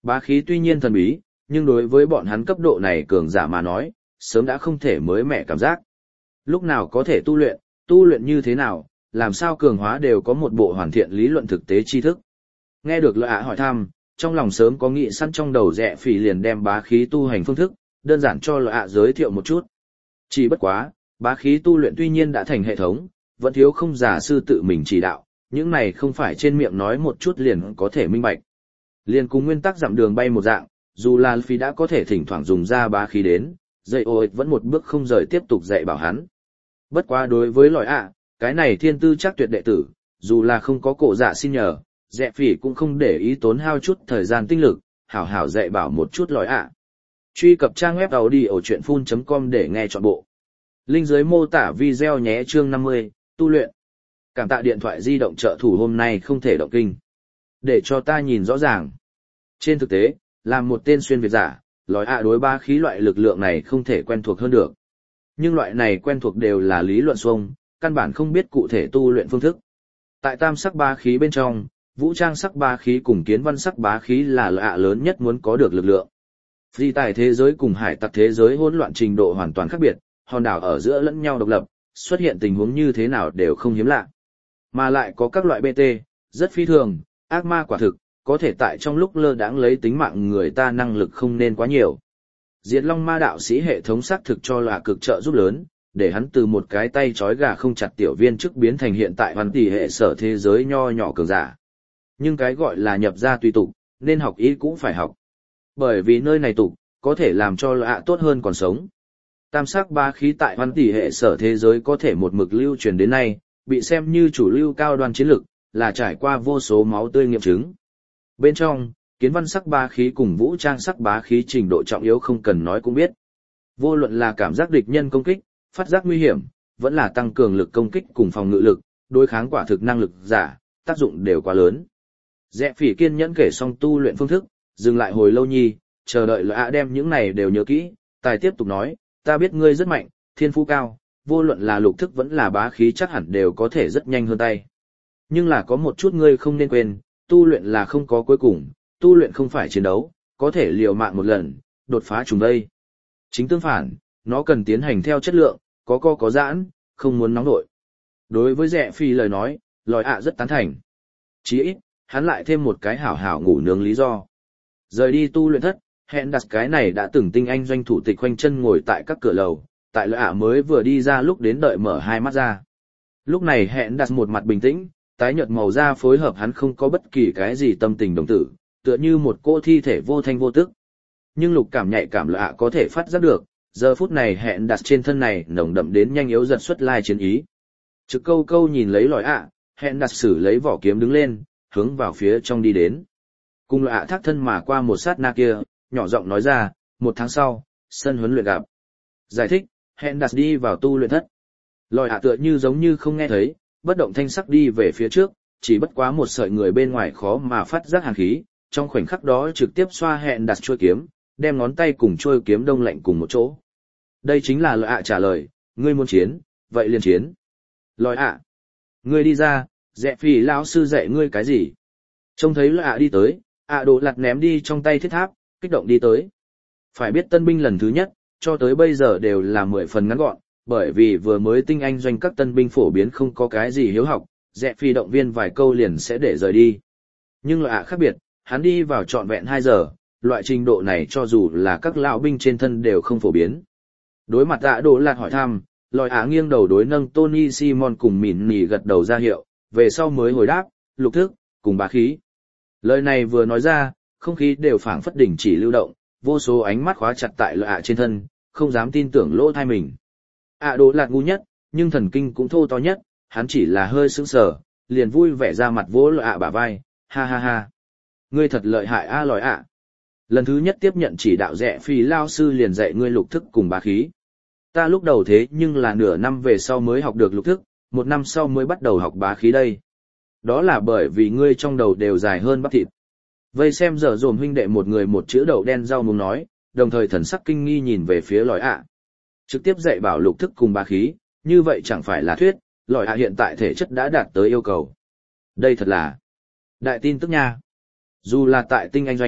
Bá khí tuy nhiên thần bí, nhưng đối với bọn hắn cấp độ này cường giả mà nói, sớm đã không thể mới mẻ cảm giác. Lúc nào có thể tu luyện, tu luyện như thế nào, làm sao cường hóa đều có một bộ hoàn thiện lý luận thực tế tri thức. Nghe được Lợi ạ hỏi thăm, trong lòng sớm có nghị sẵn trong đầu Rẽ Phỉ liền đem bá khí tu hành phương thức, đơn giản cho Lợi ạ giới thiệu một chút. Chỉ bất quá, bá khí tu luyện tuy nhiên đã thành hệ thống, vẫn thiếu không giả sư tự mình chỉ đạo, những này không phải trên miệng nói một chút liền có thể minh bạch. Liền cùng nguyên tắc giảm đường bay một dạng, dù là Phi đã có thể thỉnh thoảng dùng ra bá khí đến, dạy ô vẫn một bước không rời tiếp tục dạy bảo hắn. Bất quá đối với Lợi ạ, cái này thiên tư chắc tuyệt đệ tử, dù là không có cổ dạ xin nhờ, Rẽ Phỉ cũng không để ý tốn hao chút thời gian tinh lực, hảo hảo dạy bảo một chút Lợi ạ. Truy cập trang web audiochuyenphun chấm com để nghe trọn bộ. Link dưới mô tả video nhé. Chương năm mươi, tu luyện. Cảm tạ điện thoại di động trợ thủ hôm nay không thể động kinh. Để cho ta nhìn rõ ràng. Trên thực tế, làm một tên xuyên việt giả, Lợi ạ đối ba khí loại lực lượng này không thể quen thuộc hơn được. Nhưng loại này quen thuộc đều là lý luận xuông, căn bản không biết cụ thể tu luyện phương thức. Tại tam sắc ba khí bên trong, vũ trang sắc ba khí cùng kiến văn sắc bá khí là Lợi ạ lớn nhất muốn có được lực lượng. Di tài thế giới cùng hải tặc thế giới hỗn loạn trình độ hoàn toàn khác biệt, hòn đảo ở giữa lẫn nhau độc lập, xuất hiện tình huống như thế nào đều không hiếm lạ. Mà lại có các loại bê tê, rất phi thường, ác ma quả thực, có thể tại trong lúc lơ đãng lấy tính mạng người ta năng lực không nên quá nhiều. Diệt Long Ma đạo sĩ hệ thống xác thực cho là cực trợ giúp lớn, để hắn từ một cái tay trói gà không chặt tiểu viên chức biến thành hiện tại hoàn tỷ hệ sở thế giới nho nhỏ cường giả. Nhưng cái gọi là nhập gia tùy tục, nên học ý cũng phải học. Bởi vì nơi này tục, có thể làm cho Lợi ạ tốt hơn còn sống. Tam sắc ba khí tại hoàn tỷ hệ sở thế giới có thể một mực lưu truyền đến nay, bị xem như chủ lưu cao đoan chiến lực, là trải qua vô số máu tươi nghiệm chứng. Bên trong, kiến văn sắc ba khí cùng vũ trang sắc bá khí trình độ trọng yếu không cần nói cũng biết. Vô luận là cảm giác địch nhân công kích, phát giác nguy hiểm, vẫn là tăng cường lực công kích cùng phòng ngự lực, đối kháng quả thực năng lực giả, tác dụng đều quá lớn. Rẽ Phỉ kiên nhẫn kể xong tu luyện phương thức, dừng lại hồi lâu nhi, chờ đợi Lợi ạ đem những này đều nhớ kỹ, tài tiếp tục nói, ta biết ngươi rất mạnh, thiên phú cao, vô luận là lục thức vẫn là bá khí chắc hẳn đều có thể rất nhanh hơn tay. Nhưng là có một chút ngươi không nên quên, tu luyện là không có cuối cùng, tu luyện không phải chiến đấu, có thể liều mạng một lần, đột phá trùng đây. Chính tương phản, nó cần tiến hành theo chất lượng, có co có giãn, không muốn nóng nổi. Đối với Rẽ Phỉ lời nói, Lợi ạ rất tán thành. Chỉ ít, hắn lại thêm một cái hảo hảo ngủ nướng lý do. Rời đi tu luyện thất, hẹn đặt cái này đã từng tinh anh doanh thủ tịch khoanh chân ngồi tại các cửa lầu, tại Lợi ạ mới vừa đi ra lúc đến đợi mở hai mắt ra. Lúc này hẹn đặt một mặt bình tĩnh, tái nhợt màu da phối hợp hắn không có bất kỳ cái gì tâm tình đồng tử, tựa như một cô thi thể vô thanh vô tức. Nhưng lục cảm nhạy cảm Lợi ạ có thể phát giác được, giờ phút này hẹn đặt trên thân này nồng đậm đến nhanh yếu giật xuất lai chiến ý. Trực câu câu nhìn lấy Lợi ạ, hẹn đặt xử lấy vỏ kiếm đứng lên, hướng vào phía trong đi đến. Cùng Lợi ạ thác thân mà qua một sát na kia, nhỏ giọng nói ra, một tháng sau, sân huấn luyện gặp. Giải thích, hẹn đặt đi vào tu luyện thất. Lợi ạ tựa như giống như không nghe thấy, bất động thanh sắc đi về phía trước, chỉ bất quá một sợi người bên ngoài khó mà phát giác hàn khí, trong khoảnh khắc đó trực tiếp xoa hẹn đặt chuôi kiếm, đem ngón tay cùng chuôi kiếm đông lạnh cùng một chỗ. Đây chính là Lợi ạ trả lời, ngươi muốn chiến, vậy liền chiến. Lợi ạ, ngươi đi ra, Rẽ Phỉ lão sư dạy ngươi cái gì? Trông thấy Lợi ạ đi tới, ạ đồ lặt ném đi trong tay thiết tháp, kích động đi tới. Phải biết tân binh lần thứ nhất, cho tới bây giờ đều là mười phần ngắn gọn, bởi vì vừa mới tinh anh doanh các tân binh phổ biến không có cái gì hiếu học, Rẽ Phỉ động viên vài câu liền sẽ để rời đi. Nhưng Lợi ạ khác biệt, hắn đi vào trọn vẹn hai giờ, loại trình độ này cho dù là các lão binh trên thân đều không phổ biến. Đối mặt ạ đồ lặt hỏi thăm, Lợi ạ nghiêng đầu đối nâng Tony Simon cùng mỉn nỉ gật đầu ra hiệu, về sau mới hồi đáp, lục thức, cùng bá khí. Lời này vừa nói ra, không khí đều phảng phất đỉnh chỉ lưu động, vô số ánh mắt khóa chặt tại Lợi ạ trên thân, không dám tin tưởng lỗ tai mình. ạ đồ lạt ngu nhất, nhưng thần kinh cũng thô to nhất, hắn chỉ là hơi sững sờ, liền vui vẻ ra mặt vỗ Lợi ạ bả vai, ha ha ha. Ngươi thật lợi hại a Lợi ạ. Lần thứ nhất tiếp nhận chỉ đạo Rẽ Phỉ lao sư liền dạy ngươi lục thức cùng bá khí. Ta lúc đầu thế nhưng là nửa năm về sau mới học được lục thức, một năm sau mới bắt đầu học bá khí đây. Đó là bởi vì ngươi trong đầu đều dài hơn bắp thịt. Vây xem giờ dồn huynh đệ một người một chữ đậu đen rau muống nói, đồng thời thần sắc kinh nghi nhìn về phía Lợi ạ. Trực tiếp dạy bảo lục thức cùng bá khí, như vậy chẳng phải là thuyết, Lợi ạ hiện tại thể chất đã đạt tới yêu cầu. Đây thật là đại tin tức nha. Dù là tại tinh anh doanh,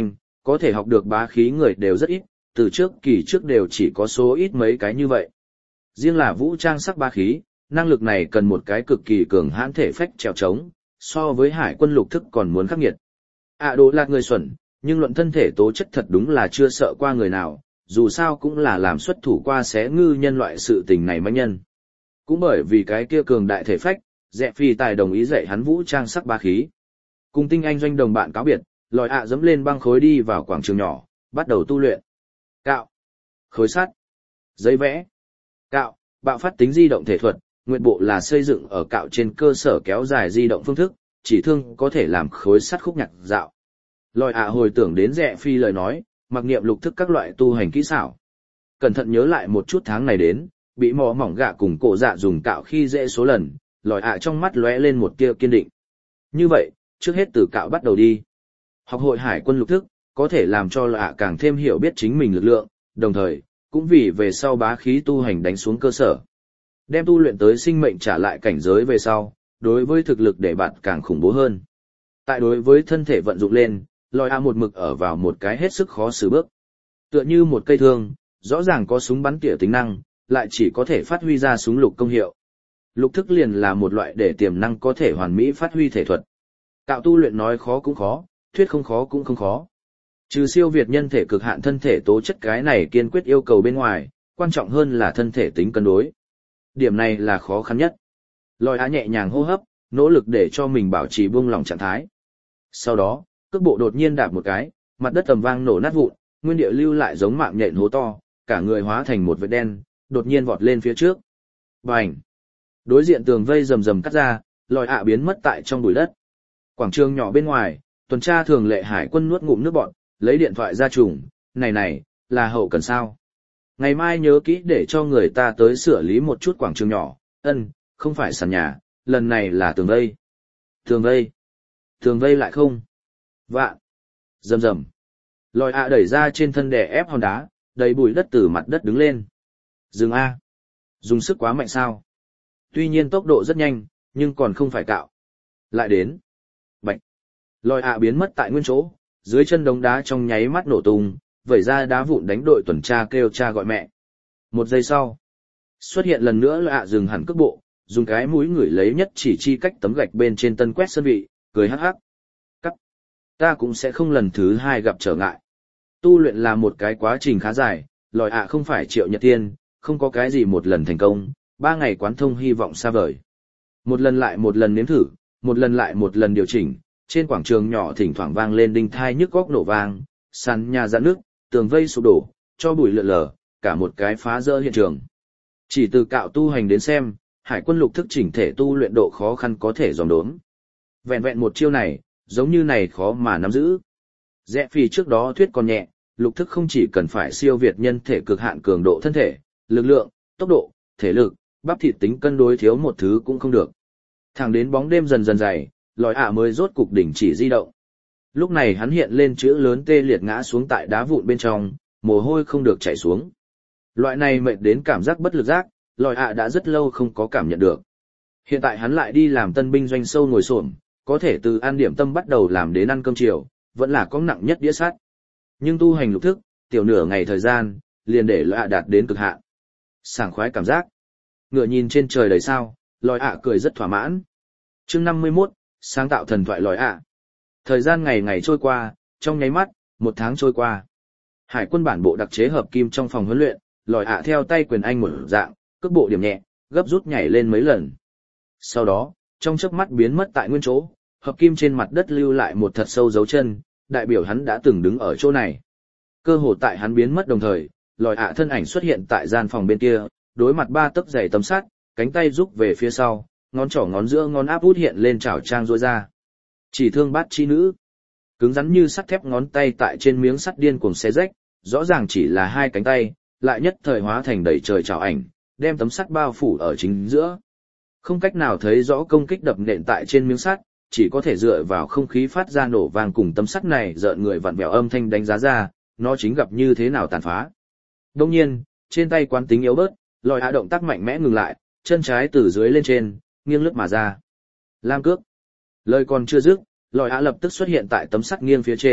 có thể học được bá khí người đều rất ít, từ trước kỳ trước đều chỉ có số ít mấy cái như vậy. Riêng là vũ trang sắc bá khí, năng lực này cần một cái cực kỳ cường hãn thể phách trèo trống, so với hải quân lục thức còn muốn khắc nghiệt. ạ Đỗ Lạc người xuẩn, nhưng luận thân thể tố chất thật đúng là chưa sợ qua người nào, dù sao cũng là làm xuất thủ qua xé ngư nhân loại sự tình này manh nhân. Cũng bởi vì cái kia cường đại thể phách, Dẹ Phi tài đồng ý dạy hắn vũ trang sắc bá khí. Cùng tinh anh doanh đồng bạn cáo biệt, lòi ạ dẫm lên băng khối đi vào quảng trường nhỏ, bắt đầu tu luyện. Cạo, khối sắt, giấy vẽ, cạo, bạo phát tính di động thể thuật, nguyện bộ là xây dựng ở cạo trên cơ sở kéo dài di động phương thức, chỉ thương có thể làm khối sắt khúc nhạc dạo. Lòi ạ hồi tưởng đến Dẹ Phi lời nói, mặc niệm lục thức các loại tu hành kỹ xảo. Cẩn thận nhớ lại một chút tháng này đến, bị mỏ mỏng gạ cùng cổ dạ dùng cạo khi dễ số lần, lòi ạ trong mắt lóe lên một tia kiên định. Như vậy, trước hết từ cạo bắt đầu đi. Học hội hải quân lục thức, có thể làm cho lòi ạ càng thêm hiểu biết chính mình lực lượng, đồng thời, cũng vì về sau bá khí tu hành đánh xuống cơ sở. Đem tu luyện tới sinh mệnh trả lại cảnh giới về sau, đối với thực lực để bạn càng khủng bố hơn. Tại đối với thân thể vận dụng lên, lòi ạ một mực ở vào một cái hết sức khó xử bước. Tựa như một cây thương, rõ ràng có súng bắn tỉa tính năng, lại chỉ có thể phát huy ra súng lục công hiệu. Lục thức liền là một loại để tiềm năng có thể hoàn mỹ phát huy thể thuật. Cạo tu luyện nói khó cũng khó, thuyết không khó cũng không khó. Trừ siêu việt nhân thể cực hạn thân thể tố chất cái này kiên quyết yêu cầu bên ngoài, quan trọng hơn là thân thể tính cân đối. Điểm này là khó khăn nhất. Lòi á nhẹ nhàng hô hấp, nỗ lực để cho mình bảo trì buông lỏng trạng thái. Sau đó, cước bộ đột nhiên đạp một cái, mặt đất tầm vang nổ nát vụn, nguyên địa lưu lại giống mạng nhện hố to, cả người hóa thành một vệt đen, đột nhiên vọt lên phía trước. Bành! Đối diện tường vây rầm rầm cắt ra, lòi ạ biến mất tại trong bụi đất. Quảng trường nhỏ bên ngoài, tuần tra thường lệ hải quân nuốt ngụm nước bọt, lấy điện thoại ra trùng, này này, là hậu cần sao? Ngày mai nhớ kỹ để cho người ta tới sửa lý một chút quảng trường nhỏ, ân, không phải sàn nhà, lần này là tường vây. Tường vây? Tường vây lại không? Vạn! Rầm rầm! Lòi ạ đẩy ra trên thân đè ép hòn đá, đầy bụi đất từ mặt đất đứng lên. Dừng A! Dùng sức quá mạnh sao? Tuy nhiên tốc độ rất nhanh, nhưng còn không phải cạo. Lại đến. Bạch. Lòi ạ biến mất tại nguyên chỗ, dưới chân đống đá trong nháy mắt nổ tung, vẩy ra đá vụn đánh đội tuần tra kêu cha gọi mẹ. Một giây sau, xuất hiện lần nữa lòi ạ dừng hẳn cước bộ, dùng cái mũi ngửi lấy nhất chỉ chi cách tấm gạch bên trên tân quét sơn vị, cười hắc hắc. Cắt. Ta cũng sẽ không lần thứ hai gặp trở ngại. Tu luyện là một cái quá trình khá dài, lòi ạ không phải triệu nhật tiên, không có cái gì một lần thành công, ba ngày quán thông hy vọng xa vời. Một lần lại một lần nếm thử, một lần lại một lần điều chỉnh, trên quảng trường nhỏ thỉnh thoảng vang lên đinh thai nhức góc nổ vang, sàn nhà rạn nước, tường vây sụp đổ, cho bụi lượn lờ, cả một cái phá rỡ hiện trường. Chỉ từ cạo tu hành đến xem, hải quân lục thức chỉnh thể tu luyện độ khó khăn có thể dòm đốm. Vẹn vẹn một chiêu này, giống như này khó mà nắm giữ. Rẽ Phi trước đó thuyết còn nhẹ, lục thức không chỉ cần phải siêu việt nhân thể cực hạn cường độ thân thể, lực lượng, tốc độ, thể lực, bắp thịt tính cân đối thiếu một thứ cũng không được. Thẳng đến bóng đêm dần dần dày, lòi ạ mới rốt cục đỉnh chỉ di động. Lúc này hắn hiện lên chữ lớn tê liệt ngã xuống tại đá vụn bên trong, mồ hôi không được chảy xuống. Loại này mệt đến cảm giác bất lực giác, lòi ạ đã rất lâu không có cảm nhận được. Hiện tại hắn lại đi làm tân binh doanh sâu ngồi xổm, có thể từ ăn điểm tâm bắt đầu làm đến ăn cơm chiều, vẫn là có nặng nhất đĩa sắt. Nhưng tu hành lục thức, tiểu nửa ngày thời gian, liền để lòi ạ đạt đến cực hạn. Sảng khoái cảm giác. Ngựa nhìn trên trời đầy sao, lòi ạ cười rất thỏa mãn. Chương năm mươi mốt, sáng tạo thần thoại lòi ạ. Thời gian ngày ngày trôi qua, trong nháy mắt, một tháng trôi qua. Hải quân bản bộ đặc chế hợp kim trong phòng huấn luyện, lòi ạ theo tay quyền anh một dạng, cước bộ điểm nhẹ, gấp rút nhảy lên mấy lần. Sau đó, trong chớp mắt biến mất tại nguyên chỗ, hợp kim trên mặt đất lưu lại một thật sâu dấu chân, đại biểu hắn đã từng đứng ở chỗ này. Cơ hồ tại hắn biến mất đồng thời, lòi ạ thân ảnh xuất hiện tại gian phòng bên kia, đối mặt ba tấc dày tấm sắt, cánh tay rúc về phía sau, ngón trỏ ngón giữa ngón áp út hiện lên chảo trang rối ra. Chỉ thương bát chi nữ, cứng rắn như sắt thép ngón tay tại trên miếng sắt điên cuồng xé rách, rõ ràng chỉ là hai cánh tay, lại nhất thời hóa thành đầy trời chảo ảnh, đem tấm sắt bao phủ ở chính giữa. Không cách nào thấy rõ công kích đập nện tại trên miếng sắt, chỉ có thể dựa vào không khí phát ra nổ vang cùng tấm sắt này rợn người vặn vẹo âm thanh đánh giá ra, nó chính gặp như thế nào tàn phá. Đương nhiên, trên tay quán tính yếu bớt, lòi hạ động tác mạnh mẽ ngừng lại, chân trái từ dưới lên trên, nghiêng lướt mà ra. Lam cước. Lời còn chưa dứt, lòi hạ lập tức xuất hiện tại tấm sắt nghiêng phía trên,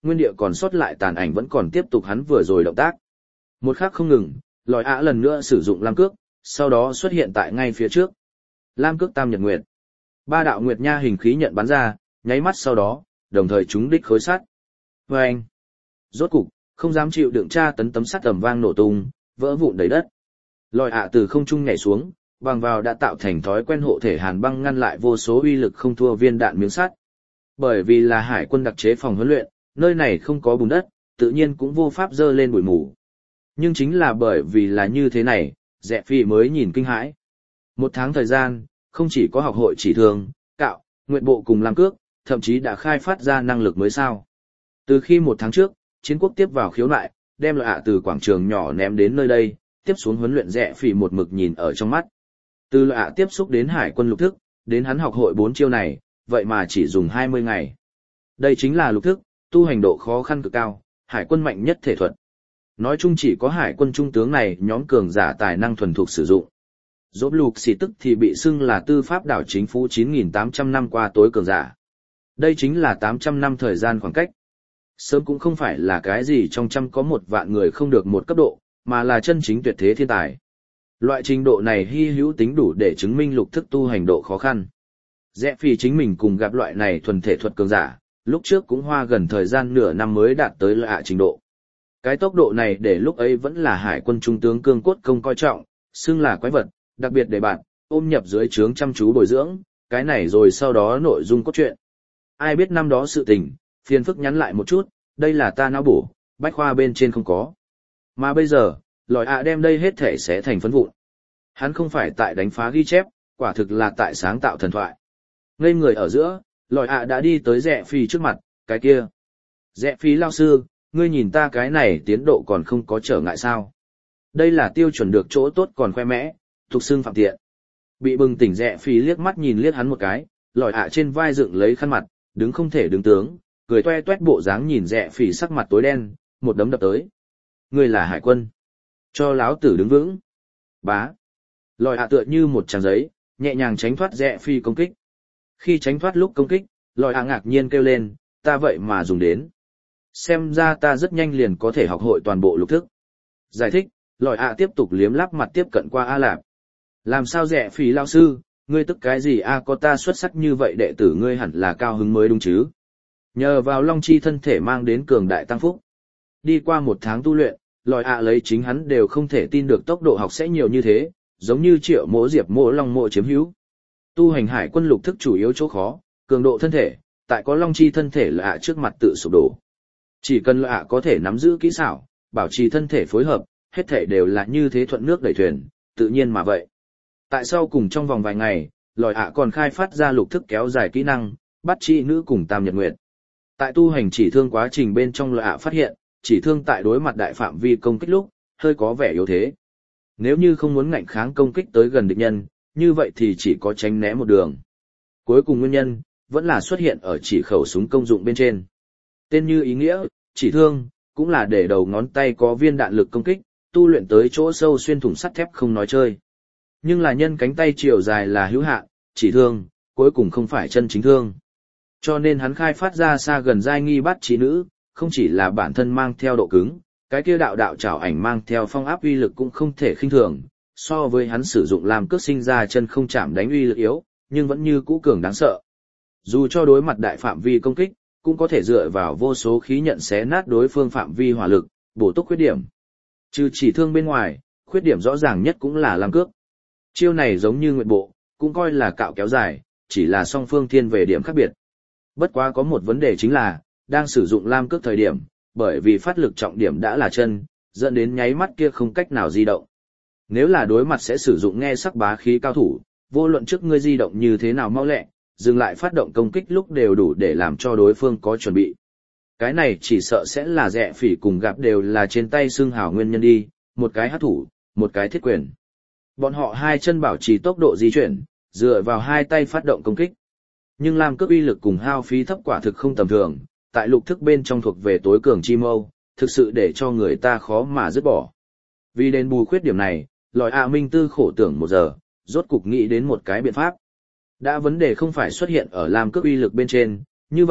nguyên địa còn sót lại tàn ảnh vẫn còn tiếp tục hắn vừa rồi động tác. Một khắc không ngừng, lòi ạ lần nữa sử dụng lam cước, sau đó xuất hiện tại ngay phía trước. Lam cước tam nhật nguyệt. Ba đạo nguyệt nha hình khí nhận bắn ra, nháy mắt sau đó, đồng thời trúng đích khối sắt. Và anh, rốt cục, không dám chịu đựng tra tấn tấm sắt tầm vang nổ tung, vỡ vụn đầy đất. Lòi ạ từ không trung nhảy xuống, bằng vào đã tạo thành thói quen hộ thể hàn băng ngăn lại vô số uy lực không thua viên đạn miếng sắt. Bởi vì là hải quân đặc chế phòng huấn luyện, nơi này không có bùn đất, tự nhiên cũng vô pháp dơ lên bụi mù. Nhưng chính là bởi vì là như thế này, Rẽ Phi mới nhìn kinh hãi. Một tháng thời gian, không chỉ có học hội chỉ thương, cạo, nguyện bộ cùng làm cước, thậm chí đã khai phát ra năng lực mới sao. Từ khi một tháng trước, chiến quốc tiếp vào khiếu nại, đem loại ạ từ quảng trường nhỏ ném đến nơi đây, tiếp xuống huấn luyện Rẽ Phi một mực nhìn ở trong mắt. Từ loại ạ tiếp xúc đến hải quân lục thức, đến hắn học hội bốn chiêu này, vậy mà chỉ dùng hai mươi ngày. Đây chính là lục thức, tu hành độ khó khăn cực cao, hải quân mạnh nhất thể thuật. Nói chung chỉ có hải quân trung tướng này nhóm cường giả tài năng thuần thục sử dụng. Dốt lục xì tức thì bị xưng là tư pháp đảo chính phủ chín nghìn tám trăm năm qua tối cường giả. Đây chính là tám trăm năm thời gian khoảng cách. Sớm cũng không phải là cái gì trong trăm có một vạn người không được một cấp độ, mà là chân chính tuyệt thế thiên tài. Loại trình độ này hy hữu tính đủ để chứng minh lục thức tu hành độ khó khăn. Rẽ Phi chính mình cùng gặp loại này thuần thể thuật cường giả, lúc trước cũng hoa gần thời gian nửa năm mới đạt tới loại ạ trình độ. Cái tốc độ này để lúc ấy vẫn là hải quân trung tướng cương cốt công coi trọng, xưng là quái vật, đặc biệt để bạn, ôm nhập dưới trướng chăm chú bồi dưỡng, cái này rồi sau đó nội dung cốt truyện. Ai biết năm đó sự tình, phiền phức nhắn lại một chút, đây là ta não bổ, bách khoa bên trên không có. Mà bây giờ, lòi ạ đem đây hết thể sẽ thành phấn vụn. Hắn không phải tại đánh phá ghi chép, quả thực là tại sáng tạo thần thoại. Ngây người ở giữa, lòi ạ đã đi tới Rẽ Phi trước mặt, cái kia. Rẽ Phi lao sư, ngươi nhìn ta cái này tiến độ còn không có trở ngại sao. Đây là tiêu chuẩn được chỗ tốt còn khoe mẽ, thuộc xưng phạm tiện. Bị bừng tỉnh Rẽ Phi liếc mắt nhìn liếc hắn một cái, lòi ạ trên vai dựng lấy khăn mặt, đứng không thể đứng tướng, cười toe toét bộ dáng nhìn Rẽ Phi sắc mặt tối đen, một đấm đập tới. Ngươi là hải quân. Cho láo tử đứng vững. Bá. Lòi ạ tựa như một trang giấy, nhẹ nhàng tránh thoát Rẽ Phi công kích. Khi tránh thoát lúc công kích, lòi ạ ngạc nhiên kêu lên, ta vậy mà dùng đến. Xem ra ta rất nhanh liền có thể học hội toàn bộ lục thức. Giải thích, lòi ạ tiếp tục liếm lắp mặt tiếp cận qua A Lạp. Làm sao Rẽ Phi lao sư, ngươi tức cái gì a có ta xuất sắc như vậy đệ tử ngươi hẳn là cao hứng mới đúng chứ. Nhờ vào Long Chi thân thể mang đến cường đại tăng phúc. Đi qua một tháng tu luyện, lòi ạ lấy chính hắn đều không thể tin được tốc độ học sẽ nhiều như thế, giống như triệu mỗ diệp mỗ long mộ chiếm hữu. Tu hành hải quân lục thức chủ yếu chỗ khó, cường độ thân thể, tại có Long Chi thân thể lạ trước mặt tự sụp đổ. Chỉ cần lạ có thể nắm giữ kỹ xảo, bảo trì thân thể phối hợp, hết thể đều là như thế thuận nước đẩy thuyền, tự nhiên mà vậy. Tại sau cùng trong vòng vài ngày, lòi ạ còn khai phát ra lục thức kéo dài kỹ năng, bắt trị nữ cùng tam nhật nguyệt. Tại tu hành chỉ thương quá trình bên trong lòi ạ phát hiện, chỉ thương tại đối mặt đại phạm vi công kích lúc, hơi có vẻ yếu thế. Nếu như không muốn ngạnh kháng công kích tới gần địch nhân, như vậy thì chỉ có tránh né một đường. Cuối cùng nguyên nhân, vẫn là xuất hiện ở chỉ khẩu súng công dụng bên trên. Tên như ý nghĩa, chỉ thương, cũng là để đầu ngón tay có viên đạn lực công kích, tu luyện tới chỗ sâu xuyên thủng sắt thép không nói chơi. Nhưng là nhân cánh tay chiều dài là hữu hạn, chỉ thương, cuối cùng không phải chân chính thương. Cho nên hắn khai phát ra xa gần giai nghi bắt chỉ nữ, không chỉ là bản thân mang theo độ cứng, cái kia đạo đạo trảo ảnh mang theo phong áp uy lực cũng không thể khinh thường, so với hắn sử dụng làm cước sinh ra chân không chạm đánh uy lực yếu, nhưng vẫn như cũ cường đáng sợ. Dù cho đối mặt đại phạm vi công kích, cũng có thể dựa vào vô số khí nhận xé nát đối phương phạm vi hỏa lực, bổ túc khuyết điểm. Trừ chỉ thương bên ngoài, khuyết điểm rõ ràng nhất cũng là làm cước. Chiêu này giống như nguyện bộ, cũng coi là cạo kéo dài, chỉ là song phương thiên về điểm khác biệt. Bất quá có một vấn đề chính là, đang sử dụng lam cước thời điểm, bởi vì phát lực trọng điểm đã là chân, dẫn đến nháy mắt kia không cách nào di động. Nếu là đối mặt sẽ sử dụng nghe sắc bá khí cao thủ, vô luận trước ngươi di động như thế nào mau lẹ, dừng lại phát động công kích lúc đều đủ để làm cho đối phương có chuẩn bị. Cái này chỉ sợ sẽ là Rẽ Phỉ cùng gặp đều là trên tay xương hào nguyên nhân đi, một cái hắc thủ, một cái thiết quyền. Bọn họ hai chân bảo trì tốc độ di chuyển, dựa vào hai tay phát động công kích. Nhưng làm cước uy lực cùng hao phí thấp quả thực không tầm thường, tại lục thức bên trong thuộc về tối cường chi mâu, thực sự để cho người ta khó mà dứt bỏ. Vì đền bù khuyết điểm này, lòi ạ minh tư khổ tưởng một giờ, rốt cục nghĩ đến một cái biện pháp. Đã vấn đề không phải xuất hiện ở làm cước uy lực bên trên, như vậy,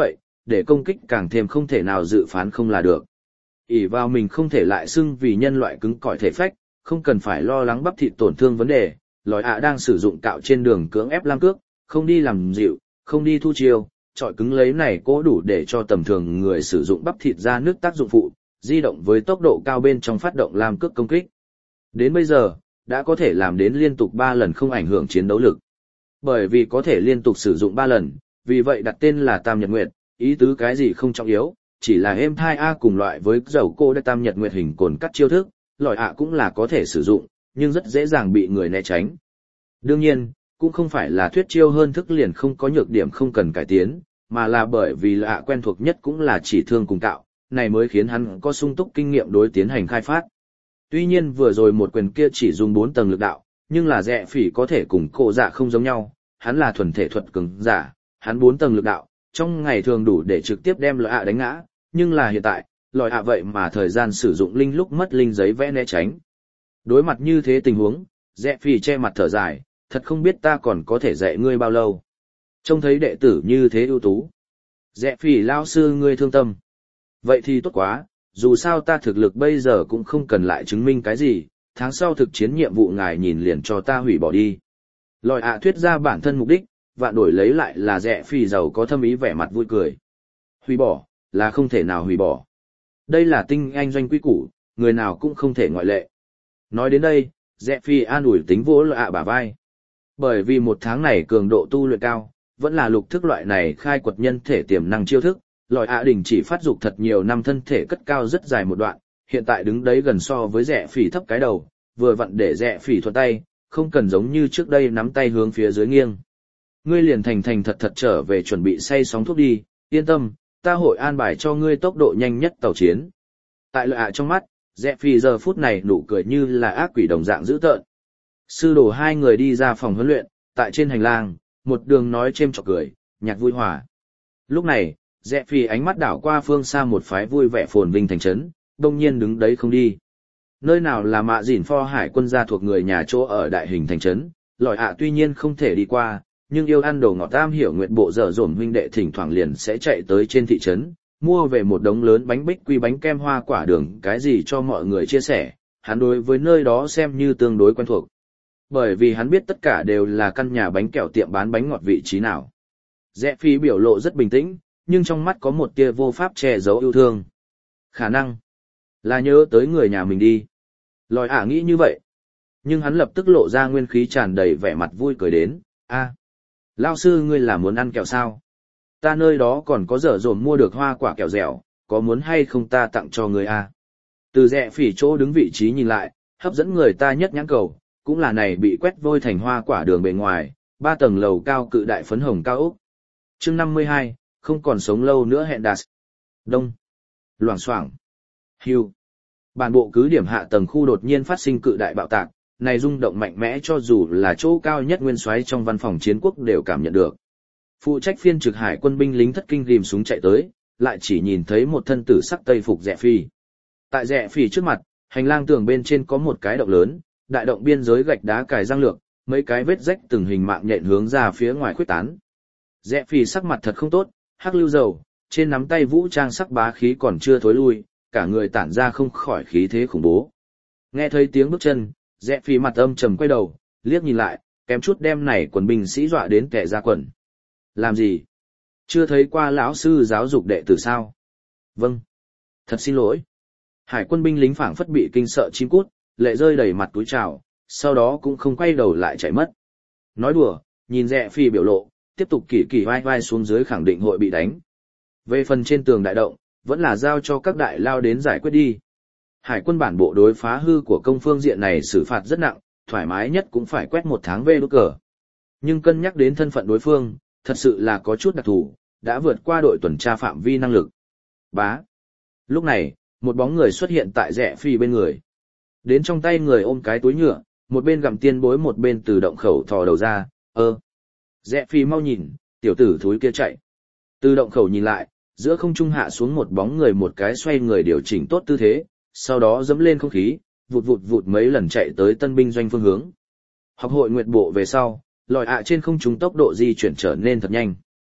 để công kích càng thêm không thể nào dự phán không là được. ỷ vào mình không thể lại xưng vì nhân loại cứng cỏi thể phách, không cần phải lo lắng bắp thịt tổn thương vấn đề, lòi ạ đang sử dụng cạo trên đường cưỡng ép lam cước, không đi làm dịu, không đi thu chiêu, trọi cứng lấy này cố đủ để cho tầm thường người sử dụng bắp thịt ra nước tác dụng phụ, di động với tốc độ cao bên trong phát động lam cước công kích. Đến bây giờ, đã có thể làm đến liên tục ba lần không ảnh hưởng chiến đấu lực. Bởi vì có thể liên tục sử dụng ba lần, vì vậy đặt tên là Tam Nhật Nguyệt, ý tứ cái gì không trọng yếu, chỉ là êm thai A cùng loại với dầu cô đã Tam Nhật Nguyệt hình cồn cắt chiêu thức, lòi ạ cũng là có thể sử dụng, nhưng rất dễ dàng bị người né tránh. Đương nhiên, cũng không phải là thuyết chiêu hơn thức liền không có nhược điểm không cần cải tiến, mà là bởi vì lạ quen thuộc nhất cũng là chỉ thương cùng cạo, này mới khiến hắn có sung túc kinh nghiệm đối tiến hành khai phát. Tuy nhiên vừa rồi một quyền kia chỉ dùng bốn tầng lực đạo, nhưng là Rẽ Phỉ có thể cùng cổ dạ không giống nhau, hắn là thuần thể thuật cường giả, hắn bốn tầng lực đạo, trong ngày thường đủ để trực tiếp đem lọi ạ đánh ngã, nhưng là hiện tại, lọi ạ vậy mà thời gian sử dụng linh lúc mất linh giấy vẽ né tránh. Đối mặt như thế tình huống, Rẽ Phỉ che mặt thở dài, thật không biết ta còn có thể dạy ngươi bao lâu. Trông thấy đệ tử như thế ưu tú. Rẽ Phỉ lao sư ngươi thương tâm. Vậy thì tốt quá, dù sao ta thực lực bây giờ cũng không cần lại chứng minh cái gì, tháng sau thực chiến nhiệm vụ ngài nhìn liền cho ta hủy bỏ đi. Lòi ạ thuyết ra bản thân mục đích, vạn đổi lấy lại là Rẽ Phỉ giàu có thâm ý vẻ mặt vui cười. Hủy bỏ, là không thể nào hủy bỏ. Đây là tinh anh doanh quy củ, người nào cũng không thể ngoại lệ. Nói đến đây, Rẽ Phỉ an ủi tính vỗ lòi ạ bả vai. Bởi vì một tháng này cường độ tu luyện cao, vẫn là lục thức loại này khai quật nhân thể tiềm năng chiêu thức, lòi ạ đình chỉ phát dục thật nhiều năm thân thể cất cao rất dài một đoạn, hiện tại đứng đấy gần so với Rẽ Phỉ thấp cái đầu, vừa vặn để Rẽ Phỉ thuận tay, không cần giống như trước đây nắm tay hướng phía dưới nghiêng. Ngươi liền thành thành thật thật trở về chuẩn bị say sóng thuốc đi, yên tâm, ta hội an bài cho ngươi tốc độ nhanh nhất tàu chiến. Tại lòi ạ trong mắt, Rẽ Phỉ giờ phút này nụ cười như là ác quỷ đồng dạng dữ tợn. Sư đồ hai người đi ra phòng huấn luyện, tại trên hành lang, một đường nói chêm chọc cười, nhạc vui hòa. Lúc này, Rẽ Phỉ ánh mắt đảo qua phương xa một phái vui vẻ phồn vinh thành trấn, đông nhiên đứng đấy không đi. Nơi nào là mạ dỉn pho hải quân gia thuộc người nhà chỗ ở đại hình thành trấn, lòi ạ tuy nhiên không thể đi qua, nhưng yêu ăn đồ ngọt tam hiểu nguyện bộ dở dổm huynh đệ thỉnh thoảng liền sẽ chạy tới trên thị trấn, mua về một đống lớn bánh bích quy bánh kem hoa quả đường cái gì cho mọi người chia sẻ, hắn đối với nơi đó xem như tương đối quen thuộc. Bởi vì hắn biết tất cả đều là căn nhà bánh kẹo tiệm bán bánh ngọt vị trí nào. Rẽ Phỉ biểu lộ rất bình tĩnh, nhưng trong mắt có một tia vô pháp che giấu yêu thương. Khả năng là nhớ tới người nhà mình đi. Lòi ả nghĩ như vậy. Nhưng hắn lập tức lộ ra nguyên khí tràn đầy vẻ mặt vui cười đến. A, lao sư ngươi là muốn ăn kẹo sao? Ta nơi đó còn có dở dồn mua được hoa quả kẹo dẻo, có muốn hay không ta tặng cho ngươi a? Từ Rẽ Phỉ chỗ đứng vị trí nhìn lại, hấp dẫn người ta nhất nhãn cầu, cũng là này bị quét vôi thành hoa quả đường bề ngoài, ba tầng lầu cao cự đại phấn hồng cao ốc. Chương năm mươi hai, không còn sống lâu nữa hẹn đạt. Đông. Loảng xoảng. Hưu. Bản bộ cứ điểm hạ tầng khu đột nhiên phát sinh cự đại bạo tạc, này rung động mạnh mẽ cho dù là chỗ cao nhất nguyên soái trong văn phòng chiến quốc đều cảm nhận được. Phụ trách phiên trực hải quân binh lính thất kinh ghim súng chạy tới, lại chỉ nhìn thấy một thân tử sắc tây phục Rẽ Phỉ. Tại Rẽ Phỉ trước mặt, hành lang tường bên trên có một cái động lớn, đại động biên giới gạch đá cài răng lược, mấy cái vết rách từng hình mạng nhện hướng ra phía ngoài khuếch tán. Rẽ Phỉ sắc mặt thật không tốt, hắc lưu dầu, trên nắm tay vũ trang sắc bá khí còn chưa thối lui, cả người tản ra không khỏi khí thế khủng bố. Nghe thấy tiếng bước chân, Rẽ Phỉ mặt âm trầm quay đầu, liếc nhìn lại, kém chút đem này quần binh sĩ dọa đến kẻ ra quần. Làm gì? Chưa thấy qua lão sư giáo dục đệ tử sao? Vâng. Thật xin lỗi. Hải quân binh lính phảng phất bị kinh sợ chim cút, lệ rơi đầy mặt túi trào, sau đó cũng không quay đầu lại chạy mất. Nói đùa, nhìn Rẽ Phỉ biểu lộ, tiếp tục kỳ kỳ vai vai xuống dưới khẳng định hội bị đánh. Về phần trên tường đại động, vẫn là giao cho các đại lao đến giải quyết đi. Hải quân bản bộ đối phá hư của công phương diện này xử phạt rất nặng, thoải mái nhất cũng phải quét một tháng về đốt cờ. Nhưng cân nhắc đến thân phận đối phương, thật sự là có chút đặc thù, đã vượt qua đội tuần tra phạm vi năng lực. Bá. Lúc này, một bóng người xuất hiện tại Rẽ Phỉ bên người. Đến trong tay người ôm cái túi nhựa, một bên gặm tiên bối một bên từ động khẩu thò đầu ra, ơ. Rẽ Phỉ mau nhìn, tiểu tử thúi kia chạy. Từ động khẩu nhìn lại, giữa không trung hạ xuống một bóng người một cái xoay người điều chỉnh tốt tư thế, sau đó dẫm lên không khí, vụt vụt vụt mấy lần chạy tới tân binh doanh phương hướng. Học hội nguyệt bộ về sau, lòi ạ trên không trung tốc độ di chuyển trở nên thật nhanh.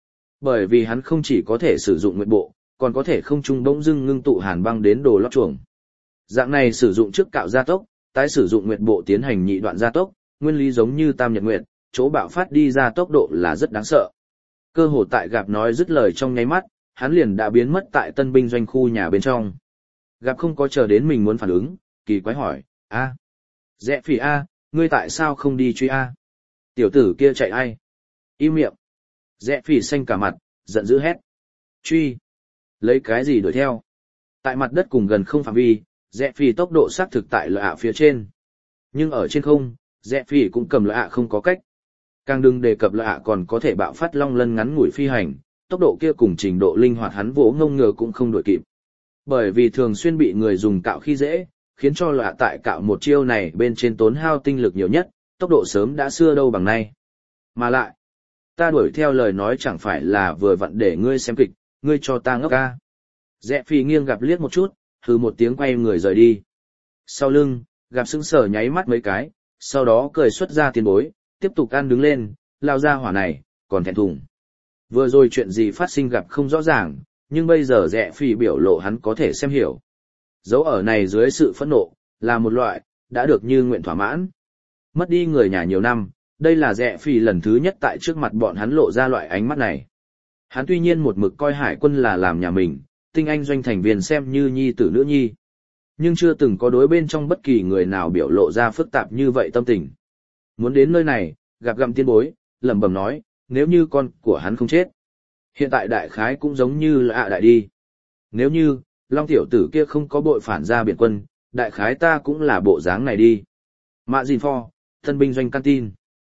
Bởi vì hắn không chỉ có thể sử dụng nguyệt bộ, còn có thể không trung bỗng dưng ngưng tụ hàn băng đến đồ lót chuồng. Dạng này sử dụng trước cạo gia tốc, tái sử dụng nguyệt bộ tiến hành nhị đoạn gia tốc, nguyên lý giống như tam nhật nguyệt, chỗ bạo phát đi ra tốc độ là rất đáng sợ. Cơ hồ tại Gặp nói dứt lời trong nháy mắt, hắn liền đã biến mất tại tân binh doanh khu nhà bên trong. Gặp không có chờ đến mình muốn phản ứng, kỳ quái hỏi, a, Rẽ Phỉ a, ngươi tại sao không đi truy a? Tiểu tử kia chạy ai? Im miệng. Rẽ Phỉ xanh cả mặt, giận dữ hét. Truy? Lấy cái gì đuổi theo? Tại mặt đất cùng gần không phạm vi, Rẽ Phỉ tốc độ xác thực tại lợi ạ phía trên. Nhưng ở trên không, Rẽ Phỉ cũng cầm lợi ạ không có cách. Càng đừng đề cập lợi ạ còn có thể bạo phát long lân ngắn ngủi phi hành, tốc độ kia cùng trình độ linh hoạt hắn vỗ ngông ngừa cũng không đuổi kịp. Bởi vì thường xuyên bị người dùng cạo khi dễ, khiến cho lợi ạ tại cạo một chiêu này bên trên tốn hao tinh lực nhiều nhất, tốc độ sớm đã xưa đâu bằng nay. Mà lại, ta đuổi theo lời nói chẳng phải là vừa vặn để ngươi xem kịch, ngươi cho ta ngốc ca. Rẽ Phỉ nghiêng Gặp liếc một chút, hừ một tiếng quay người rời đi. Sau lưng, Gặp sững sờ nháy mắt mấy cái, sau đó cười xuất ra tiền bối, tiếp tục ăn đứng lên, lao ra hỏa này, còn thẹn thùng. Vừa rồi chuyện gì phát sinh Gặp không rõ ràng, nhưng bây giờ Rẽ Phỉ biểu lộ hắn có thể xem hiểu. Dấu ở này dưới sự phẫn nộ, là một loại, đã được như nguyện thỏa mãn. Mất đi người nhà nhiều năm, đây là Rẽ Phỉ lần thứ nhất tại trước mặt bọn hắn lộ ra loại ánh mắt này. Hắn tuy nhiên một mực coi hải quân là làm nhà mình, tinh anh doanh thành viên xem như nhi tử nữ nhi. Nhưng chưa từng có đối bên trong bất kỳ người nào biểu lộ ra phức tạp như vậy tâm tình. Muốn đến nơi này, Gặp gặm tiên bối, lẩm bẩm nói, nếu như con của hắn không chết. Hiện tại đại khái cũng giống như là ạ đại đi. Nếu như, Long tiểu tử kia không có bội phản ra biển quân, đại khái ta cũng là bộ dáng này đi. Mạ Dìn Pho, thân binh doanh canteen.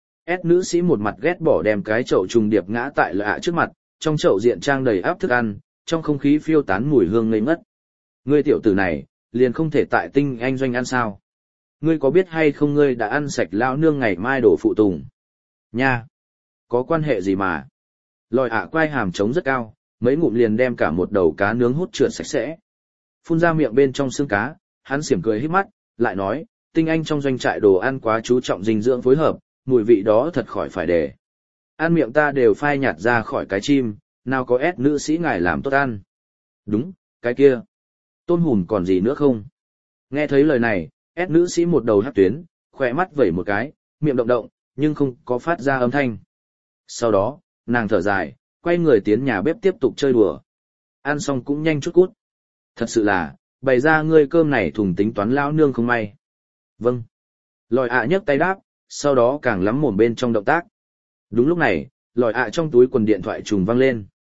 S nữ sĩ một mặt ghét bỏ đem cái chậu trùng điệp ngã tại lợi ạ trước mặt, trong chậu diện trang đầy áp thức ăn, trong không khí phiêu tán mùi hương ngây ngất. Ngươi tiểu tử này, liền không thể tại tinh anh doanh ăn sao? Ngươi có biết hay không ngươi đã ăn sạch lão nương ngày mai đổ phụ tùng? Nha! Có quan hệ gì mà? Lòi ạ quai hàm trống rất cao, mấy ngụm liền đem cả một đầu cá nướng hút trượt sạch sẽ. Phun ra miệng bên trong xương cá, hắn xỉm cười hít mắt, lại nói, tinh anh trong doanh trại đồ ăn quá chú trọng dinh dưỡng phối hợp, mùi vị đó thật khỏi phải để. Ăn miệng ta đều phai nhạt ra khỏi cái chim, nào có ép nữ sĩ ngài làm tốt ăn. Đúng, cái kia. Tôm hùm còn gì nữa không? Nghe thấy lời này, ép nữ sĩ một đầu hắt tuyến, khỏe mắt vẩy một cái, miệng động động, nhưng không có phát ra âm thanh. Sau đó, nàng thở dài, quay người tiến nhà bếp tiếp tục chơi đùa. Ăn xong cũng nhanh chút cút. Thật sự là, bày ra ngươi cơm này thùng tính toán lão nương không may. Vâng. Lòi ạ nhấc tay đáp, sau đó càng lắm mồm bên trong động tác. Đúng lúc này, lòi ạ trong túi quần điện thoại trùng vang lên.